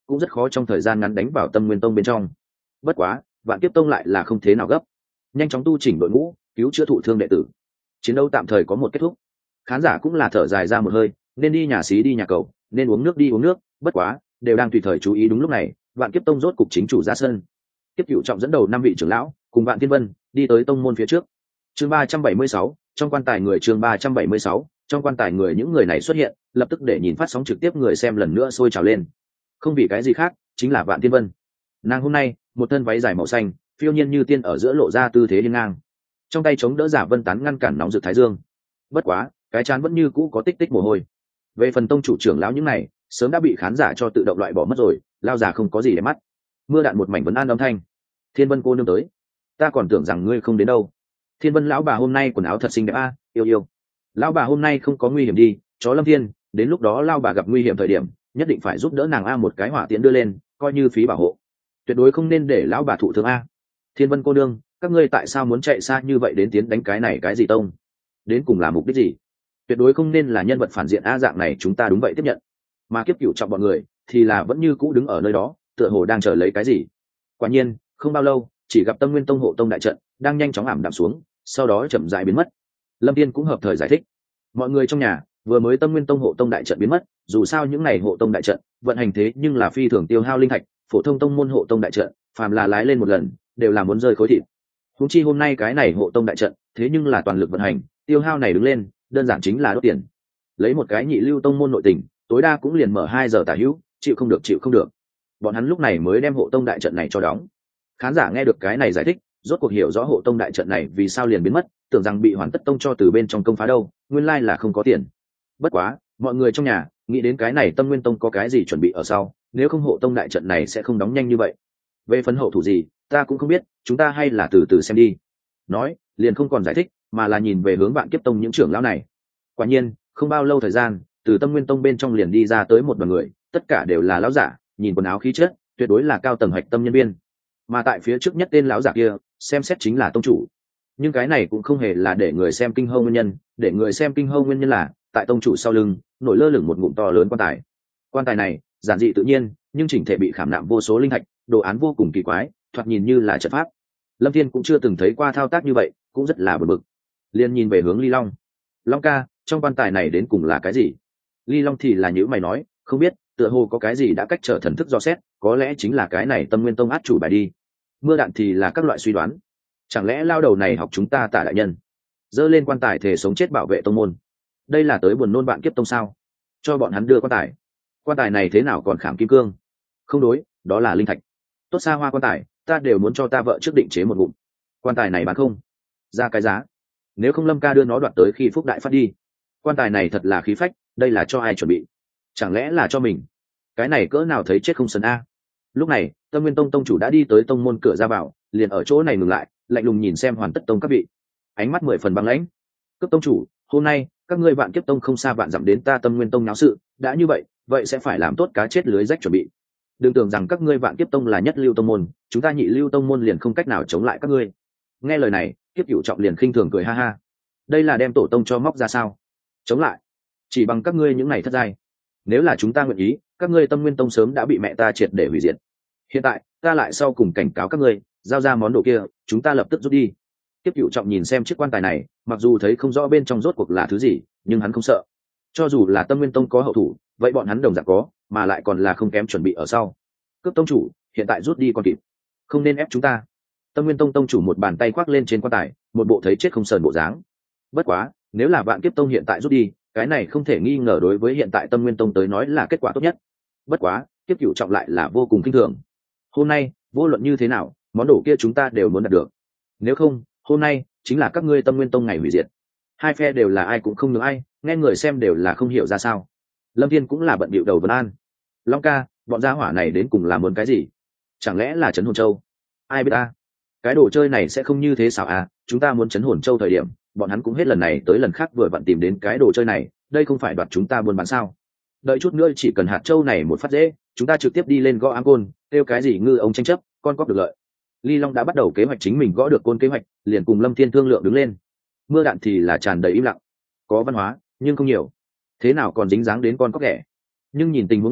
Speaker 1: cũng rất khó trong thời gian ngắn đánh vào Tâm Nguyên Tông bên trong. Bất quá Vạn Kiếp Tông lại là không thế nào gấp, nhanh chóng tu chỉnh đội ngũ, cứu chữa thụ thương đệ tử. Chiến đấu tạm thời có một kết thúc, khán giả cũng là thở dài ra một hơi, nên đi nhà xí đi nhà cầu, nên uống nước đi uống nước. Bất quá đều đang tùy thời chú ý. Đúng lúc này Vạn Kiếp Tông rốt cục chính chủ ra sân. Kiếp Cựu Trọng dẫn đầu năm vị trưởng lão cùng Vạn Thiên Vân đi tới tông môn phía trước. Chương ba trăm bảy mươi sáu, trong quan tài người. Chương ba trăm bảy mươi sáu, trong quan tài người. Những người này xuất hiện, lập tức để nhìn phát sóng trực tiếp người xem lần nữa sôi trào lên. Không vì cái gì khác, chính là Vạn Thiên Vân. Nàng hôm nay một thân váy dài màu xanh, phiêu nhiên như tiên ở giữa, lộ ra tư thế hiên ngang, trong tay chống đỡ giả vân tán ngăn cản nóng rực thái dương. Bất quá cái chán vẫn như cũ có tích tích mồ hôi. Về phần tông chủ trưởng lão những này sớm đã bị khán giả cho tự động loại bỏ mất rồi, lao giả không có gì để mắt. Mưa đạn một mảnh vấn an âm thanh. Thiên Vân cô nương tới, ta còn tưởng rằng ngươi không đến đâu. Thiên Vân lão bà hôm nay quần áo thật xinh đẹp a, yêu yêu. Lão bà hôm nay không có nguy hiểm đi, chó Lâm Thiên, đến lúc đó lão bà gặp nguy hiểm thời điểm nhất định phải giúp đỡ nàng a, một cái hỏa tiễn đưa lên coi như phí bảo hộ, tuyệt đối không nên để lão bà thụ thương a. Thiên Vân cô nương, các ngươi tại sao muốn chạy xa như vậy đến tiến đánh cái này cái gì tông, đến cùng là mục đích gì? Tuyệt đối không nên là nhân vật phản diện a, dạng này chúng ta đúng vậy tiếp nhận. Mà Kiếp Cựu Trọng bọn người thì là vẫn như cũ đứng ở nơi đó, tựa hồ đang chờ lấy cái gì. Quả nhiên không bao lâu, chỉ gặp Tâm Nguyên Tông hộ tông đại trận đang nhanh chóng ảm đạm xuống, sau đó chậm rãi biến mất. Lâm Tiên cũng hợp thời giải thích, mọi người trong nhà vừa mới Tâm Nguyên Tông hộ tông đại trận biến mất, dù sao những này hộ tông đại trận vận hành thế nhưng là phi thường tiêu hao linh thạch, phổ thông tông môn hộ tông đại trận phàm là lái lên một lần đều là muốn rơi khối thịt. Huống chi hôm nay cái này hộ tông đại trận thế nhưng là toàn lực vận hành, tiêu hao này đứng lên đơn giản chính là đốt tiền. Lấy một cái nhị lưu tông môn nội tình, tối đa cũng liền mở hai giờ tả hữu, chịu không được chịu không được. Bọn hắn lúc này mới đem hộ tông đại trận này cho đóng. Khán giả nghe được cái này giải thích, rốt cuộc hiểu rõ hộ tông đại trận này vì sao liền biến mất, tưởng rằng bị Hoàn Tất Tông cho từ bên trong công phá đâu, nguyên lai là không có tiền. Bất quá mọi người trong nhà nghĩ đến cái này Tâm Nguyên Tông có cái gì chuẩn bị ở sau, nếu không hộ tông đại trận này sẽ không đóng nhanh như vậy. Về phần hậu thủ gì ta cũng không biết, chúng ta hay là từ từ xem đi. Nói liền không còn giải thích, mà là nhìn về hướng Vạn Kiếp Tông những trưởng lão này. Quả nhiên không bao lâu thời gian, từ Tâm Nguyên Tông bên trong liền đi ra tới một đoàn người, tất cả đều là lão giả, nhìn quần áo khí chất tuyệt đối là cao tầng hạch tâm nhân viên. Mà tại phía trước nhất tên lão giả kia xem xét chính là tông chủ. Nhưng cái này cũng không hề là để người xem kinh hâu nguyên nhân, để người xem kinh hâu nguyên nhân là tại tông chủ sau lưng nổi lơ lửng một ngụm to lớn quan tài. Quan tài này giản dị tự nhiên, nhưng chỉnh thể bị khảm nạm vô số linh thạch, đồ án vô cùng kỳ quái, thoạt nhìn như là trận pháp. Lâm Thiên cũng chưa từng thấy qua thao tác như vậy, cũng rất là bực bực. Liên nhìn về hướng Ly Long. Long ca, trong quan tài này đến cùng là cái gì? Ly Long thì là nhữ mày nói, không biết, tựa hồ có cái gì đã cách trở thần thức do xét, có lẽ chính là cái này Tâm Nguyên Tông át chủ bài đi. Mưa đạn thì là các loại suy đoán. Chẳng lẽ lao đầu này học chúng ta Tả đại nhân dơ lên quan tài thể sống chết bảo vệ tông môn, đây là tới buồn nôn Vạn Kiếp Tông sao? Cho bọn hắn đưa quan tài. Quan tài này thế nào còn khảm kim cương? Không đối, đó là linh thạch. Tốt xa hoa quan tài, ta đều muốn cho ta vợ trước định chế một ngụm. Quan tài này bán không ra cái giá, nếu không Lâm ca đưa nó đoạt tới khi phúc đại phát đi. Quan tài này thật là khí phách, đây là cho ai chuẩn bị? Chẳng lẽ là cho mình? Cái này cỡ nào thấy chết không sần a. Lúc này Tâm Nguyên Tông tông chủ đã đi tới tông môn cửa ra vào, liền ở chỗ này ngừng lại, lạnh lùng nhìn xem Hoàn Tất Tông các vị, ánh mắt mười phần băng lãnh. Cấp tông chủ, hôm nay các ngươi Vạn Kiếp Tông không xa vạn dặm đến ta Tâm Nguyên Tông náo sự, đã như vậy vậy sẽ phải làm tốt cá chết lưới rách chuẩn bị. Đừng tưởng rằng các ngươi Vạn Kiếp Tông là nhất lưu tông môn, chúng ta nhị lưu tông môn liền không cách nào chống lại các ngươi. Nghe lời này, Kiếp Cựu Trọng liền khinh thường cười ha ha. Đây là đem tổ tông cho móc ra sao? Chống lại chỉ bằng các ngươi những này thất giai, nếu là chúng ta nguyện ý, các ngươi Tâm Nguyên Tông sớm đã bị mẹ ta triệt để hủy diệt. Hiện tại ta lại sau cùng cảnh cáo các ngươi, giao ra món đồ kia, chúng ta lập tức rút đi. Kiếp Cựu Trọng nhìn xem chiếc quan tài này, mặc dù thấy không rõ bên trong rốt cuộc là thứ gì, nhưng hắn không sợ. Cho dù là Tâm Nguyên Tông có hậu thủ, vậy bọn hắn đồng dạng có, mà lại còn là không kém chuẩn bị ở sau. Cướp tông chủ, hiện tại rút đi còn kịp, không nên ép chúng ta. Tâm Nguyên Tông tông chủ một bàn tay khoác lên trên quan tài, một bộ thấy chết không sờn bộ dáng. Bất quá nếu là Vạn Kiếp Tông hiện tại rút đi, cái này không thể nghi ngờ đối với hiện tại Tâm Nguyên Tông tới nói là kết quả tốt nhất. Bất quá Kiếp Cựu Trọng lại là vô cùng kinh thường. Hôm nay vô luận như thế nào, món đồ kia chúng ta đều muốn đạt được, nếu không hôm nay chính là các ngươi Tâm Nguyên Tông ngày hủy diệt. Hai phe đều là ai cũng không nhường ai, nghe người xem đều là không hiểu ra sao. Lâm Thiên cũng là bận bịu đầu vấn an. Long ca, bọn gia hỏa này đến cùng là muốn cái gì? Chẳng lẽ là Trấn Hồn Châu? Ai biết ta, cái đồ chơi này sẽ không như thế sao à? Chúng ta muốn Trấn Hồn Châu thời điểm, bọn hắn cũng hết lần này tới lần khác vừa vặn tìm đến cái đồ chơi này, đây không phải đoạt chúng ta buôn bán sao? Đợi chút nữa chỉ cần hạt châu này một phát dễ, chúng ta trực tiếp đi lên gõ áng côn, kêu cái gì ngư ông tranh chấp, con cóc được lợi. Ly Long đã bắt đầu kế hoạch chính mình gõ được côn kế hoạch, liền cùng Lâm Thiên thương lượng đứng lên. Mưa đạn thì là tràn đầy im lặng, có văn hóa nhưng không nhiều, thế nào còn dính dáng đến con cóc ghẻ. Nhưng nhìn tình huống hiện tại,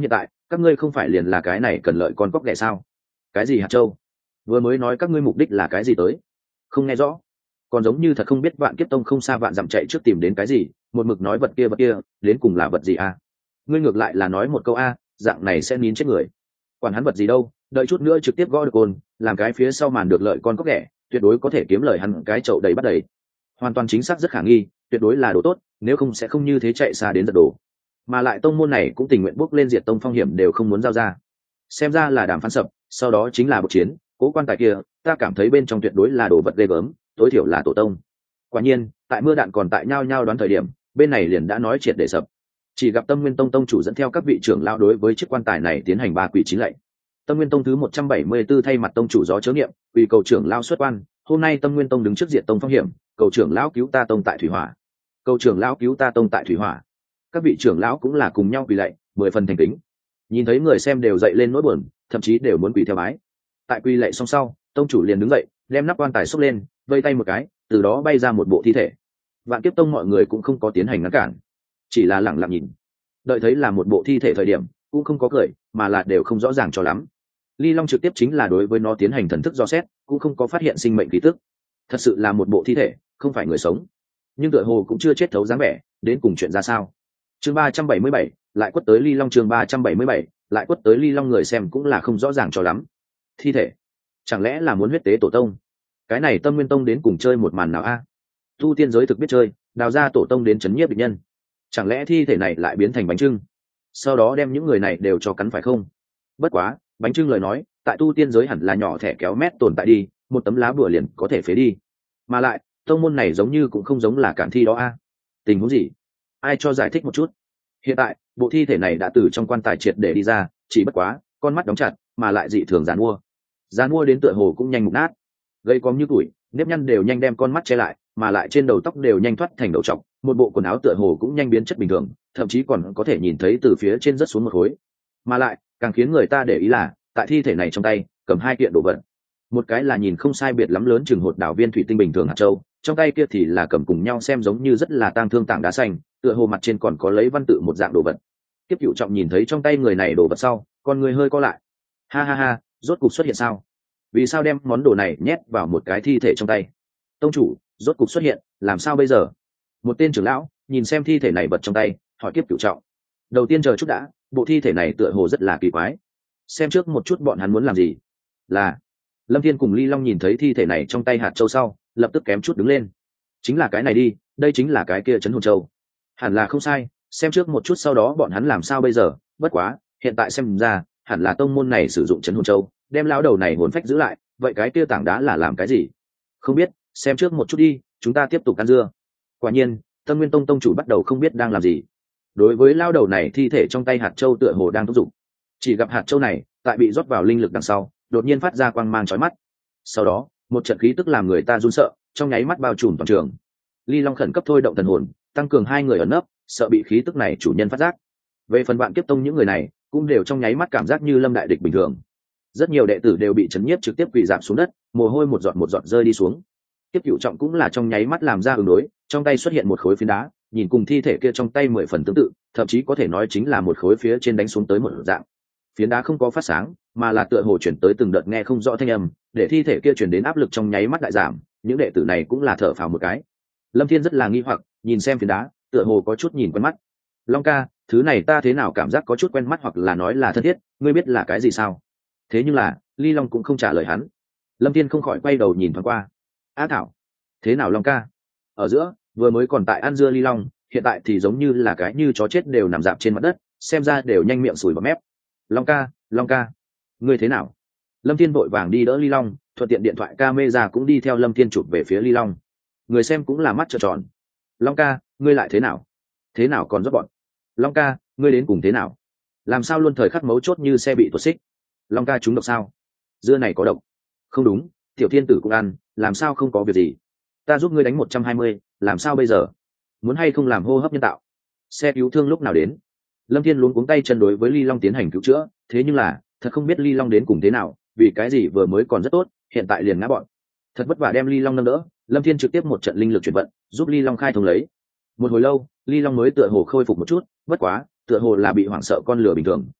Speaker 1: các ngươi không phải liền là cái này cần lợi con cóc ghẻ sao? Cái gì hạt châu? Vừa mới nói các ngươi mục đích là cái gì tới? Không nghe rõ. Còn giống như thật không biết Vạn Kiếp Tông không xa vạn dặm chạy trước tìm đến cái gì, một mực nói vật kia vật kia, đến cùng là vật gì a? Ngươi ngược lại là nói một câu a, dạng này sẽ nín chết người. Quản hắn vật gì đâu, đợi chút nữa trực tiếp gõ được côn, làm cái phía sau màn được lợi con cóc ghẻ, tuyệt đối có thể kiếm lời hắn cái chậu đầy bắt đầy. Hoàn toàn chính xác rất khả nghi, tuyệt đối là đồ tốt, nếu không sẽ không như thế chạy xa đến giật đồ. Mà lại tông môn này cũng tình nguyện bước lên diệt tông phong hiểm đều không muốn giao ra. Xem ra là đàm phán sập, sau đó chính là một chiến, cố quan tài kia, ta cảm thấy bên trong tuyệt đối là đồ vật ghê gớm, tối thiểu là tổ tông. Quả nhiên, tại mưa đạn còn tại nhau nhau đoán thời điểm, bên này liền đã nói triệt để sập. Chỉ gặp Tâm Nguyên Tông tông chủ dẫn theo các vị trưởng lão đối với chiếc quan tài này tiến hành ba quỷ chín lạy. Tâm Nguyên Tông thứ một trăm bảy mươi tư thay mặt tông chủ gió chớ niệm, quỳ cầu trưởng lão xuất quan, hôm nay Tâm Nguyên Tông đứng trước diệt tông phong hiểm, cầu trưởng lão cứu ta tông tại thủy hỏa. Cầu trưởng lão cứu ta tông tại thủy hỏa. Các vị trưởng lão cũng là cùng nhau quỳ lạy, mười phần thành kính. Nhìn thấy người xem đều dậy lên nỗi buồn, thậm chí đều muốn quỳ theo bái. Tại quỳ lạy xong sau, tông chủ liền đứng dậy, đem nắp quan tài xốc lên, vây tay một cái, từ đó bay ra một bộ thi thể. Vạn Kiếp Tông mọi người cũng không có tiến hành ngăn cản, chỉ là lặng lặng nhìn. Đợi thấy là một bộ thi thể thời điểm, cũng không có cười, mà là đều không rõ ràng cho lắm. Ly Long trực tiếp chính là đối với nó tiến hành thần thức dò xét, cũng không có phát hiện sinh mệnh khí tức. Thật sự là một bộ thi thể, không phải người sống. Nhưng tựa hồ cũng chưa chết thấu dáng vẻ, đến cùng chuyện ra sao. Chương ba trăm bảy mươi bảy, lại quất tới Ly Long chương ba trăm bảy mươi bảy, lại quất tới Ly Long người xem cũng là không rõ ràng cho lắm. Thi thể, chẳng lẽ là muốn huyết tế tổ tông? Cái này Tâm Nguyên Tông đến cùng chơi một màn nào a? Tu tiên giới thực biết chơi, đào ra tổ tông đến chấn nhiếp địch nhân. Chẳng lẽ thi thể này lại biến thành bánh trưng, sau đó đem những người này đều cho cắn phải không? Bất quá, bánh trưng lời nói, tại tu tiên giới hẳn là nhỏ thẻ kéo mét tồn tại đi, một tấm lá bùa liền có thể phế đi. Mà lại, tông môn này giống như cũng không giống là cản thi đó a. Tình huống gì? Ai cho giải thích một chút? Hiện tại, bộ thi thể này đã từ trong quan tài triệt để đi ra, chỉ bất quá, con mắt đóng chặt, mà lại dị thường giàn mua. Giàn mua đến tựa hồ cũng nhanh mục nát, gây cóm như tuổi, nếp nhăn đều nhanh đem con mắt che lại, mà lại trên đầu tóc đều nhanh thoát thành đầu trọc, một bộ quần áo tựa hồ cũng nhanh biến chất bình thường, thậm chí còn có thể nhìn thấy từ phía trên rớt xuống một khối. Mà lại, càng khiến người ta để ý là, tại thi thể này trong tay, cầm hai kiện đồ vật. Một cái là nhìn không sai biệt lắm lớn chừng hột đảo viên thủy tinh bình thường hạt châu, trong tay kia thì là cầm cùng nhau xem giống như rất là tang thương tảng đá xanh, tựa hồ mặt trên còn có lấy văn tự một dạng đồ vật. Kiếp Cựu Trọng nhìn thấy trong tay người này đồ vật sau, con người hơi co lại. Ha ha ha, rốt cục xuất hiện sao? Vì sao đem món đồ này nhét vào một cái thi thể trong tay? Tông chủ, rốt cục xuất hiện, làm sao bây giờ? Một tên trưởng lão nhìn xem thi thể này vật trong tay, hỏi Kiếp Cựu Trọng. Đầu tiên chờ chút đã, bộ thi thể này tựa hồ rất là kỳ quái. Xem trước một chút bọn hắn muốn làm gì. Là Lâm Thiên cùng Ly Long nhìn thấy thi thể này trong tay hạt châu sau, lập tức kém chút đứng lên. Chính là cái này đi, đây chính là cái kia trấn hồn châu. Hẳn là không sai, xem trước một chút sau đó bọn hắn làm sao bây giờ. Bất quá, hiện tại xem ra, hẳn là tông môn này sử dụng trấn hồn châu, đem lão đầu này hồn phách giữ lại. Vậy cái kia tảng đá là làm cái gì? Không biết, xem trước một chút đi, chúng ta tiếp tục ăn dưa. Quả nhiên, Tâm Nguyên Tông tông chủ bắt đầu không biết đang làm gì. Đối với lão đầu này thi thể trong tay hạt châu tựa hồ đang thúc giục. Chỉ gặp hạt châu này, tại bị rót vào linh lực đằng sau, đột nhiên phát ra quang mang chói mắt. Sau đó, một trận khí tức làm người ta run sợ, trong nháy mắt bao trùm toàn trường. Ly Long khẩn cấp thôi động thần hồn, tăng cường hai người ẩn nấp, sợ bị khí tức này chủ nhân phát giác. Về phần Vạn Kiếp Tông những người này, cũng đều trong nháy mắt cảm giác như lâm đại địch bình thường. Rất nhiều đệ tử đều bị chấn nhiếp trực tiếp quỳ rạp xuống đất, mồ hôi một giọt một giọt rơi đi xuống. Kiếp Cựu Trọng cũng là trong nháy mắt làm ra ứng đối, trong tay xuất hiện một khối phiến đá, nhìn cùng thi thể kia trong tay mười phần tương tự, thậm chí có thể nói chính là một khối phía trên đánh xuống tới một dạng. Phiến đá không có phát sáng, mà là tựa hồ chuyển tới từng đợt nghe không rõ thanh âm, để thi thể kia chuyển đến áp lực trong nháy mắt lại giảm. Những đệ tử này cũng là thở phào một cái. Lâm Thiên rất là nghi hoặc, nhìn xem phiến đá, tựa hồ có chút nhìn quen mắt. Long ca, thứ này ta thế nào cảm giác có chút quen mắt, hoặc là nói là thân thiết, ngươi biết là cái gì sao? Thế nhưng là, Ly Long cũng không trả lời hắn. Lâm Thiên không khỏi quay đầu nhìn thoáng qua. Á Thảo, thế nào Long ca? Ở giữa, vừa mới còn tại ăn dưa Ly Long, hiện tại thì giống như là cái như chó chết đều nằm dạp trên mặt đất, xem ra đều nhanh miệng sùi bọt mép. Long ca, Long ca, ngươi thế nào? Lâm Thiên vội vàng đi đỡ Ly Long, thuận tiện điện thoại camera cũng đi theo Lâm Thiên chụp về phía Ly Long. Người xem cũng là mắt trợn tròn. Long ca, ngươi lại thế nào? Thế nào còn rót bọn? Long ca, ngươi đến cùng thế nào? Làm sao luôn thời khắc mấu chốt như xe bị tuột xích? Long ca trúng độc sao? Dưa này có độc? Không đúng, tiểu thiên tử cũng ăn, làm sao không có việc gì? Ta giúp ngươi đánh một trăm hai mươi, làm sao bây giờ? Muốn hay không làm hô hấp nhân tạo? Xe cứu thương lúc nào đến? Lâm Thiên luống cuống tay chân đối với Ly Long tiến hành cứu chữa, thế nhưng là, thật không biết Ly Long đến cùng thế nào, vì cái gì vừa mới còn rất tốt, hiện tại liền ngã bọn. Thật vất vả đem Ly Long nâng đỡ, Lâm Thiên trực tiếp một trận linh lực chuyển vận, giúp Ly Long khai thông lấy. Một hồi lâu, Ly Long mới tựa hồ khôi phục một chút, bất quá, tựa hồ là bị hoảng sợ con lửa bình thường,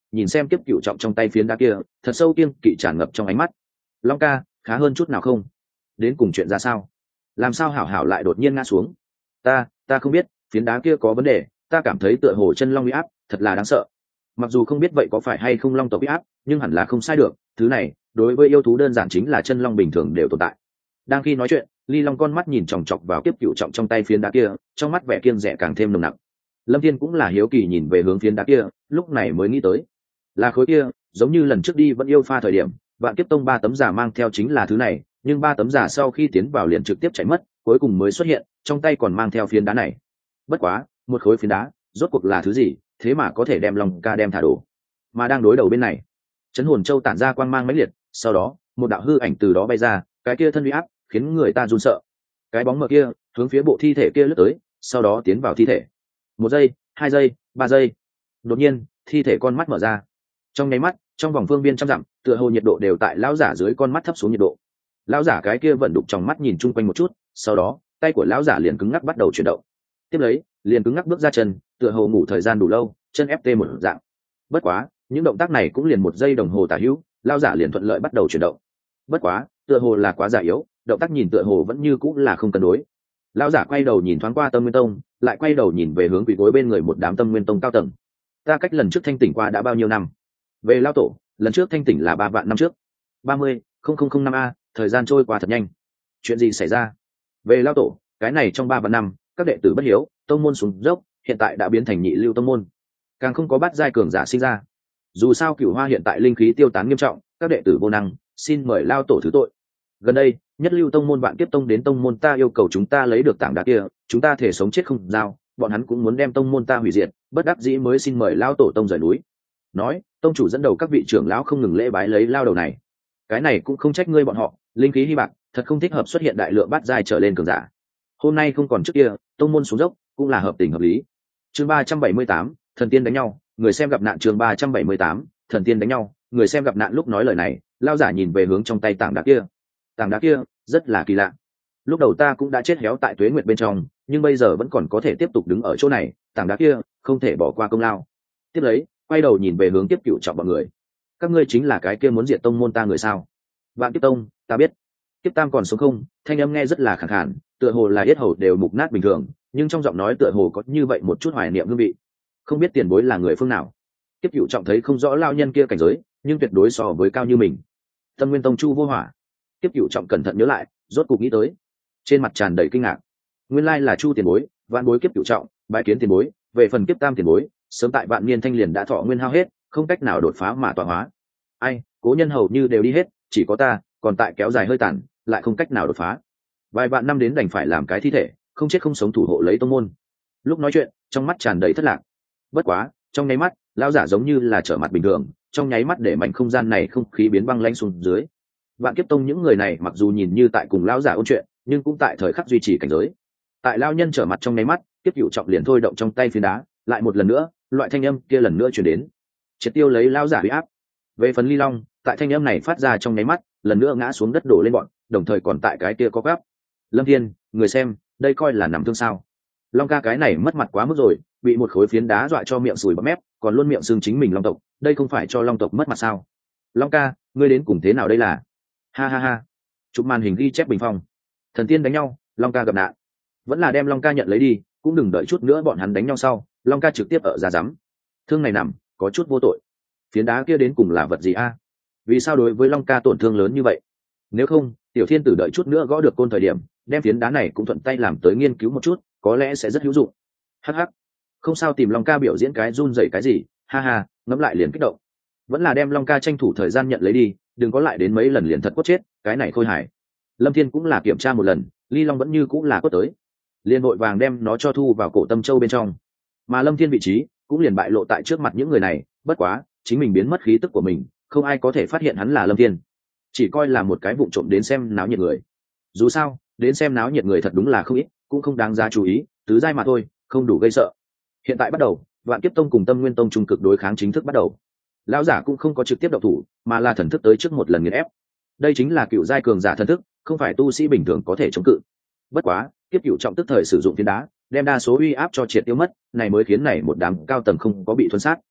Speaker 1: nhìn xem kiếp cựu trọng trong tay phiến đá kia, thật sâu kiêng kỵ tràn ngập trong ánh mắt. Long ca, khá hơn chút nào không? Đến cùng chuyện ra sao? Làm sao hảo hảo lại đột nhiên ngã xuống? Ta, ta không biết, phiến đá kia có vấn đề, ta cảm thấy tựa hồ chân long uy áp, thật là đáng sợ. Mặc dù không biết vậy có phải hay không long tộc uy áp, nhưng hẳn là không sai được, thứ này, đối với yêu thú đơn giản chính là chân long bình thường đều tồn tại. Đang khi nói chuyện, Ly Long con mắt nhìn chòng chọc vào kiếp cựu trọng trong tay phiến đá kia, trong mắt vẻ kiêng dè càng thêm nồng nặc. Lâm Thiên cũng là hiếu kỳ nhìn về hướng phiến đá kia, lúc này mới nghĩ tới, là khối kia, giống như lần trước đi vẫn yêu pha thời điểm, Vạn Kiếp Tông ba tấm giả mang theo chính là thứ này, nhưng ba tấm giả sau khi tiến vào liền trực tiếp chạy mất, cuối cùng mới xuất hiện, trong tay còn mang theo phiến đá này. Bất quá, một khối phiến đá, rốt cuộc là thứ gì, thế mà có thể đem Long ca đem thả đổ. Mà đang đối đầu bên này, Chấn Hồn Châu tản ra quang mang mãnh liệt, sau đó, một đạo hư ảnh từ đó bay ra, cái kia thân uy áp, khiến người ta run sợ. Cái bóng mờ kia, hướng phía bộ thi thể kia lướt tới, sau đó tiến vào thi thể. Một giây, hai giây, ba giây. Đột nhiên, thi thể con mắt mở ra. Trong nháy mắt, trong vòng phương viên trăm dặm, tựa hồ nhiệt độ đều tại lão giả dưới con mắt thấp xuống nhiệt độ. Lão giả cái kia vận đục trong mắt nhìn chung quanh một chút, sau đó, tay của lão giả liền cứng ngắc bắt đầu chuyển động. Tiếp lấy, liền cứng ngắc bước ra chân, tựa hồ ngủ thời gian đủ lâu, chân ép tê một dạng. Bất quá, những động tác này cũng liền một giây đồng hồ tả hữu, lão giả liền thuận lợi bắt đầu chuyển động. Bất quá, tựa hồ là quá giả yếu, động tác nhìn tựa hồ vẫn như cũng là không cân đối. Lão giả quay đầu nhìn thoáng qua Tâm Nguyên Tông, lại quay đầu nhìn về hướng quỷ gối bên người một đám Tâm Nguyên Tông cao tầng. Ta cách lần trước thanh tỉnh qua đã bao nhiêu năm? Về lão tổ, lần trước thanh tỉnh là ba vạn năm trước. ba mươi, không không không năm a, thời gian trôi qua thật nhanh. Chuyện gì xảy ra? Về lão tổ, cái này trong ba vạn năm, các đệ tử bất hiếu, tông môn xuống dốc, hiện tại đã biến thành nhị lưu tông môn. Càng không có bát giai cường giả sinh ra. Dù sao Cửu Hoa hiện tại linh khí tiêu tán nghiêm trọng, các đệ tử vô năng, xin mời lão tổ thứ tội. Gần đây, nhất lưu tông môn Vạn Kiếp Tông đến tông môn ta yêu cầu chúng ta lấy được tảng đá kia, chúng ta thể sống chết không giao, bọn hắn cũng muốn đem tông môn ta hủy diệt, bất đắc dĩ mới xin mời lão tổ tông rời núi. Nói, tông chủ dẫn đầu các vị trưởng lão không ngừng lễ bái lấy lao đầu này. Cái này cũng không trách ngươi bọn họ, linh khí hy bạc, thật không thích hợp xuất hiện đại lượng bát giai trở lên cường giả. Hôm nay không còn trước kia, tông môn xuống dốc, cũng là hợp tình hợp lý. Chương ba trăm bảy mươi tám, thần tiên đánh nhau, người xem gặp nạn. Chương ba trăm bảy mươi tám, thần tiên đánh nhau, người xem gặp nạn. Lúc nói lời này, lao giả nhìn về hướng trong tay tảng đá kia. Tảng đá kia rất là kỳ lạ. Lúc đầu ta cũng đã chết héo tại tuế nguyệt bên trong, nhưng bây giờ vẫn còn có thể tiếp tục đứng ở chỗ này, tảng đá kia không thể bỏ qua công lao. Tiếp lấy, quay đầu nhìn về hướng Tiếp Cửu Trọng bọn người. Các ngươi chính là cái kia muốn diệt tông môn ta người sao? Vạn Kiếp Tông, ta biết. Kiếp Tam còn sống không? Thanh âm nghe rất là khàn khàn, tựa hồ là yết hầu đều mục nát bình thường, nhưng trong giọng nói tựa hồ có như vậy một chút hoài niệm hương vị. Không biết tiền bối là người phương nào? Tiếp Cửu Trọng thấy không rõ lao nhân kia cảnh giới, nhưng tuyệt đối so với cao như mình. Tâm Nguyên Tông Chu Vô Hỏa. Tiếp Cửu Trọng cẩn thận nhớ lại, rốt cục nghĩ tới, trên mặt tràn đầy kinh ngạc. Nguyên lai là Chu tiền bối, vạn bối Kiếp Cửu Trọng, bái kiến tiền bối. Về phần Kiếp Tam tiền bối, sớm tại vạn niên thanh liền đã thọ nguyên hao hết, không cách nào đột phá mà tọa hóa. Ai, cố nhân hầu như đều đi hết, chỉ có ta còn tại kéo dài hơi tàn, lại không cách nào đột phá. Vài vạn năm đến đành phải làm cái thi thể, không chết không sống thủ hộ lấy tông môn. Lúc nói chuyện, trong mắt tràn đầy thất lạc. Bất quá, trong nháy mắt, lão giả giống như là trở mặt bình thường, trong nháy mắt để mảnh không gian này không khí biến băng lãnh xuống dưới. Vạn Kiếp Tông những người này mặc dù nhìn như tại cùng lão giả ôn chuyện, nhưng cũng tại thời khắc duy trì cảnh giới. Tại lão nhân trở mặt trong nháy mắt, Kiếp Cửu Trọng liền thôi động trong tay phiến đá, lại một lần nữa, loại thanh âm kia lần nữa truyền đến, triệt tiêu lấy lão giả uy áp. Về phần Ly Long, tại thanh âm này phát ra trong nháy mắt, lần nữa ngã xuống đất đổ lên bọn, đồng thời còn tại cái kia có gáp. Lâm Thiên, người xem, đây coi là nằm thương sao? Long ca cái này mất mặt quá mức rồi, bị một khối phiến đá dọa cho miệng sùi bọt mép, còn luôn miệng xưng chính mình Long tộc, đây không phải cho Long tộc mất mặt sao? Long ca, ngươi đến cùng thế nào đây là? Ha ha ha. Chụp màn hình ghi chép bình phong. Thần tiên đánh nhau, Long ca gặp nạn. Vẫn là đem Long ca nhận lấy đi, cũng đừng đợi chút nữa bọn hắn đánh nhau sau, Long ca trực tiếp ở ra giám. Thương này nằm, có chút vô tội. Phiến đá kia đến cùng là vật gì a? Vì sao đối với Long ca tổn thương lớn như vậy? Nếu không, Tiểu Thiên Tử đợi chút nữa gõ được côn thời điểm, đem phiến đá này cũng thuận tay làm tới nghiên cứu một chút, có lẽ sẽ rất hữu dụng. Hắc hắc. Không sao, tìm Long ca biểu diễn cái run rẩy cái gì, ha ha, ngẫm lại liền kích động. Vẫn là đem Long ca tranh thủ thời gian nhận lấy đi, đừng có lại đến mấy lần liền thật quất chết, cái này khôi hài. Lâm Thiên cũng là kiểm tra một lần, Ly Long vẫn như cũng là quất tới. Liên vội vàng đem nó cho thu vào cổ Tâm Châu bên trong. Mà Lâm Thiên vị trí cũng liền bại lộ tại trước mặt những người này, bất quá, chính mình biến mất khí tức của mình, không ai có thể phát hiện hắn là Lâm Thiên. Chỉ coi là một cái vụng trộm đến xem náo nhiệt người. Dù sao, đến xem náo nhiệt người thật đúng là không ít, cũng không đáng giá chú ý, tứ giai mà thôi, không đủ gây sợ. Hiện tại bắt đầu, Vạn Kiếp Tông cùng Tâm Nguyên Tông trung cực đối kháng chính thức bắt đầu. Lão giả cũng không có trực tiếp động thủ, mà là thần thức tới trước một lần nghiền ép. Đây chính là cựu giai cường giả thần thức, không phải tu sĩ bình thường có thể chống cự. Bất quá, Kiếp Cửu Trọng tức thời sử dụng phiến đá, đem đa số uy áp cho triệt tiêu mất, này mới khiến này một đám cao tầng không có bị thuần sát.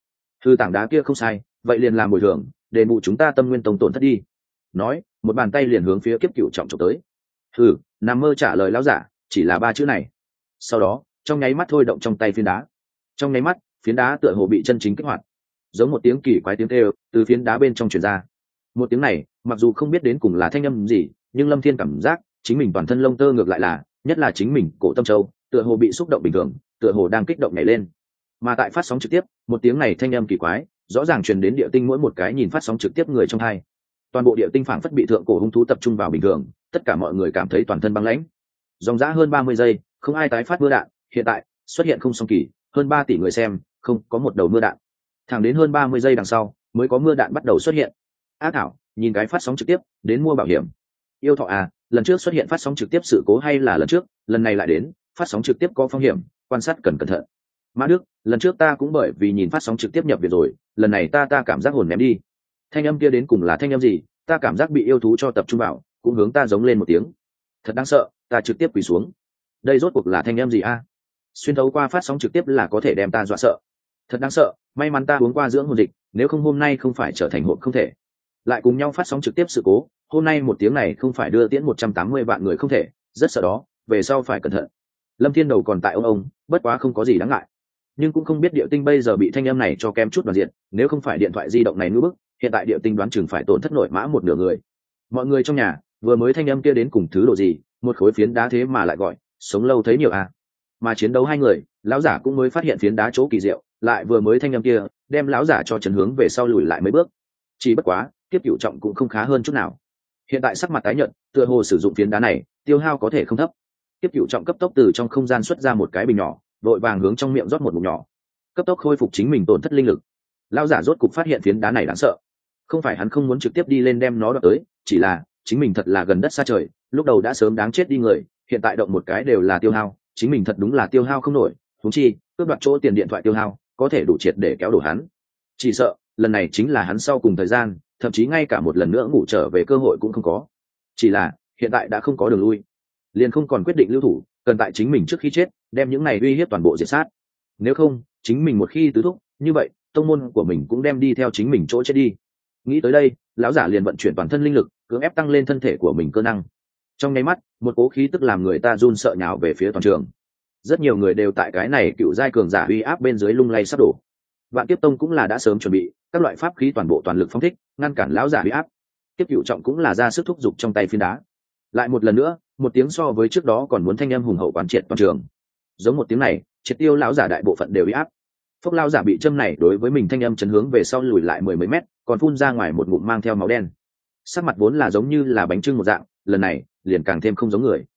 Speaker 1: thư tảng đá kia không sai, vậy liền làm bồi thường, đền bù chúng ta Tâm Nguyên Tông tổn thất đi. Nói, một bàn tay liền hướng phía Kiếp Cựu Trọng chụp tới. Hừ, nằm mơ trả lời lão giả, chỉ là ba chữ này. Sau đó, trong nháy mắt thôi động trong tay phiến đá. Trong nháy mắt, phiến đá tựa hồ bị chân chính kích hoạt, giống một tiếng kỳ quái tiếng kêu từ phiến đá bên trong truyền ra. Một tiếng này, mặc dù không biết đến cùng là thanh âm gì, nhưng Lâm Thiên cảm giác chính mình toàn thân lông tơ ngược lại là, nhất là chính mình cổ tâm châu, tựa hồ bị xúc động bình thường, tựa hồ đang kích động nhảy lên. Mà tại phát sóng trực tiếp, một tiếng này thanh âm kỳ quái, rõ ràng truyền đến địa tinh mỗi một cái nhìn phát sóng trực tiếp người trong hai. Toàn bộ địa tinh phảng phất bị thượng cổ hung thú tập trung vào bình thường, tất cả mọi người cảm thấy toàn thân băng lãnh. Dòng dã hơn ba mươi giây, không ai tái phát mưa đạn, hiện tại xuất hiện không song kỳ, hơn ba tỷ người xem, không có một đầu mưa đạn. Thẳng đến hơn ba mươi giây đằng sau, mới có mưa đạn bắt đầu xuất hiện. Ác thảo, nhìn cái phát sóng trực tiếp, đến mua bảo hiểm. Yêu thọ à, lần trước xuất hiện phát sóng trực tiếp sự cố hay là lần trước, lần này lại đến, phát sóng trực tiếp có phong hiểm, quan sát cần cẩn thận. Mã Đức, lần trước ta cũng bởi vì nhìn phát sóng trực tiếp nhập viện rồi, lần này ta ta cảm giác hồn ném đi. Thanh âm kia đến cùng là thanh âm gì? Ta cảm giác bị yêu thú cho tập trung vào, cũng hướng ta giống lên một tiếng. Thật đáng sợ, ta trực tiếp quỳ xuống. Đây rốt cuộc là thanh âm gì a? Xuyên thấu qua phát sóng trực tiếp là có thể đem ta dọa sợ. Thật đáng sợ, may mắn ta uống qua dưỡng hồn dịch, nếu không hôm nay không phải trở thành hộp không thể. Lại cùng nhau phát sóng trực tiếp sự cố, hôm nay một tiếng này không phải đưa tiễn một trăm tám mươi vạn người không thể, rất sợ đó, về sau phải cẩn thận. Lâm Thiên đầu còn tại ông ông, bất quá không có gì đáng ngại. Nhưng cũng không biết địa tinh bây giờ bị thanh âm này cho kem chút đoàn diện, nếu không phải điện thoại di động này ngữ bức, hiện tại địa tinh đoán chừng phải tổn thất nội mã một nửa người. Mọi người trong nhà vừa mới thanh âm kia đến cùng thứ độ gì, một khối phiến đá thế mà lại gọi sống lâu thấy nhiều à. Mà chiến đấu hai người, lão giả cũng mới phát hiện phiến đá chỗ kỳ diệu, lại vừa mới thanh âm kia đem lão giả cho chấn hướng về sau lùi lại mấy bước. Chỉ bất quá Kiếp Cựu Trọng cũng không khá hơn chút nào, hiện tại sắc mặt tái nhợt, tựa hồ sử dụng phiến đá này tiêu hao có thể không thấp. Kiếp Cựu Trọng cấp tốc từ trong không gian xuất ra một cái bình nhỏ, vội vàng hướng trong miệng rót một ngụm nhỏ, cấp tốc khôi phục chính mình tổn thất linh lực. Lão giả rốt cục phát hiện phiến đá này đáng sợ, không phải hắn không muốn trực tiếp đi lên đem nó đoạt tới, chỉ là chính mình thật là gần đất xa trời, lúc đầu đã sớm đáng chết đi người, hiện tại động một cái đều là tiêu hao, chính mình thật đúng là tiêu hao không nổi, huống chi cướp đoạt chỗ tiền điện thoại tiêu hao có thể đủ triệt để kéo đổ hắn. Chỉ sợ lần này chính là hắn sau cùng thời gian, thậm chí ngay cả một lần nữa ngủ trở về cơ hội cũng không có. Chỉ là hiện tại đã không có đường lui, liền không còn quyết định lưu thủ, cần tại chính mình trước khi chết đem những này uy hiếp toàn bộ diệt sát. Nếu không, chính mình một khi tứ thúc, như vậy tông môn của mình cũng đem đi theo chính mình chỗ chết đi. Nghĩ tới đây, lão giả liền vận chuyển toàn thân linh lực, cưỡng ép tăng lên thân thể của mình cơ năng. Trong nháy mắt, một cố khí tức làm người ta run sợ nhào về phía toàn trường. Rất nhiều người đều tại cái này cựu giai cường giả uy áp bên dưới lung lay sắp đổ. Vạn Kiếp Tông cũng là đã sớm chuẩn bị các loại pháp khí toàn bộ toàn lực phóng thích, ngăn cản lão giả uy áp. Kiếp Cựu Trọng cũng là ra sức thúc giục trong tay phiến đá. Lại một lần nữa, một tiếng so với trước đó còn muốn thanh âm hùng hậu quán triệt toàn trường. Giống một tiếng này, triệt tiêu lão giả đại bộ phận đều uy áp. Phốc lão giả bị châm này đối với mình thanh âm chấn hướng về sau lùi lại mười mấy mét, còn phun ra ngoài một ngụm mang theo máu đen. Sắc mặt vốn là giống như là bánh trưng một dạng, lần này liền càng thêm không giống người.